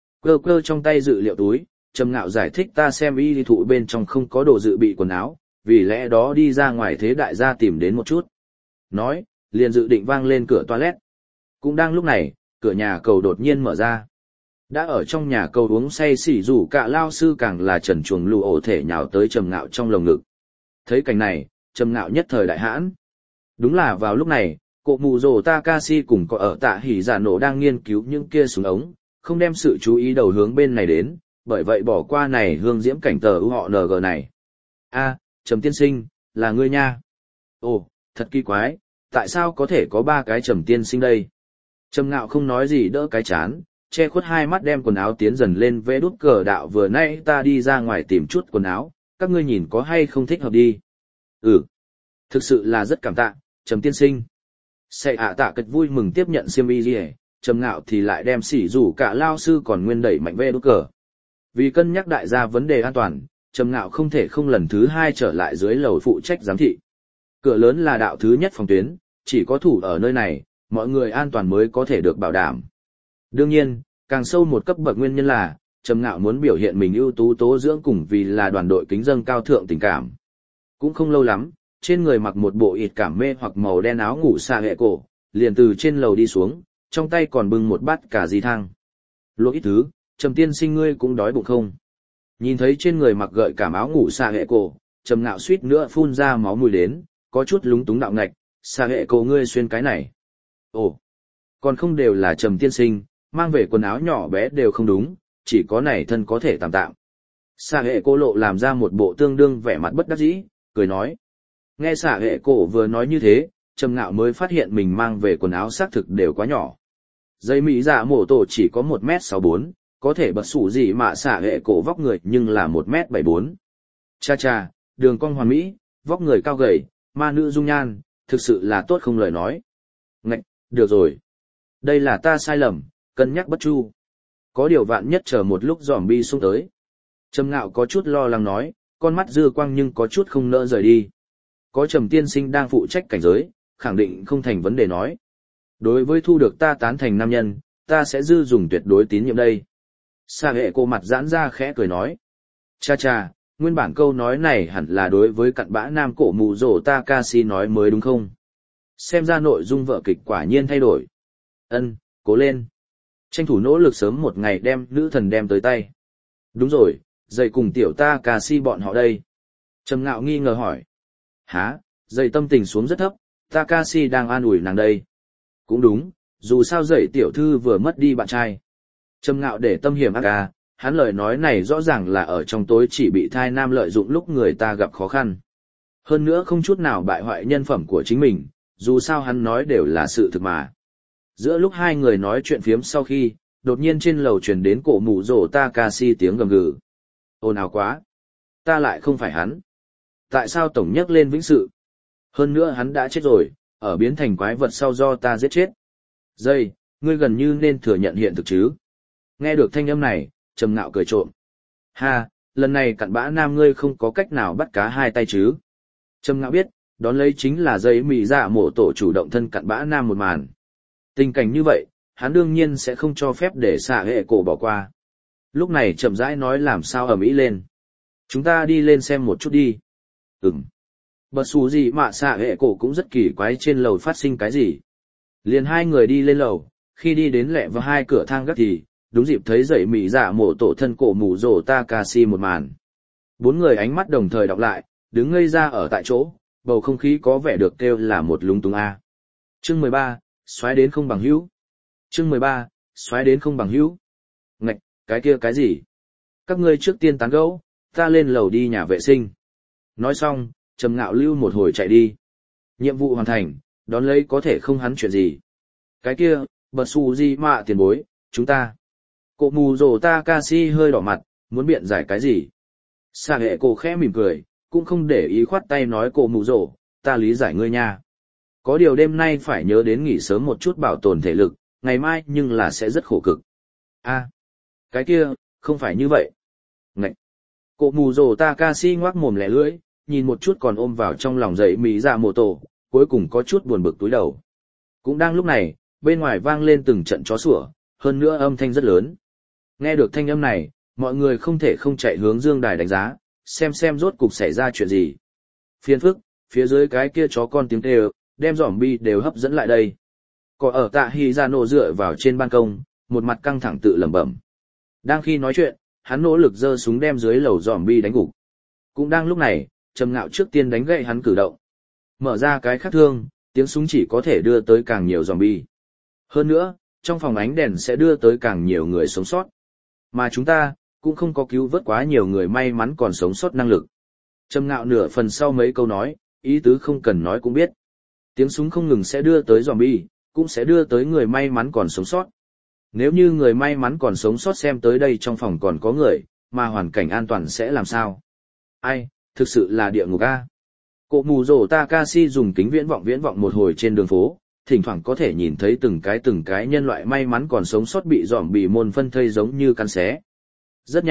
Cơ trong tay dự liệu túi, Trầm Ngạo giải thích ta xem y thụ bên trong không có đồ dự bị quần áo, vì lẽ đó đi ra ngoài thế đại gia tìm đến một chút. Nói, liền dự định vang lên cửa toilet. Cũng đang lúc này, cửa nhà cầu đột nhiên mở ra. Đã ở trong nhà cầu uống say xỉ rủ cả lao sư càng là trần chuồng lù ổ thể nhào tới Trầm Ngạo trong lồng ngực. Thấy cảnh này, Trầm Ngạo nhất thời đại hãn. Đúng là vào lúc này, cổ mù rồ Takashi cùng có ở tạ hỉ giả nổ đang nghiên cứu những kia súng ống, không đem sự chú ý đầu hướng bên này đến, bởi vậy bỏ qua này hương diễm cảnh tờ ưu họ NG này. A, Trầm tiên sinh, là ngươi nha. Ồ, thật kỳ quái, tại sao có thể có 3 cái Trầm tiên sinh đây? Trầm Ngạo không nói gì đỡ cái chán, che khuất hai mắt đem quần áo tiến dần lên vẽ đút cờ đạo vừa nãy ta đi ra ngoài tìm chút quần áo, các ngươi nhìn có hay không thích hợp đi. Ừ, thực sự là rất cảm tạ, Trầm tiên sinh. Sẽ tạ kịch vui mừng tiếp nhận xiêm y gì, Trầm Ngạo thì lại đem xỉ rủ cả lao sư còn nguyên đẩy mạnh vẽ đút cờ. Vì cân nhắc đại gia vấn đề an toàn, Trầm Ngạo không thể không lần thứ 2 trở lại dưới lầu phụ trách giám thị. Cửa lớn là đạo thứ nhất phòng tuyến, chỉ có thủ ở nơi này, mọi người an toàn mới có thể được bảo đảm. Đương nhiên, càng sâu một cấp bậc nguyên nhân là, Trầm Ngạo muốn biểu hiện mình ưu tú tố dưỡng cùng vì là đoàn đội kính dâng cao thượng tình cảm. Cũng không lâu lắm, trên người mặc một bộ ịt cảm mê hoặc màu đen áo ngủ xà hệ cổ, liền từ trên lầu đi xuống, trong tay còn bưng một bát cà ri thang. Luộc ít thứ, Trầm tiên sinh ngươi cũng đói bụng không? Nhìn thấy trên người mặc gợi cảm áo ngủ xà hệ cổ, Trầm Ngạo suýt nữa phun ra máu mùi đến, có chút lúng túng đạo ngạch, xà hệ cổ ngươi xuyên cái này. Ồ, còn không đều là Trầm tiên sinh, mang về quần áo nhỏ bé đều không đúng, chỉ có này thân có thể tạm tạm. Xà hệ cổ lộ làm ra một bộ tương đương vẻ mặt bất đắc dĩ, cười nói. Nghe xà hệ cổ vừa nói như thế, Trầm Ngạo mới phát hiện mình mang về quần áo xác thực đều quá nhỏ. Dây mỹ dạ mổ tổ chỉ có 1m64, có thể bật sủ gì mà xà hệ cổ vóc người nhưng là 1m74. Cha cha, đường cong hoàn mỹ, vóc người cao gầy, ma nữ dung nhan, thực sự là tốt không lời nói. Ngạch, được rồi. Đây là ta sai lầm, cân nhắc bất chu. Có điều vạn nhất chờ một lúc zombie xung tới. Trầm Ngạo có chút lo lắng nói, con mắt dư quang nhưng có chút không nỡ rời đi. Có Trầm tiên sinh đang phụ trách cảnh giới, khẳng định không thành vấn đề nói. Đối với thu được ta tán thành nam nhân, ta sẽ dư dùng tuyệt đối tín nhiệm đây. Sa hệ cô mặt giãn ra khẽ cười nói. Cha cha, nguyên bản câu nói này hẳn là đối với cặn bã nam cổ mù rổ Takashi nói mới đúng không? Xem ra nội dung vở kịch quả nhiên thay đổi. Ân, cố lên. Tranh thủ nỗ lực sớm một ngày đem nữ thần đem tới tay. Đúng rồi, dậy cùng tiểu Takashi bọn họ đây. Trầm Ngạo nghi ngờ hỏi. Hả, dậy tâm tình xuống rất thấp, Takashi đang an ủi nàng đây. Cũng đúng, dù sao dậy tiểu thư vừa mất đi bạn trai. Trầm Ngạo để tâm hiểm ác ca, hắn lời nói này rõ ràng là ở trong tối chỉ bị thai nam lợi dụng lúc người ta gặp khó khăn. Hơn nữa không chút nào bại hoại nhân phẩm của chính mình, dù sao hắn nói đều là sự thực mà. Giữa lúc hai người nói chuyện phiếm sau khi, đột nhiên trên lầu truyền đến cổ mù rổ Takashi tiếng gầm gừ. Ồn ào quá! Ta lại không phải hắn. Tại sao tổng nhắc lên vĩnh sự? Hơn nữa hắn đã chết rồi, ở biến thành quái vật sau do ta giết chết. Dây, ngươi gần như nên thừa nhận hiện thực chứ. Nghe được thanh âm này, Trầm Ngạo cười trộm. Ha, lần này cặn bã nam ngươi không có cách nào bắt cá hai tay chứ. Trầm Ngạo biết, đón lấy chính là dây mị dạ mổ tổ chủ động thân cặn bã nam một màn. Tình cảnh như vậy, hắn đương nhiên sẽ không cho phép để xạ hệ cổ bỏ qua. Lúc này chậm rãi nói làm sao ầm ĩ lên. Chúng ta đi lên xem một chút đi. Bật xù gì mà xạ hệ cổ cũng rất kỳ quái trên lầu phát sinh cái gì. Liền hai người đi lên lầu, khi đi đến lẹ vào hai cửa thang gác thì, đúng dịp thấy dậy mị dạ mổ tổ thân cổ mù rổ Takashi một màn. Bốn người ánh mắt đồng thời đọc lại, đứng ngây ra ở tại chỗ, bầu không khí có vẻ được kêu là một lúng túng a. Chương 13, xoáy đến không bằng hữu. Chương 13, xoáy đến không bằng hữu. Ngạch, cái kia cái gì? Các ngươi trước tiên tán gẫu, ta lên lầu đi nhà vệ sinh. Nói xong, Trầm Ngạo lưu một hồi chạy đi. Nhiệm vụ hoàn thành, đón lấy có thể không hắn chuyện gì. Cái kia, bật xù gì mà tiền bối, chúng ta. Cổ mù rồ Takashi hơi đỏ mặt, muốn biện giải cái gì. Sa hệ cổ khẽ mỉm cười, cũng không để ý khoát tay nói cổ mù rồ, ta lý giải ngươi nha. Có điều đêm nay phải nhớ đến nghỉ sớm một chút bảo tồn thể lực, ngày mai nhưng là sẽ rất khổ cực. A, cái kia, không phải như vậy. Ngậy. Cổ mù rồ Takashi ngoác mồm lẻ lưỡi, nhìn một chút còn ôm vào trong lòng dậy mỹ dạ mổ tổ, cuối cùng có chút buồn bực túi đầu. Cũng đang lúc này, bên ngoài vang lên từng trận chó sủa, hơn nữa âm thanh rất lớn. Nghe được thanh âm này, mọi người không thể không chạy hướng dương đài đánh giá, xem rốt cục xảy ra chuyện gì. Phiền phức, phía dưới cái kia chó con tiếng kêu, đem zombie đều hấp dẫn lại đây. Có ở Tạ Hizano dựa vào trên ban công, một mặt căng thẳng tự lẩm bẩm. Đang khi nói chuyện, hắn nỗ lực giơ súng đem dưới lầu zombie đánh gục. Cũng đang lúc này, Trầm Ngạo trước tiên đánh gậy hắn cử động. Mở ra cái khác thương, tiếng súng chỉ có thể đưa tới càng nhiều zombie. Hơn nữa, trong phòng ánh đèn sẽ đưa tới càng nhiều người sống sót. Mà chúng ta, cũng không có cứu vớt quá nhiều người may mắn còn sống sót năng lực. Trầm Ngạo nửa phần sau mấy câu nói, ý tứ không cần nói cũng biết. Tiếng súng không ngừng sẽ đưa tới zombie, cũng sẽ đưa tới người may mắn còn sống sót. Nếu như người may mắn còn sống sót xem tới đây trong phòng còn có người, mà hoàn cảnh an toàn sẽ làm sao? Ai, thực sự là địa ngục a. Cổ mù rồ Takashi dùng kính viễn vọng một hồi trên đường phố, thỉnh thoảng có thể nhìn thấy từng cái nhân loại may mắn còn sống sót bị zombie môn phân thây giống như cắn xé. Rất nhanh,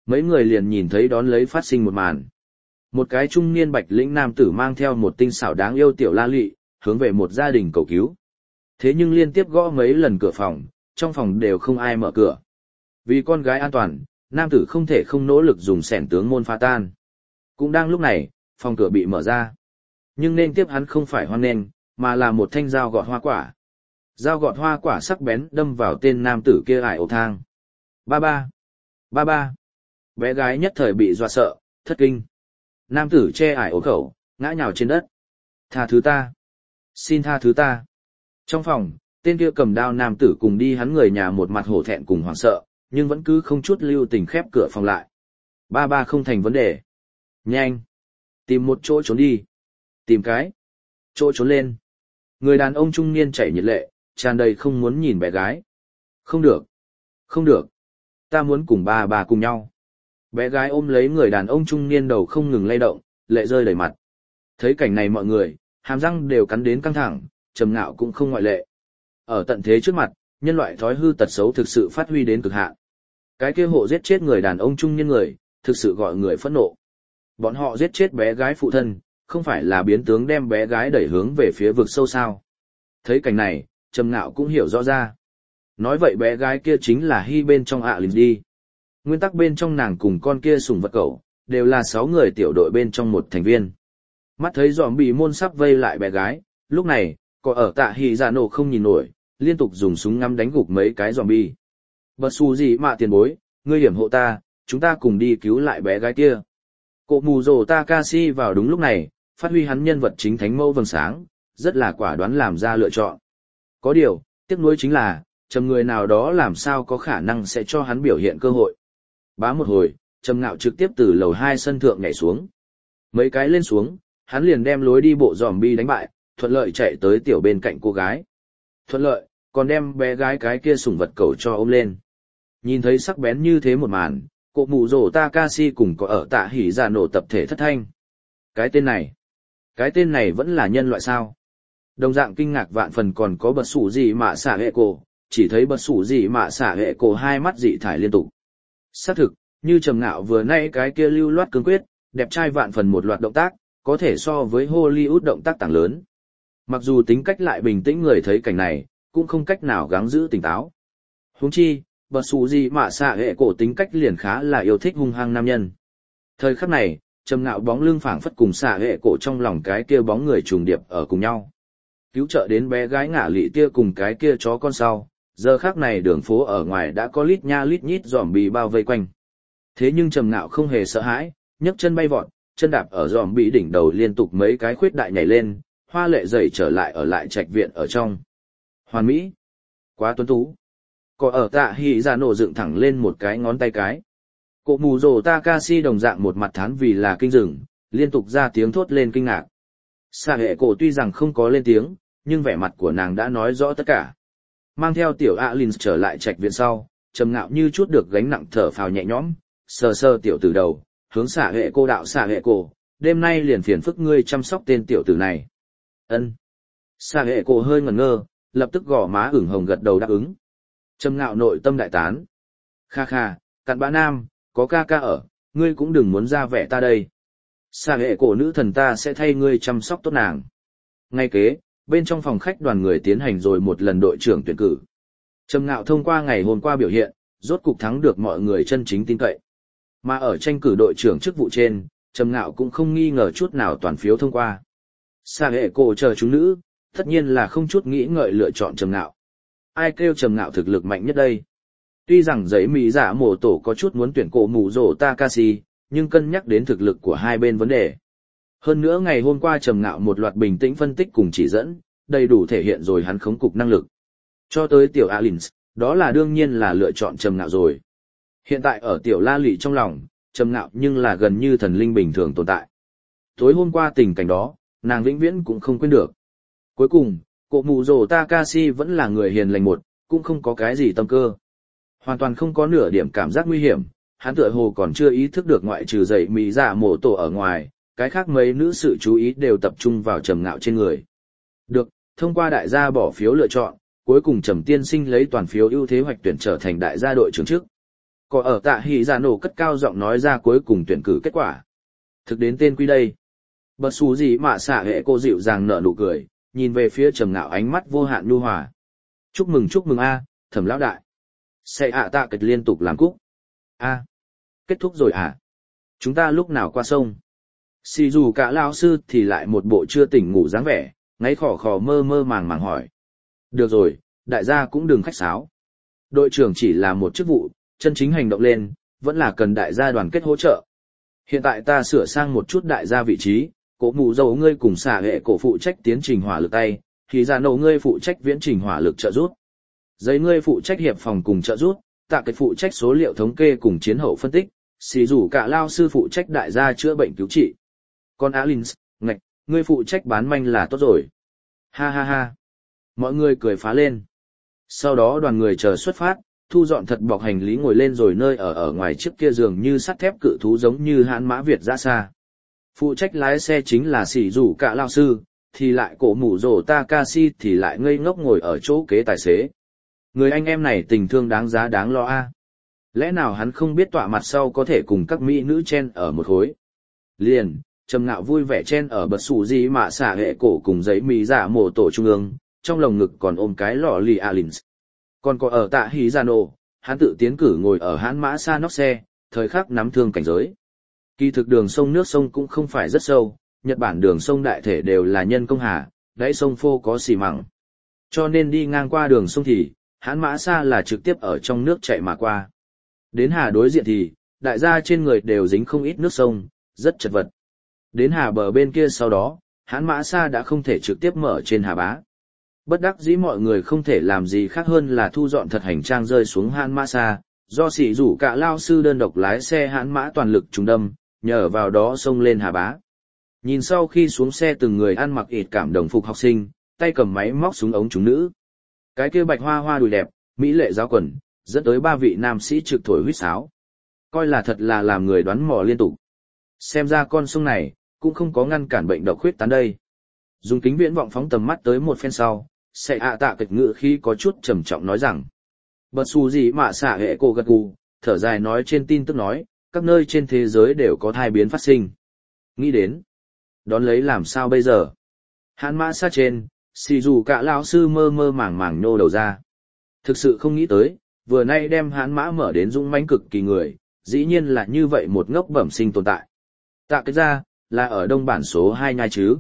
mấy người liền nhìn thấy đón lấy phát sinh một màn. Một cái trung niên bạch lĩnh nam tử mang theo một tinh xảo đáng yêu tiểu la lị, hướng về một gia đình cầu cứu. Thế nhưng liên tiếp gõ mấy lần cửa phòng, trong phòng đều không ai mở cửa. Vì con gái an toàn, nam tử không thể không nỗ lực dùng xẻng tướng môn phá tan. Cũng đang lúc này, phòng cửa bị mở ra. Nhưng nên tiếp hắn không phải hoan nghênh, mà là một thanh dao gọt hoa quả. Dao gọt hoa quả sắc bén đâm vào tên nam tử kia ải ổ thang. Ba ba! Ba ba! Bé gái nhất thời bị dọa sợ, thất kinh. Nam tử che ải ổ khẩu, ngã nhào trên đất. Tha thứ ta! Xin tha thứ ta! Trong phòng, tên kia cầm đao nam tử cùng đi hắn người nhà một mặt hổ thẹn cùng hoảng sợ, nhưng vẫn cứ không chút lưu tình khép cửa phòng lại. Ba ba không thành vấn đề. Nhanh! Tìm một chỗ trốn đi. Tìm cái. Chỗ trốn lên. Người đàn ông trung niên chảy nhiệt lệ, tràn đầy không muốn nhìn bé gái. Không được. Không được. Ta muốn cùng ba bà cùng nhau. Bé gái ôm lấy người đàn ông trung niên đầu không ngừng lay động, lệ rơi đầy mặt. Thấy cảnh này mọi người, hàm răng đều cắn đến căng thẳng, Trầm Ngạo cũng không ngoại lệ. Ở tận thế trước mặt, nhân loại thói hư tật xấu thực sự phát huy đến cực hạn. Cái kia hộ giết chết người đàn ông trung niên người, thực sự gọi người phẫn nộ. Bọn họ giết chết bé gái phụ thân, không phải là biến tướng đem bé gái đẩy hướng về phía vực sâu sao. Thấy cảnh này, Trầm Ngạo cũng hiểu rõ ra. Nói vậy bé gái kia chính là Hy bên trong ạ Linh đi. Nguyên tắc bên trong nàng cùng con kia sủng vật cẩu, đều là 6 người tiểu đội bên trong một thành viên. Mắt thấy giòm bị môn sắp vây lại bé gái, lúc này, có ở tạ hỉ dạ nổ không nhìn nổi, liên tục dùng súng ngắm đánh gục mấy cái zombie. Bật xù gì mà tiền bối, ngươi hiểm hộ ta, chúng ta cùng đi cứu lại bé gái kia. Cụ mù rồ Takashi vào đúng lúc này, phát huy hắn nhân vật chính thánh mẫu vầng sáng, rất là quả đoán làm ra lựa chọn. Có điều, tiếc nuối chính là, Trầm người nào đó làm sao có khả năng sẽ cho hắn biểu hiện cơ hội. Bá một hồi, Trầm Ngạo trực tiếp từ lầu 2 sân thượng nhảy xuống. Mấy cái lên xuống, hắn liền đem lối đi bộ zombie đánh bại, thuận lợi chạy tới tiểu bên cạnh cô gái. Thuận lợi, còn đem bé gái cái kia sủng vật cẩu cho ôm lên. Nhìn thấy sắc bén như thế một màn, cụ mù rồ Takashi cùng có ở tạ hỉ dạ nổ tập thể thất thanh. Cái tên này vẫn là nhân loại sao? Đồng dạng kinh ngạc vạn phần còn có bật sủ gì mà xả hệ cổ, chỉ thấy bật sủ gì mà xả hệ cổ hai mắt dị thải liên tục. Xác thực, như Trầm Ngạo vừa nãy cái kia lưu loát cương quyết, đẹp trai vạn phần một loạt động tác, có thể so với Hollywood động tác tảng lớn. Mặc dù tính cách lại bình tĩnh, người thấy cảnh này, cũng không cách nào gắng giữ tỉnh táo. Huống chi, bật sủ gì mà xả hệ cổ tính cách liền khá là yêu thích hung hăng nam nhân. Thời khắc này, Trầm Ngạo bóng lưng phảng phất cùng xả hệ cổ trong lòng cái kia bóng người trùng điệp ở cùng nhau. Cứu trợ đến bé gái ngả lị tia cùng cái kia chó con sau, giờ khắc này đường phố ở ngoài đã có lít nha lít nhít zombie bao vây quanh. Thế nhưng Trầm Ngạo không hề sợ hãi, nhấc chân bay vọt, chân đạp ở zombie đỉnh đầu liên tục mấy cái khuyết đại nhảy lên, hoa lệ dậy trở lại ở lại trạch viện ở trong. Hoàn mỹ, quá tuấn tú. Có ở tạ hỉ dạ nổ dựng thẳng lên một cái ngón tay cái. Cụ mù rồ Takashi đồng dạng một mặt thán vì là kinh rừng, liên tục ra tiếng thốt lên kinh ngạc. Xạ hệ cổ tuy rằng không có lên tiếng, nhưng vẻ mặt của nàng đã nói rõ tất cả. Mang theo tiểu Alin trở lại trạch viện sau, Trầm Ngạo như chút được gánh nặng thở phào nhẹ nhõm, sờ sờ tiểu tử đầu, hướng xạ hệ cô đạo xạ hệ cổ, đêm nay liền phiền phức ngươi chăm sóc tên tiểu tử này. Ân. Xạ hệ cổ hơi ngẩn ngơ, lập tức gò má ửng hồng gật đầu đáp ứng. Trầm Ngạo nội tâm đại tán. Kha kha, cặn bã nam, có ca ca ở, ngươi cũng đừng muốn ra vẻ ta đây. Xạ hệ cổ nữ thần ta sẽ thay ngươi chăm sóc tốt nàng. Ngay kế, bên trong phòng khách đoàn người tiến hành rồi một lần đội trưởng tuyển cử. Trầm Ngạo thông qua ngày hôm qua biểu hiện, rốt cục thắng được mọi người chân chính tin cậy. Mà ở tranh cử đội trưởng chức vụ trên, Trầm Ngạo cũng không nghi ngờ chút nào toàn phiếu thông qua. Xạ hệ cổ chờ chúng nữ, tất nhiên là không chút nghĩ ngợi lựa chọn Trầm Ngạo. Ai kêu Trầm Ngạo thực lực mạnh nhất đây? Tuy rằng giấy mỹ giả mổ tổ có chút muốn tuyển cổ mù rồ Takashi, nhưng cân nhắc đến thực lực của hai bên vấn đề. Hơn nữa ngày hôm qua Trầm Ngạo một loạt bình tĩnh phân tích cùng chỉ dẫn, đầy đủ thể hiện rồi hắn khống cục năng lực. Cho tới tiểu Alins, đó là đương nhiên là lựa chọn Trầm Ngạo rồi. Hiện tại ở tiểu La Lị trong lòng, Trầm Ngạo nhưng là gần như thần linh bình thường tồn tại. Tối hôm qua tình cảnh đó, nàng vĩnh viễn cũng không quên được. Cuối cùng, cụ mù rồ Takashi vẫn là người hiền lành một, cũng không có cái gì tâm cơ. Hoàn toàn không có nửa điểm cảm giác nguy hiểm, hắn tựa hồ còn chưa ý thức được ngoại trừ dậy mỹ giả mổ tổ ở ngoài, cái khác mấy nữ sự chú ý đều tập trung vào Trầm Ngạo trên người. Được, thông qua đại gia bỏ phiếu lựa chọn, cuối cùng Trầm tiên sinh lấy toàn phiếu ưu thế hoạch tuyển trở thành đại gia đội trưởng trước. Có ở tạ hỉ dạ nổ cất cao giọng nói ra cuối cùng tuyển cử kết quả. Thực đến tên quy đây. Bật xù gì mà xạ hệ cô dịu dàng nở nụ cười, nhìn về phía Trầm Ngạo ánh mắt vô hạn nhu hòa. Chúc mừng a, Thẩm lão đại. Sẽ ạ tạ kịch liên tục làm cúc. A, kết thúc rồi à? Chúng ta lúc nào qua sông? Xì dù cả lão sư thì lại một bộ chưa tỉnh ngủ dáng vẻ, ngáy khò khò mơ mơ màng màng hỏi. Được rồi, đại gia cũng đừng khách sáo. Đội trưởng chỉ là một chức vụ, chân chính hành động lên, vẫn là cần đại gia đoàn kết hỗ trợ. Hiện tại ta sửa sang một chút đại gia vị trí, cổ mù dầu ngươi cùng xả hệ cổ phụ trách tiến trình hỏa lực tay, thì ra nổ ngươi phụ trách viễn trình hỏa lực trợ rút. Giấy ngươi phụ trách hiệp phòng cùng trợ rút, tạ cái phụ trách số liệu thống kê cùng chiến hậu phân tích, xì rủ cả lao sư phụ trách đại gia chữa bệnh cứu trị. Còn Alins, ngạch, ngươi phụ trách bán manh là tốt rồi. Ha ha ha. Mọi người cười phá lên. Sau đó đoàn người chờ xuất phát, thu dọn thật bọc hành lý ngồi lên rồi nơi ở ngoài chiếc kia giường như sắt thép cự thú giống như hãn mã Việt ra xa. Phụ trách lái xe chính là xỉ rủ cả lao sư, thì lại cổ mủ rổ Takashi thì lại ngây ngốc ngồi ở chỗ kế tài xế. Người anh em này tình thương đáng giá đáng lo a. Lẽ nào hắn không biết tọa mặt sau có thể cùng các mỹ nữ chen ở một khối. Liền, Trầm Ngạo vui vẻ chen ở bật sủ gì mà xả hệ cổ cùng giấy mì giả mổ tổ trung ương, trong lồng ngực còn ôm cái lọ lì Alins. Còn có ở tạ hí gia nổ, hắn tự tiến cử ngồi ở hãn mã xa nóc xe, thời khắc nắm thương cảnh giới. Kỳ thực đường sông nước sông cũng không phải rất sâu, Nhật Bản đường sông đại thể đều là nhân công hà, đáy sông phô có xì măng. Cho nên đi ngang qua đường sông thì, hãn mã xa là trực tiếp ở trong nước chạy mà qua. Đến hà đối diện thì, đại gia trên người đều dính không ít nước sông, rất chật vật. Đến hà bờ bên kia sau đó, hãn mã xa đã không thể trực tiếp mở trên hà bá. Bất đắc dĩ mọi người không thể làm gì khác hơn là thu dọn thật hành trang rơi xuống hãn mã xa, do sĩ rủ cả lao sư đơn độc lái xe hãn mã toàn lực trùng đâm, nhờ vào đó xông lên hà bá. Nhìn sau khi xuống xe từng người ăn mặc ịt cảm đồng phục học sinh, tay cầm máy móc súng ống chúng nữ. Cái kia bạch hoa hoa đùi đẹp, mỹ lệ giáo quần, dẫn tới 3 vị nam sĩ trực thổi huýt sáo. Coi là thật là làm người đoán mò liên tục. Xem ra con sông này, cũng không có ngăn cản bệnh độc khuyết tán đây. Dùng kính viễn vọng phóng tầm mắt tới một phen sau, sẽ ạ tạ kịch ngự khi có chút trầm trọng nói rằng. Bật xù gì mà xả hệ cô gật gù, thở dài nói trên tin tức nói, các nơi trên thế giới đều có thai biến phát sinh. Nghĩ đến, đón lấy làm sao bây giờ? Hãn mã xa trên, xì dù cả lão sư mơ mơ màng màng nhô đầu ra. Thực sự không nghĩ tới, vừa nay đem hãn mã mở đến dũng mãnh cực kỳ người, dĩ nhiên là như vậy một ngốc bẩm sinh tồn tại. Tạ cái ra, là ở đông bản số 2 nhai chứ.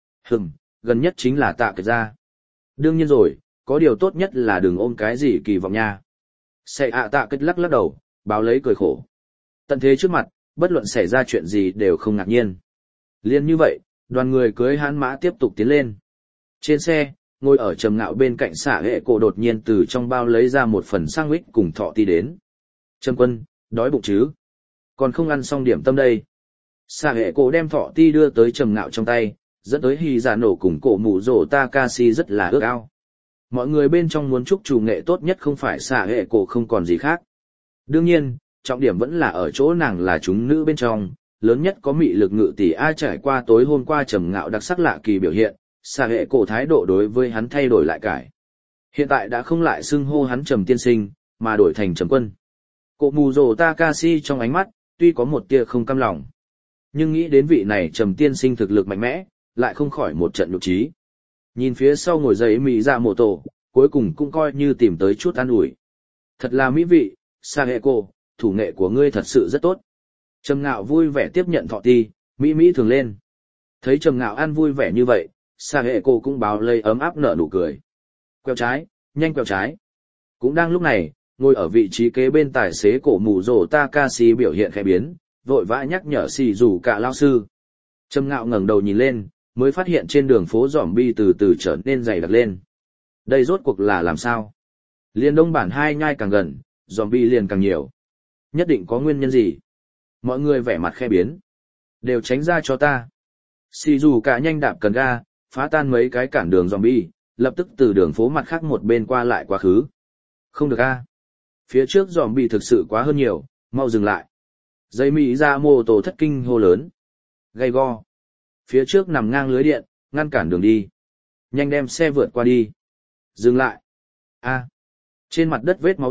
Gần nhất chính là tạ cái ra. Đương nhiên rồi, có điều tốt nhất là đừng ôm cái gì kỳ vọng nha. Sẽ ạ tạ kết lắc lắc đầu, báo lấy cười khổ. Tận thế trước mặt, bất luận xảy ra chuyện gì đều không ngạc nhiên. Liên như vậy, đoàn người cưới hãn mã tiếp tục tiến lên. Trên xe, ngồi ở Trầm Ngạo bên cạnh xả hệ cổ đột nhiên từ trong bao lấy ra một phần sandwich cùng thọ ti đến. Trầm quân, đói bụng chứ? Còn không ăn xong điểm tâm đây. Xả hệ cổ đem thọ ti đưa tới Trầm Ngạo trong tay, dẫn tới hì giả nổ cùng cổ mù rổ Takashi rất là ước ao. Mọi người bên trong muốn chúc chủ nghệ tốt nhất không phải xả hệ cổ không còn gì khác. Đương nhiên, trọng điểm vẫn là ở chỗ nàng là chúng nữ bên trong, lớn nhất có mị lực ngự tỷ ai trải qua tối hôm qua Trầm Ngạo đặc sắc lạ kỳ biểu hiện, xả hệ cổ thái độ đối với hắn thay đổi lại cải. Hiện tại đã không lại xưng hô hắn Trầm tiên sinh, mà đổi thành Trầm quân. Cổ mù rồ Takashi trong ánh mắt, tuy có một tia không cam lòng. Nhưng nghĩ đến vị này Trầm tiên sinh thực lực mạnh mẽ, lại không khỏi một trận nhục trí. Nhìn phía sau ngồi giấy mỹ dạ mộ tổ, cuối cùng cũng coi như tìm tới chút an ủi. Thật là mỹ vị, Saheko, thủ nghệ của ngươi thật sự rất tốt. Trầm Ngạo vui vẻ tiếp nhận thọ ti, mỹ thường lên. Thấy Trầm Ngạo ăn vui vẻ như vậy, Saheko cũng báo lây ấm áp nở nụ cười. Quẹo trái, nhanh quẹo trái. Cũng đang lúc này, ngồi ở vị trí kế bên tài xế cổ mù rồ Takashi biểu hiện khẽ biến, vội vã nhắc nhở xì rủ cả lao sư. Trầm Ngạo ngẩng đầu nhìn lên, mới phát hiện trên đường phố zombie từ từ trở nên dày đặc lên. Đây rốt cuộc là làm sao? Liên đông bản 2 nhai càng gần, zombie liền càng nhiều. Nhất định có nguyên nhân gì? Mọi người vẻ mặt khe biến. Đều tránh ra cho ta. Xì dù cả nhanh đạp cần ga, phá tan mấy cái cản đường zombie, lập tức từ đường phố mặt khác một bên qua lại quá khứ. Không được a. Phía trước zombie thực sự quá hơn nhiều, mau dừng lại. Dây mỹ ra mô tổ thất kinh hô lớn. Gay go. Phía trước nằm ngang lưới điện, ngăn cản đường đi. Nhanh đem xe vượt qua đi. Dừng lại. A. Trên mặt đất vết máu trượt,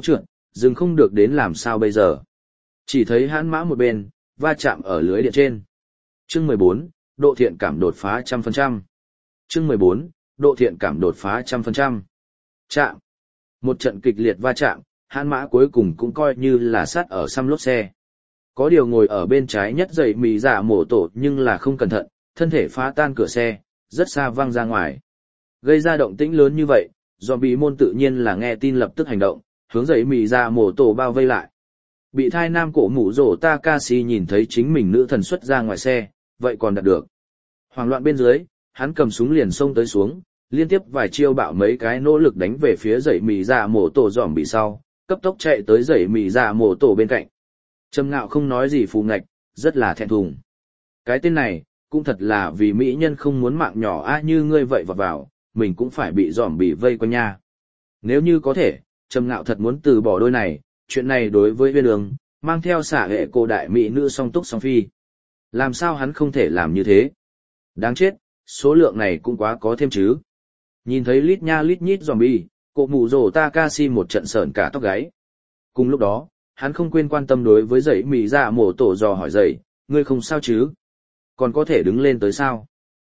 dừng không được đến làm sao bây giờ. Chỉ thấy hãn mã một bên, va chạm ở lưới điện trên. Chương 14, độ thiện cảm đột phá 100%. Chương 14, độ thiện cảm đột phá 100%. Chạm. Một trận kịch liệt va chạm, hãn mã cuối cùng cũng coi như là sắt ở xăm lốp xe. Có điều ngồi ở bên trái nhất dậy mì dạ mổ tổ nhưng là không cẩn thận, thân thể phá tan cửa xe, rất xa văng ra ngoài. Gây ra động tĩnh lớn như vậy, zombie môn tự nhiên là nghe tin lập tức hành động, hướng dậy mì dạ mổ tổ bao vây lại. Bị thai nam cổ mũ rổ Takashi nhìn thấy chính mình nữ thần xuất ra ngoài xe, vậy còn đạt được. Hoảng loạn bên dưới, hắn cầm súng liền xông tới xuống, liên tiếp vài chiêu bạo mấy cái nỗ lực đánh về phía dậy mì dạ mổ tổ dòm bị sau, cấp tốc chạy tới dậy mì dạ mổ tổ bên cạnh. Trầm Ngạo không nói gì phù ngạch, rất là thẹn thùng. Cái tên này, cũng thật là vì mỹ nhân không muốn mạng nhỏ như ngươi vậy vào, mình cũng phải bị dòm bị vây quanh nha. Nếu như có thể, Trầm Ngạo thật muốn từ bỏ đôi này, chuyện này đối với Viên Đường, mang theo xả hệ cô đại mỹ nữ song túc song phi. Làm sao hắn không thể làm như thế? Đáng chết, số lượng này cũng quá có thêm chứ. Nhìn thấy lít nha lít nhít zombie, cổ mù rồ Takashi một trận sởn cả tóc gáy. Cùng lúc đó, hắn không quên quan tâm đối với dậy mì dạ mổ tổ dò hỏi dậy, ngươi không sao chứ? Còn có thể đứng lên tới sao?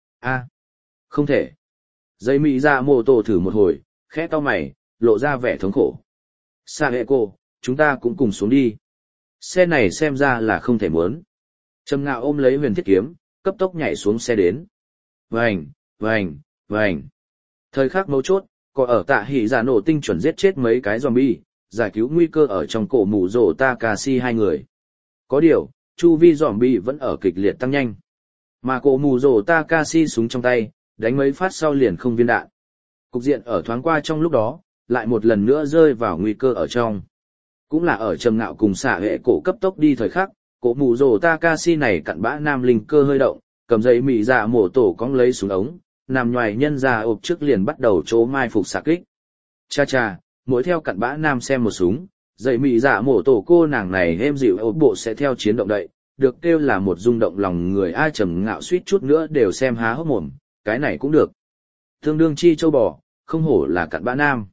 Không thể. Dậy mì dạ mổ tổ thử một hồi, khẽ cau mày, lộ ra vẻ thống khổ. Saeko, chúng ta cũng cùng xuống đi. Xe này xem ra là không thể muốn. Trầm Ngạo ôm lấy huyền thiết kiếm, cấp tốc nhảy xuống xe đến. Vành, vành, vành. Thời khắc mấu chốt, có ở tạ hỉ giả nổ tinh chuẩn giết chết mấy cái zombie, giải cứu nguy cơ ở trong cổ mù rổ Takashi hai người. Có điều, chu vi zombie vẫn ở kịch liệt tăng nhanh. Mà cổ mù rổ Takashi súng trong tay, đánh mấy phát sau liền không viên đạn. Cục diện ở thoáng qua trong lúc đó, lại một lần nữa rơi vào nguy cơ ở trong. Cũng là ở Trầm Ngạo cùng xả hệ cổ cấp tốc đi thời khắc, cổ mù rổ Takashi này cặn bã nam linh cơ hơi động, cầm dây mị dạ mổ tổ cong lấy súng ống, nằm nhoài nhân ra ộp trước liền bắt đầu chỗ mai phục xạ kích. Cha cha, mỗi theo cặn bã nam xem một súng, dây mị dạ mổ tổ cô nàng này êm dịu ộp bộ sẽ theo chiến động đậy, được kêu là một rung động lòng người. Ai Trầm Ngạo suýt chút nữa đều xem há hốc mồm, cái này cũng được. Tương đương chi châu bò, không hổ là cặn bã nam.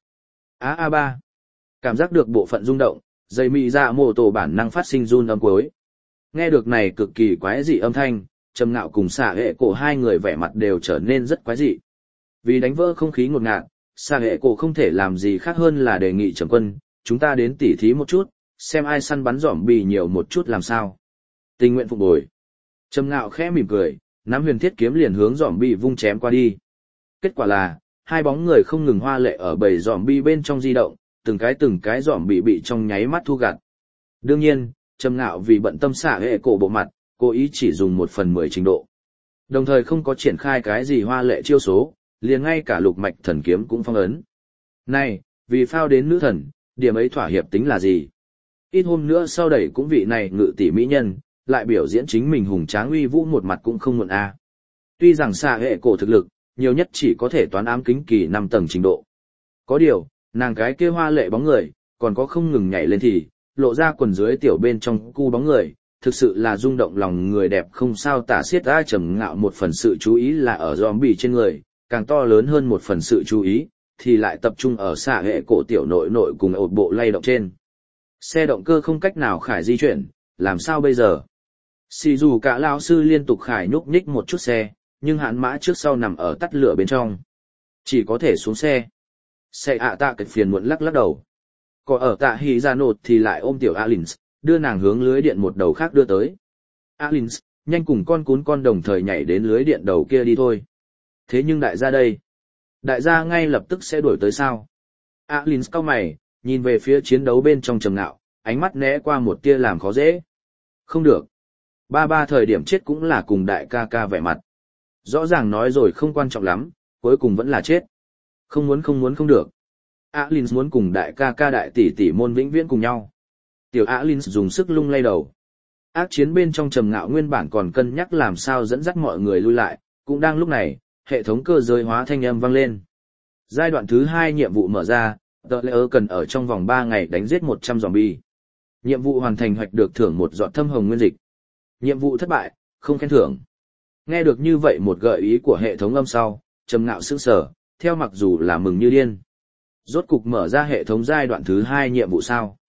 Ba. Cảm giác được bộ phận rung động, dây mị dạ mổ tổ bản năng phát sinh run âm cuối. Nghe được này cực kỳ quái dị âm thanh, Trầm Ngạo cùng xả hệ cổ hai người vẻ mặt đều trở nên rất quái dị. Vì đánh vỡ không khí ngột ngạt, xả hệ cổ không thể làm gì khác hơn là đề nghị Trầm Quân, chúng ta đến tỉ thí một chút, xem ai săn bắn giỏm bì nhiều một chút làm sao. Tình nguyện phục bồi. Trầm Ngạo khẽ mỉm cười, nắm huyền thiết kiếm liền hướng giỏm bì vung chém qua đi. Kết quả là, hai bóng người không ngừng hoa lệ ở bầy giỏm bì bên trong di động, từng cái giỏm bị trong nháy mắt thu gặt. Đương nhiên, Trầm Ngạo vì bận tâm xả hệ cổ bộ mặt, cố ý chỉ dùng 1/10 trình độ. Đồng thời không có triển khai cái gì hoa lệ chiêu số, liền ngay cả lục mạch thần kiếm cũng phong ấn. Này, vì phao đến nữ thần, điểm ấy thỏa hiệp tính là gì? Ít hôm nữa sau đẩy cũng vị này ngự tỷ mỹ nhân, lại biểu diễn chính mình hùng tráng uy vũ một mặt cũng không muộn a. Tuy rằng xạ hệ cổ thực lực, nhiều nhất chỉ có thể toán ám kính kỳ 5 tầng trình độ. Có điều, nàng cái kia hoa lệ bóng người, còn có không ngừng nhảy lên thì, lộ ra quần dưới tiểu bên trong cu bóng người, thực sự là rung động lòng người đẹp không sao tả xiết. Ai Trầm Ngạo một phần sự chú ý là ở zombie trên người, càng to lớn hơn một phần sự chú ý, thì lại tập trung ở xạ hệ cổ tiểu nội cùng ột bộ lay động trên. Xe động cơ không cách nào khải di chuyển, làm sao bây giờ? Xì dù cả lão sư liên tục khải nhúc nhích một chút xe, nhưng hãn mã trước sau nằm ở tắt lửa bên trong. Chỉ có thể xuống xe. Xe tạ kịch phiền muộn lắc đầu. Còn ở tạ hì ra nột thì lại ôm tiểu Alins, đưa nàng hướng lưới điện một đầu khác đưa tới. Alins, nhanh cùng con cún con đồng thời nhảy đến lưới điện đầu kia đi thôi. Thế nhưng đại gia đây. Đại gia ngay lập tức sẽ đuổi tới sao? Alins cau mày, nhìn về phía chiến đấu bên trong Trầm Ngạo, ánh mắt né qua một tia làm khó dễ. Không được. Ba thời điểm chết cũng là cùng đại ca ca vẻ mặt. Rõ ràng nói rồi không quan trọng lắm, cuối cùng vẫn là chết. Không muốn không được. Alins muốn cùng đại ca ca đại tỷ tỷ môn vĩnh viễn cùng nhau. Tiểu Alins dùng sức lung lay đầu. Ác chiến bên trong Trầm Ngạo nguyên bản còn cân nhắc làm sao dẫn dắt mọi người lui lại, cũng đang lúc này, hệ thống cơ giới hóa thanh âm vang lên. Giai đoạn thứ 2 nhiệm vụ mở ra, The Layer cần ở trong vòng 3 ngày đánh giết 100 zombie. Nhiệm vụ hoàn thành hoạch được thưởng một giọt thâm hồng nguyên dịch. Nhiệm vụ thất bại, không khen thưởng. Nghe được như vậy một gợi ý của hệ thống âm sau, Trầm Ngạo sững sờ, theo mặc dù là mừng như điên. Rốt cục mở ra hệ thống giai đoạn thứ 2 nhiệm vụ sao?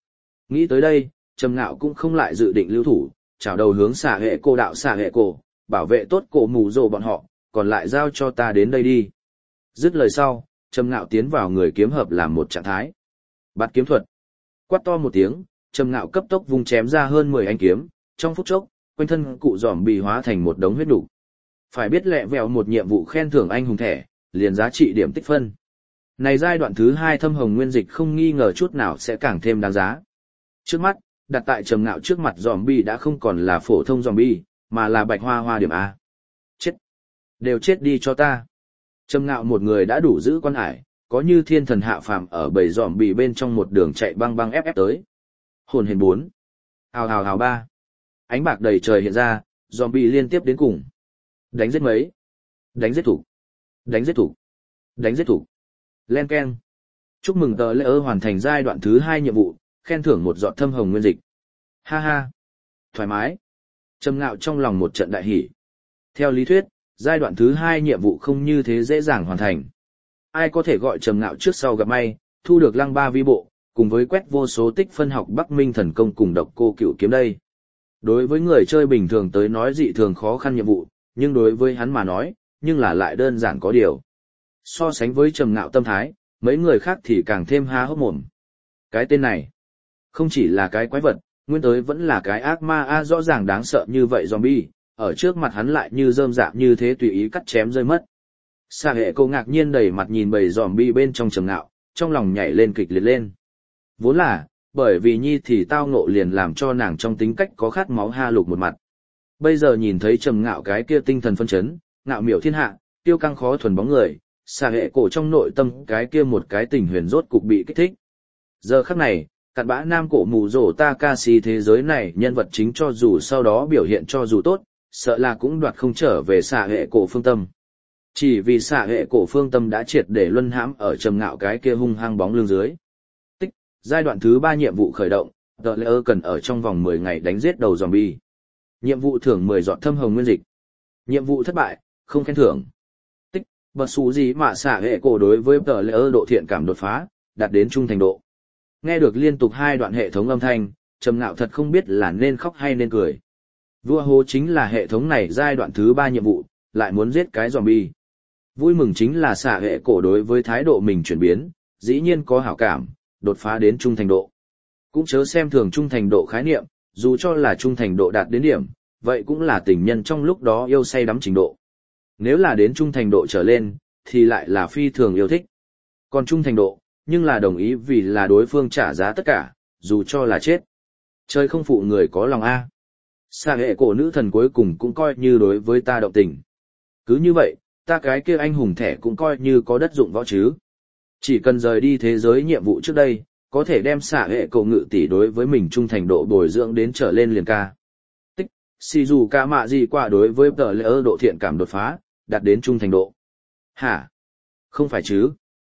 Nghĩ tới đây, Trầm Ngạo cũng không lại dự định lưu thủ, chào đầu hướng xạ hệ cô đạo xạ hệ cổ, bảo vệ tốt cổ mù rồ bọn họ, còn lại giao cho ta đến đây đi. Dứt lời sau, Trầm Ngạo tiến vào người kiếm hợp làm một trạng thái. Bạt kiếm thuật. Quát to một tiếng, Trầm Ngạo cấp tốc vung chém ra hơn 10 anh kiếm, trong phút chốc, quanh thân cụ giòm bị hóa thành một đống huyết đủ. Phải biết lẹ vẹo một nhiệm vụ khen thưởng anh hùng thẻ, liền giá trị điểm tích phân. Này giai đoạn thứ 2 thâm hồng nguyên dịch không nghi ngờ chút nào sẽ càng thêm đáng giá. Trước mắt, đặt tại Trầm Ngạo trước mặt zombie đã không còn là phổ thông zombie, mà là bạch hoa hoa điểm A. Chết! Đều chết đi cho ta! Trầm Ngạo một người đã đủ giữ quan hải, có như thiên thần hạ phàm ở bầy zombie bên trong một đường chạy băng băng ép tới. Hồn hển 4. Hào hào hào 3. Ánh bạc đầy trời hiện ra, zombie liên tiếp đến cùng. Đánh giết mấy. Đánh giết thủ. Đánh giết thủ. Đánh giết thủ. Len keng. Chúc mừng tờ lễ hoàn thành giai đoạn thứ 2 nhiệm vụ, khen thưởng một giọt thâm hồng nguyên dịch. Ha ha. Thoải mái. Trầm Ngạo trong lòng một trận đại hỉ. Theo lý thuyết, giai đoạn thứ 2 nhiệm vụ không như thế dễ dàng hoàn thành. Ai có thể gọi Trầm Ngạo trước sau gặp may, thu được lăng ba vi bộ, cùng với quét vô số tích phân học Bắc Minh thần công cùng độc cô cựu kiếm đây. Đối với người chơi bình thường tới nói dị thường khó khăn nhiệm vụ, nhưng đối với hắn mà nói, nhưng là lại đơn giản có điều. So sánh với Trầm Ngạo tâm thái, mấy người khác thì càng thêm há hốc mồm. Cái tên này, không chỉ là cái quái vật, nguyên tới vẫn là cái ác ma a rõ ràng đáng sợ như vậy zombie, ở trước mặt hắn lại như rơm rạ như thế tùy ý cắt chém rơi mất. Xạ hệ cô ngạc nhiên đầy mặt nhìn bầy zombie bên trong Trầm Ngạo, trong lòng nhảy lên kịch liệt lên. Vốn là, bởi vì nhi thì tao ngộ liền làm cho nàng trong tính cách có khát máu ha lục một mặt. Bây giờ nhìn thấy Trầm Ngạo cái kia tinh thần phân chấn, ngạo miểu thiên hạ, tiêu căng khó thuần bóng người, xạ hệ cổ trong nội tâm cái kia một cái tình huyền rốt cục bị kích thích. Giờ khắc này, cặn bã nam cổ mù rổ Takashi thế giới này nhân vật chính cho dù sau đó biểu hiện cho dù tốt, sợ là cũng đoạt không trở về xạ hệ cổ phương tâm. Chỉ vì xạ hệ cổ phương tâm đã triệt để luân hãm ở Trầm Ngạo cái kia hung hăng bóng lưng dưới. Tích, giai đoạn thứ 3 nhiệm vụ khởi động, The Layer cần ở trong vòng 10 ngày đánh giết đầu zombie. Nhiệm vụ thưởng 10 giọt thâm hồng nguyên dịch. Nhiệm vụ thất bại, không khen thưởng. Tích, bật xú gì mà xạ hệ cổ đối với The Layer độ thiện cảm đột phá, đạt đến trung thành độ. Nghe được liên tục 2 đoạn hệ thống âm thanh, Trầm Ngạo thật không biết là nên khóc hay nên cười. Vua hố chính là hệ thống này giai đoạn thứ 3 nhiệm vụ, lại muốn giết cái zombie. Vui mừng chính là xạ hệ cổ đối với thái độ mình chuyển biến, dĩ nhiên có hảo cảm, đột phá đến trung thành độ. Cũng chớ xem thường trung thành độ khái niệm, dù cho là trung thành độ đạt đến điểm, vậy cũng là tình nhân trong lúc đó yêu say đắm trình độ. Nếu là đến trung thành độ trở lên, thì lại là phi thường yêu thích. Còn trung thành độ, nhưng là đồng ý vì là đối phương trả giá tất cả, dù cho là chết. Chơi không phụ người có lòng A. Xạ hệ cổ nữ thần cuối cùng cũng coi như đối với ta động tình. Cứ như vậy, ta cái kia anh hùng thẻ cũng coi như có đất dụng võ chứ. Chỉ cần rời đi thế giới nhiệm vụ trước đây, có thể đem xạ hệ cổ ngự tỷ đối với mình trung thành độ bồi dưỡng đến trở lên liền ca. Tích, xì dù ca mạ gì quả đối với tờ lễ độ thiện cảm đột phá, đạt đến trung thành độ. Hả? Không phải chứ?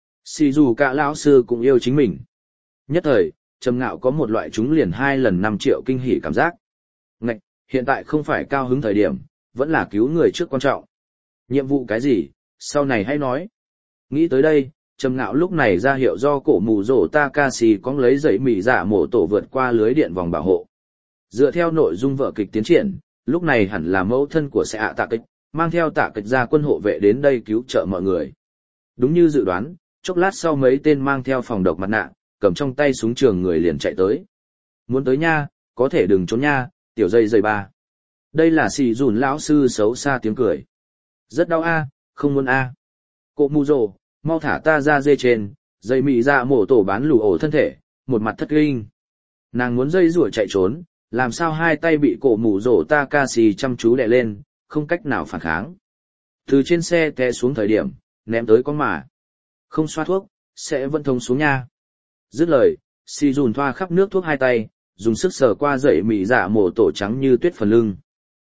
Xì dù cả lão sư cũng yêu chính mình. Nhất thời, Trầm Ngạo có một loại chúng liền 2 lần 5 triệu kinh hỉ cảm giác. Ngạch, hiện tại không phải cao hứng thời điểm, vẫn là cứu người trước quan trọng. Nhiệm vụ cái gì, sau này hãy nói. Nghĩ tới đây, Trầm Ngạo lúc này ra hiệu do cổ mù rổ Takashi cóng lấy giấy mỉ dạ mổ tổ vượt qua lưới điện vòng bảo hộ. Dựa theo nội dung vở kịch tiến triển, lúc này hẳn là mẫu thân của sẽ tạ kịch, mang theo tạ kịch ra quân hộ vệ đến đây cứu trợ mọi người. Đúng như dự đoán, chốc lát sau mấy tên mang theo phòng độc mặt nạ, cầm trong tay súng trường người liền chạy tới. Muốn tới nha, có thể đừng trốn nha, tiểu dây 3. Đây là xì dùn lão sư xấu xa tiếng cười. Rất đau a, không muốn a. Cô mù rồ, mau thả ta ra dê trên, dây mị ra mổ tổ bán lù ổ thân thể, một mặt thất kinh. Nàng muốn dây rủa chạy trốn, làm sao 2 tay bị cổ mù rồ Takashi chăm chú đè lên, không cách nào phản kháng. Từ trên xe té xuống thời điểm, ném tới con mà. Không xoa thuốc, sẽ vẫn thông xuống nha. Dứt lời, xì dùn thoa khắp nước thuốc 2 tay, dùng sức sờ qua dậy mị dạ mổ tổ trắng như tuyết phần lưng.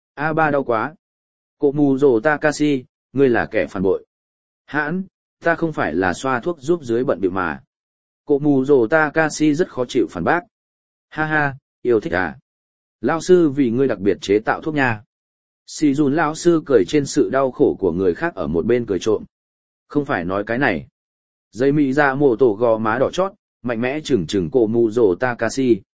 A3 đau quá. Cổ mù rồ Takashi, ngươi là kẻ phản bội. Hãn, ta không phải là xoa thuốc giúp dưới bận bịu mà. Cổ mù rồ Takashi rất khó chịu phản bác. Ha ha, yêu thích à. Lão sư vì ngươi đặc biệt chế tạo thuốc nha. Xì dùn lão sư cười trên sự đau khổ của người khác ở một bên cười trộm. Không phải nói cái này. Dây mị ra mổ tổ gò má đỏ chót, mạnh mẽ chừng cổ mù rồ Takashi.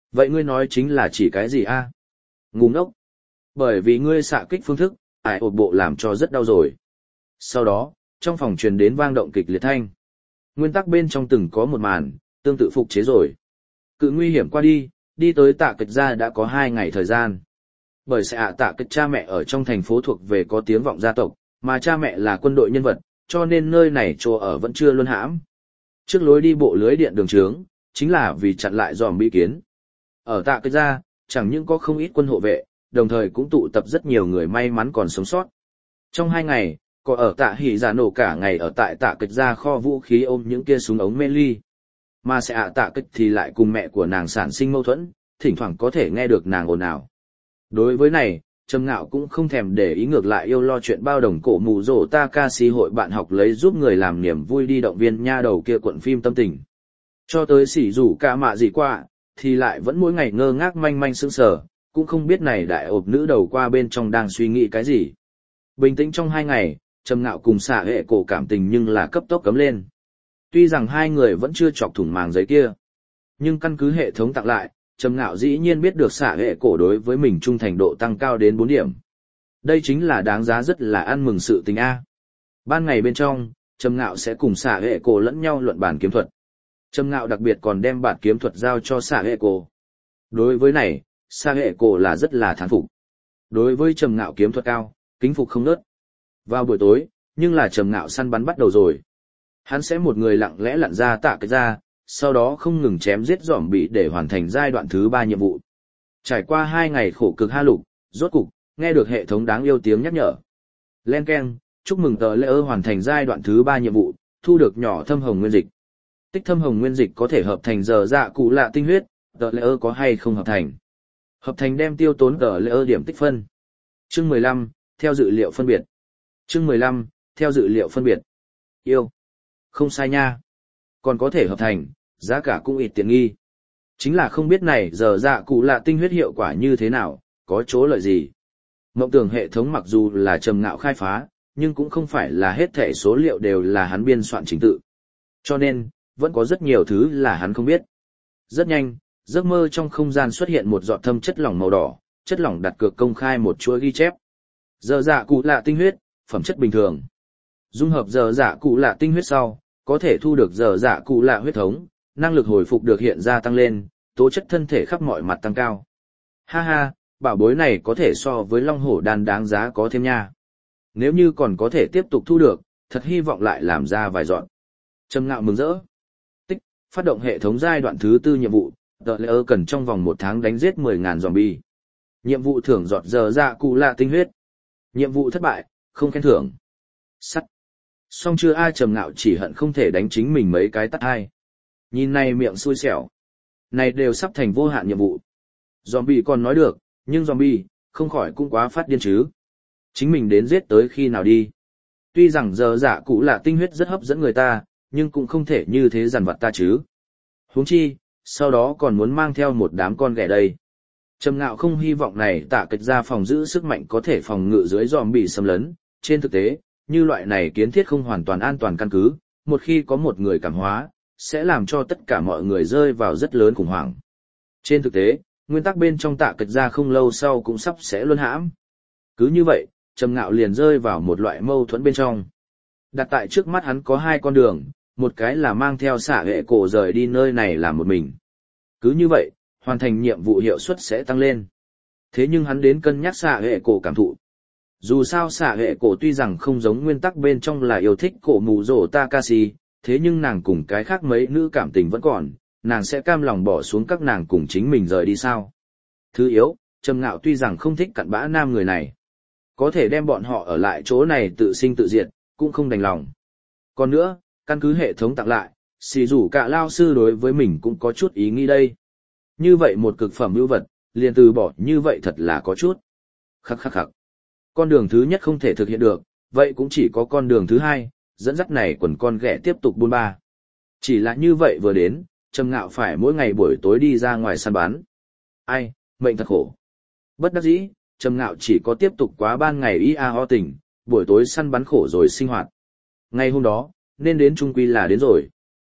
Vậy ngươi nói chính là chỉ cái gì a? Ngu ngốc. Bởi vì ngươi xạ kích phương thức, ải ột bộ làm cho rất đau rồi. Sau đó, trong phòng truyền đến vang động kịch liệt thanh. Nguyên tắc bên trong từng có một màn, tương tự phục chế rồi. Cự nguy hiểm qua đi, đi tới tạ kịch ra đã có 2 ngày thời gian. Bởi sẽ tạ kịch cha mẹ ở trong thành phố thuộc về có tiếng vọng gia tộc, mà cha mẹ là quân đội nhân vật, cho nên nơi này chỗ ở vẫn chưa luân hãm. Trước lối đi bộ lưới điện đường trướng, chính là vì chặn lại dòm bi kiến. Ở tạ kịch ra, chẳng những có không ít quân hộ vệ, đồng thời cũng tụ tập rất nhiều người may mắn còn sống sót. Trong 2 ngày, có ở tạ hỉ giả nổ cả ngày ở tại tạ kịch ra kho vũ khí ôm những kia súng ống mê ly. Mà sẽ tạ kịch thì lại cùng mẹ của nàng sản sinh mâu thuẫn, thỉnh thoảng có thể nghe được nàng ồn ào. Đối với này, Trầm Ngạo cũng không thèm để ý, ngược lại yêu lo chuyện bao đồng cổ mù rổ Takashi hội bạn học lấy giúp người làm niềm vui đi động viên nha đầu kia cuộn phim tâm tình. Cho tới sỉ rủ cả mạ gì qua, thì lại vẫn mỗi ngày ngơ ngác manh manh sững sờ, cũng không biết này đại ộp nữ đầu qua bên trong đang suy nghĩ cái gì. Bình tĩnh trong 2 ngày, Trầm Ngạo cùng xạ hệ cổ cảm tình nhưng là cấp tốc cấm lên. Tuy rằng hai người vẫn chưa chọc thủng màng giấy kia, nhưng căn cứ hệ thống tặng lại, Trầm Ngạo dĩ nhiên biết được xạ hệ cổ đối với mình trung thành độ tăng cao đến 4 điểm. Đây chính là đáng giá rất là ăn mừng sự tình A. Ban ngày bên trong, Trầm Ngạo sẽ cùng xạ hệ cổ lẫn nhau luận bản kiếm thuật. Trầm Ngạo đặc biệt còn đem bản kiếm thuật giao cho xạ hệ cổ. Đối với này, xạ hệ cổ là rất là thán phục. Đối với Trầm Ngạo kiếm thuật cao, kính phục không nớt. Vào buổi tối, nhưng là Trầm Ngạo săn bắn bắt đầu rồi. Hắn sẽ một người lặng lẽ lặn ra tạ cái ra, sau đó không ngừng chém giết dòm bị để hoàn thành giai đoạn thứ 3 nhiệm vụ. Trải qua 2 ngày khổ cực ha lục, rốt cục, nghe được hệ thống đáng yêu tiếng nhắc nhở. Len keng, chúc mừng tờ lễ hoàn thành giai đoạn thứ 3 nhiệm vụ, thu được nhỏ thâm hồng nguyên dịch. Tích thâm hồng nguyên dịch có thể hợp thành giờ dạ cụ lạ tinh huyết, tờ lễ có hay không hợp thành. Hợp thành đem tiêu tốn tờ lễ điểm tích phân. Chương 15, theo dự liệu phân biệt. Chương 15, theo dự liệu phân biệt. Yêu. Không sai nha. Còn có thể hợp thành, giá cả cũng ít tiện nghi. Chính là không biết này giờ dạ cụ lạ tinh huyết hiệu quả như thế nào, có chỗ lợi gì. Mộng tưởng hệ thống mặc dù là Trầm Ngạo khai phá, nhưng cũng không phải là hết thảy số liệu đều là hắn biên soạn chính tự. Cho nên, vẫn có rất nhiều thứ là hắn không biết. Rất nhanh, giấc mơ trong không gian xuất hiện một giọt thâm chất lỏng màu đỏ, chất lỏng đặt cược công khai một chuỗi ghi chép. Giờ dạ cụ lạ tinh huyết, phẩm chất bình thường. Dung hợp giờ dạ cụ lạ tinh huyết sau, có thể thu được giờ dạ cụ lạ huyết thống, năng lực hồi phục được hiện ra tăng lên, tố chất thân thể khắp mọi mặt tăng cao. Ha ha, bảo bối này có thể so với long hổ đan đáng giá có thêm nha. Nếu như còn có thể tiếp tục thu được, thật hy vọng lại làm ra vài dọn. Trầm Ngạo mừng rỡ. Tích, phát động hệ thống giai đoạn thứ 4 nhiệm vụ, tờ lễ cần trong vòng 1 tháng đánh giết 10.000 zombie. Nhiệm vụ thưởng giọt giờ dạ cụ lạ tinh huyết. Nhiệm vụ thất bại, không khen thưởng. Sắt. Xong chưa ai, Trầm Ngạo chỉ hận không thể đánh chính mình mấy cái tát hai. Nhìn này miệng xui xẻo. Này đều sắp thành vô hạn nhiệm vụ. Zombie còn nói được, nhưng zombie, không khỏi cũng quá phát điên chứ. Chính mình đến giết tới khi nào đi. Tuy rằng giờ dạ cụ lạ tinh huyết rất hấp dẫn người ta, nhưng cũng không thể như thế dằn vặt ta chứ. Huống chi, sau đó còn muốn mang theo một đám con ghẻ đây. Trầm Ngạo không hy vọng này tạ kịch ra phòng giữ sức mạnh có thể phòng ngự dưới zombie xâm lấn. Trên thực tế, như loại này kiến thiết không hoàn toàn an toàn căn cứ, một khi có một người cảm hóa, sẽ làm cho tất cả mọi người rơi vào rất lớn khủng hoảng. Trên thực tế, nguyên tắc bên trong tạ kịch ra không lâu sau cũng sắp sẽ luân hãm. Cứ như vậy, Trầm Ngạo liền rơi vào một loại mâu thuẫn bên trong. Đặt tại trước mắt hắn có 2 con đường, một cái là mang theo xạ hệ cổ rời đi nơi này làm một mình. Cứ như vậy, hoàn thành nhiệm vụ hiệu suất sẽ tăng lên. Thế nhưng hắn đến cân nhắc xạ hệ cổ cảm thụ. Dù sao xạ hệ cổ tuy rằng không giống nguyên tắc bên trong là yêu thích cổ mù rổ Takashi, thế nhưng nàng cùng cái khác mấy nữ cảm tình vẫn còn, nàng sẽ cam lòng bỏ xuống các nàng cùng chính mình rời đi sao. Thứ yếu, Trầm Ngạo tuy rằng không thích cặn bã nam người này, có thể đem bọn họ ở lại chỗ này tự sinh tự diệt, cũng không đành lòng. Còn nữa, căn cứ hệ thống tặng lại, xì rủ cả lao sư đối với mình cũng có chút ý nghĩ đây. Như vậy một cực phẩm ưu vật, liền từ bỏ như vậy thật là có chút. Khắc khắc khắc. Con đường thứ nhất không thể thực hiện được, vậy cũng chỉ có con đường thứ 2, dẫn dắt này quần con ghẻ tiếp tục buôn ba. Chỉ là như vậy vừa đến, Trầm Ngạo phải mỗi ngày buổi tối đi ra ngoài săn bắn. Ai, mệnh thật khổ. Bất đắc dĩ, Trầm Ngạo chỉ có tiếp tục quá ban ngày IAO tỉnh, buổi tối săn bắn khổ rồi sinh hoạt. Ngày hôm đó, nên đến trung quy là đến rồi.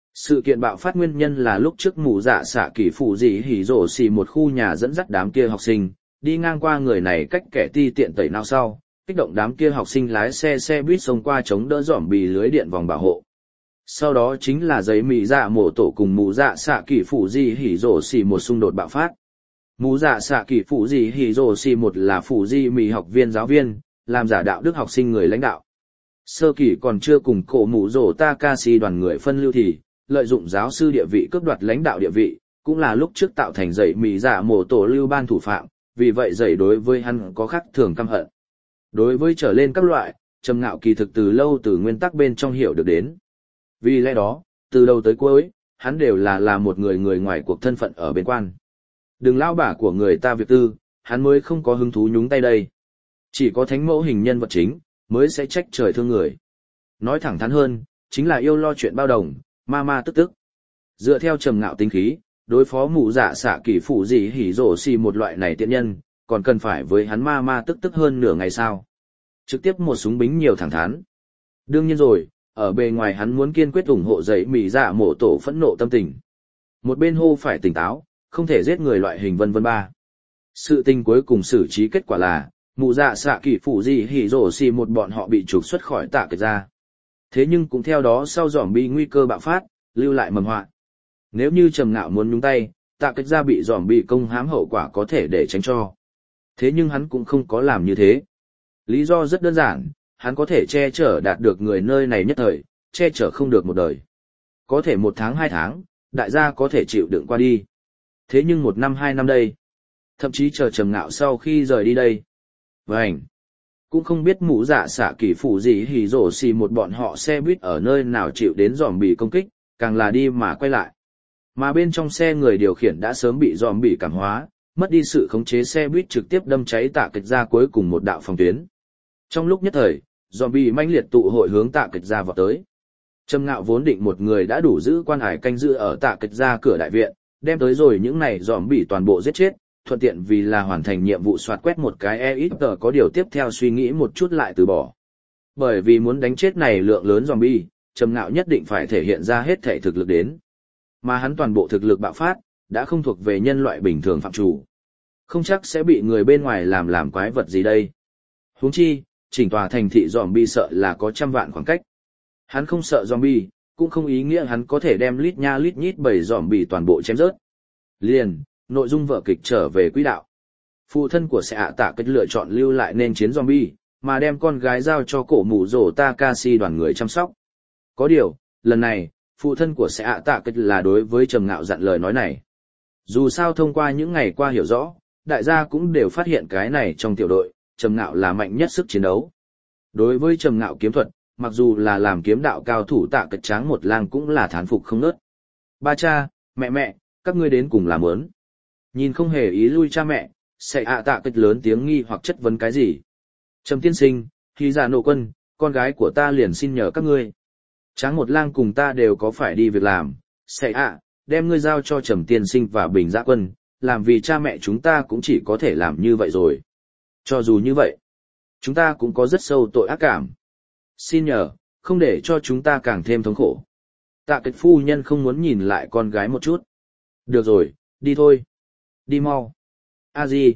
Sự kiện bạo phát nguyên nhân là lúc trước mụ dạ xạ kỳ phụ dị hỉ rổ xì một khu nhà dẫn dắt đám kia học sinh, đi ngang qua người này cách kẻ ti tiện tẩy nào sau, kích động đám kia học sinh lái xe buýt xông qua chống đỡ dỏm bì lưới điện vòng bảo hộ. Sau đó chính là giấy mị dạ mổ tổ cùng mụ dạ xạ kỳ phụ dị hỉ rổ xì một xung đột bạo phát. Mụ dạ xạ kỳ phụ dị hỉ rổ xì một là phụ dị mị học viên giáo viên, làm giả đạo đức học sinh người lãnh đạo. Sơ kỳ còn chưa cùng cổ mụ rổ Takashi đoàn người phân lưu thì, lợi dụng giáo sư địa vị cướp đoạt lãnh đạo địa vị, cũng là lúc trước tạo thành dậy mị dạ mổ tổ lưu ban thủ phạm, vì vậy dậy đối với hắn có khác thường căm hận. Đối với trở lên các loại, Trầm Ngạo kỳ thực từ lâu từ nguyên tắc bên trong hiểu được đến. Vì lẽ đó, từ đầu tới cuối, hắn đều là một người ngoài cuộc thân phận ở bên quan. Đừng lao bả của người ta việc tư, hắn mới không có hứng thú nhúng tay đây. Chỉ có thánh mẫu hình nhân vật chính, mới sẽ trách trời thương người. Nói thẳng thắn hơn, chính là yêu lo chuyện bao đồng, ma tức. Dựa theo Trầm Ngạo tính khí, đối phó mụ dạ xạ kỳ phụ gì hỉ rổ xì một loại này tiện nhân, còn cần phải với hắn ma tức hơn nửa ngày sao. Trực tiếp một súng bính nhiều thẳng thắn. Đương nhiên rồi, ở bề ngoài hắn muốn kiên quyết ủng hộ giấy mị dạ mổ tổ phẫn nộ tâm tình. Một bên hô phải tỉnh táo, không thể giết người loại hình vân vân ba. Sự tình cuối cùng xử trí kết quả là, mụ dạ xạ kỳ phụ gì hỉ rổ xì một bọn họ bị trục xuất khỏi tạ kịch ra. Thế nhưng cũng theo đó sau dòm bi nguy cơ bạo phát, lưu lại mầm họa. Nếu như Trầm Ngạo muốn nhúng tay, tạ kịch ra bị dòm bi công hãm hậu quả có thể để tránh cho. Thế nhưng hắn cũng không có làm như thế. Lý do rất đơn giản, hắn có thể che chở đạt được người nơi này nhất thời, che chở không được một đời. Có thể 1 tháng 2 tháng, đại gia có thể chịu đựng qua đi. Thế nhưng 1 năm 2 năm đây, thậm chí chờ Trầm Ngạo sau khi rời đi đây. Vânh! Cũng không biết mũ dạ xạ kỳ phụ gì hỉ rổ xì một bọn họ xe buýt ở nơi nào chịu đến dòm bị công kích, càng là đi mà quay lại. Mà bên trong xe người điều khiển đã sớm bị dòm bị cảm hóa, mất đi sự khống chế xe buýt trực tiếp đâm cháy tạ kịch ra cuối cùng một đạo phòng tuyến. Trong lúc nhất thời, dòm bị manh liệt tụ hội hướng tạ kịch ra vào tới. Trầm Ngạo vốn định một người đã đủ giữ quan hải canh giữ ở tạ kịch ra cửa đại viện, đem tới rồi những này dòm bị toàn bộ giết chết, thuận tiện vì là hoàn thành nhiệm vụ soạt quét một cái EXP có điều tiếp theo suy nghĩ một chút lại từ bỏ. Bởi vì muốn đánh chết này lượng lớn zombie, Trầm Ngạo nhất định phải thể hiện ra hết thể thực lực đến. Mà hắn toàn bộ thực lực bạo phát, đã không thuộc về nhân loại bình thường phạm chủ. Không chắc sẽ bị người bên ngoài làm quái vật gì đây. Huống chi, chỉnh tòa thành thị zombie sợ là có 100 vạn khoảng cách. Hắn không sợ zombie, cũng không ý nghĩa hắn có thể đem lít nha lít nhít bầy zombie toàn bộ chém rớt. Liền, nội dung vở kịch trở về quỹ đạo. Phụ thân của Sạ Tạ Kết lựa chọn lưu lại nên chiến zombie, mà đem con gái giao cho cổ mụ rổ Takashi đoàn người chăm sóc. Có điều, lần này, phụ thân của Sạ Tạ Kết là đối với Trầm Ngạo dặn lời nói này. Dù sao thông qua những ngày qua hiểu rõ, đại gia cũng đều phát hiện cái này trong tiểu đội, Trầm Ngạo là mạnh nhất sức chiến đấu. Đối với Trầm Ngạo kiếm thuật, mặc dù là làm kiếm đạo cao thủ Tạ Kết Tráng một lang cũng là thán phục không nớt. Ba cha, mẹ, các ngươi đến cùng làm ớn. Nhìn không hề ý lui cha mẹ, Sạ Tạ Kết lớn tiếng nghi hoặc chất vấn cái gì. Trầm tiên sinh, khi ra nộ quân, con gái của ta liền xin nhờ các ngươi. Tráng một lang cùng ta đều có phải đi việc làm, Sạ, đem ngươi giao cho Trầm tiên sinh và Bình Dã quân, làm vì cha mẹ chúng ta cũng chỉ có thể làm như vậy rồi. Cho dù như vậy, chúng ta cũng có rất sâu tội ác cảm. Xin nhờ, không để cho chúng ta càng thêm thống khổ. Tạ Kết phu nhân không muốn nhìn lại con gái một chút. Được rồi, đi thôi. Đi mau. A Di.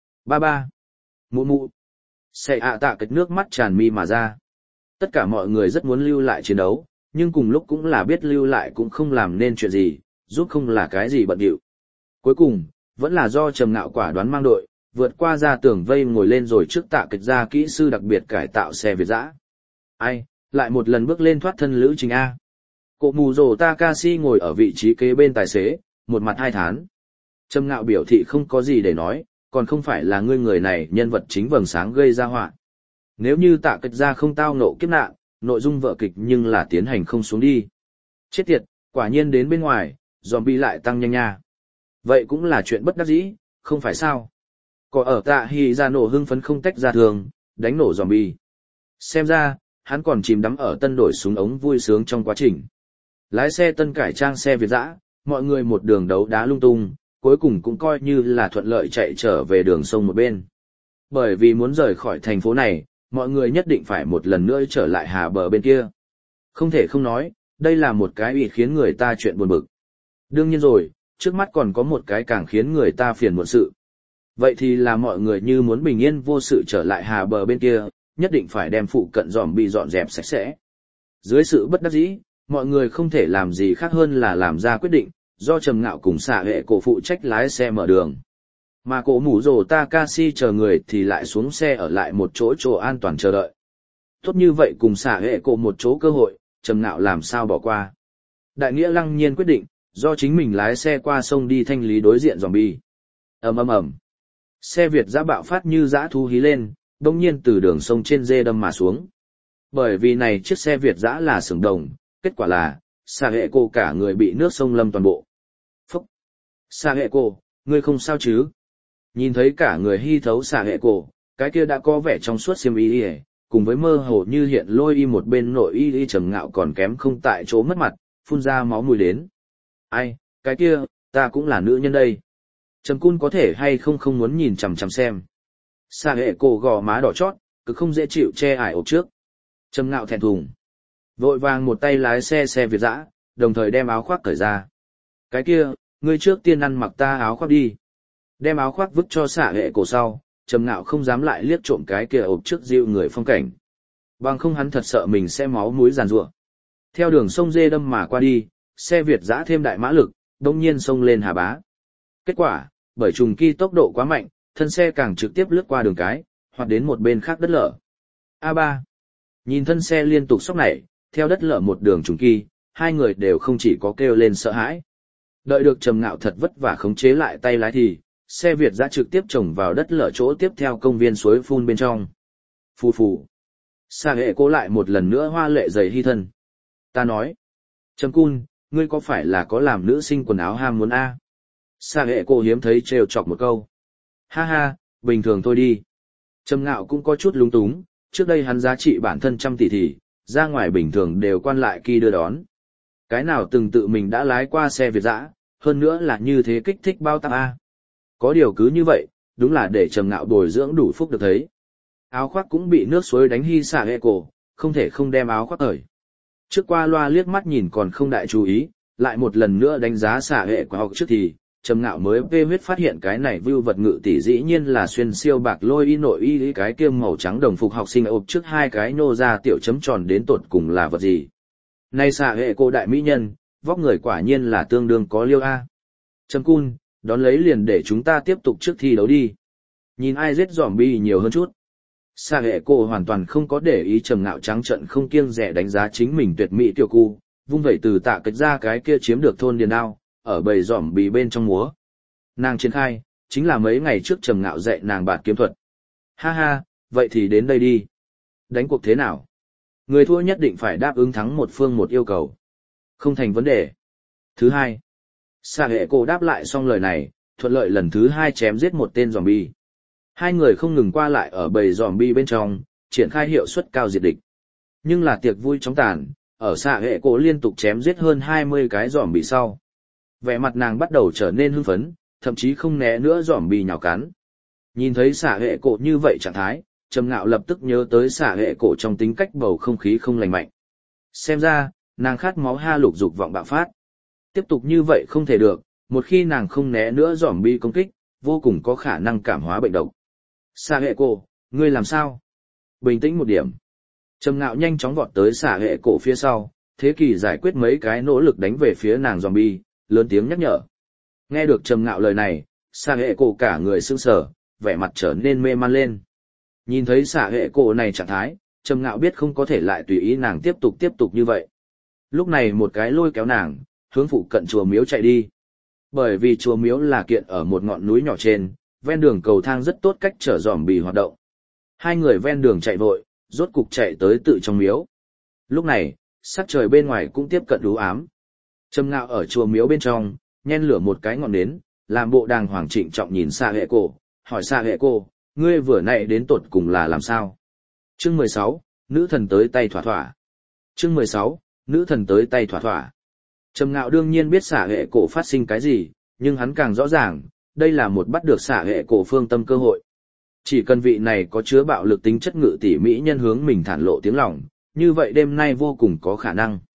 Ba. Mụ. Sạ Tạ Kết nước mắt tràn mi mà ra. Tất cả mọi người rất muốn lưu lại chiến đấu, nhưng cùng lúc cũng là biết lưu lại cũng không làm nên chuyện gì, giúp không là cái gì bận điệu. Cuối cùng, vẫn là do Trầm Ngạo quả đoán mang đội, vượt qua ra tường vây ngồi lên rồi trước Tạ Kết ra kỹ sư đặc biệt cải tạo xe Việt dã. Ai, lại một lần bước lên thoát thân lữ trình A. Cổ mù rồ Takashi ngồi ở vị trí kế bên tài xế, một mặt hai thán. Trầm Ngạo biểu thị không có gì để nói, còn không phải là ngươi người này nhân vật chính vầng sáng gây ra họa. Nếu như Tạ Kết ra không tao nộ kiếp nạn, nội dung vở kịch nhưng là tiến hành không xuống đi. Chết tiệt, quả nhiên đến bên ngoài, zombie lại tăng nhanh nha. Vậy cũng là chuyện bất đắc dĩ, không phải sao? Có ở Tạ Hỉ ra nổ hưng phấn không tách ra thường, đánh nổ zombie. Xem ra, hắn còn chìm đắm ở tân đổi súng ống vui sướng trong quá trình. Lái xe tân cải trang xe Việt dã, mọi người một đường đấu đá lung tung, cuối cùng cũng coi như là thuận lợi chạy trở về đường sông một bên. Bởi vì muốn rời khỏi thành phố này, mọi người nhất định phải một lần nữa trở lại hà bờ bên kia. Không thể không nói, đây là một cái ủy khiến người ta chuyện buồn bực. Đương nhiên rồi, trước mắt còn có một cái càng khiến người ta phiền muộn sự. Vậy thì là mọi người như muốn bình yên vô sự trở lại hà bờ bên kia, nhất định phải đem phụ cận zombie dọn dẹp sạch sẽ. Dưới sự bất đắc dĩ, mọi người không thể làm gì khác hơn là làm ra quyết định, do Trầm Ngạo cùng xạ hệ cổ phụ trách lái xe mở đường. Mà cổ mũ rồ Takashi chờ người thì lại xuống xe ở lại một chỗ an toàn chờ đợi. Tốt như vậy cùng xạ hệ cổ một chỗ cơ hội, Trầm Ngạo làm sao bỏ qua. Đại nghĩa lăng nhiên quyết định, do chính mình lái xe qua sông đi thanh lý đối diện zombie. Ầm ầm ầm. Xe Việt giã bạo phát như dã thú hí lên, bỗng nhiên từ đường sông trên dê đâm mà xuống. Bởi vì này chiếc xe Việt giã là xưởng đồng, kết quả là, xạ hệ cổ cả người bị nước sông lâm toàn bộ. Phúc! Xạ hệ cổ, ngươi không sao chứ? Nhìn thấy cả người hy thấu xạ hệ cổ, cái kia đã có vẻ trong suốt xiêm y, cùng với mơ hồ như hiện lôi y một bên nội y Trầm Ngạo còn kém không tại chỗ mất mặt, phun ra máu mùi đến. Ai, cái kia, ta cũng là nữ nhân đây. Trầm Cun có thể hay không muốn nhìn chằm chằm xem. Xạ hệ cổ gò má đỏ chót, cứ không dễ chịu che ải ộp trước. Trầm Ngạo thẹn thùng. Vội vàng một tay lái xe Việt dã, đồng thời đem áo khoác cởi ra. Cái kia, ngươi trước tiên ăn mặc ta áo khoác đi. Đem áo khoác vứt cho xạ hệ cổ sau, Trầm Ngạo không dám lại liếc trộm cái kia ộp trước dịu người phong cảnh. Bằng không hắn thật sợ mình sẽ máu mũi giàn giụa. Theo đường sông dê đâm mà qua đi, xe Việt dã thêm đại mã lực, đông nhiên xông lên hà bá. Kết quả, bởi trùng kỳ tốc độ quá mạnh, thân xe càng trực tiếp lướt qua đường cái, hoặc đến một bên khác đất lở. A3. Nhìn thân xe liên tục sóc nảy, theo đất lở một đường trùng kỳ, hai người đều không chỉ có kêu lên sợ hãi. Đợi được Trầm Ngạo thật vất vả khống chế lại tay lái thì, xe Việt giã trực tiếp chồng vào đất lở chỗ tiếp theo công viên suối phun bên trong. Phù phù. Xạ hệ cố lại một lần nữa hoa lệ dày hy thân. Ta nói. Trầm Cun, ngươi có phải là có làm nữ sinh quần áo ham muốn a? Xạ hệ cô hiếm thấy trêu chọc một câu. Ha ha, bình thường thôi đi. Trầm Ngạo cũng có chút lúng túng, trước đây hắn giá trị bản thân trăm tỷ thì, ra ngoài bình thường đều quan lại kỳ đưa đón. Cái nào từng tự mình đã lái qua xe Việt dã, hơn nữa là như thế kích thích bao tăng a. Có điều cứ như vậy, đúng là để Trầm Ngạo bồi dưỡng đủ phúc được thấy. Áo khoác cũng bị nước suối đánh hy xả hệ cổ, không thể không đem áo khoác cởi. Trước qua loa liếc mắt nhìn còn không đại chú ý, lại một lần nữa đánh giá xả hệ của học trước thì, Trầm Ngạo mới vê huyết phát hiện cái này vưu vật ngự tỷ dĩ nhiên là xuyên siêu bạc lôi y nội y cái kia màu trắng đồng phục học sinh ộp trước hai cái nô ra tiểu chấm tròn đến tột cùng là vật gì. Này xả hệ cô đại mỹ nhân, vóc người quả nhiên là tương đương có liêu a. Trầm Cun, đón lấy liền để chúng ta tiếp tục trước thi đấu đi. Nhìn ai giết zombie nhiều hơn chút. Xả hệ cô hoàn toàn không có để ý Trầm Ngạo trắng trận không kiêng dè đánh giá chính mình tuyệt mỹ tiểu cu, vung vẩy từ tạ cách ra cái kia chiếm được thôn điền đao, ở bầy zombie bên trong múa. Nàng triển khai, chính là mấy ngày trước Trầm Ngạo dạy nàng bạt kiếm thuật. Ha ha, vậy thì đến đây đi. Đánh cuộc thế nào? Người thua nhất định phải đáp ứng thắng một phương một yêu cầu. Không thành vấn đề. Thứ hai. Xạ hệ cổ đáp lại xong lời này, thuận lợi lần thứ hai chém giết một tên zombie. Hai người không ngừng qua lại ở bầy zombie bên trong, triển khai hiệu suất cao diệt địch. Nhưng là tiệc vui chóng tàn, ở xạ hệ cổ liên tục chém giết hơn 20 cái zombie sau. Vẻ mặt nàng bắt đầu trở nên hưng phấn, thậm chí không né nữa zombie nhào cắn. Nhìn thấy xạ hệ cổ như vậy trạng thái, Trầm Ngạo lập tức nhớ tới xạ hệ cổ trong tính cách bầu không khí không lành mạnh. Xem ra, nàng khát máu ha lục dục vọng bạo phát. Tiếp tục như vậy không thể được, một khi nàng không né nữa zombie công kích, vô cùng có khả năng cảm hóa bệnh độc. Xạ hệ cổ, ngươi làm sao? Bình tĩnh một điểm. Trầm Ngạo nhanh chóng vọt tới xạ hệ cổ phía sau, thế kỷ giải quyết mấy cái nỗ lực đánh về phía nàng zombie, lớn tiếng nhắc nhở. Nghe được Trầm Ngạo lời này, xạ hệ cổ cả người sững sờ, vẻ mặt trở nên mê man lên. Nhìn thấy xạ hệ cổ này trạng thái, Trầm Ngạo biết không có thể lại tùy ý nàng tiếp tục như vậy. Lúc này một cái lôi kéo nàng, hướng phụ cận chùa miếu chạy đi. Bởi vì chùa miếu là kiện ở một ngọn núi nhỏ trên, ven đường cầu thang rất tốt cách chở zombie hoạt động. Hai người ven đường chạy vội, rốt cục chạy tới tự trong miếu. Lúc này, sắc trời bên ngoài cũng tiếp cận u ám. Trầm Ngạo ở chùa miếu bên trong, nhen lửa một cái ngọn nến, làm bộ đàng hoàng trịnh trọng nhìn xạ hệ cổ, hỏi xạ hệ cổ, ngươi vừa nãy đến tột cùng là làm sao? Chương 16, nữ thần tới tay thỏa thỏa. Chương 16, nữ thần tới tay thỏa thỏa. Trầm Ngạo đương nhiên biết xạ hệ cổ phát sinh cái gì, nhưng hắn càng rõ ràng, đây là một bắt được xạ hệ cổ phương tâm cơ hội. Chỉ cần vị này có chứa bạo lực tính chất ngự tỷ mỹ nhân hướng mình thản lộ tiếng lòng, như vậy đêm nay vô cùng có khả năng.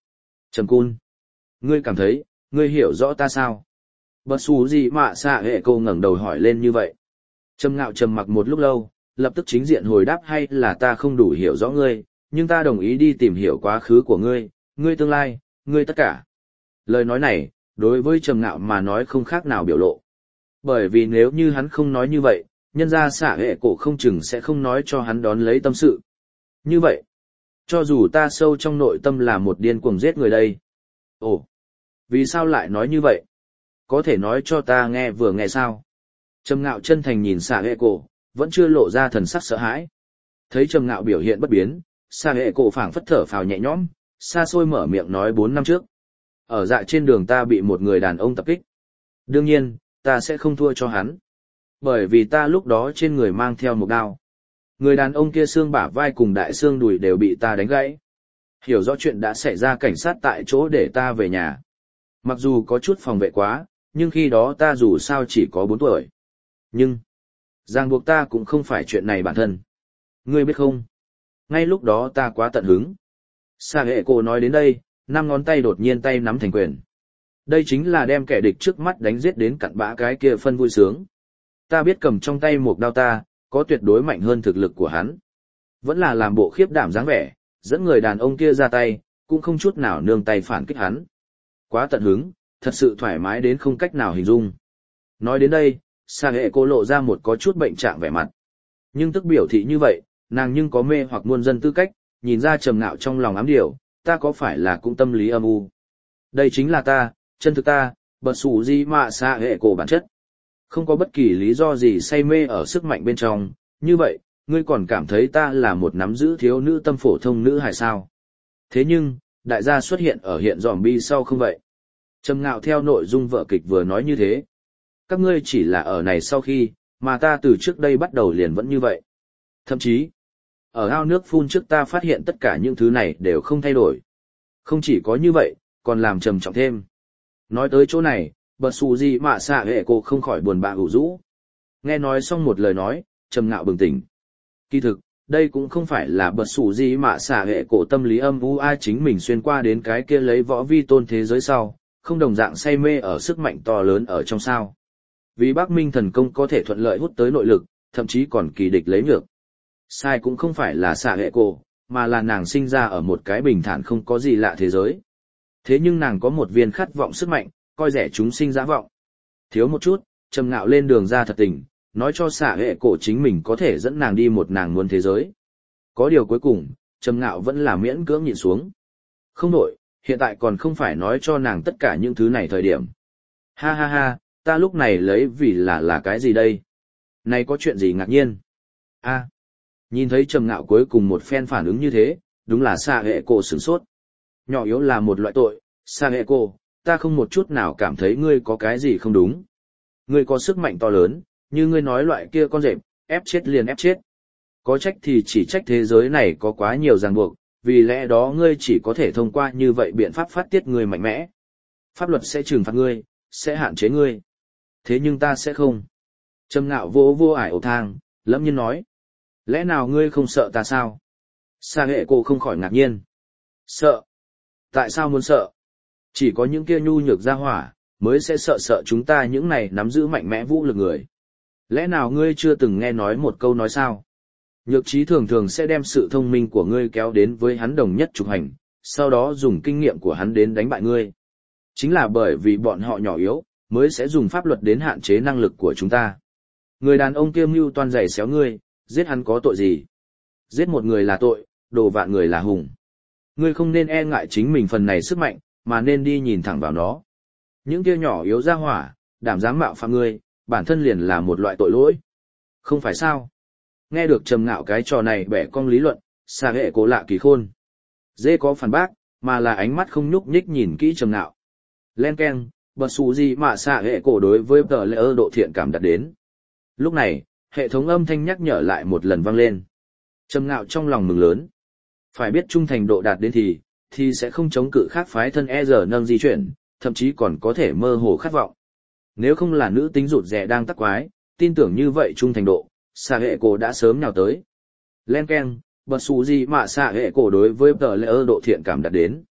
Trầm Cun, ngươi cảm thấy, ngươi hiểu rõ ta sao? Bật xù gì mà xạ hệ cô ngẩng đầu hỏi lên như vậy. Trầm Ngạo trầm mặc một lúc lâu, lập tức chính diện hồi đáp hay là ta không đủ hiểu rõ ngươi, nhưng ta đồng ý đi tìm hiểu quá khứ của ngươi, ngươi tương lai, ngươi tất cả. Lời nói này, đối với Trầm Ngạo mà nói không khác nào biểu lộ. Bởi vì nếu như hắn không nói như vậy, nhân ra xạ hệ cổ không chừng sẽ không nói cho hắn đón lấy tâm sự. Như vậy, cho dù ta sâu trong nội tâm là một điên cuồng giết người đây. Ồ, vì sao lại nói như vậy? Có thể nói cho ta nghe vừa nghe sao? Trầm Ngạo chân thành nhìn xạ hệ cổ, vẫn chưa lộ ra thần sắc sợ hãi. Thấy Trầm Ngạo biểu hiện bất biến, xạ hệ cổ phảng phất thở phào nhẹ nhõm, xa xôi mở miệng nói 4 năm trước. Ở dạ trên đường ta bị một người đàn ông tập kích. Đương nhiên, ta sẽ không thua cho hắn. Bởi vì ta lúc đó trên người mang theo một đao. Người đàn ông kia xương bả vai cùng đại xương đùi đều bị ta đánh gãy. Hiểu rõ chuyện đã xảy ra, cảnh sát tại chỗ để ta về nhà. Mặc dù có chút phòng vệ quá, nhưng khi đó ta dù sao chỉ có 4 tuổi. Nhưng, ràng buộc ta cũng không phải chuyện này bản thân. Ngươi biết không? Ngay lúc đó ta quá tận hứng. Sa hệ cô nói đến đây, 5 ngón tay đột nhiên tay nắm thành quyền. Đây chính là đem kẻ địch trước mắt đánh giết đến cặn bã cái kia phân vui sướng. Ta biết cầm trong tay một đao ta, có tuyệt đối mạnh hơn thực lực của hắn. Vẫn là làm bộ khiếp đảm dáng vẻ, dẫn người đàn ông kia ra tay, cũng không chút nào nương tay phản kích hắn. Quá tận hứng, thật sự thoải mái đến không cách nào hình dung. Nói đến đây, Sa hệ cô lộ ra một có chút bệnh trạng vẻ mặt. Nhưng tức biểu thị như vậy, nàng nhưng có mê hoặc muôn dân tư cách, nhìn ra Trầm Ngạo trong lòng ám điều, ta có phải là cũng tâm lý âm u. Đây chính là ta, chân thực ta, bật sủ gì mà Sa hệ cô bản chất. Không có bất kỳ lý do gì say mê ở sức mạnh bên trong, như vậy, ngươi còn cảm thấy ta là một nắm giữ thiếu nữ tâm phổ thông nữ hay sao? Thế nhưng, đại gia xuất hiện ở hiện zombie sau không vậy? Trầm Ngạo theo nội dung vở kịch vừa nói như thế. Các ngươi chỉ là ở này sau khi, mà ta từ trước đây bắt đầu liền vẫn như vậy. Thậm chí, ở ao nước phun trước ta phát hiện tất cả những thứ này đều không thay đổi. Không chỉ có như vậy, còn làm trầm trọng thêm. Nói tới chỗ này, bật xù gì mà xạ hệ cô không khỏi buồn bã ủ rũ. Nghe nói xong một lời nói, Trầm Ngạo bừng tỉnh. Kỳ thực, đây cũng không phải là bật xù gì mà xạ hệ cổ tâm lý âm u ai chính mình xuyên qua đến cái kia lấy võ vi tôn thế giới sau, không đồng dạng say mê ở sức mạnh to lớn ở trong sao. Vì Bắc Minh thần công có thể thuận lợi hút tới nội lực, thậm chí còn kỳ địch lấy nhược. Sai cũng không phải là xạ hệ cổ, mà là nàng sinh ra ở một cái bình thản không có gì lạ thế giới. Thế nhưng nàng có một viên khát vọng sức mạnh, coi rẻ chúng sinh dã vọng. Thiếu một chút, Trầm Ngạo lên đường ra thật tình, nói cho xạ hệ cổ chính mình có thể dẫn nàng đi một nàng muốn thế giới. Có điều cuối cùng, Trầm Ngạo vẫn là miễn cưỡng nhịn xuống. Không nổi, hiện tại còn không phải nói cho nàng tất cả những thứ này thời điểm. Ha ha ha, ta lúc này lấy vì là cái gì đây? Này có chuyện gì ngạc nhiên? A, nhìn thấy Trầm Ngạo cuối cùng một phen phản ứng như thế, đúng là xạ hệ cổ sửng sốt. Nhỏ yếu là một loại tội, xạ hệ cổ, ta không một chút nào cảm thấy ngươi có cái gì không đúng. Ngươi có sức mạnh to lớn, như ngươi nói loại kia con rệp, ép chết liền ép chết. Có trách thì chỉ trách thế giới này có quá nhiều ràng buộc, vì lẽ đó ngươi chỉ có thể thông qua như vậy biện pháp phát tiết ngươi mạnh mẽ. Pháp luật sẽ trừng phạt ngươi, sẽ hạn chế ngươi. Thế nhưng ta sẽ không. Trầm Ngạo vô ải ổ thang, lẫm nhiên nói. Lẽ nào ngươi không sợ ta sao? Sa hệ cô không khỏi ngạc nhiên. Sợ? Tại sao muốn sợ? Chỉ có những kia nhu nhược gia hỏa, mới sẽ sợ chúng ta những này nắm giữ mạnh mẽ vũ lực người. Lẽ nào ngươi chưa từng nghe nói một câu nói sao? Nhược trí thường thường sẽ đem sự thông minh của ngươi kéo đến với hắn đồng nhất trục hành, sau đó dùng kinh nghiệm của hắn đến đánh bại ngươi. Chính là bởi vì bọn họ nhỏ yếu, mới sẽ dùng pháp luật đến hạn chế năng lực của chúng ta. Người đàn ông kia mưu toan giày xéo ngươi, giết hắn có tội gì? Giết một người là tội, đồ vạn người là hùng. Ngươi không nên e ngại chính mình phần này sức mạnh, mà nên đi nhìn thẳng vào nó. Những kia nhỏ yếu ra hỏa, đảm dám mạo phạm ngươi, bản thân liền là một loại tội lỗi. Không phải sao? Nghe được Trầm Ngạo cái trò này bẻ cong lý luận, Sa hệ cổ lạ kỳ khôn. Dễ có phản bác, mà là ánh mắt không nhúc nhích nhìn kỹ Trầm Ngạo. Len keng, bật xù gì mà Sa hệ cổ đối với tờ lễ độ thiện cảm đặt đến. Lúc này, hệ thống âm thanh nhắc nhở lại một lần vang lên. Trầm Ngạo trong lòng mừng lớn. Phải biết trung thành độ đạt đến thì sẽ không chống cự khác phái thân e giờ nâng di chuyển, thậm chí còn có thể mơ hồ khát vọng. Nếu không là nữ tính rụt rè đang tắc quái, tin tưởng như vậy trung thành độ, Sa hệ cổ đã sớm nhào tới. Len keng, bật xù gì mà Sa hệ cổ đối với tờ lễ độ thiện cảm đạt đến.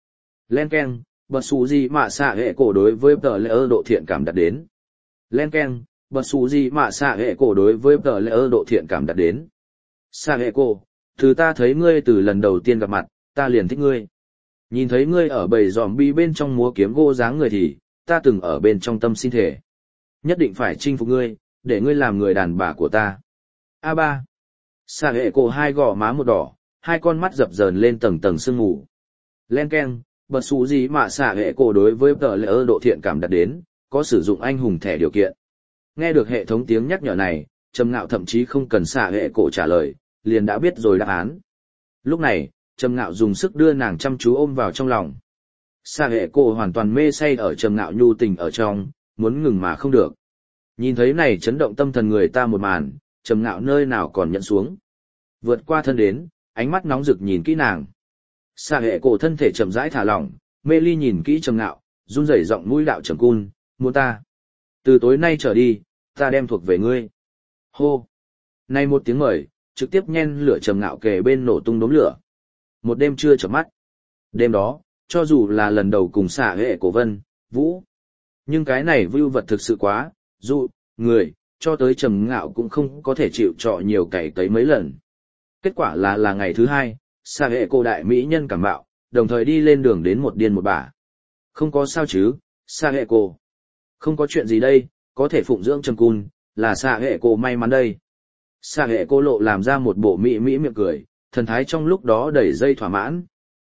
Len keng, bật xù gì mà xạ hệ cổ đối với tờ lễ độ thiện cảm đạt đến. Len keng, bật xù gì mà xạ hệ cổ đối với tờ lễ độ thiện cảm đạt đến. Xạ hệ cổ, từ ta thấy ngươi từ lần đầu tiên gặp mặt, ta liền thích ngươi. Nhìn thấy ngươi ở bầy zombie bên trong múa kiếm gỗ dáng người thì, ta từng ở bên trong tâm xin thể. Nhất định phải chinh phục ngươi, để ngươi làm người đàn bà của ta. A3. Xạ hệ cổ hai gò má một đỏ, hai con mắt dập dờn lên tầng tầng sương mù. Len keng, bật xù gì mà xạ hệ cổ đối với tờ lễ độ thiện cảm đạt đến, có sử dụng anh hùng thẻ điều kiện. Nghe được hệ thống tiếng nhắc nhở này, Trầm Ngạo thậm chí không cần xạ hệ cổ trả lời, liền đã biết rồi đáp án. Lúc này, Trầm Ngạo dùng sức đưa nàng chăm chú ôm vào trong lòng. Xạ hệ cổ hoàn toàn mê say ở Trầm Ngạo nhu tình ở trong, muốn ngừng mà không được. Nhìn thấy này chấn động tâm thần người ta một màn, Trầm Ngạo nơi nào còn nhận xuống. Vượt qua thân đến, ánh mắt nóng rực nhìn kỹ nàng. Xạ hệ cổ thân thể chậm rãi thả lỏng, mê ly nhìn kỹ Trầm Ngạo, run rẩy giọng mũi đạo trầm cun, muốn ta. Từ tối nay trở đi, ta đem thuộc về ngươi. Hô. Nay một tiếng mời, trực tiếp nhen lửa Trầm Ngạo kề bên nổ tung đốm lửa. Một đêm chưa chợp mắt. Đêm đó, cho dù là lần đầu cùng xạ hệ cổ Vân, Vũ. Nhưng cái này vưu vật thực sự quá, dụ, người, cho tới Trầm Ngạo cũng không có thể chịu trọ nhiều cày cấy mấy lần. Kết quả là ngày thứ hai, xạ hệ cổ đại mỹ nhân cảm bạo, đồng thời đi lên đường đến một điên một bả. Không có sao chứ, xạ hệ cổ. Không có chuyện gì đây, có thể phụng dưỡng Trầm Cun, là xạ hệ cổ may mắn đây. Xạ hệ cổ lộ làm ra một bộ mỹ miệng cười, thần thái trong lúc đó đầy dây thỏa mãn.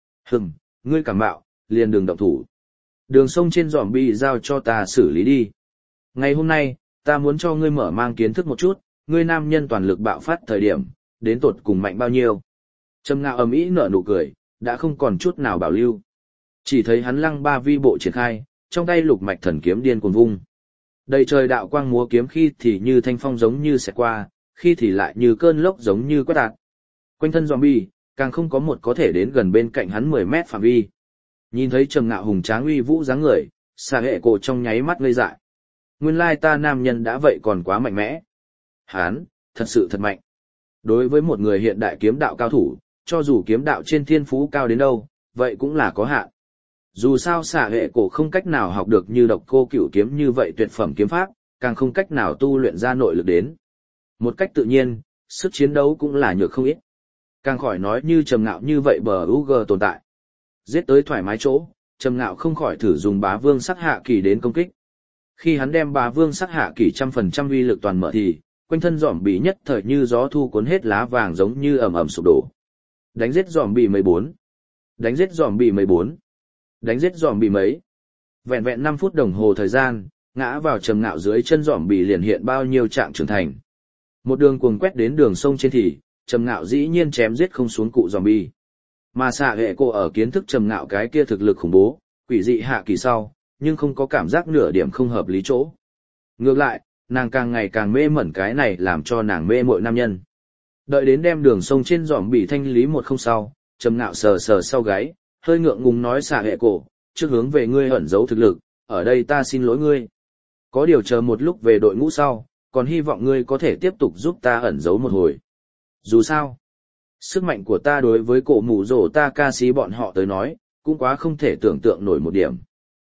Ngươi cảm bạo, liền đường động thủ. Đường sông trên zombie giao cho ta xử lý đi. Ngày hôm nay, ta muốn cho ngươi mở mang kiến thức một chút, ngươi nam nhân toàn lực bạo phát thời điểm, đến tột cùng mạnh bao nhiêu. Trầm Ngạo ầm ĩ nở nụ cười, đã không còn chút nào bảo lưu. Chỉ thấy hắn lăng ba vi bộ triển khai, trong tay lục mạch thần kiếm điên cuồng vung. Đầy trời đạo quang múa kiếm khi thì như thanh phong giống như xẹt qua, khi thì lại như cơn lốc giống như quét tạt. Quanh thân zombie, càng không có một có thể đến gần bên cạnh hắn 10 mét phạm vi. Nhìn thấy Trầm Ngạo hùng tráng uy vũ dáng người, xạ hệ cổ trong nháy mắt ngây dại. Nguyên lai ta nam nhân đã vậy còn quá mạnh mẽ. Hán, thật sự thật mạnh. Đối với một người hiện đại kiếm đạo cao thủ, cho dù kiếm đạo trên thiên phú cao đến đâu, vậy cũng là có hạn. Dù sao xạ hệ cổ không cách nào học được như Độc Cô Cửu kiếm như vậy tuyệt phẩm kiếm pháp, càng không cách nào tu luyện ra nội lực đến. Một cách tự nhiên, sức chiến đấu cũng là nhược không ít. Càng khỏi nói như Trầm Ngạo như vậy bờ UG tồn tại. Giết tới thoải mái chỗ, Trầm Ngạo không khỏi thử dùng bá vương sắc hạ kỳ đến công kích. Khi hắn đem bá vương sắc hạ kỳ 100% uy lực toàn mở thì, quanh thân zombie nhất thời như gió thu cuốn hết lá vàng giống như ầm ầm sụp đổ. Đánh giết zombie 14. Đánh giết zombie 14. Đánh giết zombie mấy. Vẹn vẹn 5 phút đồng hồ thời gian, ngã vào Trầm Ngạo dưới chân zombie liền hiện bao nhiêu trạng trưởng thành. Một đường cuồng quét đến đường sông trên thì, Trầm Ngạo dĩ nhiên chém giết không xuống cụ zombie. Mà xạ hệ cổ ở kiến thức Trầm Ngạo cái kia thực lực khủng bố, quỷ dị hạ kỳ sau, nhưng không có cảm giác nửa điểm không hợp lý chỗ. Ngược lại, nàng càng ngày càng mê mẩn cái này làm cho nàng mê mội nam nhân. Đợi đến đem đường sông trên zombie thanh lý một không sau, Trầm Ngạo sờ sờ sau gáy, hơi ngượng ngùng nói xạ hệ cổ, trước hướng về ngươi ẩn giấu thực lực, ở đây ta xin lỗi ngươi. Có điều chờ một lúc về đội ngũ sau, còn hy vọng ngươi có thể tiếp tục giúp ta ẩn giấu một hồi. Dù sao, sức mạnh của ta đối với cổ mù rổ Takashi bọn họ tới nói, cũng quá không thể tưởng tượng nổi một điểm.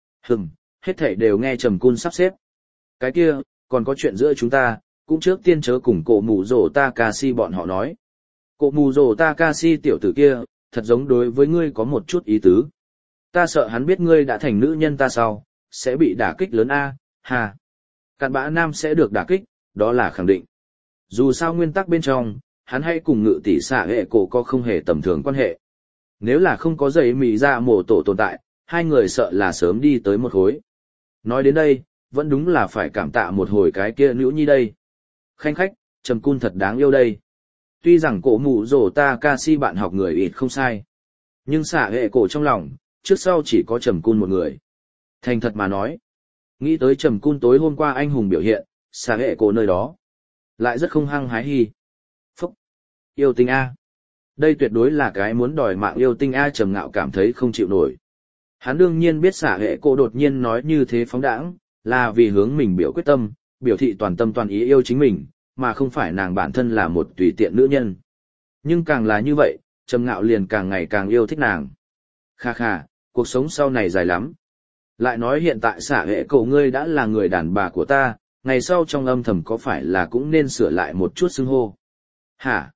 Hết thảy đều nghe Trầm Cun sắp xếp. Cái kia, còn có chuyện giữa chúng ta, cũng trước tiên chớ cùng cổ mù rổ Takashi bọn họ nói. Cổ mù rổ Takashi tiểu tử kia, thật giống đối với ngươi có một chút ý tứ. Ta sợ hắn biết ngươi đã thành nữ nhân ta sau, sẽ bị đả kích lớn a, hà. Cặn bã nam sẽ được đả kích, đó là khẳng định. Dù sao nguyên tắc bên trong, hắn hay cùng ngự tỷ xạ hệ cổ có không hề tầm thường quan hệ. Nếu là không có giấy mì ra mổ tổ tồn tại, hai người sợ là sớm đi tới một khối. Nói đến đây, vẫn đúng là phải cảm tạ một hồi cái kia nữ nhi đây. Khanh khách, Trầm Cun thật đáng yêu đây. Tuy rằng cổ mù rổ Takashi bạn học người ít không sai. Nhưng xạ hệ cổ trong lòng, trước sau chỉ có Trầm Cun một người. Thành thật mà nói. Nghĩ tới Trầm Cun tối hôm qua anh hùng biểu hiện, xạ hệ cổ nơi đó. Lại rất không hăng hái hi. Phúc. Yêu tinh A. Đây tuyệt đối là cái muốn đòi mạng yêu tinh A. Trầm Ngạo cảm thấy không chịu nổi. Hắn đương nhiên biết xạ hệ cổ đột nhiên nói như thế phóng đãng, là vì hướng mình biểu quyết tâm, biểu thị toàn tâm toàn ý yêu chính mình, mà không phải nàng bản thân là một tùy tiện nữ nhân. Nhưng càng là như vậy, Trầm Ngạo liền càng ngày càng yêu thích nàng. Kha kha, cuộc sống sau này dài lắm. Lại nói hiện tại xạ hệ cổ ngươi đã là người đàn bà của ta, ngày sau trong âm thầm có phải là cũng nên sửa lại một chút xưng hô. Hả?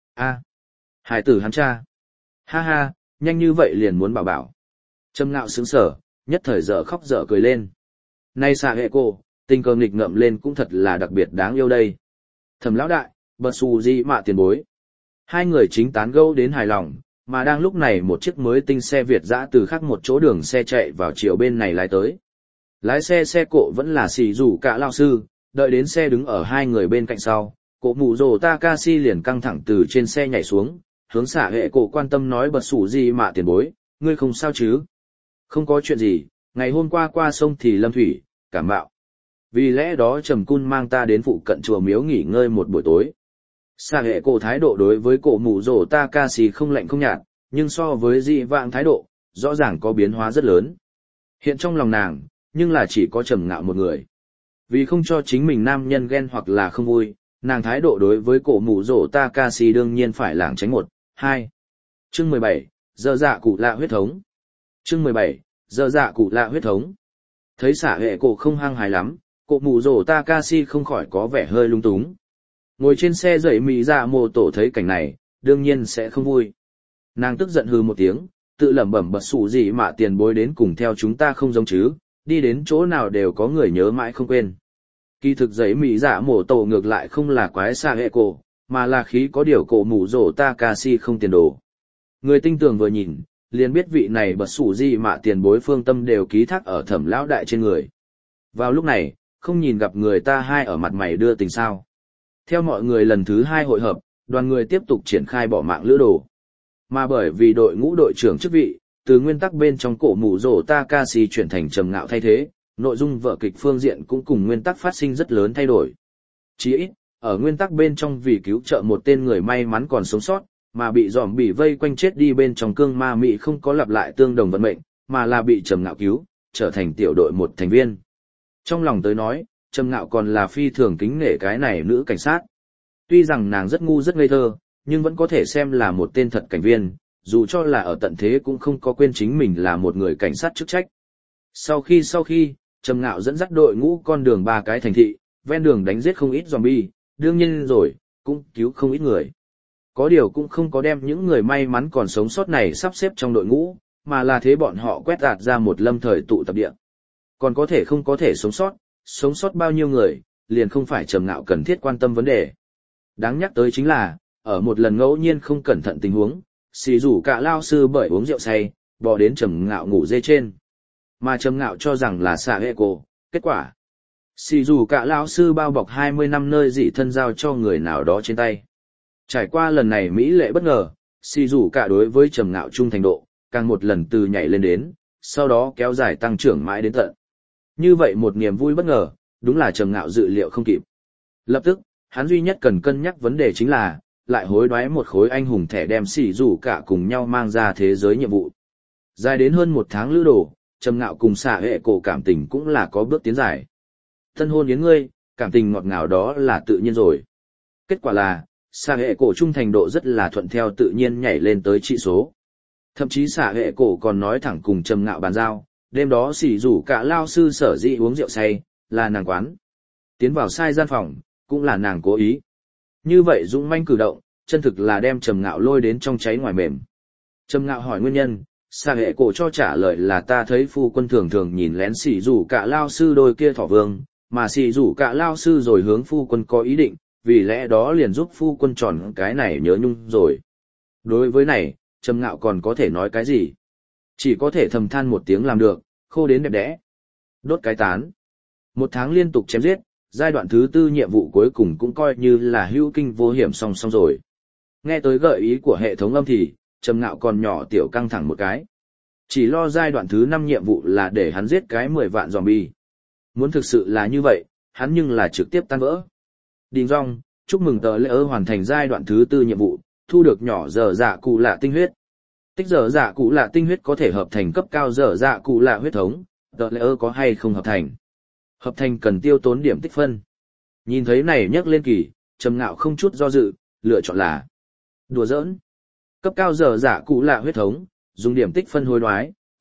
Hải tử hắn cha. Ha ha, nhanh như vậy liền muốn bảo bảo. Trầm Ngạo sững sờ, nhất thời dở khóc dở cười lên. Nay xạ hệ cổ, tình cờ nghịch ngợm lên cũng thật là đặc biệt đáng yêu đây. Thẩm lão đại, bật xù gì mạ tiền bối. Hai người chính tán gẫu đến hài lòng, mà đang lúc này một chiếc mới tinh xe Việt dã từ khác một chỗ đường xe chạy vào chiều bên này lái tới. Lái xe cộ vẫn là xì rủ cả lao sư, đợi đến xe đứng ở hai người bên cạnh sau, cổ mù rồ Takashi liền căng thẳng từ trên xe nhảy xuống, hướng xạ hệ cổ quan tâm nói bật xù gì mạ tiền bối, ngươi không sao chứ? Không có chuyện gì, ngày hôm qua qua sông thì lâm thủy, cảm mạo. Vì lẽ đó Trầm Cun mang ta đến phụ cận chùa miếu nghỉ ngơi một buổi tối. Xạ hệ cổ thái độ đối với cổ mù rồ Takashi không lạnh không nhạt, nhưng so với dị vãng thái độ, rõ ràng có biến hóa rất lớn. Hiện trong lòng nàng, nhưng là chỉ có Trầm Ngạo một người. Vì không cho chính mình nam nhân ghen hoặc là không vui, nàng thái độ đối với cổ mù rồ Takashi đương nhiên phải lảng tránh 1, 2. Chương 17, giờ dạ cụ lạ huyết thống. Chương 17, giờ dạ cụ lạ huyết thống. Thấy xạ hệ cổ không hăng hài lắm, cổ mù rồ Takashi không khỏi có vẻ hơi lung túng. Ngồi trên xe dậy mì dạ mô tổ thấy cảnh này, đương nhiên sẽ không vui. Nàng tức giận hừ một tiếng, tự lẩm bẩm bật xù gì mà tiền bối đến cùng theo chúng ta không giống chứ, đi đến chỗ nào đều có người nhớ mãi không quên. Kỳ thực giấy mì dạ mô tổ ngược lại không là quái xạ hệ cổ, mà là khí có điều cổ mù rồ Takashi không tiền đồ. Người tinh tường vừa nhìn, liền biết vị này bật xù gì mà tiền bối phương tâm đều ký thác ở Thẩm lão đại trên người. Vào lúc này, không nhìn gặp người ta hai ở mặt mày đưa tình sao. Theo mọi người lần thứ 2 hội hợp, đoàn người tiếp tục triển khai bỏ mạng lữ đồ. Mà bởi vì đội ngũ đội trưởng chức vị, từ nguyên tắc bên trong cổ mù rồ Takashi chuyển thành Trầm Ngạo thay thế, nội dung vở kịch phương diện cũng cùng nguyên tắc phát sinh rất lớn thay đổi. Chỉ ít, ở nguyên tắc bên trong vì cứu trợ một tên người may mắn còn sống sót, mà bị giòm bỉ vây quanh chết đi bên trong cương ma mị không có lặp lại tương đồng vận mệnh, mà là bị Trầm Ngạo cứu, trở thành tiểu đội một thành viên. Trong lòng tới nói, Trầm Ngạo còn là phi thường kính nể cái này nữ cảnh sát. Tuy rằng nàng rất ngu rất ngây thơ, nhưng vẫn có thể xem là một tên thật cảnh viên, dù cho là ở tận thế cũng không có quên chính mình là một người cảnh sát chức trách. Sau khi, Trầm Ngạo dẫn dắt đội ngũ con đường 3 cái thành thị, ven đường đánh giết không ít zombie, đương nhiên rồi, cũng cứu không ít người. Có điều cũng không có đem những người may mắn còn sống sót này sắp xếp trong đội ngũ, mà là thế bọn họ quét ạt ra một lâm thời tụ tập địa. Còn có thể không có thể sống sót bao nhiêu người, liền không phải Trầm Ngạo cần thiết quan tâm vấn đề. Đáng nhắc tới chính là, ở một lần ngẫu nhiên không cẩn thận tình huống, xì rủ cả lao sư bởi uống rượu say, bò đến Trầm Ngạo ngủ dê trên. Mà Trầm Ngạo cho rằng là xạ hệ cổ, kết quả. Xì rủ cả lao sư bao bọc 20 năm nơi dị thân giao cho người nào đó trên tay. Trải qua lần này mỹ lệ bất ngờ, xì rủ cả đối với Trầm Ngạo trung thành độ, càng một lần từ nhảy lên đến, sau đó kéo dài tăng trưởng mãi đến tận. Như vậy một niềm vui bất ngờ, đúng là Trầm Ngạo dự liệu không kịp. Lập tức, hắn duy nhất cần cân nhắc vấn đề chính là, lại hối đoái một khối anh hùng thẻ đem xỉ rủ cả cùng nhau mang ra thế giới nhiệm vụ. Dài đến hơn 1 tháng lữ đồ, Trầm Ngạo cùng xạ hệ cổ cảm tình cũng là có bước tiến dài. Thân hôn yến ngươi, cảm tình ngọt ngào đó là tự nhiên rồi. Kết quả là, xạ hệ cổ trung thành độ rất là thuận theo tự nhiên nhảy lên tới trị số. Thậm chí xạ hệ cổ còn nói thẳng cùng Trầm Ngạo bàn giao, đêm đó xỉ rủ cả lao sư sở dĩ uống rượu say, là nàng quán. Tiến vào sai gian phòng, cũng là nàng cố ý. Như vậy dũng manh cử động, chân thực là đem Trầm Ngạo lôi đến trong cháy ngoài mềm. Trầm Ngạo hỏi nguyên nhân, xạ hệ cổ cho trả lời là ta thấy phu quân thường thường nhìn lén xỉ rủ cả lao sư đôi kia thỏ vương, mà xỉ rủ cả lao sư rồi hướng phu quân có ý định, vì lẽ đó liền giúp phu quân tròn cái này nhớ nhung rồi. Đối với này, Trầm Ngạo còn có thể nói cái gì? Chỉ có thể thầm than một tiếng làm được, khô đến đẹp đẽ. Đốt cái tán. 1 tháng liên tục chém giết, giai đoạn thứ 4 nhiệm vụ cuối cùng cũng coi như là hữu kinh vô hiểm song song rồi. Nghe tới gợi ý của hệ thống âm thì, Trầm Ngạo còn nhỏ tiểu căng thẳng một cái. Chỉ lo giai đoạn thứ 5 nhiệm vụ là để hắn giết cái 10 vạn zombie. Muốn thực sự là như vậy, hắn nhưng là trực tiếp tan vỡ. Đình rong, chúc mừng tờ lễ hoàn thành giai đoạn thứ 4 nhiệm vụ, thu được nhỏ dở dạ cụ lạ tinh huyết. Tích dở dạ cụ lạ tinh huyết có thể hợp thành cấp cao dở dạ cụ lạ huyết thống, tờ lễ có hay không hợp thành. Hợp thành cần tiêu tốn điểm tích phân. Nhìn thấy này nhắc lên kỳ, Trầm Ngạo không chút do dự, lựa chọn là đùa giỡn. Cấp cao dở dạ cụ lạ huyết thống, dùng điểm tích phân hối đoái,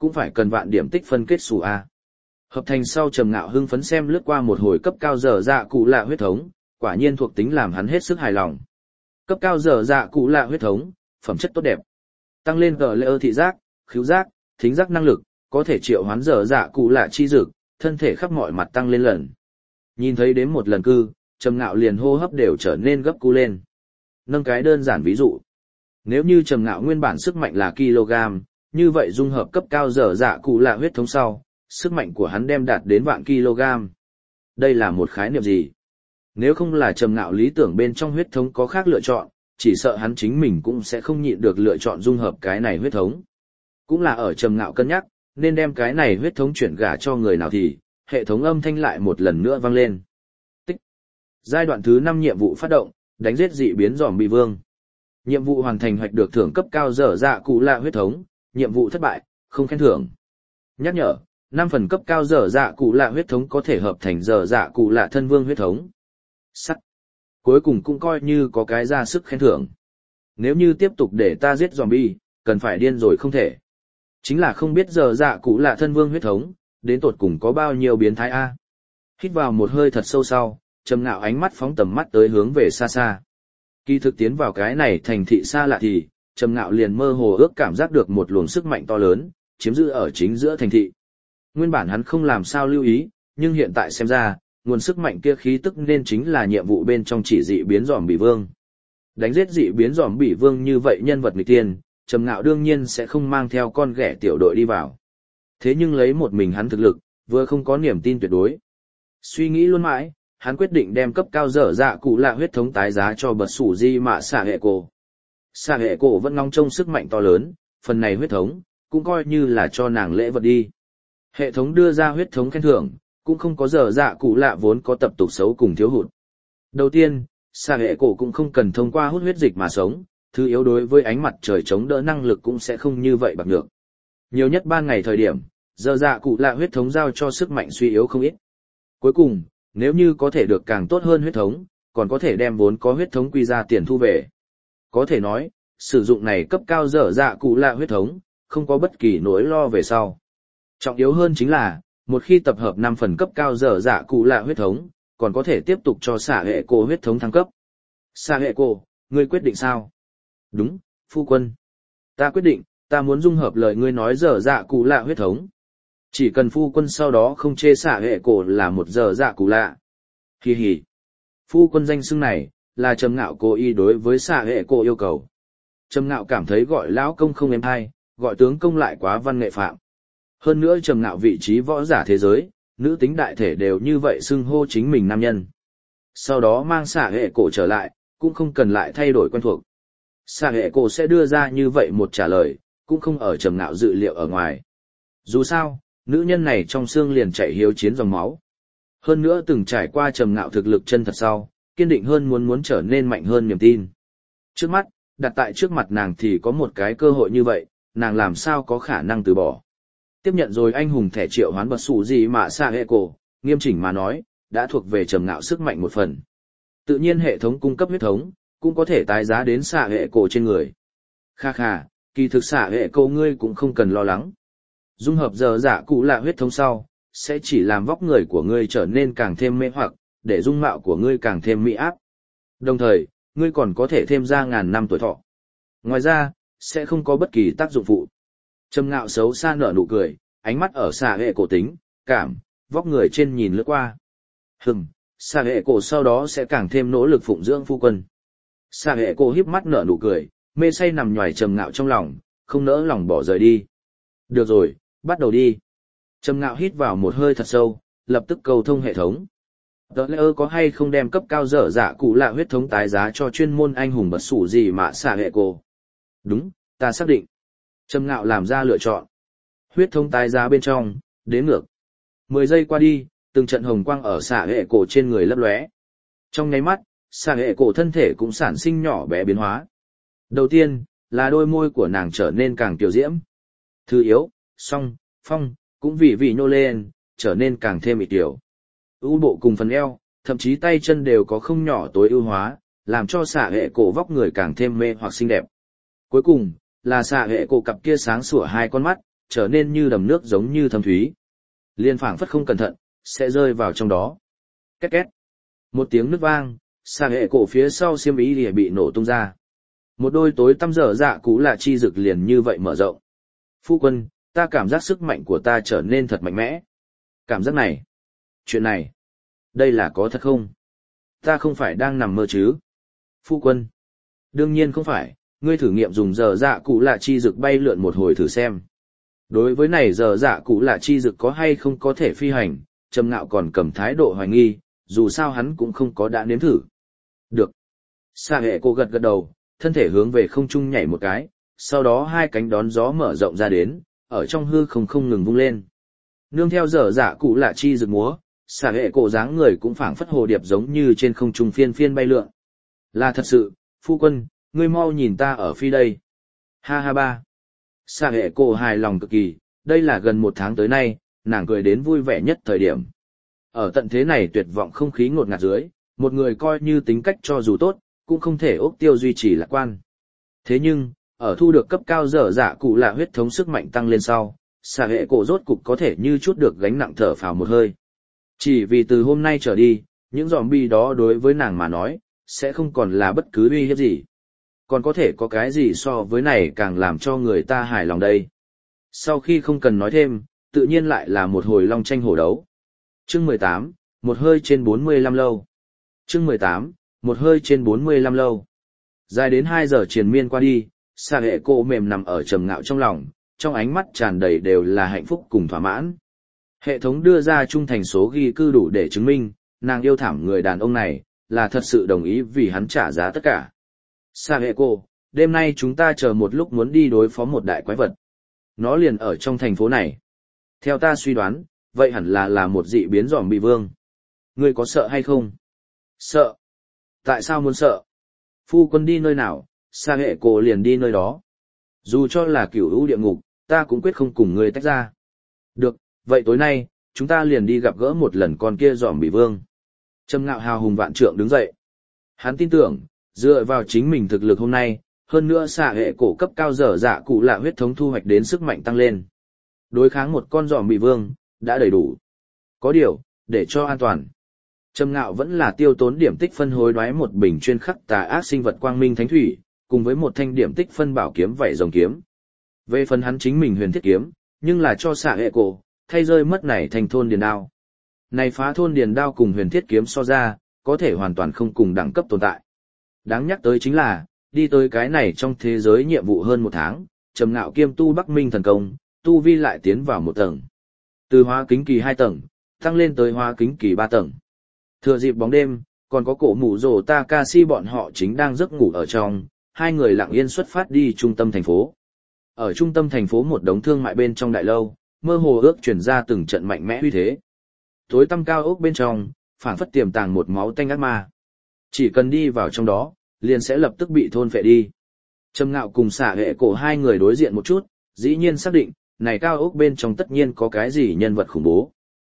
cũng phải cần vạn điểm tích phân kết xù a. Hợp thành sau Trầm Ngạo hưng phấn xem lướt qua một hồi cấp cao dở dạ cụ lạ huyết thống, quả nhiên thuộc tính làm hắn hết sức hài lòng. Cấp cao dở dạ cụ lạ huyết thống, phẩm chất tốt đẹp. Tăng lên tờ lệ thị giác, khứu giác, thính giác năng lực, có thể triệu hoán dở dạ cụ lạ chi dực, thân thể khắp mọi mặt tăng lên lần. Nhìn thấy đến một lần cư, Trầm Ngạo liền hô hấp đều trở nên gấp cu lên. Nâng cái đơn giản ví dụ. Nếu như Trầm Ngạo nguyên bản sức mạnh là kg, như vậy dung hợp cấp cao dở dạ cụ lạ huyết thống sau, sức mạnh của hắn đem đạt đến vạn kg. Đây là một khái niệm gì? Nếu không là Trầm Ngạo lý tưởng bên trong huyết thống có khác lựa chọn, chỉ sợ hắn chính mình cũng sẽ không nhịn được lựa chọn dung hợp cái này huyết thống. Cũng là ở Trầm Ngạo cân nhắc, nên đem cái này huyết thống chuyển gả cho người nào thì, hệ thống âm thanh lại một lần nữa vang lên. Tích. Giai đoạn thứ 5 nhiệm vụ phát động, đánh giết dị biến zombie vương. Nhiệm vụ hoàn thành hoạch được thưởng cấp cao dở dạ cụ lạ huyết thống, nhiệm vụ thất bại, không khen thưởng. Nhắc nhở, 5 phần cấp cao dở dạ cụ lạ huyết thống có thể hợp thành dở dạ cụ lạ thân vương huyết thống. Sắt. Cuối cùng cũng coi như có cái ra sức khen thưởng. Nếu như tiếp tục để ta giết zombie, cần phải điên rồi không thể. Chính là không biết dở dạ cụ lạ thân vương huyết thống, đến tột cùng có bao nhiêu biến thái a. Hít vào một hơi thật sâu sau, Trầm Ngạo ánh mắt phóng tầm mắt tới hướng về xa xa. Kỳ thực tiến vào cái này thành thị xa lạ thì, Trầm Ngạo liền mơ hồ ước cảm giác được một luồng sức mạnh to lớn, chiếm giữ ở chính giữa thành thị. Nguyên bản hắn không làm sao lưu ý, nhưng hiện tại xem ra, nguồn sức mạnh kia khí tức nên chính là nhiệm vụ bên trong chỉ dị biến zombie vương. Đánh giết dị biến zombie vương như vậy nhân vật nghịch tiên, Trầm Ngạo đương nhiên sẽ không mang theo con ghẻ tiểu đội đi vào. Thế nhưng lấy một mình hắn thực lực, vừa không có niềm tin tuyệt đối. Suy nghĩ luôn mãi, hắn quyết định đem cấp cao dở dạ cụ lạ huyết thống tái giá cho bật sủ di mạ xạ hệ cổ. Xạ hệ cổ vẫn ngóng trông sức mạnh to lớn, phần này huyết thống, cũng coi như là cho nàng lễ vật đi. Hệ thống đưa ra huyết thống khen thưởng, cũng không có dở dạ cụ lạ vốn có tập tục xấu cùng thiếu hụt. Đầu tiên, xạ hệ cổ cũng không cần thông qua hút huyết dịch mà sống, thứ yếu đối với ánh mặt trời chống đỡ năng lực cũng sẽ không như vậy bạc được. Nhiều nhất 3 ngày thời điểm, dở dạ cụ lạ huyết thống giao cho sức mạnh suy yếu không ít. Cuối cùng, nếu như có thể được càng tốt hơn huyết thống, còn có thể đem vốn có huyết thống quy ra tiền thu về. Có thể nói, sử dụng này cấp cao dở dạ cụ lạ huyết thống, không có bất kỳ nỗi lo về sau. Trọng yếu hơn chính là, một khi tập hợp 5 phần cấp cao dở dạ cụ lạ huyết thống, còn có thể tiếp tục cho xạ hệ cổ huyết thống thăng cấp. Xạ hệ cổ, ngươi quyết định sao? Đúng, phu quân. Ta quyết định, ta muốn dung hợp lời ngươi nói dở dạ cụ lạ huyết thống. Chỉ cần phu quân sau đó không chê xạ hệ cổ là một dở dạ cụ lạ. Hi hi. Phu quân danh xưng này, là Trầm Ngạo cố ý đối với xạ hệ cổ yêu cầu. Trầm Ngạo cảm thấy gọi lão công không êm hay, gọi tướng công lại quá văn nghệ phạm. Hơn nữa Trầm Ngạo vị trí võ giả thế giới, nữ tính đại thể đều như vậy xưng hô chính mình nam nhân. Sau đó mang xạ hệ cổ trở lại, cũng không cần lại thay đổi quen thuộc. Xạ hệ cổ sẽ đưa ra như vậy một trả lời, cũng không ở Trầm Ngạo dự liệu ở ngoài. Dù sao, nữ nhân này trong xương liền chảy hiếu chiến dòng máu. Hơn nữa từng trải qua Trầm Ngạo thực lực chân thật sau, kiên định hơn muốn trở nên mạnh hơn niềm tin. Trước mắt, đặt tại trước mặt nàng thì có một cái cơ hội như vậy, nàng làm sao có khả năng từ bỏ. Tiếp nhận rồi anh hùng thẻ triệu hoán bật sủ gì mà xạ hệ cổ, nghiêm chỉnh mà nói, đã thuộc về Trầm Ngạo sức mạnh một phần. Tự nhiên hệ thống cung cấp huyết thống, cũng có thể tái giá đến xạ hệ cổ trên người. Kha kha, kỳ thực xạ hệ cổ ngươi cũng không cần lo lắng. Dung hợp dở dạ cụ lạ huyết thống sau, sẽ chỉ làm vóc người của ngươi trở nên càng thêm mê hoặc, để dung mạo của ngươi càng thêm mỹ áp. Đồng thời, ngươi còn có thể thêm ra ngàn năm tuổi thọ. Ngoài ra, sẽ không có bất kỳ tác dụng phụ. Trầm Ngạo xấu xa nở nụ cười, ánh mắt ở xạ hệ cổ tính, cảm, vóc người trên nhìn lướt qua. Xạ hệ cổ sau đó sẽ càng thêm nỗ lực phụng dưỡng phu quân. Xạ hệ cổ híp mắt nở nụ cười, mê say nằm nhoài Trầm Ngạo trong lòng, không nỡ lòng bỏ rời đi. Được rồi, bắt đầu đi. Trầm Ngạo hít vào một hơi thật sâu, lập tức cầu thông hệ thống. Tờ lễ có hay không đem cấp cao dở dạ cụ lạ huyết thống tái giá cho chuyên môn anh hùng bật sủ gì mà xạ hệ cổ? Đúng, ta xác định. Trầm Ngạo làm ra lựa chọn. Huyết thống tái giá bên trong, đếm ngược. 10 giây qua đi, từng trận hồng quang ở xạ hệ cổ trên người lấp lóe. Trong nháy mắt, xạ hệ cổ thân thể cũng sản sinh nhỏ bé biến hóa. Đầu tiên, là đôi môi của nàng trở nên càng tiểu diễm. Thứ yếu, song, phong, cũng vì nhô lên, trở nên càng thêm ít tiểu. U bộ cùng phần eo, thậm chí tay chân đều có không nhỏ tối ưu hóa, làm cho xạ hệ cổ vóc người càng thêm mê hoặc xinh đẹp. Cuối cùng, là xạ hệ cổ cặp kia sáng sủa hai con mắt, trở nên như đầm nước giống như thâm thúy. Liên phảng phất không cẩn thận, sẽ rơi vào trong đó. Két két. Một tiếng nứt vang, xạ hệ cổ phía sau xiêm y lìa bị nổ tung ra. Một đôi tối tăm dở dạ cũ lạ chi rực liền như vậy mở rộng. Phu quân, ta cảm giác sức mạnh của ta trở nên thật mạnh mẽ. Cảm giác này, chuyện này, đây là có thật không? Ta không phải đang nằm mơ chứ? Phu quân, đương nhiên không phải, ngươi thử nghiệm dùng dở dạ cũ lạ chi rực bay lượn một hồi thử xem. Đối với này dở dạ cũ lạ chi rực có hay không có thể phi hành, Trầm Ngạo còn cầm thái độ hoài nghi, dù sao hắn cũng không có đã nếm thử. Được. Xạ hệ cô gật gật đầu, thân thể hướng về không trung nhảy một cái, sau đó hai cánh đón gió mở rộng ra đến, ở trong hư không ngừng vung lên. Nương theo dở dạ cụ lạ chi rực múa, xạ hệ cổ dáng người cũng phảng phất hồ điệp giống như trên không trung phiên phiên bay lượn. Là thật sự, phu quân, ngươi mau nhìn ta ở phi đây. Ha ha ba. Xạ hệ cổ hài lòng cực kỳ, đây là gần 1 tháng tới nay, nàng cười đến vui vẻ nhất thời điểm. Ở tận thế này tuyệt vọng không khí ngột ngạt dưới, một người coi như tính cách cho dù tốt, cũng không thể ốc tiêu duy trì lạc quan. Thế nhưng, ở thu được cấp cao dở dạ cụ lạ huyết thống sức mạnh tăng lên sau, xạ hệ cổ rốt cục có thể như chút được gánh nặng thở phào một hơi. Chỉ vì từ hôm nay trở đi, những zombie đó đối với nàng mà nói, sẽ không còn là bất cứ uy hiếp gì. Còn có thể có cái gì so với này càng làm cho người ta hài lòng đây. Sau khi không cần nói thêm, tự nhiên lại là một hồi long tranh hổ đấu. Chương 18, một hơi trên 45 lâu. Chương 18, một hơi trên 45 lâu. Dài đến 2 giờ triền miên qua đi, xạ hệ cô mềm nằm ở Trầm Ngạo trong lòng, trong ánh mắt tràn đầy đều là hạnh phúc cùng thỏa mãn. Hệ thống đưa ra trung thành số ghi cư đủ để chứng minh, nàng yêu thảm người đàn ông này, là thật sự đồng ý vì hắn trả giá tất cả. Xạ hệ cô, đêm nay chúng ta chờ một lúc muốn đi đối phó một đại quái vật. Nó liền ở trong thành phố này. Theo ta suy đoán, vậy hẳn là một dị biến zombie vương. Ngươi có sợ hay không? Sợ. Tại sao muốn sợ? Phu quân đi nơi nào, xạ hệ cô liền đi nơi đó. Dù cho là cửu u địa ngục, ta cũng quyết không cùng ngươi tách ra. Được, vậy tối nay, chúng ta liền đi gặp gỡ một lần con kia zombie vương. Trầm Ngạo hào hùng vạn trượng đứng dậy. Hắn tin tưởng, dựa vào chính mình thực lực hôm nay, hơn nữa xạ hệ cổ cấp cao dở dạ cụ lạ huyết thống thu hoạch đến sức mạnh tăng lên. Đối kháng một con zombie vương, đã đầy đủ. Có điều, để cho an toàn. Trầm Ngạo vẫn là tiêu tốn điểm tích phân hối đoái một bình chuyên khắc tà ác sinh vật quang minh thánh thủy, cùng với một thanh điểm tích phân bảo kiếm vảy rồng kiếm. Về phần hắn chính mình huyền thiết kiếm, nhưng là cho xạ hệ cổ, thay rơi mất này thành thôn điền đao. Này phá thôn điền đao cùng huyền thiết kiếm so ra, có thể hoàn toàn không cùng đẳng cấp tồn tại. Đáng nhắc tới chính là, đi tới cái này trong thế giới nhiệm vụ hơn 1 tháng, Trầm Ngạo kiêm tu Bắc Minh thần công, tu vi lại tiến vào 1 tầng. Từ hóa kính kỳ 2 tầng, tăng lên tới hóa kính kỳ 3 tầng. Thừa dịp bóng đêm, còn có cổ mụ rồ Takashi bọn họ chính đang giấc ngủ ở trong, hai người lặng yên xuất phát đi trung tâm thành phố. Ở trung tâm thành phố một đống thương mại bên trong đại lâu, mơ hồ ước chuyển ra từng trận mạnh mẽ uy thế. Tối tăm cao ốc bên trong, phảng phất tiềm tàng một máu tanh ác ma. Chỉ cần đi vào trong đó, liền sẽ lập tức bị thôn phệ đi. Trầm Ngạo cùng xạ hệ cổ hai người đối diện một chút, dĩ nhiên xác định, này cao ốc bên trong tất nhiên có cái gì nhân vật khủng bố.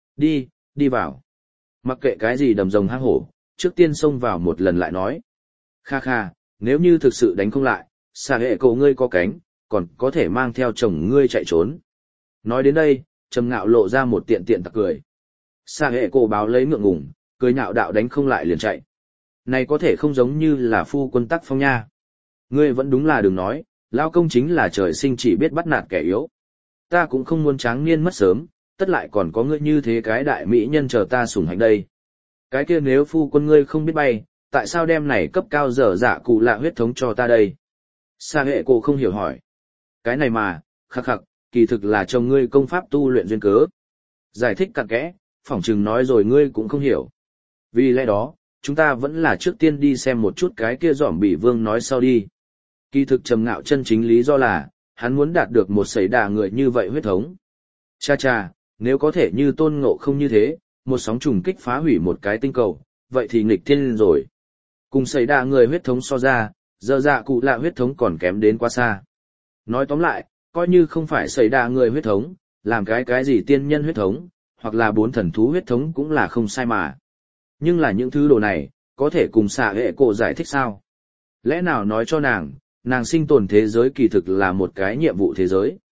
Đi vào. Mặc kệ cái gì đầm rồng hang hổ, trước tiên xông vào một lần lại nói. Kha kha, nếu như thực sự đánh không lại, xạ hệ cổ ngươi có cánh, còn có thể mang theo chồng ngươi chạy trốn. Nói đến đây, Trầm Ngạo lộ ra một tiện tiện tặc cười. Xạ hệ cổ báo lấy ngượng ngùng, cười nhạo đạo đánh không lại liền chạy. Này có thể không giống như là phu quân tắc phong nha. Ngươi vẫn đúng là đừng nói, lao công chính là trời sinh chỉ biết bắt nạt kẻ yếu. Ta cũng không muốn tráng niên mất sớm, tất lại còn có ngươi như thế cái đại mỹ nhân chờ ta sủng hạnh đây. Cái kia nếu phu quân ngươi không biết bay, tại sao đem này cấp cao dở dạ cụ lạ huyết thống cho ta đây? Sa hệ cổ không hiểu hỏi. Cái này mà, khắc khắc, kỳ thực là chồng ngươi công pháp tu luyện duyên cớ. Giải thích cặn kẽ, phỏng chừng nói rồi ngươi cũng không hiểu. Vì lẽ đó, chúng ta vẫn là trước tiên đi xem một chút cái kia zombie vương nói sau đi. Kỳ thực Trầm Ngạo chân chính lý do là, hắn muốn đạt được một sấy đà người như vậy huyết thống. Cha cha, nếu có thể như Tôn Ngộ Không như thế, một sóng trùng kích phá hủy một cái tinh cầu, vậy thì nghịch thiên rồi. Cùng sấy đà người huyết thống so ra, dở dạ cụ lạ huyết thống còn kém đến quá xa. Nói tóm lại, coi như không phải sấy đà người huyết thống, làm cái gì tiên nhân huyết thống, hoặc là 4 thần thú huyết thống cũng là không sai mà. Nhưng là những thứ đồ này, có thể cùng xạ hệ cổ giải thích sao? Lẽ nào nói cho nàng sinh tồn thế giới kỳ thực là một cái nhiệm vụ thế giới?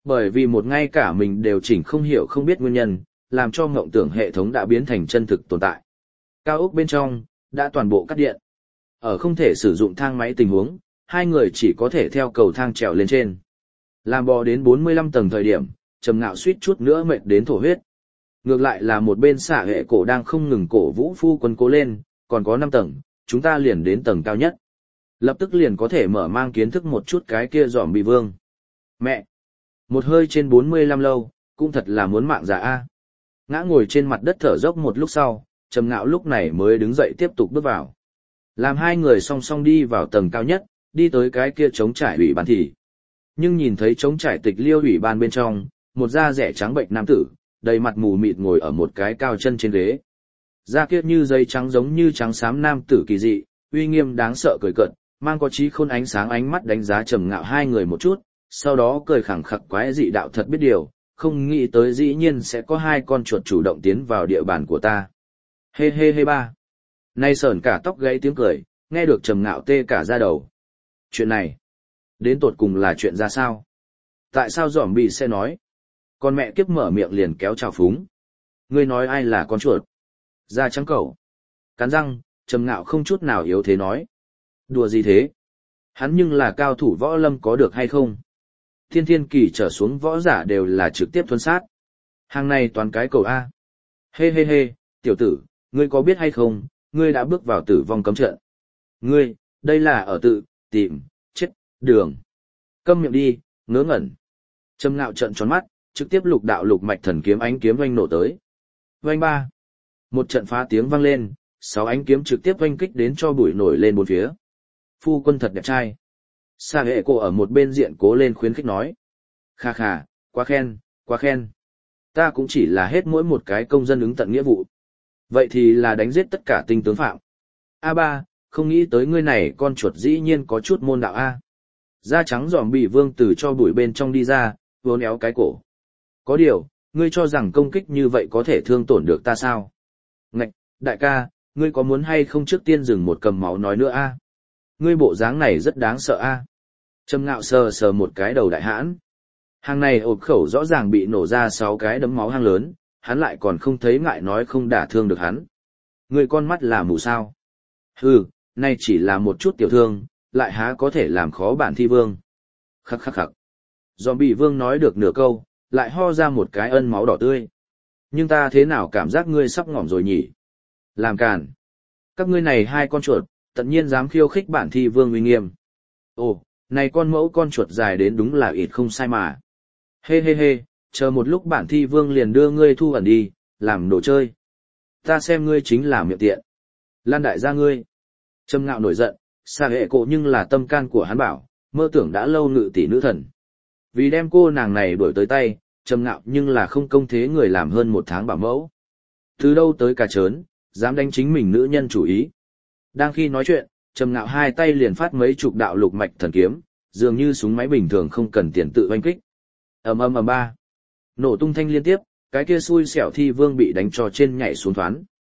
Bởi vì một ngay cả mình đều chỉnh không hiểu không biết nguyên nhân, làm cho mộng tưởng hệ thống đã biến thành chân thực tồn tại. Cao ốc bên trong, đã toàn bộ cắt điện. Ở không thể sử dụng thang máy tình huống, hai người chỉ có thể theo cầu thang trèo lên trên. Làm bò đến 45 tầng thời điểm, Trầm Ngạo suýt chút nữa mệt đến thổ huyết. Ngược lại là một bên xạ hệ cổ đang không ngừng cổ vũ phu quân cố lên, còn có 5 tầng, chúng ta liền đến tầng cao nhất. Lập tức liền có thể mở mang kiến thức một chút cái kia giòm bị vương. Mẹ! Một hơi trên 45 lâu, cũng thật là muốn mạng già a. Ngã ngồi trên mặt đất thở dốc một lúc sau, Trầm Ngạo lúc này mới đứng dậy tiếp tục bước vào. Làm hai người song song đi vào tầng cao nhất, đi tới cái kia trống trải ủy ban thì. Nhưng nhìn thấy trống trải tịch liêu ủy ban bên trong, một da rẻ trắng bệnh nam tử, đầy mặt mù mịt ngồi ở một cái cao chân trên ghế. Da kia như dây trắng giống như trắng xám nam tử kỳ dị, uy nghiêm đáng sợ cười cợt, mang có trí khôn ánh sáng ánh mắt đánh giá Trầm Ngạo hai người một chút, sau đó cười khẳng khặc quái dị đạo thật biết điều, không nghĩ tới dĩ nhiên sẽ có hai con chuột chủ động tiến vào địa bàn của ta. Hê hê hê ba. Nay sởn cả tóc gãy tiếng cười, nghe được Trầm Ngạo tê cả da đầu. Chuyện này, đến tột cùng là chuyện ra sao? Tại sao giỏm bị sẽ nói? Con mẹ kiếp mở miệng liền kéo trào phúng. Ngươi nói ai là con chuột? Da trắng cẩu. Cắn răng, Trầm Ngạo không chút nào yếu thế nói. Đùa gì thế? Hắn nhưng là cao thủ võ lâm có được hay không? Thiên thiên kỳ trở xuống võ giả đều là trực tiếp thuần sát. Hàng này toàn cái cầu A. Hê hê hê, tiểu tử, ngươi có biết hay không, ngươi đã bước vào tử vong cấm trận. Ngươi, đây là ở tự, tìm, chết, đường. Câm miệng đi, ngớ ngẩn. Trầm Ngạo trợn tròn mắt, trực tiếp lục đạo lục mạch thần kiếm ánh kiếm oanh nổ tới. Oanh ba. Một trận phá tiếng vang lên, 6 ánh kiếm trực tiếp oanh kích đến cho bụi nổi lên bốn phía. Phu quân thật đẹp trai. Sa hệ cô ở một bên diện cố lên khuyến khích nói. Kha kha, quá khen, quá khen. Ta cũng chỉ là hết mỗi một cái công dân ứng tận nghĩa vụ. Vậy thì là đánh giết tất cả tinh tướng phạm. A3, không nghĩ tới ngươi này con chuột dĩ nhiên có chút môn đạo A. Da trắng giòm bị vương tử cho bụi bên trong đi ra, vốn éo cái cổ. Có điều, ngươi cho rằng công kích như vậy có thể thương tổn được ta sao? Ngạch, đại ca, ngươi có muốn hay không trước tiên dừng một cầm máu nói nữa A? Ngươi bộ dáng này rất đáng sợ A. Trầm Ngạo sờ sờ một cái đầu đại hãn. Hàng này ộp khẩu rõ ràng bị nổ ra 6 cái đấm máu hang lớn, hắn lại còn không thấy ngại nói không đả thương được hắn. Ngươi con mắt là mù sao? Hừ, nay chỉ là một chút tiểu thương, lại há có thể làm khó bản thi vương. Khắc khắc khắc. Zombie vương nói được nửa câu, lại ho ra một cái ân máu đỏ tươi. Nhưng ta thế nào cảm giác ngươi sắp ngỏm rồi nhỉ? Làm càn. Các ngươi này hai con chuột, tất nhiên dám khiêu khích bản thi vương uy nghiêm. Ồ, này con mẫu con chuột dài đến đúng là ít không sai mà. Hê hê hê, chờ một lúc bản thi vương liền đưa ngươi thu ẩn đi, làm đồ chơi. Ta xem ngươi chính là miệng tiện. Lan đại gia ngươi. Trầm Ngạo nổi giận, xa hệ cổ nhưng là tâm can của hắn bảo, mơ tưởng đã lâu ngự tỷ nữ thần. Vì đem cô nàng này đuổi tới tay, Trầm Ngạo nhưng là không công thế người làm hơn 1 tháng bảo mẫu. Từ đâu tới cả trớn, dám đánh chính mình nữ nhân chủ ý. Đang khi nói chuyện, Trầm Ngạo hai tay liền phát mấy chục đạo lục mạch thần kiếm, dường như súng máy bình thường không cần tiền tự oanh kích. Ầm ầm ầm ba. Nổ tung thanh liên tiếp, cái kia xui xẻo thi vương bị đánh cho trên nhảy xuống thoán.